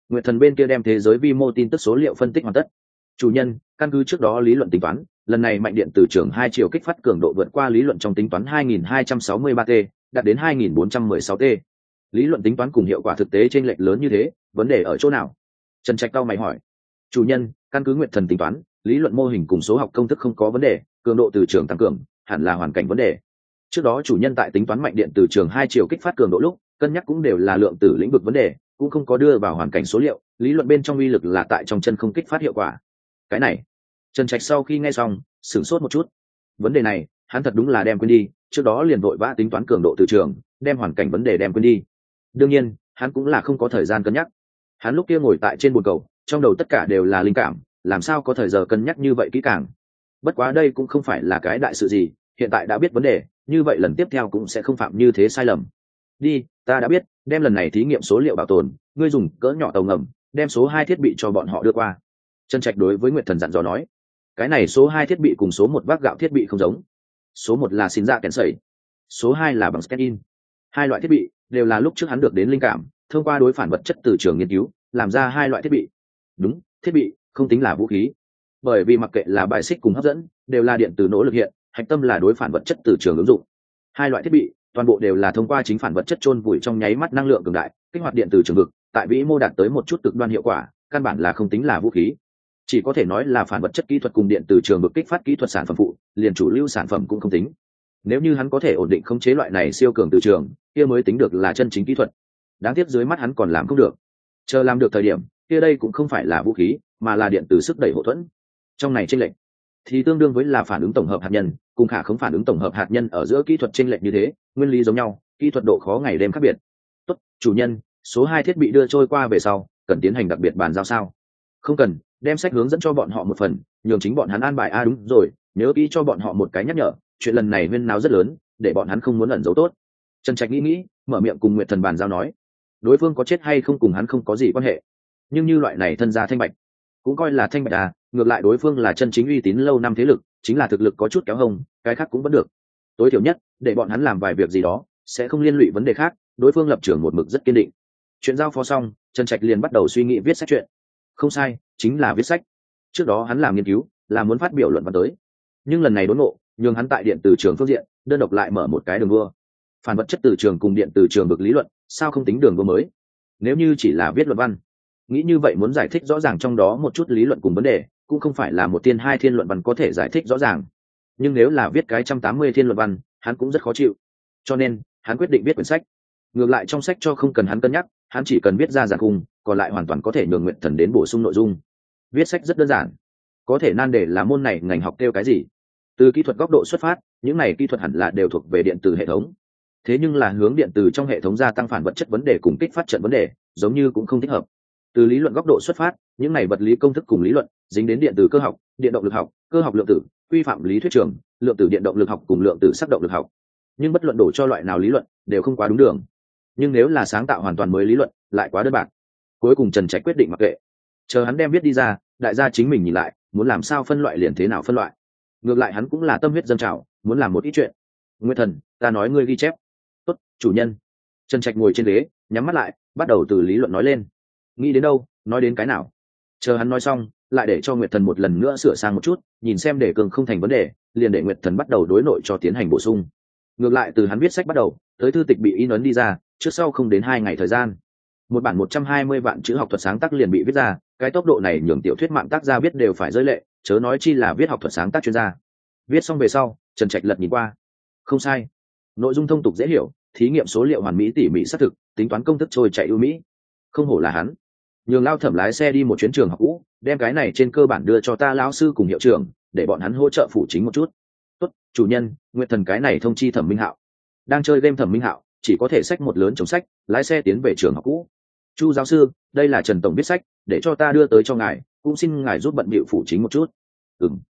Nguyệt Thần bên kia đem thế giới vi mô tin tức số liệu phân tích hoàn tất. Chủ nhân, căn cứ trước đó lý luận tính toán, lần này mạnh điện từ trường hai chiều kích phát cường độ vượt qua lý luận trong tính toán 2263 t, đạt đến 2416 t. Lý luận tính toán cùng hiệu quả thực tế chênh lệch lớn như thế, vấn đề ở chỗ nào? Trần Trạch cau mày hỏi. Chủ nhân, căn cứ Nguyệt Thần tính toán, lý luận mô hình cùng số học công thức không có vấn đề, cường độ từ trường tăng cường, hẳn là hoàn cảnh vấn đề. Trước đó chủ nhân tại tính toán mạnh điện từ trường hai chiều kích phát cường độ lúc, cân nhắc cũng đều là lượng tử lĩnh vực vấn đề, cũng không có đưa vào hoàn cảnh số liệu, lý luận bên trong uy lực là tại trong chân không kích phát hiệu quả. Cái này, Trần Trạch sau khi nghe xong sửng sốt một chút. Vấn đề này hắn thật đúng là đem quên đi, trước đó liền vội vã tính toán cường độ từ trường, đem hoàn cảnh vấn đề đem quên đi. Đương nhiên hắn cũng là không có thời gian cân nhắc. Hắn lúc kia ngồi tại trên bồn cầu, trong đầu tất cả đều là linh cảm, làm sao có thời giờ cân nhắc như vậy kỹ càng. Bất quá đây cũng không phải là cái đại sự gì, hiện tại đã biết vấn đề, như vậy lần tiếp theo cũng sẽ không phạm như thế sai lầm. Đi, ta đã biết, đem lần này thí nghiệm số liệu bảo tồn, ngươi dùng cỡ nhỏ tàu ngầm đem số 2 thiết bị cho bọn họ đưa qua. Trần Trạch đối với Nguyệt Thần dặn dò nói, cái này số 2 thiết bị cùng số 1 vác gạo thiết bị không giống. Số 1 là xin dạ kèn sẩy, số 2 là bằng scan in. Hai loại thiết bị đều là lúc trước hắn được đến linh cảm, thông qua đối phản vật chất từ trường nghiên cứu, làm ra hai loại thiết bị. Đúng, thiết bị, không tính là vũ khí. Bởi vì mặc kệ là bài xích cùng hấp dẫn, đều là điện từ nỗ lực hiện, hạch tâm là đối phản vật chất từ trường ứng dụng. Hai loại thiết bị, toàn bộ đều là thông qua chính phản vật chất chôn vùi trong nháy mắt năng lượng cường đại, kích hoạt điện từ trường vực, tại vĩ mô đạt tới một chút cực đoan hiệu quả, căn bản là không tính là vũ khí. Chỉ có thể nói là phản vật chất kỹ thuật cùng điện từ trường vực kích phát kỹ thuật sản phẩm phụ, liền chủ lưu sản phẩm cũng không tính. Nếu như hắn có thể ổn định khống chế loại này siêu cường từ trường, kia mới tính được là chân chính kỹ thuật. Đáng tiếc dưới mắt hắn còn làm không được. Chờ làm được thời điểm, kia đây cũng không phải là vũ khí, mà là điện từ sức đẩy hậu thuẫn. Trong này chênh lệch thì tương đương với là phản ứng tổng hợp hạt nhân cùng khả không phản ứng tổng hợp hạt nhân ở giữa kỹ thuật chênh lệch như thế, nguyên lý giống nhau, kỹ thuật độ khó ngày đêm khác biệt. Tốt, chủ nhân, số 2 thiết bị đưa trôi qua về sau, cần tiến hành đặc biệt bàn giao sao? Không cần, đem sách hướng dẫn cho bọn họ một phần, nhường chính bọn hắn an bài. Đúng rồi, nhớ kỹ cho bọn họ một cái nhắc nhở, chuyện lần này huyên náo rất lớn, để bọn hắn không muốn ẩn giấu tốt. Trần Trạch nghĩ, mở miệng cùng Nguyệt Thần bàn giao nói, đối phương có chết hay không cùng hắn không có gì quan hệ, nhưng như loại này thân gia thanh bạch, cũng coi là thanh bạch ngược lại đối phương là chân chính uy tín lâu năm thế lực, chính là thực lực có chút kéo hông, cái khác cũng vẫn được. Tối thiểu nhất, để bọn hắn làm vài việc gì đó, sẽ không liên lụy vấn đề khác, đối phương lập trường một mực rất kiên định. Chuyện giao phó xong, Trần Trạch liền bắt đầu suy nghĩ viết sách chuyện. Không sai, chính là viết sách. Trước đó hắn làm nghiên cứu, là muốn phát biểu luận văn tới, nhưng lần này đốn ngộ, nhường hắn tại điện từ trường phương diện, đơn độc lại mở một cái đường đua. Phản vật chất từ trường cùng điện từ trường vực lý luận, sao không tính đường đua mới? Nếu như chỉ là viết luận văn, nghĩ như vậy muốn giải thích rõ ràng trong đó một chút lý luận cùng vấn đề, cũng không phải là một thiên hai thiên luận văn có thể giải thích rõ ràng. Nhưng nếu là viết cái 180 thiên luận văn, hắn cũng rất khó chịu. Cho nên, hắn quyết định viết quyển sách. Ngược lại trong sách cho không cần hắn cân nhắc, hắn chỉ cần viết ra giản khung, còn lại hoàn toàn có thể nhường Nguyệt Thần đến bổ sung nội dung. Viết sách rất đơn giản, có thể nan đề là môn này ngành học kêu cái gì. Từ kỹ thuật góc độ xuất phát, những này kỹ thuật hẳn là đều thuộc về điện từ hệ thống. Thế nhưng là hướng điện từ trong hệ thống gia tăng phản vật chất vấn đề cùng kích phát trận vấn đề, giống như cũng không thích hợp. Từ lý luận góc độ xuất phát, những này vật lý công thức cùng lý luận dính đến điện từ cơ học, điện động lực học, cơ học lượng tử, quy phạm lý thuyết trường, lượng tử điện động lực học cùng lượng tử sắc động lực học. Nhưng bất luận đổ cho loại nào lý luận, đều không quá đúng đường. Nhưng nếu là sáng tạo hoàn toàn mới lý luận, lại quá đơn bạc. Cuối cùng Trần Trạch quyết định mặc kệ, chờ hắn đem viết đi ra, đại gia chính mình nhìn lại, muốn làm sao phân loại liền thế nào phân loại. Ngược lại hắn cũng là tâm huyết dâng trào, muốn làm một ít chuyện. Nguyệt Thần, ta nói ngươi ghi chép. Tốt, chủ nhân. Trần Trạch ngồi trên ghế, nhắm mắt lại, bắt đầu từ lý luận nói lên. Nghĩ đến đâu, nói đến cái nào. Chờ hắn nói xong, lại để cho Nguyệt Thần một lần nữa sửa sang một chút, nhìn xem để cường không thành vấn đề, liền để Nguyệt Thần bắt đầu đối nội cho tiến hành bổ sung. Ngược lại từ hắn viết sách bắt đầu, tới thư tịch bị in ấn đi ra, trước sau không đến 2 ngày thời gian. Một bản 120 vạn chữ học thuật sáng tác liền bị viết ra, cái tốc độ này nhường tiểu thuyết mạng tác gia viết đều phải rơi lệ, chớ nói chi là viết học thuật sáng tác chuyên gia. Viết xong về sau, Trần Trạch lật nhìn qua. Không sai, nội dung thông tục dễ hiểu, thí nghiệm số liệu hoàn mỹ tỉ mỉ xác thực, tính toán công thức trôi chạy ưu mỹ. Không hổ là hắn. Nhường Lao Thẩm lái xe đi một chuyến trường học cũ, đem cái này trên cơ bản đưa cho ta lão sư cùng hiệu trưởng, để bọn hắn hỗ trợ phụ chính một chút. Tốt, chủ nhân, Nguyệt Thần cái này thông chi Thẩm Minh Hạo. Đang chơi game Thẩm Minh Hạo chỉ có thể xách một lớn chồng sách, lái xe tiến về trường học cũ. Chu giáo sư, đây là Trần tổng viết sách, để cho ta đưa tới cho ngài, cũng xin ngài giúp bận bịu phụ chính một chút. Ừm.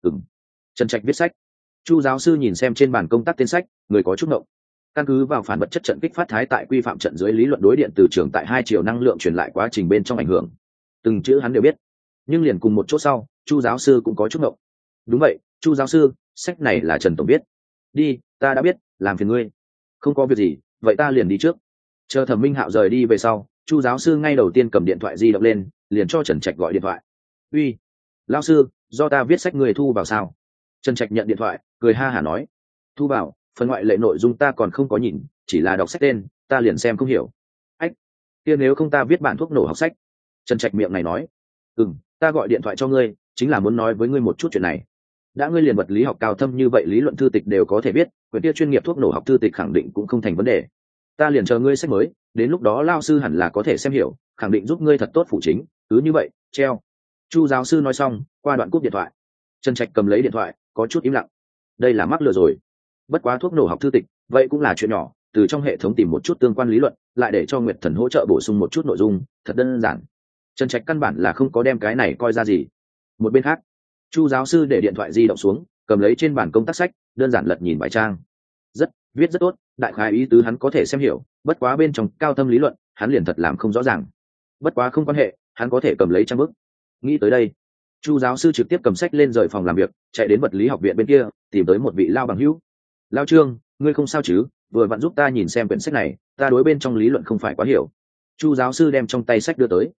Trần Trạch viết sách. Chu giáo sư nhìn xem trên bàn công tác tên sách, người có chút ngộng. Căn cứ vào phản vật chất trận kích phát thái tại quy phạm trận dưới lý luận đối điện từ trường tại 2 chiều năng lượng truyền lại quá trình bên trong ảnh hưởng, từng chữ hắn đều biết. Nhưng liền cùng một chỗ sau, Chu giáo sư cũng có chút ngộng. Đúng vậy, Chu giáo sư, sách này là Trần tổng viết. Đi, ta đã biết, làm phiền ngươi. Không có việc gì, vậy ta liền đi trước. Chờ Thẩm Minh Hạo rời đi về sau, Chu giáo sư ngay đầu tiên cầm điện thoại di động lên, liền cho Trần Trạch gọi điện thoại. Uy, lão sư, do ta viết sách người thu vào sao? Trần Trạch nhận điện thoại, cười ha hả nói. Thu vào, phần ngoại lệ nội dung ta còn không có nhìn, chỉ là đọc sách tên, ta liền xem không hiểu. Ách, kia nếu không ta viết bản thuốc nổ học sách. Trần Trạch miệng này nói. Ta gọi điện thoại cho ngươi, chính là muốn nói với ngươi một chút chuyện này. Đã ngươi liền vật lý học cao thâm như vậy, lý luận thư tịch đều có thể biết, quyển kia chuyên nghiệp thuốc nổ học thư tịch khẳng định cũng không thành vấn đề. Ta liền chờ ngươi sách mới, đến lúc đó lao sư hẳn là có thể xem hiểu, khẳng định giúp ngươi thật tốt phụ chính. Cứ như vậy, treo. Chu giáo sư nói xong, qua đoạn cúp điện thoại. Trần Trạch cầm lấy điện thoại, có chút im lặng. Đây là mắc lừa rồi. Bất quá thuốc nổ học thư tịch, vậy cũng là chuyện nhỏ, từ trong hệ thống tìm một chút tương quan lý luận, lại để cho Nguyệt Thần hỗ trợ bổ sung một chút nội dung, thật đơn giản. Trần Trạch căn bản là không có đem cái này coi ra gì. Một bên khác, Chu giáo sư để điện thoại di động xuống, cầm lấy trên bàn công tác sách, đơn giản lật nhìn vài trang. Viết rất tốt, đại khái ý tứ hắn có thể xem hiểu, bất quá bên trong cao thâm lý luận, hắn liền thật làm không rõ ràng. Bất quá không quan hệ, hắn có thể cầm lấy trang bức. Nghĩ tới đây, Chu giáo sư trực tiếp cầm sách lên rời phòng làm việc, chạy đến vật lý học viện bên kia, tìm tới một vị lao bằng hữu. Lao Trương, ngươi không sao chứ? Vừa vặn giúp ta nhìn xem quyển sách này, ta đối bên trong lý luận không phải quá hiểu. Chu giáo sư đem trong tay sách đưa tới.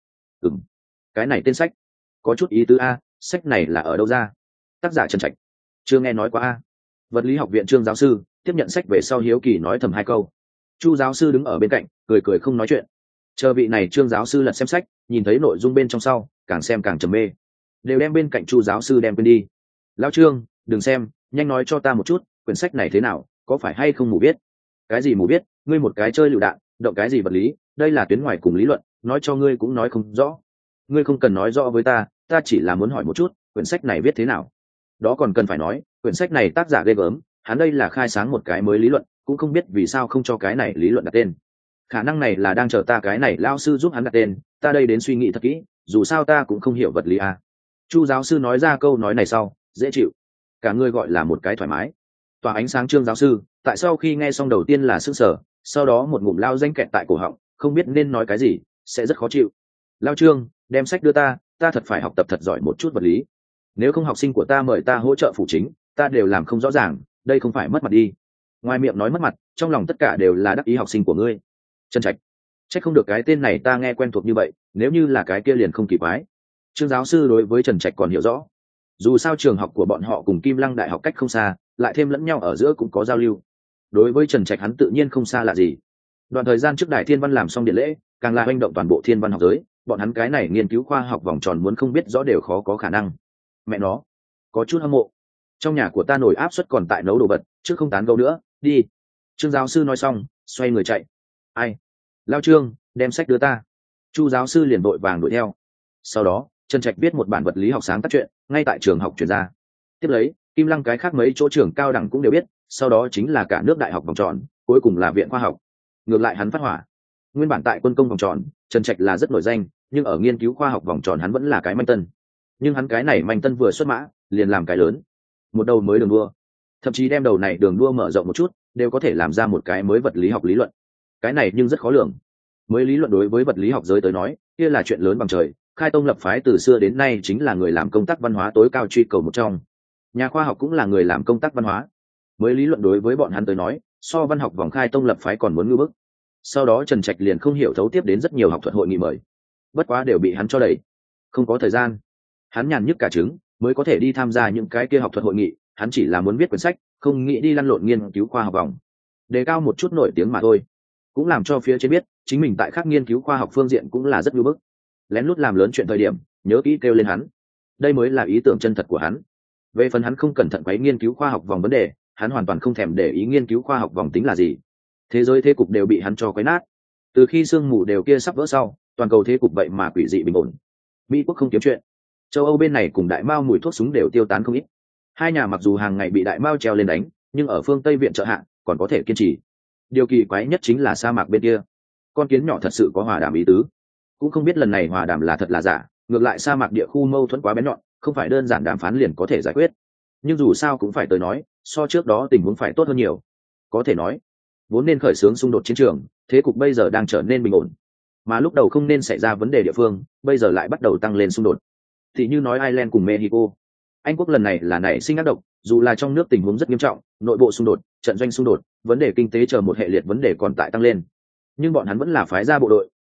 Cái này tên sách có chút ý tứ a, sách này là ở đâu ra? Tác giả Trần Trạch. Chưa nghe nói qua a. Vật lý học viện Trương giáo sư tiếp nhận sách về sau hiếu kỳ nói thầm hai câu. Chu giáo sư đứng ở bên cạnh, cười cười không nói chuyện. Chờ vị này Trương giáo sư lật xem sách, nhìn thấy nội dung bên trong sau, càng xem càng trầm mê, đều đem bên cạnh Chu giáo sư đem quên đi. Lão Trương, đừng xem, nhanh nói cho ta một chút, quyển sách này thế nào, có phải hay không mù viết? Cái gì mù viết? Ngươi một cái chơi lựu đạn, động cái gì vật lý, đây là tuyến ngoài cùng lý luận, nói cho ngươi cũng nói không rõ. Ngươi không cần nói rõ với ta chỉ là muốn hỏi một chút, quyển sách này viết thế nào? Đó còn cần phải nói, quyển sách này tác giả ghê gớm, hắn đây là khai sáng một cái mới lý luận, cũng không biết vì sao không cho cái này lý luận đặt tên. Khả năng này là đang chờ ta cái này lao sư giúp hắn đặt tên, ta đây đến suy nghĩ thật kỹ, dù sao ta cũng không hiểu vật lý à. Chu giáo sư nói ra câu nói này sau, dễ chịu, cả người gọi là một cái thoải mái. Tỏa ánh sáng Trương giáo sư, tại sau khi nghe xong đầu tiên là sững sờ, sau đó một ngụm lao danh kẹt tại cổ họng, không biết nên nói cái gì, sẽ rất khó chịu. Lao Trương, đem sách đưa ta thật phải học tập thật giỏi một chút vật lý. Nếu không học sinh của ta mời ta hỗ trợ phụ chính, ta đều làm không rõ ràng, đây không phải mất mặt đi. Ngoài miệng nói mất mặt, trong lòng tất cả đều là đắc ý học sinh của ngươi. Trần Trạch. Trách không được cái tên này ta nghe quen thuộc như vậy, nếu như là cái kia liền không kỳ quái. Trương giáo sư đối với Trần Trạch còn hiểu rõ. Dù sao trường học của bọn họ cùng Kim Lăng Đại học cách không xa, lại thêm lẫn nhau ở giữa cũng có giao lưu. Đối với Trần Trạch hắn tự nhiên không xa lạ gì. Đoạn thời gian trước Đại Thiên Văn làm xong điện lễ, càng là hành động toàn bộ thiên văn học giới, bọn hắn cái này nghiên cứu khoa học vòng tròn muốn không biết rõ đều khó có khả năng. Mẹ nó, có chút hâm mộ. Trong nhà của ta nổi áp suất còn tại nấu đồ vật, chứ không tán gẫu nữa, đi. Trương giáo sư nói xong, xoay người chạy. Ai? Lao Trương, đem sách đưa ta. Chu giáo sư liền vội vàng đuổi theo. Sau đó, Trần Trạch viết một bản vật lý học sáng tác truyện, ngay tại trường học truyền ra. Tiếp lấy, Kim Lăng cái khác mấy chỗ trường cao đẳng cũng đều biết, sau đó chính là cả nước đại học vòng tròn, cuối cùng là viện khoa học. Ngược lại hắn phát hỏa. Nguyên bản tại quân công vòng tròn, Trần Trạch là rất nổi danh, nhưng ở nghiên cứu khoa học vòng tròn hắn vẫn là cái manh tân. Nhưng hắn cái này manh tân vừa xuất mã, liền làm cái lớn. Một đầu mới đường đua, thậm chí đem đầu này đường đua mở rộng một chút, đều có thể làm ra một cái mới vật lý học lý luận. Cái này nhưng rất khó lường. Mới lý luận đối với vật lý học giới tới nói, kia là chuyện lớn bằng trời, khai tông lập phái từ xưa đến nay chính là người làm công tác văn hóa tối cao truy cầu một trong. Nhà khoa học cũng là người làm công tác văn hóa. Mới lý luận đối với bọn hắn tới nói, so văn học vòng khai tông lập phái còn muốn ngưu bức. Sau đó Trần Trạch liền không hiểu thấu tiếp đến rất nhiều học thuật hội nghị mời, bất quá đều bị hắn cho đẩy. Không có thời gian, hắn nhàn nhức cả trứng, mới có thể đi tham gia những cái kia học thuật hội nghị, hắn chỉ là muốn viết quyển sách, không nghĩ đi lăn lộn nghiên cứu khoa học vòng, đề cao một chút nổi tiếng mà thôi. Cũng làm cho phía trên biết, chính mình tại khác nghiên cứu khoa học phương diện cũng là rất ngưu bức. Lén lút làm lớn chuyện thời điểm, nhớ kỹ kêu lên hắn. Đây mới là ý tưởng chân thật của hắn. Về phần hắn không cẩn thận quấy nghiên cứu khoa học vòng vấn đề, hắn hoàn toàn không thèm để ý nghiên cứu khoa học vòng tính là gì. Thế giới thế cục đều bị hắn cho quấy nát. Từ khi sương mù đều kia sắp vỡ sau, toàn cầu thế cục vậy mà quỷ dị bình ổn. Mỹ quốc không kiếm chuyện, châu Âu bên này cùng đại mao mùi thuốc súng đều tiêu tán không ít. Hai nhà mặc dù hàng ngày bị đại mao treo lên đánh, nhưng ở phương Tây viện trợ hạ còn có thể kiên trì. Điều kỳ quái nhất chính là sa mạc bên kia, con kiến nhỏ thật sự có hòa đàm ý tứ. Cũng không biết lần này hòa đàm là thật là giả, ngược lại sa mạc địa khu mâu thuẫn quá bén nhọn, không phải đơn giản đàm phán liền có thể giải quyết. Nhưng dù sao cũng phải tới nói, so trước đó tình huống phải tốt hơn nhiều. Có thể nói, vốn nên khởi xướng xung đột chiến trường, thế cục bây giờ đang trở nên bình ổn. Mà lúc đầu không nên xảy ra vấn đề địa phương, bây giờ lại bắt đầu tăng lên xung đột. Thì như nói Ireland cùng Mexico, Anh quốc lần này là nảy sinh ác độc, dù là trong nước tình huống rất nghiêm trọng, nội bộ xung đột, trận doanh xung đột, vấn đề kinh tế chờ một hệ liệt vấn đề còn tại tăng lên. Nhưng bọn hắn vẫn là phái ra bộ đội,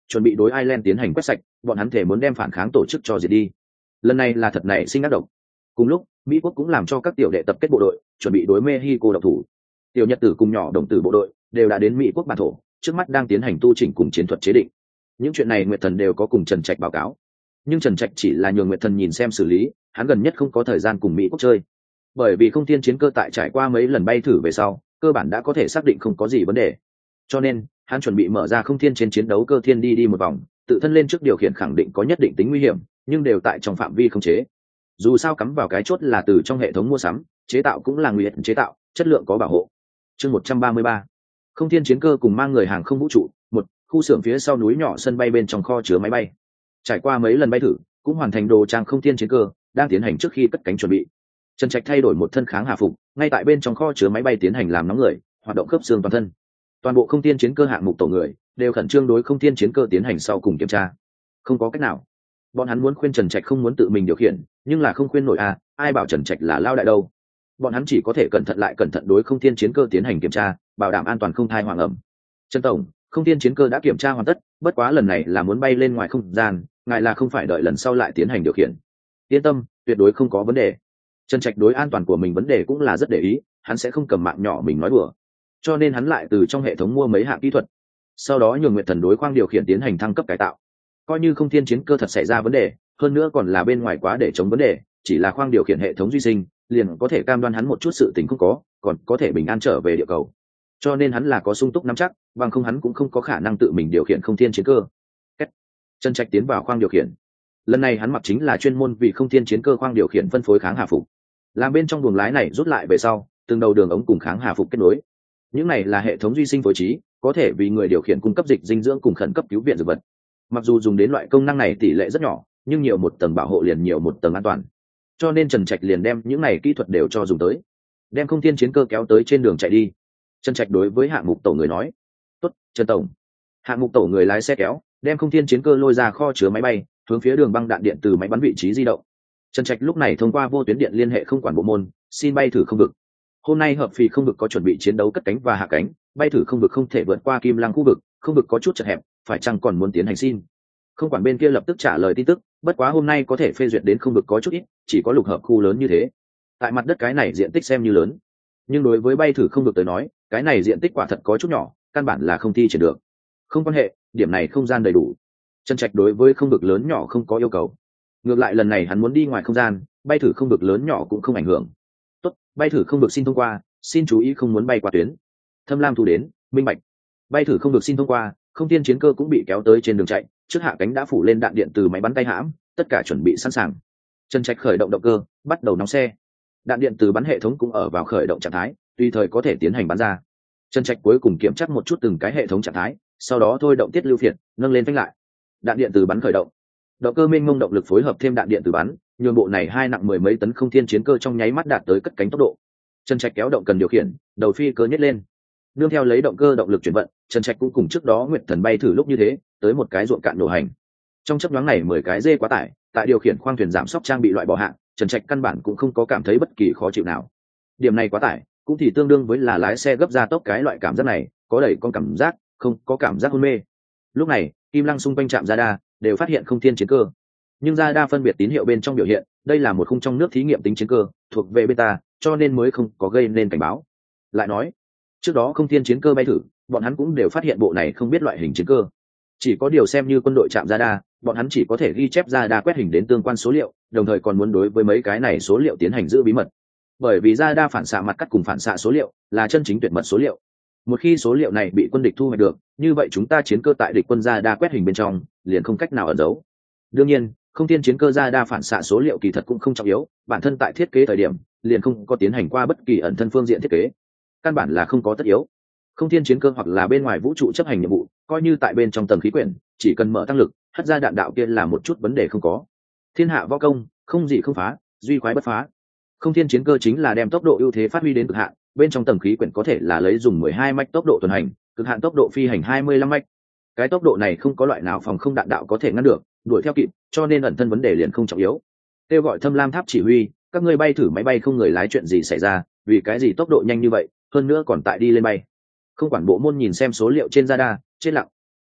chuẩn bị đối Ireland tiến hành quét sạch, bọn hắn thể muốn đem phản kháng tổ chức cho diệt đi. Lần này là thật nảy sinh ác độc. Cùng lúc, Mỹ quốc cũng làm cho các tiểu đệ tập kết bộ đội, chuẩn bị đối Mexico độc thủ. Tiểu Nhật Tử cùng nhỏ đồng tử bộ đội đều đã đến Mỹ quốc bản thổ, trước mắt đang tiến hành tu chỉnh cùng chiến thuật chế định. Những chuyện này Nguyệt Thần đều có cùng Trần Trạch báo cáo, nhưng Trần Trạch chỉ là nhường Nguyệt Thần nhìn xem xử lý, hắn gần nhất không có thời gian cùng Mỹ quốc chơi. Bởi vì không thiên chiến cơ tại trải qua mấy lần bay thử về sau, cơ bản đã có thể xác định không có gì vấn đề, cho nên hắn chuẩn bị mở ra không thiên trên chiến đấu cơ thiên đi một vòng, tự thân lên trước điều khiển khẳng định có nhất định tính nguy hiểm, nhưng đều tại trong phạm vi khống chế. Dù sao cắm vào cái chốt là từ trong hệ thống mua sắm, chế tạo cũng là nguy hiểm chế tạo, chất lượng có bảo hộ. Chương 133. Không thiên chiến cơ cùng mang người hàng không vũ trụ, một khu xưởng phía sau núi nhỏ sân bay bên trong kho chứa máy bay. Trải qua mấy lần bay thử, cũng hoàn thành đồ trang không thiên chiến cơ, đang tiến hành trước khi cất cánh chuẩn bị. Trần Trạch thay đổi một thân kháng hà phục, ngay tại bên trong kho chứa máy bay tiến hành làm nóng người, hoạt động khớp xương toàn thân. Toàn bộ không thiên chiến cơ hạng mục tổ người đều khẩn trương đối không thiên chiến cơ tiến hành sau cùng kiểm tra. Không có cách nào, bọn hắn muốn khuyên Trần Trạch không muốn tự mình điều khiển, nhưng là không khuyên nổi à, ai bảo Trần Trạch là lao đại đâu. Bọn hắn chỉ có thể cẩn thận lại cẩn thận đối không thiên chiến cơ tiến hành kiểm tra, bảo đảm an toàn không thai hoàng ẩm. Trần tổng, không thiên chiến cơ đã kiểm tra hoàn tất, bất quá lần này là muốn bay lên ngoài không gian, ngài là không phải đợi lần sau lại tiến hành điều khiển. Yên tâm, tuyệt đối không có vấn đề. Trần Trạch đối an toàn của mình vấn đề cũng là rất để ý, hắn sẽ không cầm mạng nhỏ mình nói đùa, cho nên hắn lại từ trong hệ thống mua mấy hạng kỹ thuật, sau đó nhường Nguyệt Thần đối khoang điều khiển tiến hành thăng cấp cải tạo. Coi như không thiên chiến cơ thật xảy ra vấn đề, hơn nữa còn là bên ngoài quá để chống vấn đề, chỉ là khoang điều khiển hệ thống duy sinh, liền có thể cam đoan hắn một chút sự tình không có, còn có thể bình an trở về địa cầu. Cho nên hắn là có sung túc nắm chắc, bằng không hắn cũng không có khả năng tự mình điều khiển không thiên chiến cơ. Trần Trạch tiến vào khoang điều khiển. Lần này hắn mặc chính là chuyên môn vì không thiên chiến cơ khoang điều khiển phân phối kháng hà phục. Làm bên trong buồng lái này rút lại về sau, từng đầu đường ống cùng kháng hà phục kết nối. Những này là hệ thống duy sinh phối trí, có thể vì người điều khiển cung cấp dịch dinh dưỡng cùng khẩn cấp cứu viện dược vật. Mặc dù dùng đến loại công năng này tỷ lệ rất nhỏ, nhưng nhiều một tầng bảo hộ liền nhiều một tầng an toàn. Cho nên Trần Trạch liền đem những này kỹ thuật đều cho dùng tới, đem không thiên chiến cơ kéo tới trên đường chạy đi. Trần Trạch đối với hạng mục tổ người nói: "Tốt, Trần tổng." Hạng mục tổ người lái xe kéo, đem không thiên chiến cơ lôi ra kho chứa máy bay, hướng phía đường băng đạn điện từ máy bắn vị trí di động. Trần Trạch lúc này thông qua vô tuyến điện liên hệ không quản bộ môn, xin bay thử không vực. Hôm nay hợp phì không vực có chuẩn bị chiến đấu cất cánh và hạ cánh, bay thử không vực không thể vượt qua Kim Lăng khu vực, không vực có chút chật hẹp, phải chăng còn muốn tiến hành xin. Không quản bên kia lập tức trả lời tin tức, bất quá hôm nay có thể phê duyệt đến không vực có chút ít, chỉ có lục hợp khu lớn như thế. Tại mặt đất cái này diện tích xem như lớn, nhưng đối với bay thử không vực tới nói, cái này diện tích quả thật có chút nhỏ, căn bản là không thi triển được. Không quan hệ, điểm này không gian đầy đủ. Trần Trạch đối với không vực lớn nhỏ không có yêu cầu. Ngược lại lần này hắn muốn đi ngoài không gian, bay thử không vực lớn nhỏ cũng không ảnh hưởng. Tốt, bay thử không vực xin thông qua, xin chú ý không muốn bay qua tuyến. Thâm Lam thu đến, minh bạch. Bay thử không vực xin thông qua, không thiên chiến cơ cũng bị kéo tới trên đường chạy, trước hạ cánh đã phủ lên đạn điện từ máy bắn tay hãm, tất cả chuẩn bị sẵn sàng. Trần Trạch khởi động động cơ, bắt đầu nóng xe. Đạn điện từ bắn hệ thống cũng ở vào khởi động trạng thái, tùy thời có thể tiến hành bắn ra. Trần Trạch cuối cùng kiểm tra một chút từng cái hệ thống trạng thái, sau đó thôi động tiết lưu phiệt, nâng lên phanh lại. Đạn điện từ bắn khởi động. Động cơ mênh mông động lực phối hợp thêm đạn điện từ bắn, nhường bộ này hai nặng 10 mấy tấn không thiên chiến cơ trong nháy mắt đạt tới cất cánh tốc độ. Trần Trạch kéo động cần điều khiển, đầu phi cơ nhét lên. Nương theo lấy động cơ động lực chuyển vận, Trần Trạch cũng cùng trước đó Nguyệt Thần bay thử lúc như thế, tới một cái ruộng cạn nổ hành. Trong chớp nhoáng này 10 cái dê quá tải, tại điều khiển khoang thuyền giảm sóc trang bị loại bỏ hạng, Trần Trạch căn bản cũng không có cảm thấy bất kỳ khó chịu nào. Điểm này quá tải, cũng thì tương đương với là lái xe gấp ra tốc cái loại cảm giác này, có đẩy con cảm giác, không có cảm giác hôn mê. Lúc này, Kim Lăng xung quanh trạm radar đều phát hiện không thiên chiến cơ, nhưng radar phân biệt tín hiệu bên trong biểu hiện, đây là một khung trong nước thí nghiệm tính chiến cơ, thuộc về beta, cho nên mới không có gây nên cảnh báo. Lại nói, trước đó không thiên chiến cơ bay thử, bọn hắn cũng đều phát hiện bộ này không biết loại hình chiến cơ. Chỉ có điều xem như quân đội trạm radar, bọn hắn chỉ có thể ghi chép radar quét hình đến tương quan số liệu, đồng thời còn muốn đối với mấy cái này số liệu tiến hành giữ bí mật. Bởi vì radar phản xạ mặt cắt cùng phản xạ số liệu là chân chính tuyệt mật số liệu. Một khi số liệu này bị quân địch thu hoạch được, như vậy chúng ta chiến cơ tại địch quân radar quét hình bên trong, liền không cách nào ẩn giấu. Đương nhiên, không thiên chiến cơ radar phản xạ số liệu kỳ thật cũng không trọng yếu, bản thân tại thiết kế thời điểm, liền không có tiến hành qua bất kỳ ẩn thân phương diện thiết kế. Căn bản là không có tất yếu. Không thiên chiến cơ hoặc là bên ngoài vũ trụ chấp hành nhiệm vụ, coi như tại bên trong tầng khí quyển, chỉ cần mở tăng lực, hất ra đạn đạo kia là một chút vấn đề không có. Thiên hạ võ công, không gì không phá, duy khoái bất phá. Không thiên chiến cơ chính là đem tốc độ ưu thế phát huy đến cực hạn, bên trong tầng khí quyển có thể là lấy dùng 12 mach tốc độ tuần hành, cực hạn tốc độ phi hành 25 mach. Cái tốc độ này không có loại nào phòng không đạn đạo có thể ngăn được, đuổi theo kịp, cho nên ẩn thân vấn đề liền không trọng yếu. Kêu gọi Thâm Lam tháp chỉ huy, các ngươi bay thử máy bay không người lái chuyện gì xảy ra, vì cái gì tốc độ nhanh như vậy, hơn nữa còn tại đi lên bay. Không quản bộ môn nhìn xem số liệu trên radar, chết lặng.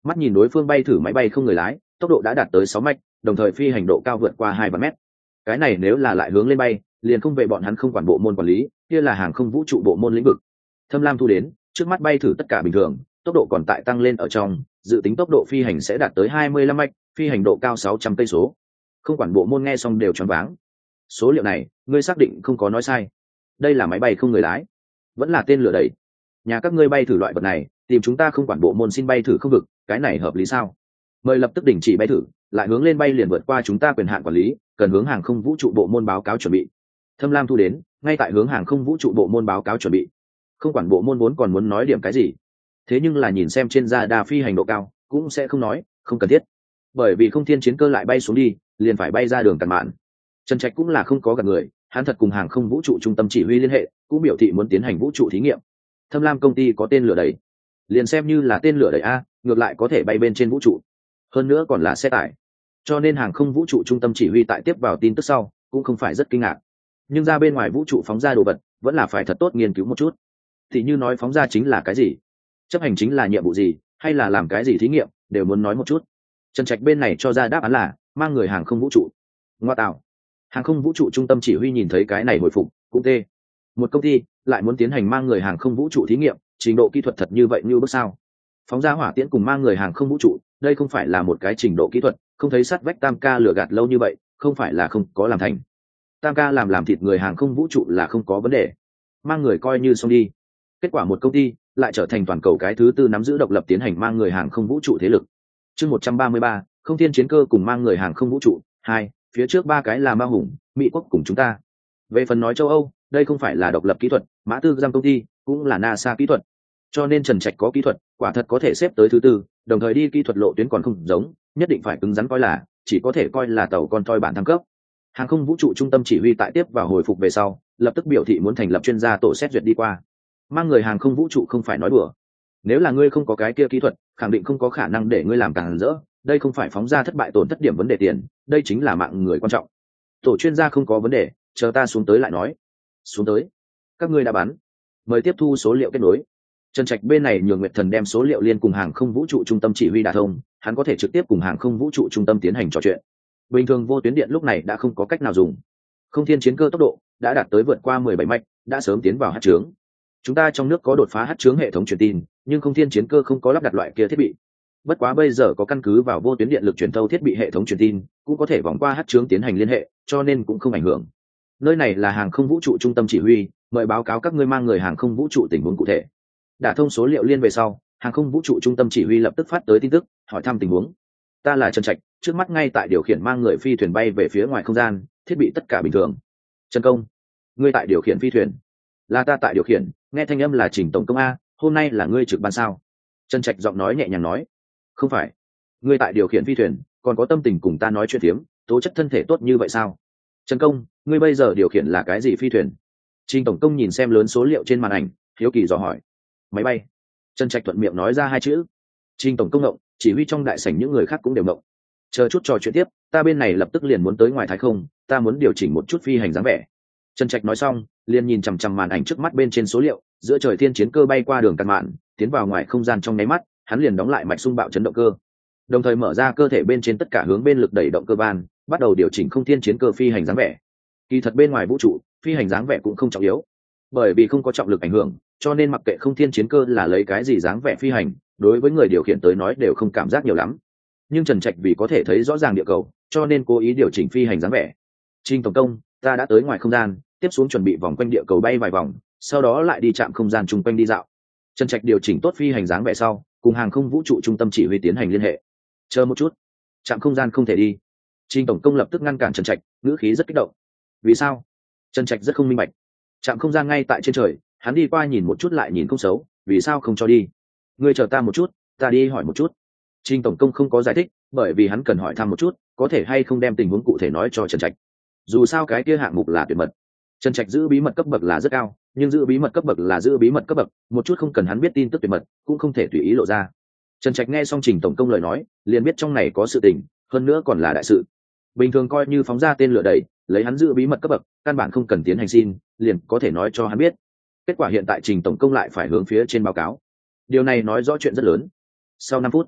Mắt nhìn đối phương bay thử máy bay không người lái, tốc độ đã đạt tới 6 mạch, đồng thời phi hành độ cao vượt qua 2 mét. Cái này nếu là lại hướng lên bay, liền không về bọn hắn không quản bộ môn quản lý, kia là hàng không vũ trụ bộ môn lĩnh vực. Thâm Lam thu đến, trước mắt bay thử tất cả bình thường, tốc độ còn tại tăng lên ở trong, dự tính tốc độ phi hành sẽ đạt tới 25 mạch, phi hành độ cao 600 cây số. Không quản bộ môn nghe xong đều choáng váng. Số liệu này, ngươi xác định không có nói sai. Đây là máy bay không người lái, vẫn là tên lửa đẩy. Nhà các ngươi bay thử loại vật này, tìm chúng ta không quản bộ môn xin bay thử không vực, cái này hợp lý sao? Mời lập tức đình chỉ bay thử, lại hướng lên bay liền vượt qua chúng ta quyền hạn quản lý, cần hướng hàng không vũ trụ bộ môn báo cáo chuẩn bị. Thâm Lam thu đến, ngay tại hướng hàng không vũ trụ bộ môn báo cáo chuẩn bị. Không quản bộ môn vốn còn muốn nói điểm cái gì, thế nhưng là nhìn xem trên radar phi hành độ cao, cũng sẽ không nói, không cần thiết. Bởi vì không thiên chiến cơ lại bay xuống đi, liền phải bay ra đường Càn Mạn. Trần Trạch cũng là không có gặp người, hắn thật cùng hàng không vũ trụ trung tâm chỉ huy liên hệ, cũng biểu thị muốn tiến hành vũ trụ thí nghiệm. Thâm Lam công ty có tên lửa đẩy, liền xem như là tên lửa đẩy a, ngược lại có thể bay bên trên vũ trụ, hơn nữa còn là xe tải, cho nên hàng không vũ trụ trung tâm chỉ huy tại tiếp vào tin tức sau cũng không phải rất kinh ngạc. Nhưng ra bên ngoài vũ trụ phóng ra đồ vật vẫn là phải thật tốt nghiên cứu một chút, thì như nói phóng ra chính là cái gì, chấp hành chính là nhiệm vụ gì, hay là làm cái gì thí nghiệm, đều muốn nói một chút. Trần Trạch bên này cho ra đáp án là mang người hàng không vũ trụ. Ngoa tạo, hàng không vũ trụ trung tâm chỉ huy nhìn thấy cái này hồi phục cũng tê. Một công ty lại muốn tiến hành mang người hàng không vũ trụ thí nghiệm, trình độ kỹ thuật thật như vậy như bước sao? Phóng ra hỏa tiễn cùng mang người hàng không vũ trụ, đây không phải là một cái trình độ kỹ thuật, không thấy sắt vách Tam Ca lừa gạt lâu như vậy, không phải là không có làm thành. Tam Ca làm thịt người hàng không vũ trụ là không có vấn đề, mang người coi như xong đi. Kết quả một công ty lại trở thành toàn cầu cái thứ tư nắm giữ độc lập tiến hành mang người hàng không vũ trụ thế lực. Chương 133, không thiên chiến cơ cùng mang người hàng không vũ trụ 2, phía trước ba cái là Ma Hùng, Mỹ quốc cùng chúng ta. Về phần nói châu Âu, đây không phải là độc lập kỹ thuật, Mã Tư giam công ty cũng là NASA kỹ thuật, cho nên Trần Trạch có kỹ thuật, quả thật có thể xếp tới thứ tư, đồng thời đi kỹ thuật lộ tuyến còn không giống, nhất định phải cứng rắn coi là, chỉ có thể coi là tàu con toi bản thăng cấp. Hàng không vũ trụ trung tâm chỉ huy tại tiếp vào hồi phục về sau, lập tức biểu thị muốn thành lập chuyên gia tổ xét duyệt đi qua. Mang người hàng không vũ trụ không phải nói đùa, nếu là ngươi không có cái kia kỹ thuật, khẳng định không có khả năng để ngươi làm càng rỡ, đây không phải phóng ra thất bại tổn thất điểm vấn đề tiền, đây chính là mạng người quan trọng. Tổ chuyên gia không có vấn đề, chờ ta xuống tới lại nói. Xuống tới, các ngươi đã bắn, mời tiếp thu số liệu kết nối. Trần Trạch bên này nhường Nguyệt Thần đem số liệu liên cùng hàng không vũ trụ trung tâm chỉ huy đả thông, hắn có thể trực tiếp cùng hàng không vũ trụ trung tâm tiến hành trò chuyện. Bình thường vô tuyến điện lúc này đã không có cách nào dùng. Không thiên chiến cơ tốc độ đã đạt tới vượt qua 17 mạch, đã sớm tiến vào hắc trướng. Chúng ta trong nước có đột phá hắc trướng hệ thống truyền tin, nhưng không thiên chiến cơ không có lắp đặt loại kia thiết bị. Bất quá bây giờ có căn cứ vào vô tuyến điện lực truyền thâu thiết bị hệ thống truyền tin, cũng có thể vòng qua hắc trướng tiến hành liên hệ, cho nên cũng không ảnh hưởng. Nơi này là hàng không vũ trụ trung tâm chỉ huy, mời báo cáo các ngươi mang người hàng không vũ trụ tình huống cụ thể. Đả thông số liệu liên về sau, hàng không vũ trụ trung tâm chỉ huy lập tức phát tới tin tức, hỏi thăm tình huống. Ta là Trần Trạch, trước mắt ngay tại điều khiển mang người phi thuyền bay về phía ngoài không gian, thiết bị tất cả bình thường. Trần Công, ngươi tại điều khiển phi thuyền? Là ta tại điều khiển, nghe thanh âm là Trình tổng công a, hôm nay là ngươi trực ban sao? Trần Trạch giọng nói nhẹ nhàng nói. Không phải, ngươi tại điều khiển phi thuyền, còn có tâm tình cùng ta nói chuyện phiếm, tố chất thân thể tốt như vậy sao? Trần Công, ngươi bây giờ điều khiển là cái gì phi thuyền? Trình tổng công nhìn xem lớn số liệu trên màn ảnh, hiếu kỳ dò hỏi. Máy bay. Trần Trạch thuận miệng nói ra hai chữ. Trình tổng công ngộng, chỉ huy trong đại sảnh những người khác cũng đều ngộng. Chờ chút trò chuyện tiếp, ta bên này lập tức liền muốn tới ngoài thái không, ta muốn điều chỉnh một chút phi hành dáng vẻ. Trần Trạch nói xong, liền nhìn chằm chằm màn ảnh trước mắt bên trên số liệu, giữa trời thiên chiến cơ bay qua đường Càn Mạn, tiến vào ngoài không gian trong nháy mắt, hắn liền đóng lại mạch xung bạo chấn động cơ, đồng thời mở ra cơ thể bên trên tất cả hướng bên lực đẩy động cơ van, bắt đầu điều chỉnh không thiên chiến cơ phi hành dáng vẻ. Kỳ thật bên ngoài vũ trụ, phi hành dáng vẻ cũng không trọng yếu, bởi vì không có trọng lực ảnh hưởng, cho nên mặc kệ không thiên chiến cơ là lấy cái gì dáng vẻ phi hành, đối với người điều khiển tới nói đều không cảm giác nhiều lắm. Nhưng Trần Trạch vì có thể thấy rõ ràng địa cầu, cho nên cố ý điều chỉnh phi hành dáng vẻ. Trình tổng công, ta đã tới ngoài không gian, tiếp xuống chuẩn bị vòng quanh địa cầu bay vài vòng, sau đó lại đi chạm không gian chung quanh đi dạo. Trần Trạch điều chỉnh tốt phi hành dáng vẻ sau, cùng hàng không vũ trụ trung tâm chỉ huy tiến hành liên hệ. Chờ một chút, chạm không gian không thể đi. Trình tổng công lập tức ngăn cản Trần Trạch, ngữ khí rất kích động. Vì sao? Trần Trạch rất không minh bạch. Trạm không gian ngay tại trên trời, hắn đi qua nhìn một chút lại nhìn không xấu, vì sao không cho đi? Ngươi chờ ta một chút, ta đi hỏi một chút. Trình tổng công không có giải thích, bởi vì hắn cần hỏi thăm một chút, có thể hay không đem tình huống cụ thể nói cho Trần Trạch. Dù sao cái kia hạng mục là tuyệt mật. Trần Trạch giữ bí mật cấp bậc là rất cao, nhưng giữ bí mật cấp bậc là giữ bí mật cấp bậc, một chút không cần hắn biết tin tức tuyệt mật, cũng không thể tùy ý lộ ra. Trần Trạch nghe xong Trình tổng công lời nói, liền biết trong này có sự tình, hơn nữa còn là đại sự. Bình thường coi như phóng ra tên lửa đẩy, lấy hắn giữ bí mật cấp bậc, căn bản không cần tiến hành xin, liền có thể nói cho hắn biết. Kết quả hiện tại Trình tổng công lại phải hướng phía trên báo cáo. Điều này nói rõ chuyện rất lớn. Sau 5 phút,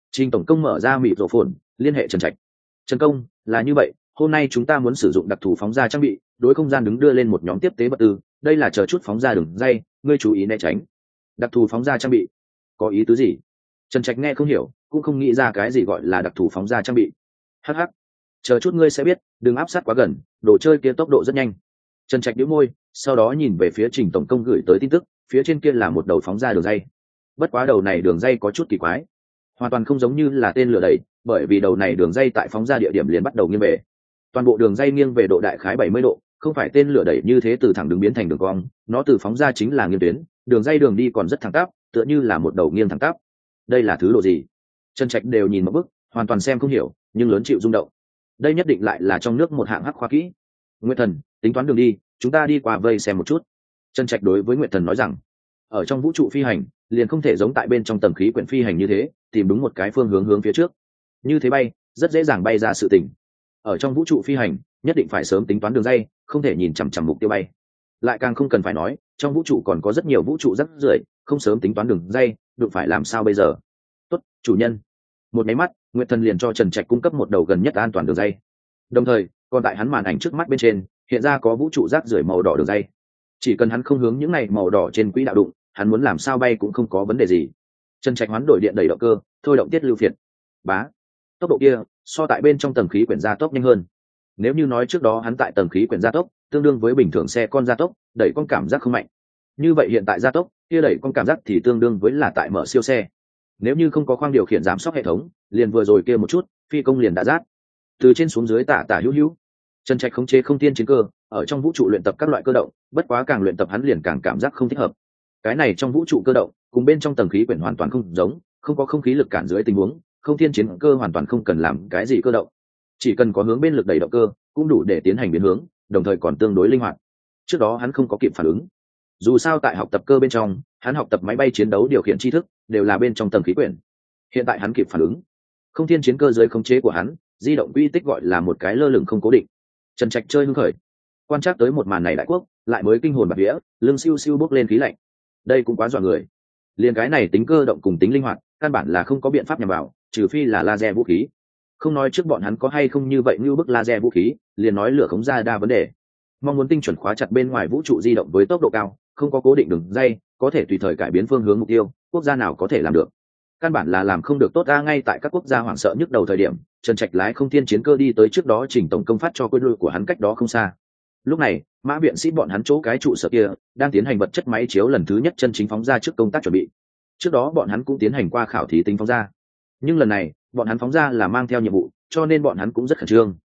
Trình tổng công mở ra mịt rổ phồn, liên hệ Trần Trạch. Trần công, là như vậy, hôm nay chúng ta muốn sử dụng đặc thù phóng ra trang bị, đối không gian đứng đưa lên một nhóm tiếp tế vật tư, đây là chờ chút phóng ra đường dây, ngươi chú ý né tránh. Đặc thù phóng ra trang bị, có ý tứ gì? Trần Trạch nghe không hiểu, cũng không nghĩ ra cái gì gọi là đặc thù phóng ra trang bị. Hắc hắc, chờ chút ngươi sẽ biết, đừng áp sát quá gần, đồ chơi kia tốc độ rất nhanh. Trần Trạch nhíu môi, sau đó nhìn về phía Trình tổng công gửi tới tin tức, phía trên kia là một đầu phóng ra đường dây. Bất quá đầu này đường dây có chút kỳ quái, hoàn toàn không giống như là tên lửa đẩy, bởi vì đầu này đường dây tại phóng ra địa điểm liền bắt đầu nghiêng về. Toàn bộ đường dây nghiêng về độ đại khái 70 độ, không phải tên lửa đẩy như thế từ thẳng đứng biến thành đường cong, nó từ phóng ra chính là nghiêng tuyến, đường dây đường đi còn rất thẳng tắp, tựa như là một đầu nghiêng thẳng tắp. Đây là thứ độ gì? Trần Trạch đều nhìn một bức, hoàn toàn xem không hiểu, nhưng lớn chịu rung động. Đây nhất định lại là trong nước một hạng hắc khoa kỹ. Nguyệt Thần, tính toán đường đi, chúng ta đi qua vây xem một chút. Trần Trạch đối với Nguyệt Thần nói rằng, ở trong vũ trụ phi hành, liền không thể giống tại bên trong tầng khí quyển phi hành như thế, tìm đúng một cái phương hướng hướng phía trước. Như thế bay, rất dễ dàng bay ra sự tình. Ở trong vũ trụ phi hành, nhất định phải sớm tính toán đường dây, không thể nhìn chằm chằm mục tiêu bay. Lại càng không cần phải nói, trong vũ trụ còn có rất nhiều vũ trụ rắc rưởi, không sớm tính toán đường dây, đụng phải làm sao bây giờ? Tốt, chủ nhân. Một máy mắt, Nguyệt Thần liền cho Trần Trạch cung cấp một đầu gần nhất an toàn đường dây. Đồng thời, còn tại hắn màn ảnh trước mắt bên trên, hiện ra có vũ trụ rác rưởi màu đỏ đường dây. Chỉ cần hắn không hướng những này màu đỏ trên quỹ đạo đụng, hắn muốn làm sao bay cũng không có vấn đề gì. Trần Trạch hoán đổi điện đẩy động cơ, thôi động tiết lưu phiệt. Bá, tốc độ kia so tại bên trong tầng khí quyển gia tốc nhanh hơn. Nếu như nói trước đó hắn tại tầng khí quyển gia tốc tương đương với bình thường xe con gia tốc, đẩy con cảm giác không mạnh, như vậy hiện tại gia tốc kia đẩy con cảm giác thì tương đương với là tại mở siêu xe. Nếu như không có khoang điều khiển giám sát hệ thống, liền vừa rồi kia một chút phi công liền đã rát từ trên xuống dưới tả tả hữu hữu. Trần Trạch khống chế không tiên chiến cơ ở trong vũ trụ luyện tập các loại cơ động, bất quá càng luyện tập hắn liền càng cảm giác không thích hợp. Cái này trong vũ trụ cơ động cùng bên trong tầng khí quyển hoàn toàn không giống, không có không khí lực cản dưới tình huống, không tiên chiến cơ hoàn toàn không cần làm cái gì cơ động, chỉ cần có hướng bên lực đẩy động cơ cũng đủ để tiến hành biến hướng, đồng thời còn tương đối linh hoạt. Trước đó hắn không có kịp phản ứng, dù sao tại học tập cơ bên trong hắn học tập máy bay chiến đấu điều khiển tri thức đều là bên trong tầng khí quyển. Hiện tại hắn kịp phản ứng, không thiên chiến cơ dưới khống chế của hắn di động quy tích gọi là một cái lơ lửng không cố định. Trần Trạch chơi hưng khởi, quan trắc tới một màn này đại quốc lại mới kinh hồn bạt vía, lưng siêu siêu bốc lên khí lạnh. Đây cũng quá dọa người, liền cái này tính cơ động cùng tính linh hoạt căn bản là không có biện pháp nhằm vào, trừ phi là laser vũ khí. Không nói trước bọn hắn có hay không như vậy như bức laser vũ khí, liền nói lửa khống ra đa vấn đề. Mong muốn tinh chuẩn khóa chặt bên ngoài vũ trụ di động với tốc độ cao, không có cố định đường dây, có thể tùy thời cải biến phương hướng mục tiêu, quốc gia nào có thể làm được? Căn bản là làm không được tốt ra. Ngay tại các quốc gia hoảng sợ nhức đầu thời điểm, Trần Trạch lái không thiên chiến cơ đi tới trước đó Trình tổng công phát cho quân đội của hắn cách đó không xa. Lúc này, Mã viện sĩ bọn hắn chỗ cái trụ sở kia đang tiến hành vật chất máy chiếu lần thứ nhất chân chính phóng ra trước công tác chuẩn bị. Trước đó bọn hắn cũng tiến hành qua khảo thí tính phóng ra, nhưng lần này bọn hắn phóng ra là mang theo nhiệm vụ, cho nên bọn hắn cũng rất khẩn trương.